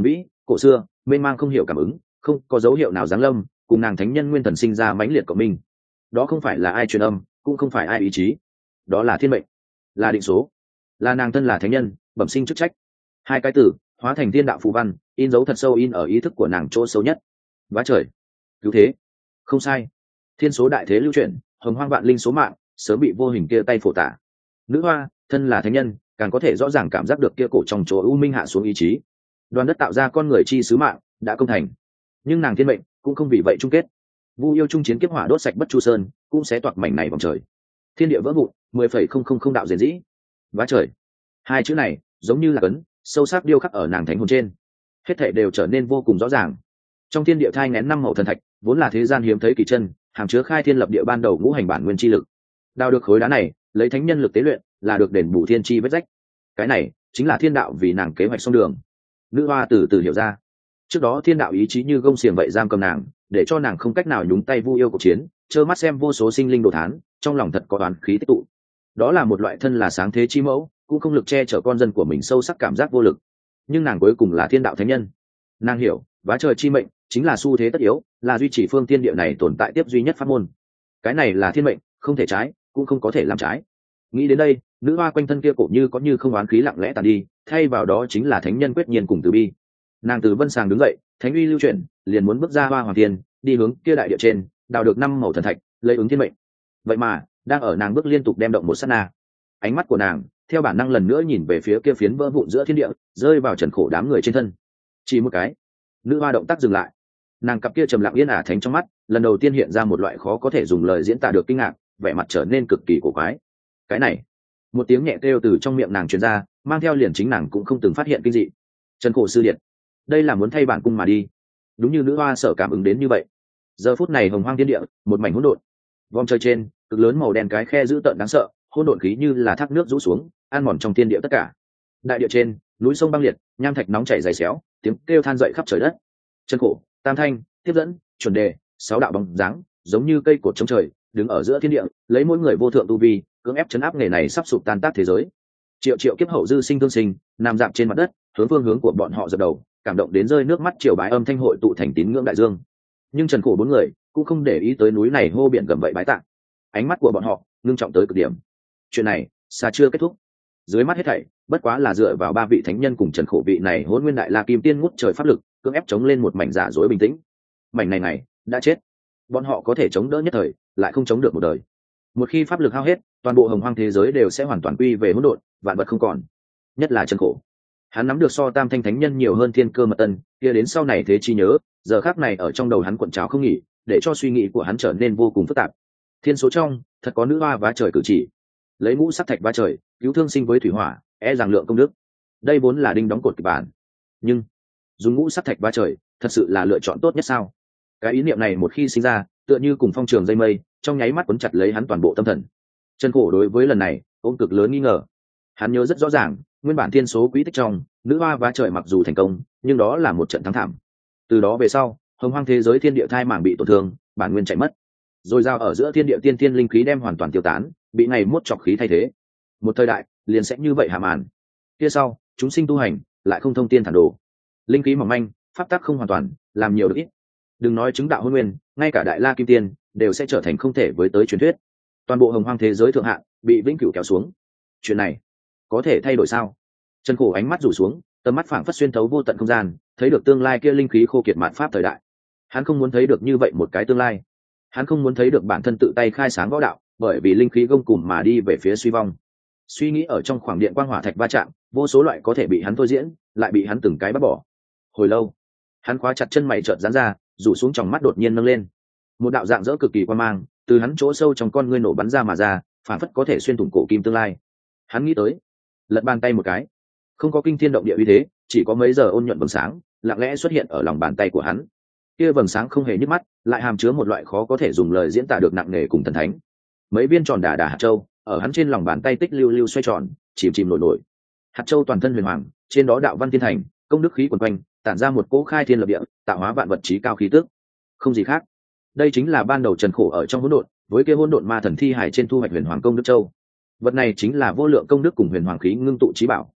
cổ xưa mênh mang không hiểu cảm ứng, không có dấu hiệu nào giáng lâm, cùng nàng thánh nhân nguyên thần sinh ra mãnh liệt cộng minh. Đó không phải là ai truyền âm, cũng không phải ai ý chí, đó là thiên mệnh, là định số, là nàng thân là thánh nhân bẩm sinh chức trách. Hai cái từ hóa thành thiên đạo phù văn, in dấu thật sâu in ở ý thức của nàng chỗ sâu nhất. Vá trời, cứu thế, không sai. Thiên số đại thế lưu chuyển, hồng hoang vạn linh số mạng sớm bị vô hình kia tay phổ tả. Nữ hoa thân là thánh nhân, càng có thể rõ ràng cảm giác được kia cổ trong chỗ u minh hạ xuống ý chí. Đoàn đất tạo ra con người chi sứ mạng đã công thành, nhưng nàng thiên mệnh cũng không vì vậy chung kết. Vu yêu trung chiến kiếp hỏa đốt sạch bất chu sơn, cũng sẽ toạc mảnh này vòng trời. Thiên địa vỡ vụn, mười phẩy không không không đạo diệt dĩ. Vá trời, hai chữ này giống như là cấn sâu sắc điêu khắc ở nàng thánh hồn trên, hết thảy đều trở nên vô cùng rõ ràng. Trong thiên địa thai nghén năm màu thần thạch, vốn là thế gian hiếm thấy kỳ chân, hàm chứa khai thiên lập địa ban đầu ngũ hành bản nguyên chi lực. Đào được khối đá này, lấy thánh nhân lực tế luyện, là được đền bù thiên chi vết rách. Cái này chính là thiên đạo vì nàng kế hoạch song đường. Nữ hoa từ từ hiểu ra, trước đó thiên đạo ý chí như gông xiềng vậy giam cầm nàng, để cho nàng không cách nào nhúng tay vu yêu cuộc chiến, trơ mắt xem vô số sinh linh đồ thán, trong lòng thật có oán khí tích tụ. Đó là một loại thân là sáng thế chi mẫu, cũng không lực che chở con dân của mình sâu sắc cảm giác vô lực. Nhưng nàng cuối cùng là thiên đạo thánh nhân, nàng hiểu vá trời chi mệnh chính là xu thế tất yếu, là duy trì phương thiên địa này tồn tại tiếp duy nhất pháp môn. Cái này là thiên mệnh, không thể trái, cũng không có thể làm trái. Nghĩ đến đây, nữ hoa quanh thân kia cổ như có như không oán khí lặng lẽ tàn đi, thay vào đó chính là thánh nhân quyết nhiên cùng từ bi. Nàng từ vân sàng đứng dậy, thánh uy lưu chuyển, liền muốn bước ra hoa hoàng thiên, đi hướng kia đại địa trên, đào được năm màu thần thạch, lấy ứng thiên mệnh. Vậy mà đang ở nàng bước liên tục đem động một sát na, ánh mắt của nàng theo bản năng lần nữa nhìn về phía kia phiến vỡ vụn giữa thiên địa, rơi vào trần khổ đám người trên thân. Chỉ một cái, nữ hoa động tác dừng lại, nàng cặp kia trầm lặng yên ả thánh trong mắt lần đầu tiên hiện ra một loại khó có thể dùng lời diễn tả được kinh ngạc, vẻ mặt trở nên cực kỳ cổ quái. Cái này, một tiếng nhẹ kêu từ trong miệng nàng truyền ra, mang theo liền chính nàng cũng không từng phát hiện kinh dị. Trần khổ sư điện, đây là muốn thay bản cung mà đi. Đúng như nữ hoa sở cảm ứng đến như vậy. Giờ phút này hồng hoang thiên địa một mảnh hỗn độn, vòng trời trên cực lớn màu đen cái khe dữ tợn đáng sợ, hỗn độn khí như là thác nước rũ xuống, ăn mòn trong thiên địa tất cả. Đại địa trên núi sông băng liệt, nham thạch nóng chảy dày xéo, tiếng kêu than dậy khắp trời đất. Chân khổ, tam thanh, tiếp dẫn, chuẩn đề, sáu đạo bóng dáng giống như cây cột chống trời, đứng ở giữa thiên địa, lấy mỗi người vô thượng tu vi cưỡng ép chấn áp nghề này sắp sụp tan tác thế giới. Triệu triệu kiếp hậu dư sinh thương sinh nằm dạp trên mặt đất, hướng phương hướng của bọn họ dập đầu, cảm động đến rơi nước mắt, triều bái âm thanh hội tụ thành tín ngưỡng đại dương. Nhưng trần khổ bốn người cũng không để ý tới núi này hô biển gầm vậy bái tạ, ánh mắt của bọn họ ngưng trọng tới cực điểm. Chuyện này xa chưa kết thúc, dưới mắt hết thảy bất quá là dựa vào ba vị thánh nhân cùng trần khổ vị này hôn nguyên đại la kim tiên ngút trời pháp lực cưỡng ép chống lên một mảnh giả dối bình tĩnh. Mảnh này này đã chết, bọn họ có thể chống đỡ nhất thời, lại không chống được một đời. Một khi pháp lực hao hết, toàn bộ hồng hoang thế giới đều sẽ hoàn toàn quy về hỗn độn, vạn vật không còn. Nhất là trần khổ, hắn nắm được so tam thanh thánh nhân nhiều hơn thiên cơ mật tân, kia đến sau này thế chi nhớ, giờ khác này ở trong đầu hắn cuộn trào không nghỉ, để cho suy nghĩ của hắn trở nên vô cùng phức tạp. Thiên số trong thật có nữ hoa vá trời cử chỉ, lấy ngũ sắc thạch vá trời cứu thương sinh với thủy hỏa, e rằng lượng công đức. Đây vốn là đinh đóng cột kịch bản, nhưng dùng ngũ sắc thạch vá trời thật sự là lựa chọn tốt nhất sao? Cái ý niệm này một khi sinh ra, tựa như cùng phong trường dây mây, trong nháy mắt cuốn chặt lấy hắn toàn bộ tâm thần. Trần khổ đối với lần này ôm cực lớn nghi ngờ. Hắn nhớ rất rõ ràng, nguyên bản thiên số quý tích trong nữ hoa vá trời mặc dù thành công, nhưng đó là một trận thắng thảm. Từ đó về sau, hồng hoang thế giới thiên địa thai mảng bị tổn thương, bản nguyên chạy mất, rồi giao ở giữa thiên địa tiên tiên linh khí đem hoàn toàn tiêu tán, bị ngày mốt chọc khí thay thế. Một thời đại liền sẽ như vậy hạ màn. Kia sau chúng sinh tu hành lại không thông tiên thản đồ, linh khí mỏng manh, pháp tắc không hoàn toàn, làm nhiều được ít. Đừng nói chứng đạo hôn nguyên, ngay cả đại la kim tiên đều sẽ trở thành không thể với tới truyền thuyết. Toàn bộ hồng hoang thế giới thượng hạn bị vĩnh cửu kéo xuống. Chuyện này có thể thay đổi sao? Trần khổ ánh mắt rủ xuống, tầm mắt phảng phất xuyên thấu vô tận không gian, thấy được tương lai kia linh khí khô kiệt mạt pháp thời đại. Hắn không muốn thấy được như vậy một cái tương lai. Hắn không muốn thấy được bản thân tự tay khai sáng võ đạo, bởi vì linh khí gông cùm mà đi về phía suy vong. Suy nghĩ ở trong khoảng điện quang hỏa thạch va chạm, vô số loại có thể bị hắn thôi diễn, lại bị hắn từng cái bắt bỏ. Hồi lâu, hắn khóa chặt chân mày chợt giãn ra, rủ xuống tròng mắt đột nhiên nâng lên. Một đạo dạng dỡ cực kỳ quan mang từ hắn chỗ sâu trong con ngươi nổ bắn ra mà ra, phảng phất có thể xuyên thủng cổ kim tương lai. Hắn nghĩ tới, lật bàn tay một cái, không có kinh thiên động địa uy thế, chỉ có mấy giờ ôn nhuận vầng sáng lặng lẽ xuất hiện ở lòng bàn tay của hắn. Kia vầng sáng không hề nhức mắt, lại hàm chứa một loại khó có thể dùng lời diễn tả được nặng nề cùng thần thánh. Mấy viên tròn đà đà hạt châu ở hắn trên lòng bàn tay tích lưu lưu xoay tròn, chìm chìm nổi nổi. Hạt châu toàn thân huyền hoàng, trên đó đạo văn thiên thành, công đức khí quần quanh, tản ra một cỗ khai thiên lập địa, tạo hóa vạn vật trí cao khí tức. Không gì khác, đây chính là ban đầu trần khổ ở trong hỗn độn, với kia hỗn độn ma thần thi hải trên thu hoạch huyền hoàng công đức châu. Vật này chính là vô lượng công đức cùng huyền hoàng khí ngưng tụ trí bảo,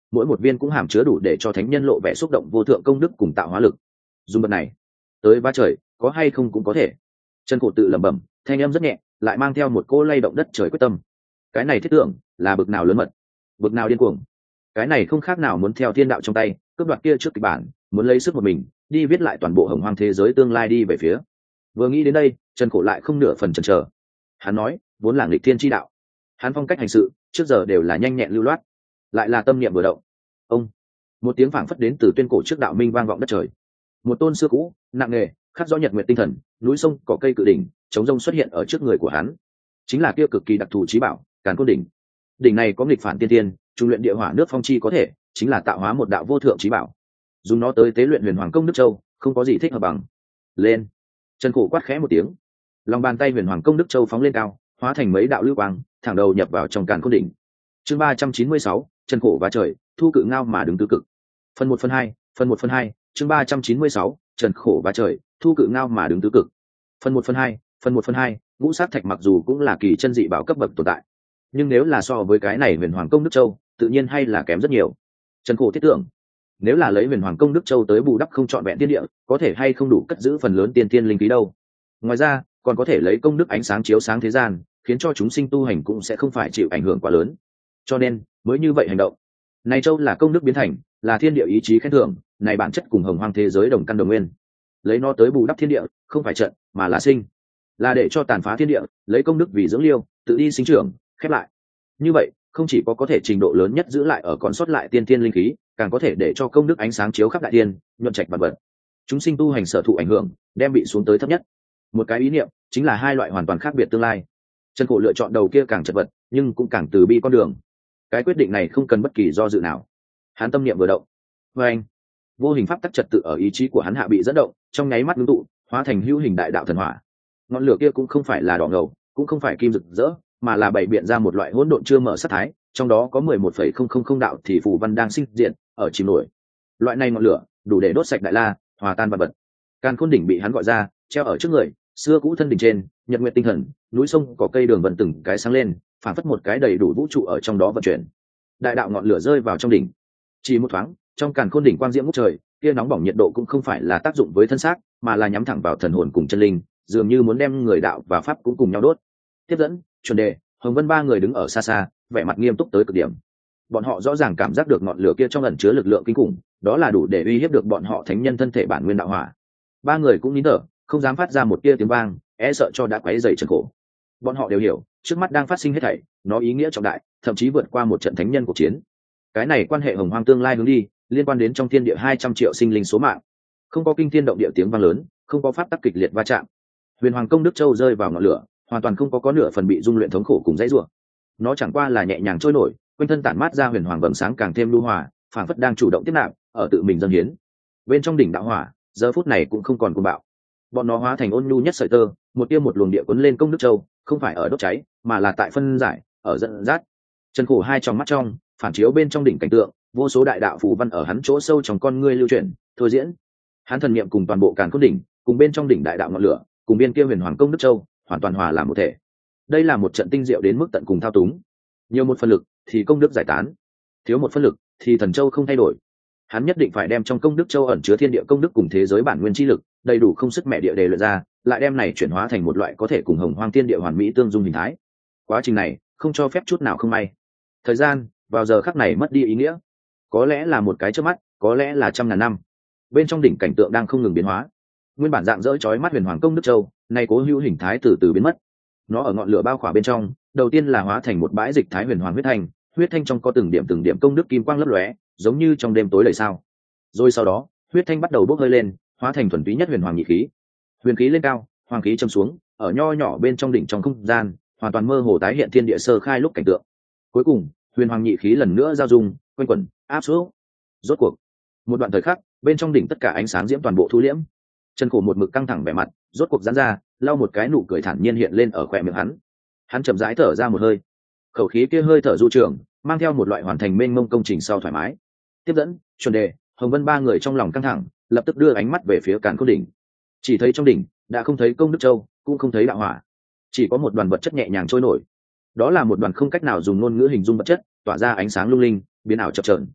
mỗi một viên cũng hàm chứa đủ để cho thánh nhân lộ vẻ xúc động vô thượng công đức cùng tạo hóa lực. Dùng vật này tới va trời có hay không cũng có thể. Trần Cổ tự lẩm bẩm, thanh âm rất nhẹ, lại mang theo một cô lay động đất trời quyết tâm. Cái này thiết tưởng là bực nào lớn mật, bực nào điên cuồng. Cái này không khác nào muốn theo thiên đạo trong tay cướp đoạt kia trước kịch bản, muốn lấy sức một mình đi viết lại toàn bộ hồng hoang thế giới tương lai đi về phía. Vừa nghĩ đến đây, Trần Cổ lại không nửa phần chần chờ. Hắn nói, vốn là nghịch thiên chi đạo, hắn phong cách hành sự trước giờ đều là nhanh nhẹn lưu loát, lại là tâm niệm vừa động. Ông, một tiếng phảng phất đến từ tuyên cổ trước đạo minh vang vọng đất trời. Một tôn xưa cũ nặng nề khắc rõ nhật nguyệt tinh thần, núi sông cỏ cây cự đỉnh chống rông xuất hiện ở trước người của hắn. Chính là kia cực kỳ đặc thù trí bảo Càn Khôn đỉnh. Đỉnh này có nghịch phản tiên tiên, trung luyện địa hỏa nước phong chi có thể, chính là tạo hóa một đạo vô thượng trí bảo. Dùng nó tới tế luyện huyền hoàng công đức châu, không có gì thích hợp bằng. Lên. Trần Cổ quát khẽ một tiếng, lòng bàn tay huyền hoàng công đức châu phóng lên cao, hóa thành mấy đạo lưu quang, thẳng đầu nhập vào trong Càn Khôn đỉnh. Chương ba trăm chín mươi sáu, Trần Cổ và trời, thu cự ngao mà đứng tứ cực. Phần một phần hai, phần một phần hai, chương ba trăm chín mươi sáu, Trần Cổ và trời, thu cự ngao mà đứng tứ cực. Phần một phần hai, phần một phần hai, ngũ sát thạch mặc dù cũng là kỳ chân dị bảo cấp bậc tồn tại, nhưng nếu là so với cái này huyền hoàng công đức châu, tự nhiên hay là kém rất nhiều. Trần Cổ thiết tưởng, nếu là lấy huyền hoàng công đức châu tới bù đắp không trọn vẹn tiên địa, có thể hay không đủ cất giữ phần lớn tiên tiên linh khí đâu. Ngoài ra, còn có thể lấy công đức ánh sáng chiếu sáng thế gian, khiến cho chúng sinh tu hành cũng sẽ không phải chịu ảnh hưởng quá lớn. Cho nên mới như vậy hành động. Này châu là công đức biến thành, là thiên địa ý chí khen thưởng, này bản chất cùng hồng hoang thế giới đồng căn đồng nguyên. Lấy nó tới bù đắp thiên địa, không phải trận, mà là sinh, là để cho tàn phá thiên địa, lấy công đức vì dưỡng liêu, tự đi sinh trưởng, khép lại. Như vậy, không chỉ có có thể trình độ lớn nhất giữ lại ở còn sót lại tiên tiên linh khí, càng có thể để cho công đức ánh sáng chiếu khắp đại tiên, nhuận trạch vật vật. Chúng sinh tu hành sở thụ ảnh hưởng, đem bị xuống tới thấp nhất. Một cái ý niệm, chính là hai loại hoàn toàn khác biệt tương lai. Trần Cổ lựa chọn đầu kia càng chật vật, nhưng cũng càng từ bi con đường. Cái quyết định này không cần bất kỳ do dự nào. Hắn tâm niệm vừa động, và anh, vô hình pháp tắc trật tự ở ý chí của hắn hạ bị dẫn động, trong nháy mắt ngưng tụ, hóa thành hữu hình đại đạo thần hỏa. Ngọn lửa kia cũng không phải là đỏ ngầu, cũng không phải kim rực rỡ, mà là bày biện ra một loại hỗn độn chưa mở sắc thái, trong đó có mười một phẩy không không không đạo thì phù văn đang sinh diện ở chìm nổi. Loại này ngọn lửa đủ để đốt sạch đại la, hòa tan vật vật. Càn Khôn đỉnh bị hắn gọi ra, treo ở trước người, xưa cũ thân đỉnh trên, nhật nguyệt tinh thần, núi sông có cây đường vận từng cái sáng lên, phản phất một cái đầy đủ vũ trụ ở trong đó vận chuyển. Đại đạo ngọn lửa rơi vào trong đỉnh, chỉ một thoáng, trong Càn Khôn đỉnh quang diễm ngút trời, kia nóng bỏng nhiệt độ cũng không phải là tác dụng với thân xác, mà là nhắm thẳng vào thần hồn cùng chân linh, dường như muốn đem người đạo và pháp cũng cùng nhau đốt. Tiếp dẫn, chuẩn đề, Hồng Vân ba người đứng ở xa xa, vẻ mặt nghiêm túc tới cực điểm. Bọn họ rõ ràng cảm giác được ngọn lửa kia trong ẩn chứa lực lượng kinh khủng, đó là đủ để uy hiếp được bọn họ thánh nhân thân thể bản nguyên đạo hỏa. Ba người cũng nín thở, không dám phát ra một tia tiếng vang, e sợ cho đã quấy rầy Trần Cổ. Bọn họ đều hiểu, trước mắt đang phát sinh hết thảy, nó ý nghĩa trọng đại, thậm chí vượt qua một trận thánh nhân cuộc chiến. Cái này quan hệ hồng hoang tương lai hướng đi, liên quan đến trong thiên địa hai trăm triệu sinh linh số mạng. Không có kinh thiên động địa tiếng vang lớn, không có pháp tắc kịch liệt va chạm. Huyền Hoàng công đức châu rơi vào ngọn lửa, hoàn toàn không có có nửa phần bị dung luyện thống khổ cùng dãy rủa. Nó chẳng qua là nhẹ nhàng trôi nổi, quanh thân tản mát ra huyền hoàng vầng sáng càng thêm lưu hòa, phảng phất đang chủ động tiếp nạp, ở tự mình dâng hiến. Bên trong đỉnh đạo hỏa, giờ phút này cũng không còn cuồng bạo. Bọn nó hóa thành ôn nhu nhất sợi tơ, một tia một luồng địa cuốn lên công đức châu, không phải ở đốt cháy, mà là tại phân giải, ở dẫn dắt. Trần Cổ hai trong mắt trong, phản chiếu bên trong đỉnh cảnh tượng, vô số đại đạo phù văn ở hắn chỗ sâu trong con ngươi lưu chuyển, thôi diễn. Hắn thần niệm cùng toàn bộ Càn Khôn đỉnh, cùng bên trong đỉnh đại đạo ngọn lửa, cùng biên kia huyền hoàng công đức châu, hoàn toàn hòa làm một thể. Đây là một trận tinh diệu đến mức tận cùng thao túng. Nhiều một phân lực thì công đức giải tán, thiếu một phân lực thì thần châu không thay đổi. Hắn nhất định phải đem trong công đức châu ẩn chứa thiên địa công đức cùng thế giới bản nguyên chi lực, đầy đủ không sức mẹ địa đề luyện ra, lại đem này chuyển hóa thành một loại có thể cùng hồng hoang thiên địa hoàn mỹ tương dung hình thái. Quá trình này không cho phép chút nào không may. Thời gian vào giờ khắc này mất đi ý nghĩa, có lẽ là một cái chớp mắt, có lẽ là trăm ngàn năm. Bên trong đỉnh cảnh tượng đang không ngừng biến hóa. Nguyên bản dạng dỡ chói mắt huyền hoàng công đức châu, nay cố hữu hình thái từ từ biến mất. Nó ở ngọn lửa bao khỏa bên trong, đầu tiên là hóa thành một bãi dịch thái huyền hoàng huyết thanh, huyết thanh trong có từng điểm từng điểm công đức kim quang lấp lóe, giống như trong đêm tối đầy sao. Rồi sau đó, huyết thanh bắt đầu bốc hơi lên, hóa thành thuần túy nhất huyền hoàng nhị khí. Huyền khí lên cao, hoàng khí châm xuống, ở nho nhỏ bên trong đỉnh trong không gian, hoàn toàn mơ hồ tái hiện thiên địa sơ khai lúc cảnh tượng. Cuối cùng, huyền hoàng nhị khí lần nữa giao dung, quanh quẩn, áp xuống. Rốt cuộc, một đoạn thời khắc, bên trong đỉnh tất cả ánh sáng diễm toàn bộ thu liễm. Trần Cổ một mực căng thẳng vẻ mặt, rốt cuộc giãn ra, lau một cái nụ cười thản nhiên hiện lên ở khóe miệng hắn. Hắn chậm rãi thở ra một hơi, khẩu khí kia hơi thở du trường, mang theo một loại hoàn thành mênh mông công trình sau thoải mái. Tiếp dẫn, chuẩn đề, Hồng Vân ba người trong lòng căng thẳng, lập tức đưa ánh mắt về phía Càn Khôn đỉnh. Chỉ thấy trong đỉnh đã không thấy công đức châu, cũng không thấy đạo hỏa, chỉ có một đoàn vật chất nhẹ nhàng trôi nổi. Đó là một đoàn không cách nào dùng ngôn ngữ hình dung vật chất, tỏa ra ánh sáng lung linh, biến ảo chập chờn.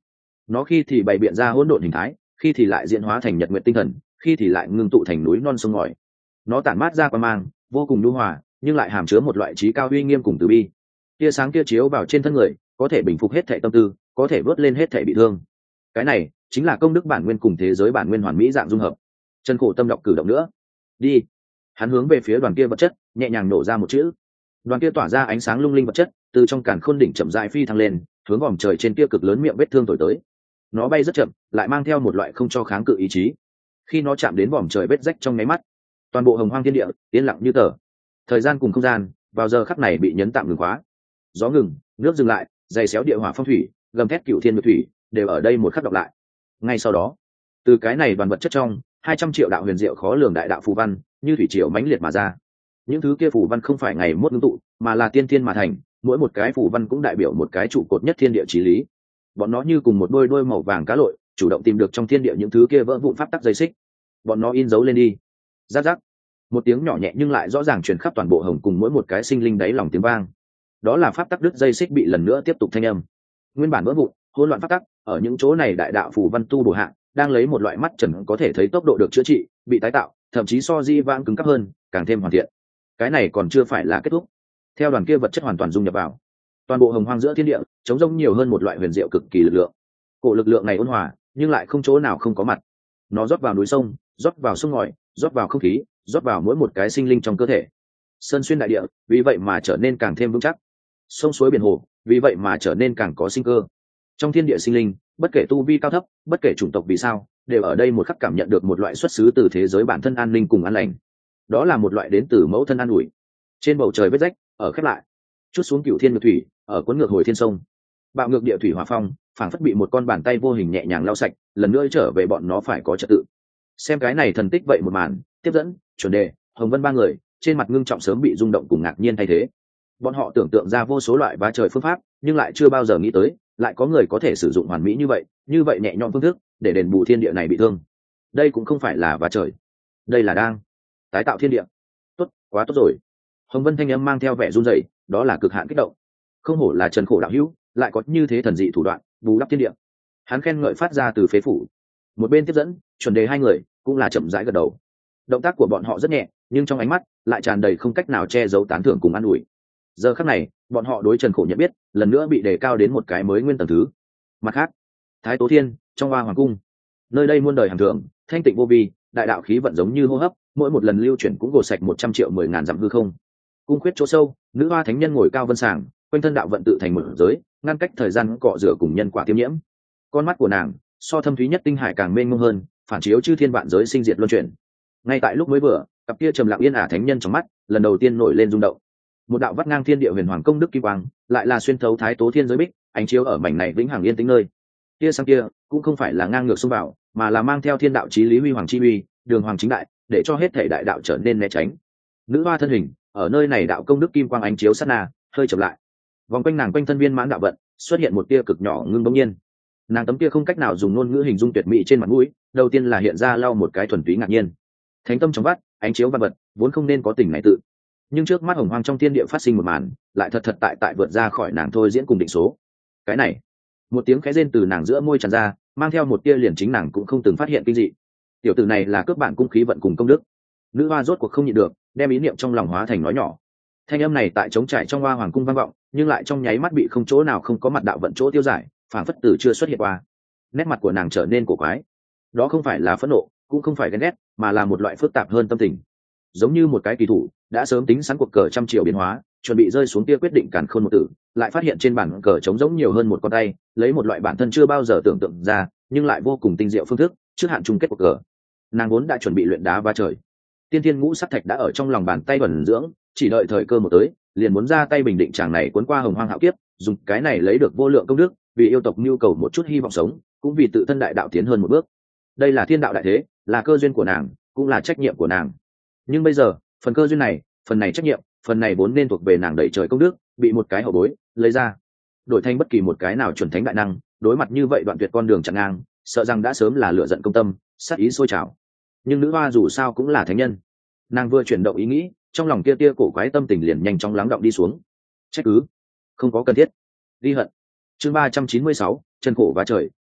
nó khi thì bày biện ra hỗn độn hình thái, khi thì lại diễn hóa thành nhật nguyện tinh thần, khi thì lại ngưng tụ thành núi non sông ngòi. Nó tản mát ra quang mang vô cùng nhu hòa, nhưng lại hàm chứa một loại trí cao uy nghiêm cùng từ bi. Tia sáng kia chiếu vào trên thân người, có thể bình phục hết thảy tâm tư, có thể vớt lên hết thảy bị thương. Cái này chính là công đức bản nguyên cùng thế giới bản nguyên hoàn mỹ dạng dung hợp. Trần Khổ tâm động cử động nữa. Đi. Hắn hướng về phía đoàn kia vật chất, nhẹ nhàng nổ ra một chữ. Đoàn kia tỏa ra ánh sáng lung linh vật chất, từ trong càn khôn đỉnh chậm rãi phi thăng lên, hướng vòm trời trên kia cực lớn miệng vết thương thổi tới. Nó bay rất chậm, lại mang theo một loại không cho kháng cự ý chí. Khi nó chạm đến vòm trời vết rách trong nháy mắt, toàn bộ hồng hoang thiên địa yên lặng như tờ. Thời gian cùng không gian vào giờ khắc này bị nhấn tạm ngừng khóa. Gió ngừng, nước dừng lại, dày xéo địa hỏa phong thủy, gầm thét cửu thiên nhược thủy, đều ở đây một khắc đọc lại. Ngay sau đó, từ cái này đoàn vật chất trong, hai trăm triệu đạo huyền diệu khó lường đại đạo phù văn, như thủy triều mãnh liệt mà ra. Những thứ kia phù văn không phải ngày mốt ngưng tụ, mà là tiên thiên mà thành, mỗi một cái phù văn cũng đại biểu một cái trụ cột nhất thiên địa chí lý. Bọn nó như cùng một đôi đôi màu vàng cá lội, chủ động tìm được trong thiên địa những thứ kia vỡ vụn pháp tắc dây xích. Bọn nó in dấu lên đi. Rắc rắc. Một tiếng nhỏ nhẹ nhưng lại rõ ràng truyền khắp toàn bộ hồng cùng mỗi một cái sinh linh đáy lòng tiếng vang. Đó là pháp tắc đứt dây xích bị lần nữa tiếp tục thanh âm. Nguyên bản vỡ vụn, hỗn loạn pháp tắc, ở những chỗ này đại đạo phù văn tu bổ hạ, đang lấy một loại mắt trần có thể thấy tốc độ được chữa trị, bị tái tạo, thậm chí so di vãng cứng cáp hơn, càng thêm hoàn thiện. Cái này còn chưa phải là kết thúc. Theo đoàn kia vật chất hoàn toàn dung nhập vào, toàn bộ hồng hoang giữa thiên địa chống rông nhiều hơn một loại huyền diệu cực kỳ lực lượng. Cổ lực lượng này ôn hòa, nhưng lại không chỗ nào không có mặt. Nó rót vào núi sông, rót vào sông ngòi, rót vào không khí, rót vào mỗi một cái sinh linh trong cơ thể. Sơn xuyên đại địa, vì vậy mà trở nên càng thêm vững chắc. Sông suối biển hồ, vì vậy mà trở nên càng có sinh cơ. Trong thiên địa sinh linh, bất kể tu vi cao thấp, bất kể chủng tộc vì sao, đều ở đây một khắc cảm nhận được một loại xuất xứ từ thế giới bản thân an ninh cùng an lành. Đó là một loại đến từ mẫu thân an ủi. Trên bầu trời vết rách ở khép lại, chút xuống cửu thiên ngược thủy, ở cuốn ngược hồi thiên sông. Bạo ngược địa thủy hỏa phong, phảng phất bị một con bàn tay vô hình nhẹ nhàng lau sạch, lần nữa trở về bọn nó phải có trật tự. Xem cái này thần tích vậy một màn, tiếp dẫn, chuẩn đề, hồng vân ba người, trên mặt ngưng trọng sớm bị rung động cùng ngạc nhiên thay thế. Bọn họ tưởng tượng ra vô số loại vá trời phương pháp, nhưng lại chưa bao giờ nghĩ tới, lại có người có thể sử dụng hoàn mỹ như vậy, như vậy nhẹ nhõm phương thức, để đền bù thiên địa này bị thương. Đây cũng không phải là vá trời, đây là đang tái tạo thiên địa. Tốt, quá tốt rồi. Hồng vân thanh âm mang theo vẻ run rẩy, đó là cực hạn kích động. Không hổ là Trần Khổ đạo hữu, lại có như thế thần dị thủ đoạn, bù đắp thiên địa. Hắn khen ngợi phát ra từ phế phủ. Một bên tiếp dẫn, chuẩn đề hai người cũng là chậm rãi gật đầu. Động tác của bọn họ rất nhẹ, nhưng trong ánh mắt lại tràn đầy không cách nào che giấu tán thưởng cùng an ủi. Giờ khắc này, bọn họ đối Trần Khổ nhận biết lần nữa bị đề cao đến một cái mới nguyên tầng thứ. Mặt khác, Thái Tố Thiên, trong Hoa Hoàng cung, nơi đây muôn đời hàng thường, thanh tịnh vô vi, đại đạo khí vận giống như hô hấp, mỗi một lần lưu chuyển cũng gột sạch một trăm triệu mười ngàn dặm hư không. Cung khuyết chỗ sâu, nữ hoa thánh nhân ngồi cao vân sàng, quanh thân đạo vận tự thành một giới, ngăn cách thời gian cọ rửa cùng nhân quả tiêm nhiễm. Con mắt của nàng so thâm thúy nhất tinh hải càng mênh mông hơn, phản chiếu chư thiên vạn giới sinh diệt luân chuyển. Ngay tại lúc mới vừa, cặp kia trầm lặng yên ả thánh nhân trong mắt lần đầu tiên nổi lên rung động. Một đạo vắt ngang thiên địa huyền hoàng công đức kim quang, lại là xuyên thấu Thái Tố Thiên giới bích, ánh chiếu ở mảnh này vĩnh hằng yên tĩnh nơi. Kia sang kia cũng không phải là ngang ngược xông vào, mà là mang theo thiên đạo chí lý huy hoàng chi uy, đường hoàng chính đại, để cho hết thể đại đạo trở nên né tránh. Nữ hoa thân hình ở nơi này đạo công đức kim quang ánh chiếu sát na, hơi chậm lại. Vòng quanh nàng quanh thân viên mãn đạo vận, xuất hiện một tia cực nhỏ ngưng bỗng nhiên. Nàng tấm kia không cách nào dùng ngôn ngữ hình dung tuyệt mỹ trên mặt mũi, đầu tiên là hiện ra lau một cái thuần túy ngạc nhiên. Thánh tâm trong vắt, ánh chiếu văn vật, vốn không nên có tình này tự. Nhưng trước mắt hồng hoang trong thiên địa phát sinh một màn, lại thật thật tại tại vượt ra khỏi nàng thôi diễn cùng định số. Cái này, một tiếng khẽ rên từ nàng giữa môi tràn ra, mang theo một tia liền chính nàng cũng không từng phát hiện kinh dị. Tiểu tử này là cướp bản cung khí vận cùng công đức. Nữ hoa rốt cuộc không nhịn được, đem ý niệm trong lòng hóa thành nói nhỏ. Thanh âm này tại trống trải trong hoa hoàng cung vang vọng, nhưng lại trong nháy mắt bị không chỗ nào không có mặt đạo vận chỗ tiêu giải, phản phất từ chưa xuất hiện qua. Nét mặt của nàng trở nên cổ quái. Đó không phải là phẫn nộ, cũng không phải ghen ghét, mà là một loại phức tạp hơn tâm tình. Giống như một cái kỳ thủ đã sớm tính sẵn cuộc cờ trăm triệu biến hóa, chuẩn bị rơi xuống tia quyết định càn khôn một tử, lại phát hiện trên bản cờ trống giống nhiều hơn một con tay, lấy một loại bản thân chưa bao giờ tưởng tượng ra, nhưng lại vô cùng tinh diệu phương thức, trước hạn chung kết cuộc cờ. Nàng vốn đã chuẩn bị luyện đá va trời, tiên thiên ngũ sắc thạch đã ở trong lòng bàn tay thuần dưỡng, chỉ đợi thời cơ một tới, liền muốn ra tay bình định chàng này cuốn qua hồng hoang hạo kiếp, dùng cái này lấy được vô lượng công đức, vì yêu tộc nhu cầu một chút hy vọng sống, cũng vì tự thân đại đạo tiến hơn một bước. Đây là thiên đạo đại thế, là cơ duyên của nàng, cũng là trách nhiệm của nàng. Nhưng bây giờ, phần cơ duyên này, phần này trách nhiệm, phần này vốn nên thuộc về nàng đẩy trời công đức, bị một cái hậu bối lấy ra, đổi thành bất kỳ một cái nào chuẩn thánh đại năng, đối mặt như vậy đoạn tuyệt con đường chặn ngang, sợ rằng đã sớm là lửa giận công tâm, sát ý sôi trào. Nhưng nữ hoa dù sao cũng là thánh nhân, nàng vừa chuyển động ý nghĩ, trong lòng kia tia cổ quái tâm tình liền nhanh chóng lắng động đi xuống. Trách cứ không có cần thiết, ghi hận. Chương ba trăm chín mươi sáu, chân khổ và trời,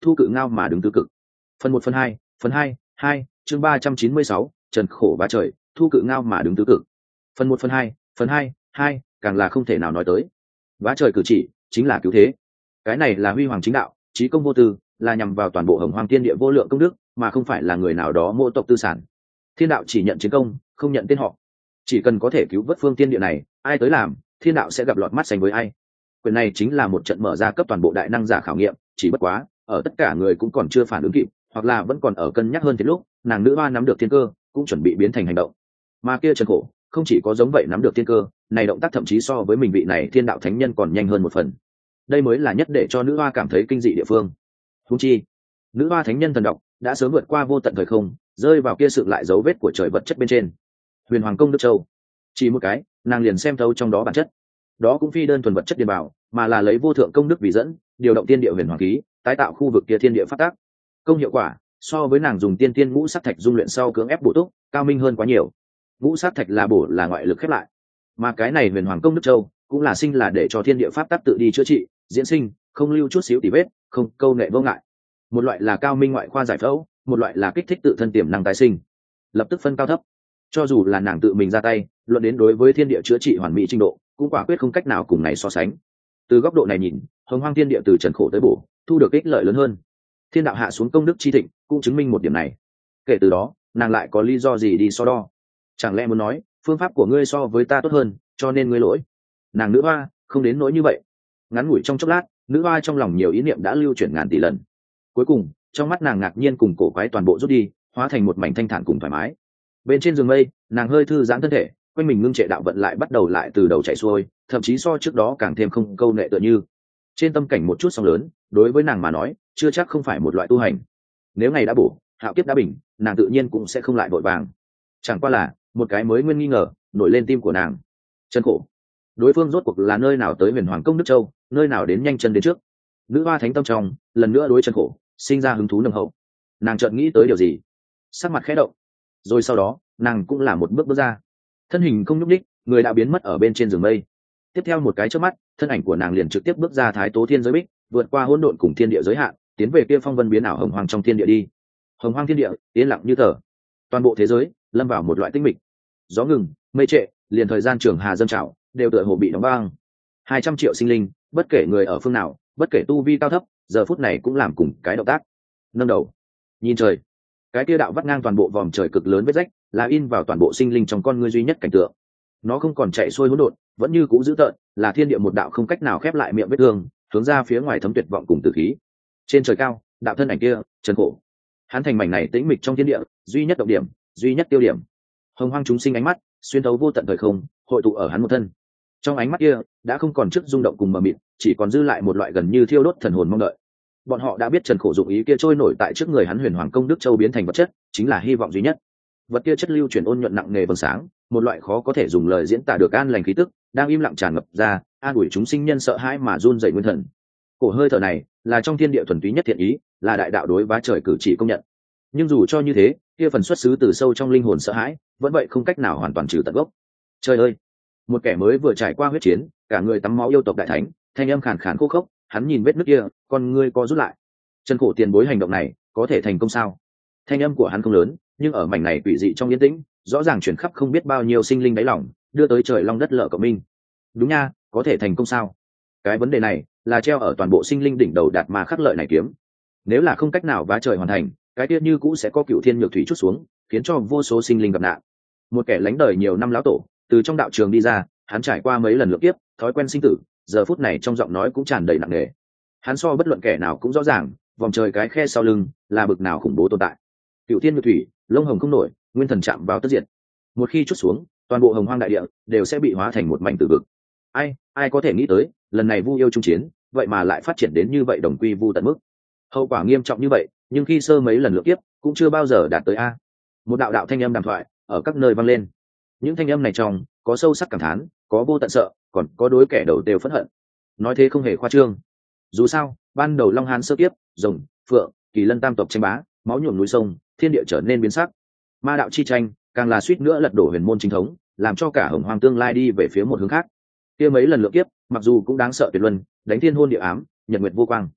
thu cự ngao mà đứng tứ cực. Phần một phần hai, phần hai, hai, chương ba trăm chín mươi sáu, trần khổ vá trời, thu cự ngao mà đứng tứ cực. Phần một phần hai, phần hai, hai, càng là không thể nào nói tới. Vá trời cử chỉ chính là cứu thế. Cái này là huy hoàng chính đạo, chí công vô tư, là nhằm vào toàn bộ hồng hoang thiên địa vô lượng công đức, mà không phải là người nào đó mô tộc tư sản. Thiên đạo chỉ nhận chiến công, không nhận tên họ. Chỉ cần có thể cứu vớt phương tiên địa này, ai tới làm, thiên đạo sẽ gặp lọt mắt xanh với ai. Quyền này chính là một trận mở ra cấp toàn bộ đại năng giả khảo nghiệm, chỉ bất quá ở tất cả người cũng còn chưa phản ứng kịp, hoặc là vẫn còn ở cân nhắc hơn thế lúc nàng nữ hoa nắm được thiên cơ, cũng chuẩn bị biến thành hành động. Mà kia Trần Khổ không chỉ có giống vậy nắm được thiên cơ, này động tác thậm chí so với mình vị này thiên đạo thánh nhân còn nhanh hơn một phần. Đây mới là nhất để cho nữ hoa cảm thấy kinh dị địa phương. Huống chi, nữ hoa thánh nhân thần độc đã sớm vượt qua vô tận thời không, rơi vào kia sự lại dấu vết của trời vật chất bên trên. Huyền Hoàng công đức châu, chỉ một cái, nàng liền xem thấu trong đó bản chất. Đó cũng phi đơn thuần vật chất điền bảo, mà là lấy vô thượng công đức vì dẫn, điều động tiên địa huyền hoàng khí, tái tạo khu vực kia thiên địa phát tác. Công hiệu quả so với nàng dùng tiên tiên ngũ sát thạch dung luyện sau cưỡng ép bổ túc, cao minh hơn quá nhiều. Ngũ sát thạch là bổ là ngoại lực khép lại, mà cái này huyền hoàng công đức châu cũng là sinh là để cho thiên địa pháp tác tự đi chữa trị, diễn sinh, không lưu chút xíu tỉ vết, không câu nệ vô ngại. Một loại là cao minh ngoại khoa giải phẫu, một loại là kích thích tự thân tiềm năng tái sinh. Lập tức phân cao thấp. Cho dù là nàng tự mình ra tay, luận đến đối với thiên địa chữa trị hoàn mỹ trình độ, cũng quả quyết không cách nào cùng này so sánh. Từ góc độ này nhìn, hồng hoang thiên địa từ trần khổ tới bổ, thu được ích lợi lớn hơn. Thiên đạo hạ xuống công đức chi thịnh, cũng chứng minh một điểm này. Kể từ đó, nàng lại có lý do gì đi so đo? Chẳng lẽ muốn nói, phương pháp của ngươi so với ta tốt hơn, cho nên ngươi lỗi? Nàng nữ hoa không đến nỗi như vậy. Ngắn ngủi trong chốc lát, nữ hoa trong lòng nhiều ý niệm đã lưu chuyển ngàn tỷ lần. Cuối cùng, trong mắt nàng ngạc nhiên cùng cổ quái toàn bộ rút đi, hóa thành một mảnh thanh thản cùng thoải mái. Bên trên giường mây, nàng hơi thư giãn thân thể, quanh mình ngưng trệ đạo vận lại bắt đầu lại từ đầu chạy xuôi, thậm chí so trước đó càng thêm không câu nệ tựa như. Trên tâm cảnh một chút sóng lớn, đối với nàng mà nói, chưa chắc không phải một loại tu hành. Nếu ngày đã bổ, hạo kiếp đã bình, nàng tự nhiên cũng sẽ không lại vội vàng. Chẳng qua là một cái mới nguyên nghi ngờ nổi lên tim của nàng. Chân khổ, đối phương rốt cuộc là nơi nào tới huyền hoàng công đức châu, nơi nào đến nhanh chân đến trước? Nữ hoa thánh tâm trong lần nữa đối chân khổ sinh ra hứng thú nồng hậu. Nàng chợt nghĩ tới điều gì, sắc mặt khẽ động, rồi sau đó nàng cũng là một bước bước ra, thân hình không nhúc nhích, người đã biến mất ở bên trên giường mây. Tiếp theo một cái chớp mắt, thân ảnh của nàng liền trực tiếp bước ra thái tố thiên giới bích, vượt qua hỗn độn cùng thiên địa giới hạn, tiến về kia phong vân biến ảo hồng hoang trong thiên địa đi. Hồng hoang thiên địa yên lặng như tờ, toàn bộ thế giới lâm vào một loại tĩnh mịch. Gió ngừng, mây trệ, liền thời gian trường hà dâng trào đều tựa hồ bị đóng băng. Hai trăm triệu sinh linh, bất kể người ở phương nào, bất kể tu vi cao thấp, giờ phút này cũng làm cùng cái động tác, nâng đầu nhìn trời. Cái kia đạo vắt ngang toàn bộ vòm trời cực lớn vết rách, là in vào toàn bộ sinh linh trong con ngươi duy nhất cảnh tượng. Nó không còn chạy xuôi hỗn độn, vẫn như cũ giữ tợn, là thiên địa một đạo không cách nào khép lại miệng vết thương, hướng ra phía ngoài thấm tuyệt vọng cùng tử khí. Trên trời cao, đạo thân ảnh kia, Trần Khổ, hắn thành mảnh này tĩnh mịch trong thiên địa, duy nhất động điểm, duy nhất tiêu điểm. Hồng hoang chúng sinh ánh mắt xuyên thấu vô tận thời không, hội tụ ở hắn một thân. Trong ánh mắt kia đã không còn trước rung động cùng mờ mịt, chỉ còn dư lại một loại gần như thiêu đốt thần hồn mong đợi. Bọn họ đã biết Trần Khổ dụng ý kia trôi nổi tại trước người hắn huyền hoàng công đức châu biến thành vật chất, chính là hy vọng duy nhất. Vật kia chất lưu chuyển ôn nhuận nặng nề vầng sáng, một loại khó có thể dùng lời diễn tả được an lành khí tức, đang im lặng tràn ngập ra, an ủi chúng sinh nhân sợ hãi mà run rẩy nguyên thần. Cổ hơi thở này là trong thiên địa thuần túy nhất thiện ý, là đại đạo đối vá trời cử chỉ công nhận. Nhưng dù cho như thế, kia phần xuất xứ từ sâu trong linh hồn sợ hãi, vẫn vậy không cách nào hoàn toàn trừ tận gốc. Trời ơi, một kẻ mới vừa trải qua huyết chiến, cả người tắm máu yêu tộc đại thánh, thanh âm khàn khàn khô khốc, hắn nhìn vết nứt kia, con ngươi co rút lại. Trần Khổ tiền bối hành động này, có thể thành công sao? Thanh âm của hắn không lớn, nhưng ở mảnh này quỷ dị trong yên tĩnh, rõ ràng truyền khắp không biết bao nhiêu sinh linh đáy lòng, đưa tới trời long đất lở cộng minh. Đúng nha, có thể thành công sao? Cái vấn đề này là treo ở toàn bộ sinh linh đỉnh đầu đạt mà khắc lợi này kiếm. Nếu là không cách nào vá trời hoàn thành, cái tiết như cũ sẽ có cựu thiên nhược thủy chút xuống, khiến cho vô số sinh linh gặp nạn. Một kẻ lánh đời nhiều năm lão tổ, từ trong đạo trường đi ra, hắn trải qua mấy lần lượt kiếp, thói quen sinh tử, giờ phút này trong giọng nói cũng tràn đầy nặng nề. Hắn so bất luận kẻ nào cũng rõ ràng, vòng trời cái khe sau lưng là bực nào khủng bố tồn tại. Cựu thiên nhược thủy, lông hồng không nổi, nguyên thần chạm vào tất diệt. Một khi chút xuống, toàn bộ hồng hoang đại địa đều sẽ bị hóa thành một mảnh tử vực. Ai, ai có thể nghĩ tới, lần này Vu yêu trung chiến, vậy mà lại phát triển đến như vậy đồng quy vu tận mức. Hậu quả nghiêm trọng như vậy, nhưng khi sơ mấy lần lượt tiếp, cũng chưa bao giờ đạt tới a. Một đạo đạo thanh âm đàm thoại ở các nơi vang lên. Những thanh âm này trong có sâu sắc cảm thán, có vô tận sợ, còn có đối kẻ đầu đều phẫn hận. Nói thế không hề khoa trương. Dù sao, ban đầu Long Hán sơ tiếp, rồng, phượng, kỳ lân tam tộc tranh bá, máu nhuộm núi sông, thiên địa trở nên biến sắc. Ma đạo chi tranh, càng là suýt nữa lật đổ huyền môn chính thống, làm cho cả hồng hoang tương lai đi về phía một hướng khác. Kia mấy lần lượt tiếp, mặc dù cũng đáng sợ tuyệt luân, đánh thiên hôn địa ám, nhật nguyệt vô quang.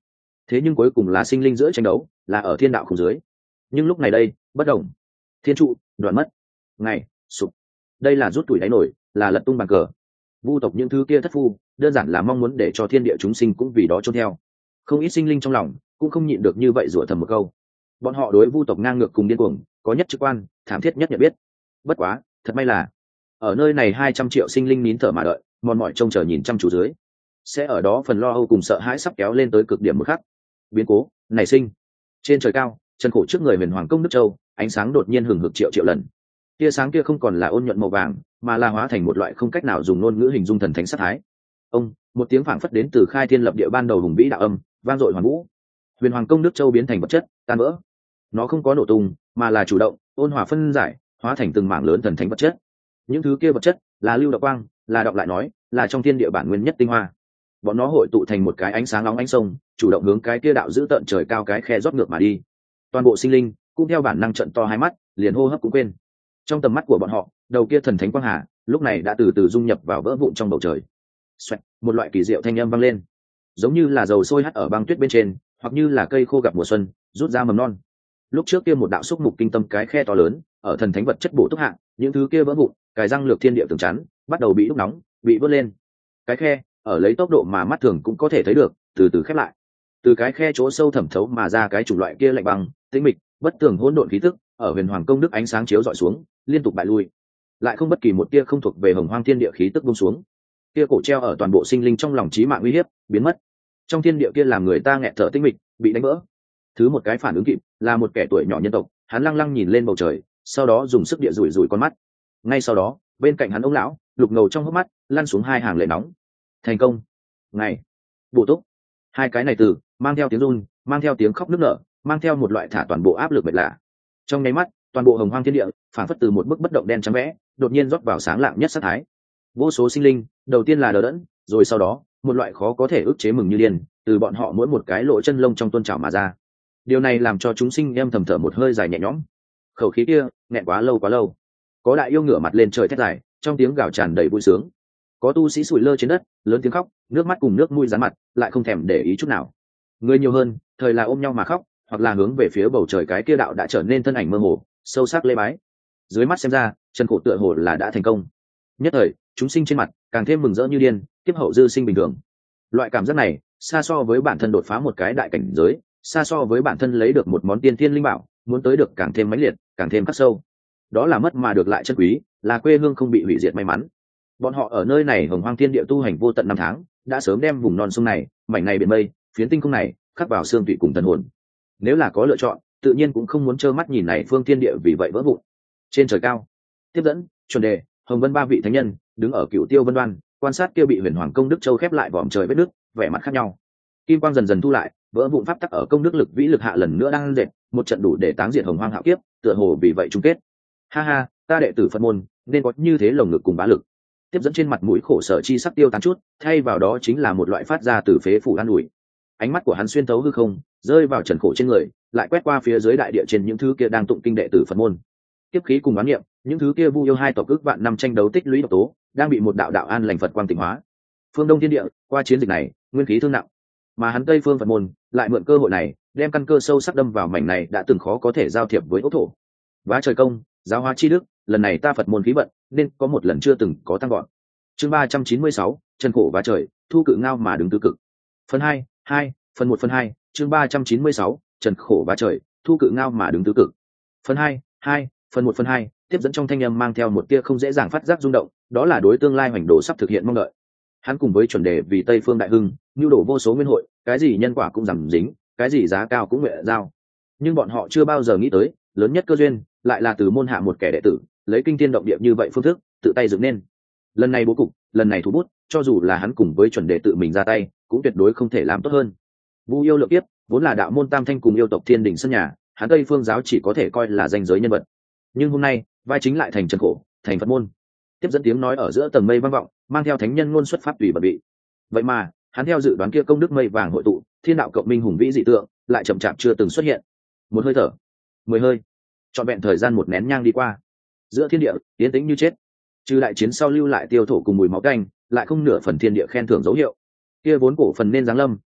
thế nhưng cuối cùng là sinh linh giữa tranh đấu, là ở thiên đạo không dưới. Nhưng lúc này đây bất đồng, thiên trụ đoạn mất, ngày sụp, đây là rút tuổi đáy nổi, là lật tung bàn cờ. Vu tộc những thứ kia thất phu đơn giản là mong muốn để cho thiên địa chúng sinh cũng vì đó trốn theo. Không ít sinh linh trong lòng cũng không nhịn được như vậy rủa thầm một câu. Bọn họ đối Vu tộc ngang ngược cùng điên cuồng có nhất trực quan, thảm thiết nhất nhận biết. Bất quá thật may là ở nơi này hai trăm triệu sinh linh nín thở mà đợi, mòn mỏi trông chờ nhìn chăm chú dưới, sẽ ở đó phần lo âu cùng sợ hãi sắp kéo lên tới cực điểm một khắc. Biến cố nảy sinh trên trời cao, chân khổ trước người huyền hoàng công đức châu, ánh sáng đột nhiên hừng hực triệu triệu lần. Tia sáng kia không còn là ôn nhuận màu vàng, mà là hóa thành một loại không cách nào dùng ngôn ngữ hình dung thần thánh sát thái. Ông, một tiếng phảng phất đến từ khai thiên lập địa ban đầu hùng vĩ đạo âm, vang dội hoàn vũ. Huyền hoàng công đức châu biến thành vật chất, tan vỡ. Nó không có nổ tung, mà là chủ động, ôn hòa phân giải, hóa thành từng mảng lớn thần thánh vật chất. Những thứ kia vật chất là lưu động quang, là đọc lại nói, là trong thiên địa bản nguyên nhất tinh hoa. Bọn nó hội tụ thành một cái ánh sáng nóng ánh sông, chủ động hướng cái kia đạo giữ tận trời cao cái khe rót ngược mà đi. Toàn bộ sinh linh cũng theo bản năng trận to hai mắt, liền hô hấp cũng quên. Trong tầm mắt của bọn họ, đầu kia thần thánh quang hà lúc này đã từ từ dung nhập vào vỡ vụn trong bầu trời. Xoẹt, một loại kỳ diệu thanh âm vang lên, giống như là dầu sôi hắt ở băng tuyết bên trên, hoặc như là cây khô gặp mùa xuân rút ra mầm non. Lúc trước kia một đạo xúc mục kinh tâm cái khe to lớn, ở thần thánh vật chất bổ túc hạng, những thứ kia vỡ vụn, cái răng lược thiên địa tường chắn bắt đầu bị đúc nóng, bị vớt lên. Cái khe ở lấy tốc độ mà mắt thường cũng có thể thấy được, từ từ khép lại. Từ cái khe chỗ sâu thẩm thấu mà ra cái chủng loại kia lạnh băng, tĩnh mịch, bất tường hỗn độn khí tức, ở huyền hoàng công đức ánh sáng chiếu dọi xuống, liên tục bại lui. Lại không bất kỳ một tia không thuộc về hồng hoang thiên địa khí tức buông xuống. Kia cổ treo ở toàn bộ sinh linh trong lòng chí mạng uy hiếp, biến mất. Trong thiên địa kia làm người ta nghẹt thở tĩnh mịch, bị đánh vỡ. Thứ một cái phản ứng kịp, là một kẻ tuổi nhỏ nhân tộc, hắn lăng lăng nhìn lên bầu trời, sau đó dùng sức địa rủi rủi con mắt. Ngay sau đó, bên cạnh hắn ông lão, lục ngầu trong hốc mắt, lăn xuống hai hàng lệ nóng. Thành công. Ngày. Bổ túc. Hai cái này từ, mang theo tiếng run, mang theo tiếng khóc nức nở, mang theo một loại thả toàn bộ áp lực mệt lạ. Trong nháy mắt, toàn bộ hồng hoang thiên địa phản phất từ một bức bất động đen trắng vẽ, đột nhiên rót vào sáng lạng nhất sát thái. Vô số sinh linh, đầu tiên là đờ đẫn, rồi sau đó, một loại khó có thể ức chế mừng như điên, từ bọn họ mỗi một cái lỗ chân lông trong tuôn trào mà ra. Điều này làm cho chúng sinh em thầm thở một hơi dài nhẹ nhõm. Khẩu khí kia, nghẹn quá lâu quá lâu. Có đại yêu ngửa mặt lên trời thét dài, trong tiếng gào tràn đầy vui sướng. Có tu sĩ sủi lơ trên đất, lớn tiếng khóc, nước mắt cùng nước mũi dán mặt, lại không thèm để ý chút nào. Người nhiều hơn, thời là ôm nhau mà khóc, hoặc là hướng về phía bầu trời cái kia đạo đã trở nên thân ảnh mơ hồ, sâu sắc lễ bái. Dưới mắt xem ra, chân khổ tựa hồ là đã thành công. Nhất thời, chúng sinh trên mặt càng thêm mừng rỡ như điên, tiếp hậu dư sinh bình thường. Loại cảm giác này, xa so với bản thân đột phá một cái đại cảnh giới, xa so với bản thân lấy được một món tiên thiên linh bảo, muốn tới được càng thêm mãnh liệt, càng thêm khắc sâu. Đó là mất mà được lại chân quý, là quê hương không bị hủy diệt may mắn. Bọn họ ở nơi này hồng hoang thiên địa tu hành vô tận năm tháng, đã sớm đem vùng non sông này, mảnh này biển mây, phiến tinh không này khắc vào xương tủy cùng thần hồn. Nếu là có lựa chọn, tự nhiên cũng không muốn trơ mắt nhìn này phương thiên địa vì vậy vỡ vụn. Trên trời cao, tiếp dẫn, chuẩn đề, hồng vân ba vị thánh nhân đứng ở cựu tiêu vân đoan, quan sát kia bị huyền hoàng công đức châu khép lại vòm trời vết nước, vẻ mặt khác nhau. Kim quang dần dần thu lại, vỡ vụn pháp tắc ở công đức lực vĩ lực hạ lần nữa đang dệt một trận đủ để táng diệt hồng hoang hạo kiếp, tựa hồ vì vậy chung kết. Ha ha, ta đệ tử Phật môn nên có như thế lồng ngực cùng bá lực. Tiếp dẫn trên mặt mũi khổ sở chi sắc tiêu tán chút, thay vào đó chính là một loại phát ra từ phế phủ an ủi. Ánh mắt của hắn xuyên thấu hư không, rơi vào trần khổ trên người, lại quét qua phía dưới đại địa trên những thứ kia đang tụng kinh đệ tử Phật môn. Tiếp khí cùng bán niệm, những thứ kia vu yêu hai tộc ước vạn năm tranh đấu tích lũy độc tố, đang bị một đạo đạo an lành Phật quang tịnh hóa. Phương Đông thiên địa, qua chiến dịch này, nguyên khí thương nặng, mà hắn Tây phương Phật môn lại mượn cơ hội này, đem căn cơ sâu sắc đâm vào mảnh này đã từng khó có thể giao thiệp với ốc thổ. Vá trời công, giáo hóa chi đức, lần này ta Phật môn khí vận, nên có một lần chưa từng có tăng gọn. Chương ba trăm chín mươi sáu, chân khổ vá trời, thu cự ngao mà đứng tứ cực. Phần hai, hai, phần một phần hai, chương ba trăm chín mươi sáu, trần khổ vá trời, thu cự ngao mà đứng tứ cực. Phần hai, hai, phần một phần hai, tiếp dẫn trong thanh âm mang theo một tia không dễ dàng phát giác rung động, đó là đối tương lai hoành đồ sắp thực hiện mong đợi. Hắn cùng với chuẩn đề vì Tây phương đại hưng, nhu đổ vô số nguyên hội, cái gì nhân quả cũng giảm dính, cái gì giá cao cũng nguyện giao. Nhưng bọn họ chưa bao giờ nghĩ tới, lớn nhất cơ duyên lại là từ môn hạ một kẻ đệ tử, lấy kinh thiên động địa như vậy phương thức, tự tay dựng nên. Lần này bố cục, lần này thủ bút, cho dù là hắn cùng với chuẩn đề tự mình ra tay, cũng tuyệt đối không thể làm tốt hơn. Vu yêu lượng tiếp, vốn là đạo môn tam thanh cùng yêu tộc thiên đình sân nhà, hắn Tây phương giáo chỉ có thể coi là danh giới nhân vật. Nhưng hôm nay, vai chính lại thành trần khổ, thành Phật môn. Tiếp dẫn tiếng nói ở giữa tầng mây vang vọng, mang theo thánh nhân ngôn xuất pháp tùy bật vị. Vậy mà, hắn theo dự đoán kia công đức mây vàng hội tụ, thiên đạo cộng minh hùng vĩ dị tượng, lại chậm chạp chưa từng xuất hiện. Một hơi thở, mười hơi, trọn vẹn thời gian một nén nhang đi qua. Giữa thiên địa, yên tĩnh như chết. Trừ đại chiến sau lưu lại tiêu thổ cùng mùi máu canh, lại không nửa phần thiên địa khen thưởng dấu hiệu. Kia vốn cổ phần nên giáng lâm,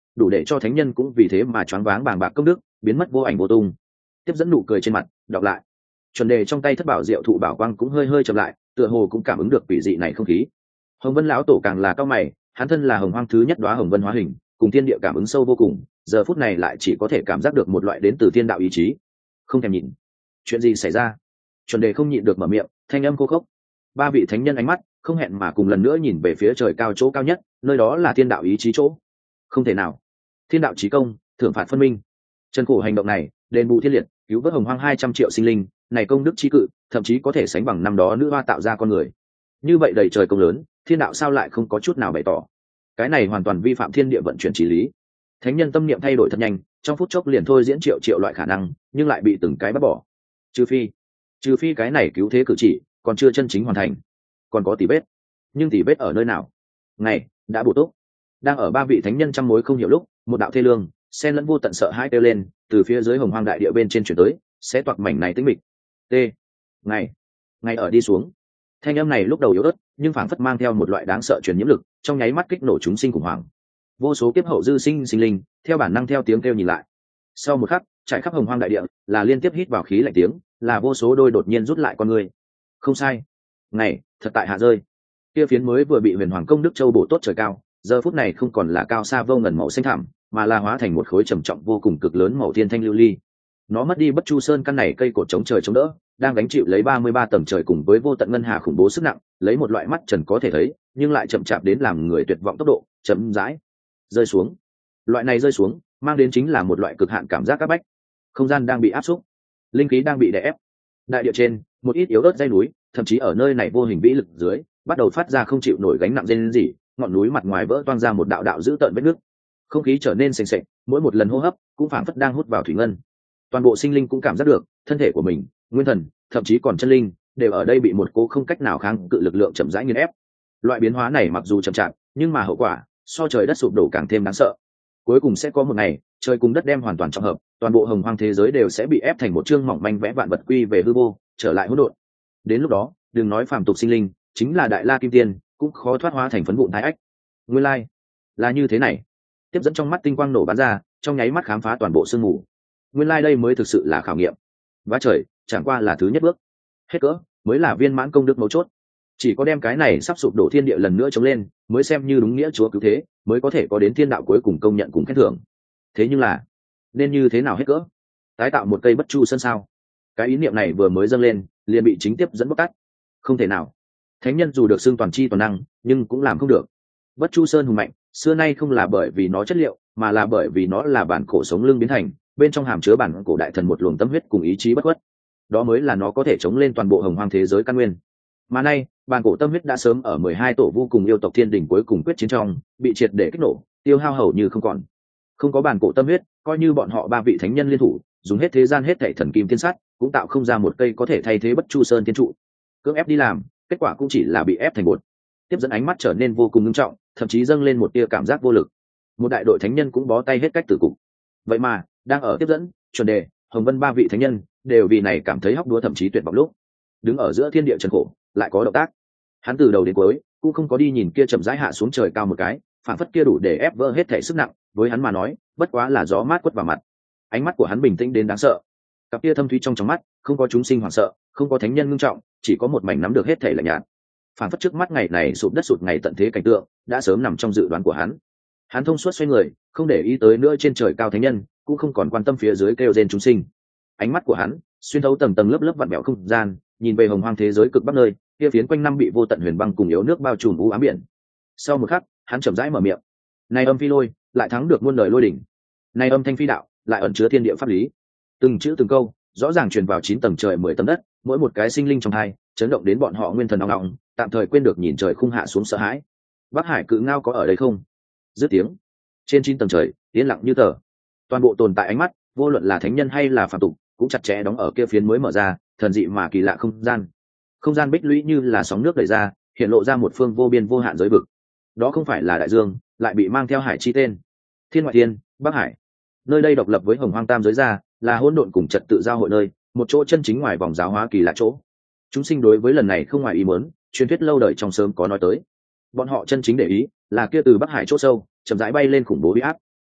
đủ để cho thánh nhân cũng vì thế mà choáng váng bàng bạc công đức, biến mất vô ảnh vô tung. Tiếp dẫn nụ cười trên mặt, đọc lại. Chuẩn đề trong tay thất bảo diệu thụ bảo quang cũng hơi hơi chậm lại, tựa hồ cũng cảm ứng được quỷ dị này không khí. Hồng Vân lão tổ càng là cao mày, hắn thân là hồng hoang thứ nhất đóa hồng vân hóa hình, cùng thiên địa cảm ứng sâu vô cùng, giờ phút này lại chỉ có thể cảm giác được một loại đến từ thiên đạo ý chí. Không thèm nhìn, chuyện gì xảy ra? Chuẩn đề không nhịn được mở miệng, thanh âm khô khốc. Ba vị thánh nhân ánh mắt không hẹn mà cùng lần nữa nhìn về phía trời cao chỗ cao nhất, nơi đó là thiên đạo ý chí chỗ. Không thể nào, thiên đạo chí công, thưởng phạt phân minh. Trần khổ hành động này, đền bù thiên liệt, cứu vớt hồng hoang hai trăm triệu sinh linh, này công đức chí cự, thậm chí có thể sánh bằng năm đó nữ hoa tạo ra con người. Như vậy đầy trời công lớn, thiên đạo sao lại không có chút nào bày tỏ? Cái này hoàn toàn vi phạm thiên địa vận chuyển chỉ lý. Thánh nhân tâm niệm thay đổi thật nhanh, trong phút chốc liền thôi diễn triệu triệu loại khả năng, nhưng lại bị từng cái bắt bỏ. Trừ phi, trừ phi cái này cứu thế cử chỉ còn chưa chân chính hoàn thành, còn có tỷ vết. Nhưng tỷ vết ở nơi nào? Ngày đã bổ túc. Đang ở ba vị thánh nhân trăm mối không hiểu lúc, một đạo thê lương, xen lẫn vô tận sợ hãi kêu lên, từ phía dưới hồng hoang đại địa bên trên chuyển tới, sẽ toạc mảnh này tĩnh mịch. T. Ngày, ngày ở đi xuống. Thanh âm này lúc đầu yếu ớt, nhưng phảng phất mang theo một loại đáng sợ truyền nhiễm lực, trong nháy mắt kích nổ chúng sinh khủng hoảng. Vô số kiếp hậu dư sinh sinh linh, theo bản năng theo tiếng kêu nhìn lại. Sau một khắc, trải khắp hồng hoang đại địa, là liên tiếp hít vào khí lạnh tiếng, là vô số đôi đột nhiên rút lại con người. Không sai, ngày thật tại hạ rơi. Kia phiến mới vừa bị huyền hoàng công đức châu bổ tốt trời cao, giờ phút này không còn là cao xa vô ngần màu xanh thẳm, mà là hóa thành một khối trầm trọng vô cùng cực lớn màu thiên thanh lưu ly. Nó mất đi bất chu sơn căn này cây cột chống trời chống đỡ, đang gánh chịu lấy ba mươi ba tầng trời cùng với vô tận ngân hà khủng bố sức nặng, lấy một loại mắt trần có thể thấy, nhưng lại chậm chạp đến làm người tuyệt vọng tốc độ, chậm rãi rơi xuống. Loại này rơi xuống, mang đến chính là một loại cực hạn cảm giác áp bách. Không gian đang bị áp xúc, linh khí đang bị đè ép. Đại địa trên, một ít yếu ớt dãy núi, thậm chí ở nơi này vô hình vĩ lực dưới, bắt đầu phát ra không chịu nổi gánh nặng rên rỉ, ngọn núi mặt ngoài vỡ toang ra một đạo đạo dữ tợn vết nước. Không khí trở nên sền sệt, mỗi một lần hô hấp cũng phảng phất đang hút vào thủy ngân. Toàn bộ sinh linh cũng cảm giác được, thân thể của mình, nguyên thần, thậm chí còn chân linh, đều ở đây bị một cố không cách nào kháng cự lực lượng chậm rãi nghiền ép. Loại biến hóa này mặc dù chậm chạp, nhưng mà hậu quả so trời đất sụp đổ càng thêm đáng sợ. Cuối cùng sẽ có một ngày, trời cùng đất đem hoàn toàn trọng hợp, toàn bộ hồng hoang thế giới đều sẽ bị ép thành một chương mỏng manh vẽ vạn vật quy về hư vô, trở lại hỗn độn. Đến lúc đó, đừng nói phàm tục sinh linh, chính là đại la kim tiên, cũng khó thoát hóa thành phấn vụn thái ách. Nguyên lai, là như thế này. Tiếp dẫn trong mắt tinh quang nổ bắn ra, trong nháy mắt khám phá toàn bộ sương mù. Nguyên lai đây mới thực sự là khảo nghiệm. Vá trời, chẳng qua là thứ nhất bước. Hết cỡ, mới là viên mãn công đức mấu chốt. Chỉ có đem cái này sắp sụp đổ thiên địa lần nữa chống lên, mới xem như đúng nghĩa chúa cứu thế, mới có thể có đến thiên đạo cuối cùng công nhận cùng khen thưởng. Thế nhưng là, nên như thế nào hết cỡ? Tái tạo một cây bất chu sơn sao? Cái ý niệm này vừa mới dâng lên, liền bị chính tiếp dẫn bóc tát. Không thể nào. Thánh nhân dù được xưng toàn chi toàn năng, nhưng cũng làm không được. Bất chu sơn hùng mạnh, xưa nay không là bởi vì nó chất liệu, mà là bởi vì nó là bản cổ sống lưng biến thành, bên trong hàm chứa bản cổ đại thần một luồng tâm huyết cùng ý chí bất khuất. Đó mới là nó có thể chống lên toàn bộ hồng hoang thế giới căn nguyên. Mà nay, bản cổ tâm huyết đã sớm ở mười hai tổ vu cùng yêu tộc thiên đình cuối cùng quyết chiến trong, bị triệt để kích nổ, tiêu hao hầu như không còn. Không có bản cổ tâm huyết, coi như bọn họ ba vị thánh nhân liên thủ, dùng hết thế gian hết thảy thần kim thiên sắt, cũng tạo không ra một cây có thể thay thế bất chu sơn thiên trụ. Cưỡng ép đi làm, kết quả cũng chỉ là bị ép thành bột. Tiếp dẫn ánh mắt trở nên vô cùng nghiêm trọng, thậm chí dâng lên một tia cảm giác vô lực. Một đại đội thánh nhân cũng bó tay hết cách tử cục. Vậy mà, đang ở tiếp dẫn, chuẩn đề, hồng vân ba vị thánh nhân đều vì này cảm thấy hóc đúa thậm chí tuyệt vọng lúc. Đứng ở giữa thiên địa trần khổ, lại có động tác. Hắn từ đầu đến cuối cũng không có đi nhìn kia chậm rãi hạ xuống trời cao một cái, phản phất kia đủ để ép vỡ hết thể sức nặng, với hắn mà nói, bất quá là gió mát quất vào mặt. Ánh mắt của hắn bình tĩnh đến đáng sợ. Cặp kia thâm thúy trong trong mắt, không có chúng sinh hoảng sợ, không có thánh nhân ngưng trọng, chỉ có một mảnh nắm được hết thể lạnh nhạt. Phản phất trước mắt ngày này sụp đất sụt ngày tận thế cảnh tượng, đã sớm nằm trong dự đoán của hắn. Hắn thông suốt xoay người, không để ý tới nữa trên trời cao thánh nhân, cũng không còn quan tâm phía dưới kêu rên chúng sinh. Ánh mắt của hắn xuyên thấu tầng tầng lớp lớp vặn vẹo không gian, nhìn về hồng hoang thế giới cực bắc nơi, kia phiến quanh năm bị vô tận huyền băng cùng yếu nước bao trùm u ám biển. Sau một khắc, hắn chậm rãi mở miệng. Này âm phi lôi, lại thắng được muôn đời lôi đỉnh. Này âm thanh phi đạo, lại ẩn chứa thiên địa pháp lý. Từng chữ từng câu, rõ ràng truyền vào chín tầng trời mười tầng đất, mỗi một cái sinh linh trong hai, chấn động đến bọn họ nguyên thần nóng nóng, tạm thời quên được nhìn trời khung hạ xuống sợ hãi. Bắc Hải cự ngao có ở đây không? Dứt tiếng, trên chín tầng trời, yên lặng như tờ. Toàn bộ tồn tại ánh mắt, vô luận là thánh nhân hay là phàm tục, cũng chặt chẽ đóng ở kia phiến mới mở ra, thần dị mà kỳ lạ không gian. Không gian bích lũy như là sóng nước đẩy ra, hiện lộ ra một phương vô biên vô hạn giới vực. Đó không phải là đại dương, lại bị mang theo hải chi tên. Thiên ngoại thiên, Bắc Hải. Nơi đây độc lập với hồng hoang tam giới ra, là hỗn độn cùng trật tự giao hội nơi, một chỗ chân chính ngoài vòng giáo hóa kỳ lạ chỗ. Chúng sinh đối với lần này không ngoài ý muốn, truyền thuyết lâu đời trong sớm có nói tới. Bọn họ chân chính để ý là kia từ Bắc Hải chỗ sâu, chậm rãi bay lên khủng bố uy áp.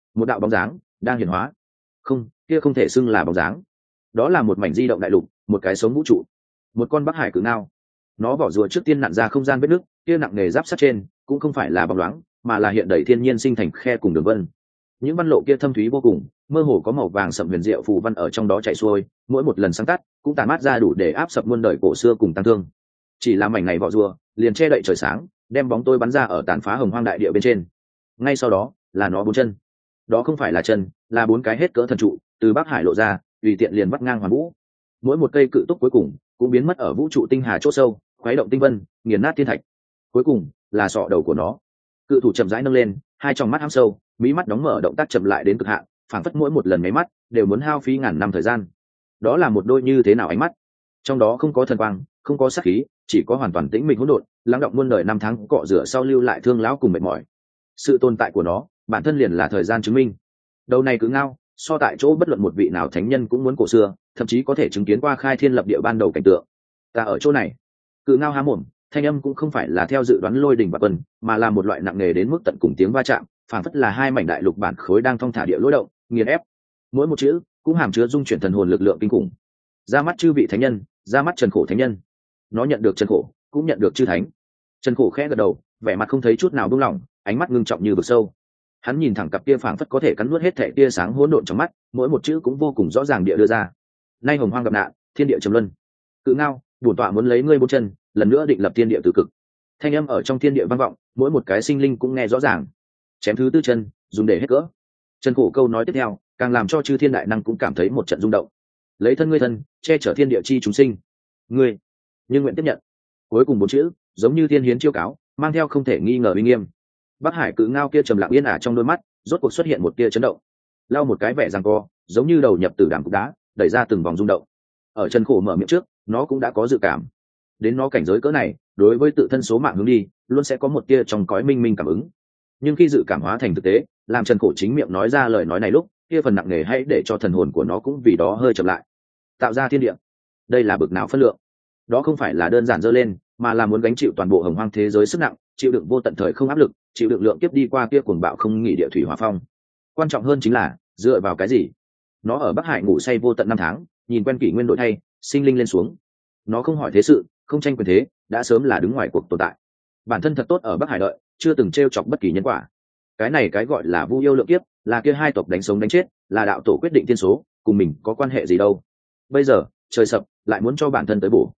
một đạo bóng dáng đang hiển hóa. Không, kia không thể xưng là bóng dáng, đó là một mảnh di động đại lục, một cái sống vũ trụ, một con bắc hải cự ngao. Nó vỏ rùa trước tiên nặn ra không gian vết nứt, kia nặng nề giáp sát trên cũng không phải là bóng loáng, mà là hiện đầy thiên nhiên sinh thành khe cùng đường vân. Những văn lộ kia thâm thúy vô cùng, mơ hồ có màu vàng sậm huyền diệu phù văn ở trong đó chạy xuôi, mỗi một lần sáng tắt cũng tàn mát ra đủ để áp sập muôn đời cổ xưa cùng tăng thương. Chỉ là mảnh này vỏ rùa liền che đậy trời sáng, đem bóng tôi bắn ra ở tàn phá hồng hoang đại địa bên trên. Ngay sau đó là nó bốn chân, đó không phải là chân, là bốn cái hết cỡ thần trụ từ bắc hải lộ ra, tùy tiện liền vắt ngang hoàn vũ. Mỗi một cây cự túc cuối cùng cũng biến mất ở vũ trụ tinh hà chỗ sâu, khuấy động tinh vân, nghiền nát thiên thạch. Cuối cùng là sọ đầu của nó, cự thủ chậm rãi nâng lên, hai tròng mắt hăm sâu, mí mắt đóng mở động tác chậm lại đến cực hạn, phảng phất mỗi một lần máy mắt đều muốn hao phí ngàn năm thời gian. Đó là một đôi như thế nào ánh mắt, trong đó không có thần quang, không có sát khí, chỉ có hoàn toàn tĩnh mịch hỗn độn, lắng động muôn đời năm tháng cọ rửa sau lưu lại thương lão cùng mệt mỏi. Sự tồn tại của nó bản thân liền là thời gian chứng minh. Đầu này cứ ngao so tại chỗ bất luận một vị nào thánh nhân cũng muốn cổ xưa, thậm chí có thể chứng kiến qua khai thiên lập địa ban đầu cảnh tượng. Ta ở chỗ này. Cự ngao há mồm, thanh âm cũng không phải là theo dự đoán lôi đình và vân, mà là một loại nặng nề đến mức tận cùng tiếng va chạm, phảng phất là hai mảnh đại lục bản khối đang thong thả địa lối động, nghiền ép. Mỗi một chữ cũng hàm chứa dung chuyển thần hồn lực lượng kinh khủng. Ra mắt chư vị thánh nhân, ra mắt Trần Khổ thánh nhân. Nó nhận được Trần Khổ, cũng nhận được chư thánh. Trần Khổ khẽ gật đầu, vẻ mặt không thấy chút nào buông lỏng, ánh mắt ngưng trọng như vực sâu. Hắn nhìn thẳng cặp kia phảng phất có thể cắn nuốt hết thảy tia sáng hỗn độn trong mắt, mỗi một chữ cũng vô cùng rõ ràng địa đưa ra. Nay hồng hoang gặp nạn, thiên địa trầm luân. Cự ngao, bổn tọa muốn lấy ngươi bốn chân, lần nữa định lập thiên địa từ cực. Thanh âm ở trong thiên địa vang vọng, mỗi một cái sinh linh cũng nghe rõ ràng. Chém thứ tư chân, dùng để hết cỡ. Trần Khổ câu nói tiếp theo, càng làm cho chư thiên đại năng cũng cảm thấy một trận rung động. Lấy thân ngươi thân, che chở thiên địa chi chúng sinh. Ngươi, nhưng nguyện tiếp nhận. Cuối cùng bốn chữ, giống như thiên hiến chiêu cáo, mang theo không thể nghi ngờ uy nghiêm. Bắc Hải cự ngao kia trầm lặng yên ả trong đôi mắt, rốt cuộc xuất hiện một tia chấn động. Lau một cái vẻ giằng co, giống như đầu nhập từ đàm cục đá, đẩy ra từng vòng rung động. Ở Trần Khổ mở miệng trước, nó cũng đã có dự cảm. Đến nó cảnh giới cỡ này, đối với tự thân số mạng hướng đi, luôn sẽ có một tia trong cõi minh minh cảm ứng. Nhưng khi dự cảm hóa thành thực tế, làm Trần Khổ chính miệng nói ra lời nói này lúc, kia phần nặng nề hãy để cho thần hồn của nó cũng vì đó hơi chậm lại. Tạo ra thiên địa, đây là bực nào phân lượng. Đó không phải là đơn giản dơ lên, mà là muốn gánh chịu toàn bộ hồng hoang thế giới sức nặng, chịu đựng vô tận thời không áp lực, chịu đựng lượng kiếp đi qua kia cuồng bạo không nghỉ địa thủy hỏa phong. Quan trọng hơn chính là dựa vào cái gì? Nó ở Bắc Hải ngủ say vô tận năm tháng, nhìn quen kỷ nguyên đổi thay, sinh linh lên xuống. Nó không hỏi thế sự, không tranh quyền thế, đã sớm là đứng ngoài cuộc tồn tại. Bản thân thật tốt ở Bắc Hải đợi, chưa từng trêu chọc bất kỳ nhân quả. Cái này cái gọi là vu yêu lượng kiếp, là kia hai tộc đánh sống đánh chết, là đạo tổ quyết định thiên số, cùng mình có quan hệ gì đâu. Bây giờ trời sập, lại muốn cho bản thân tới bổ.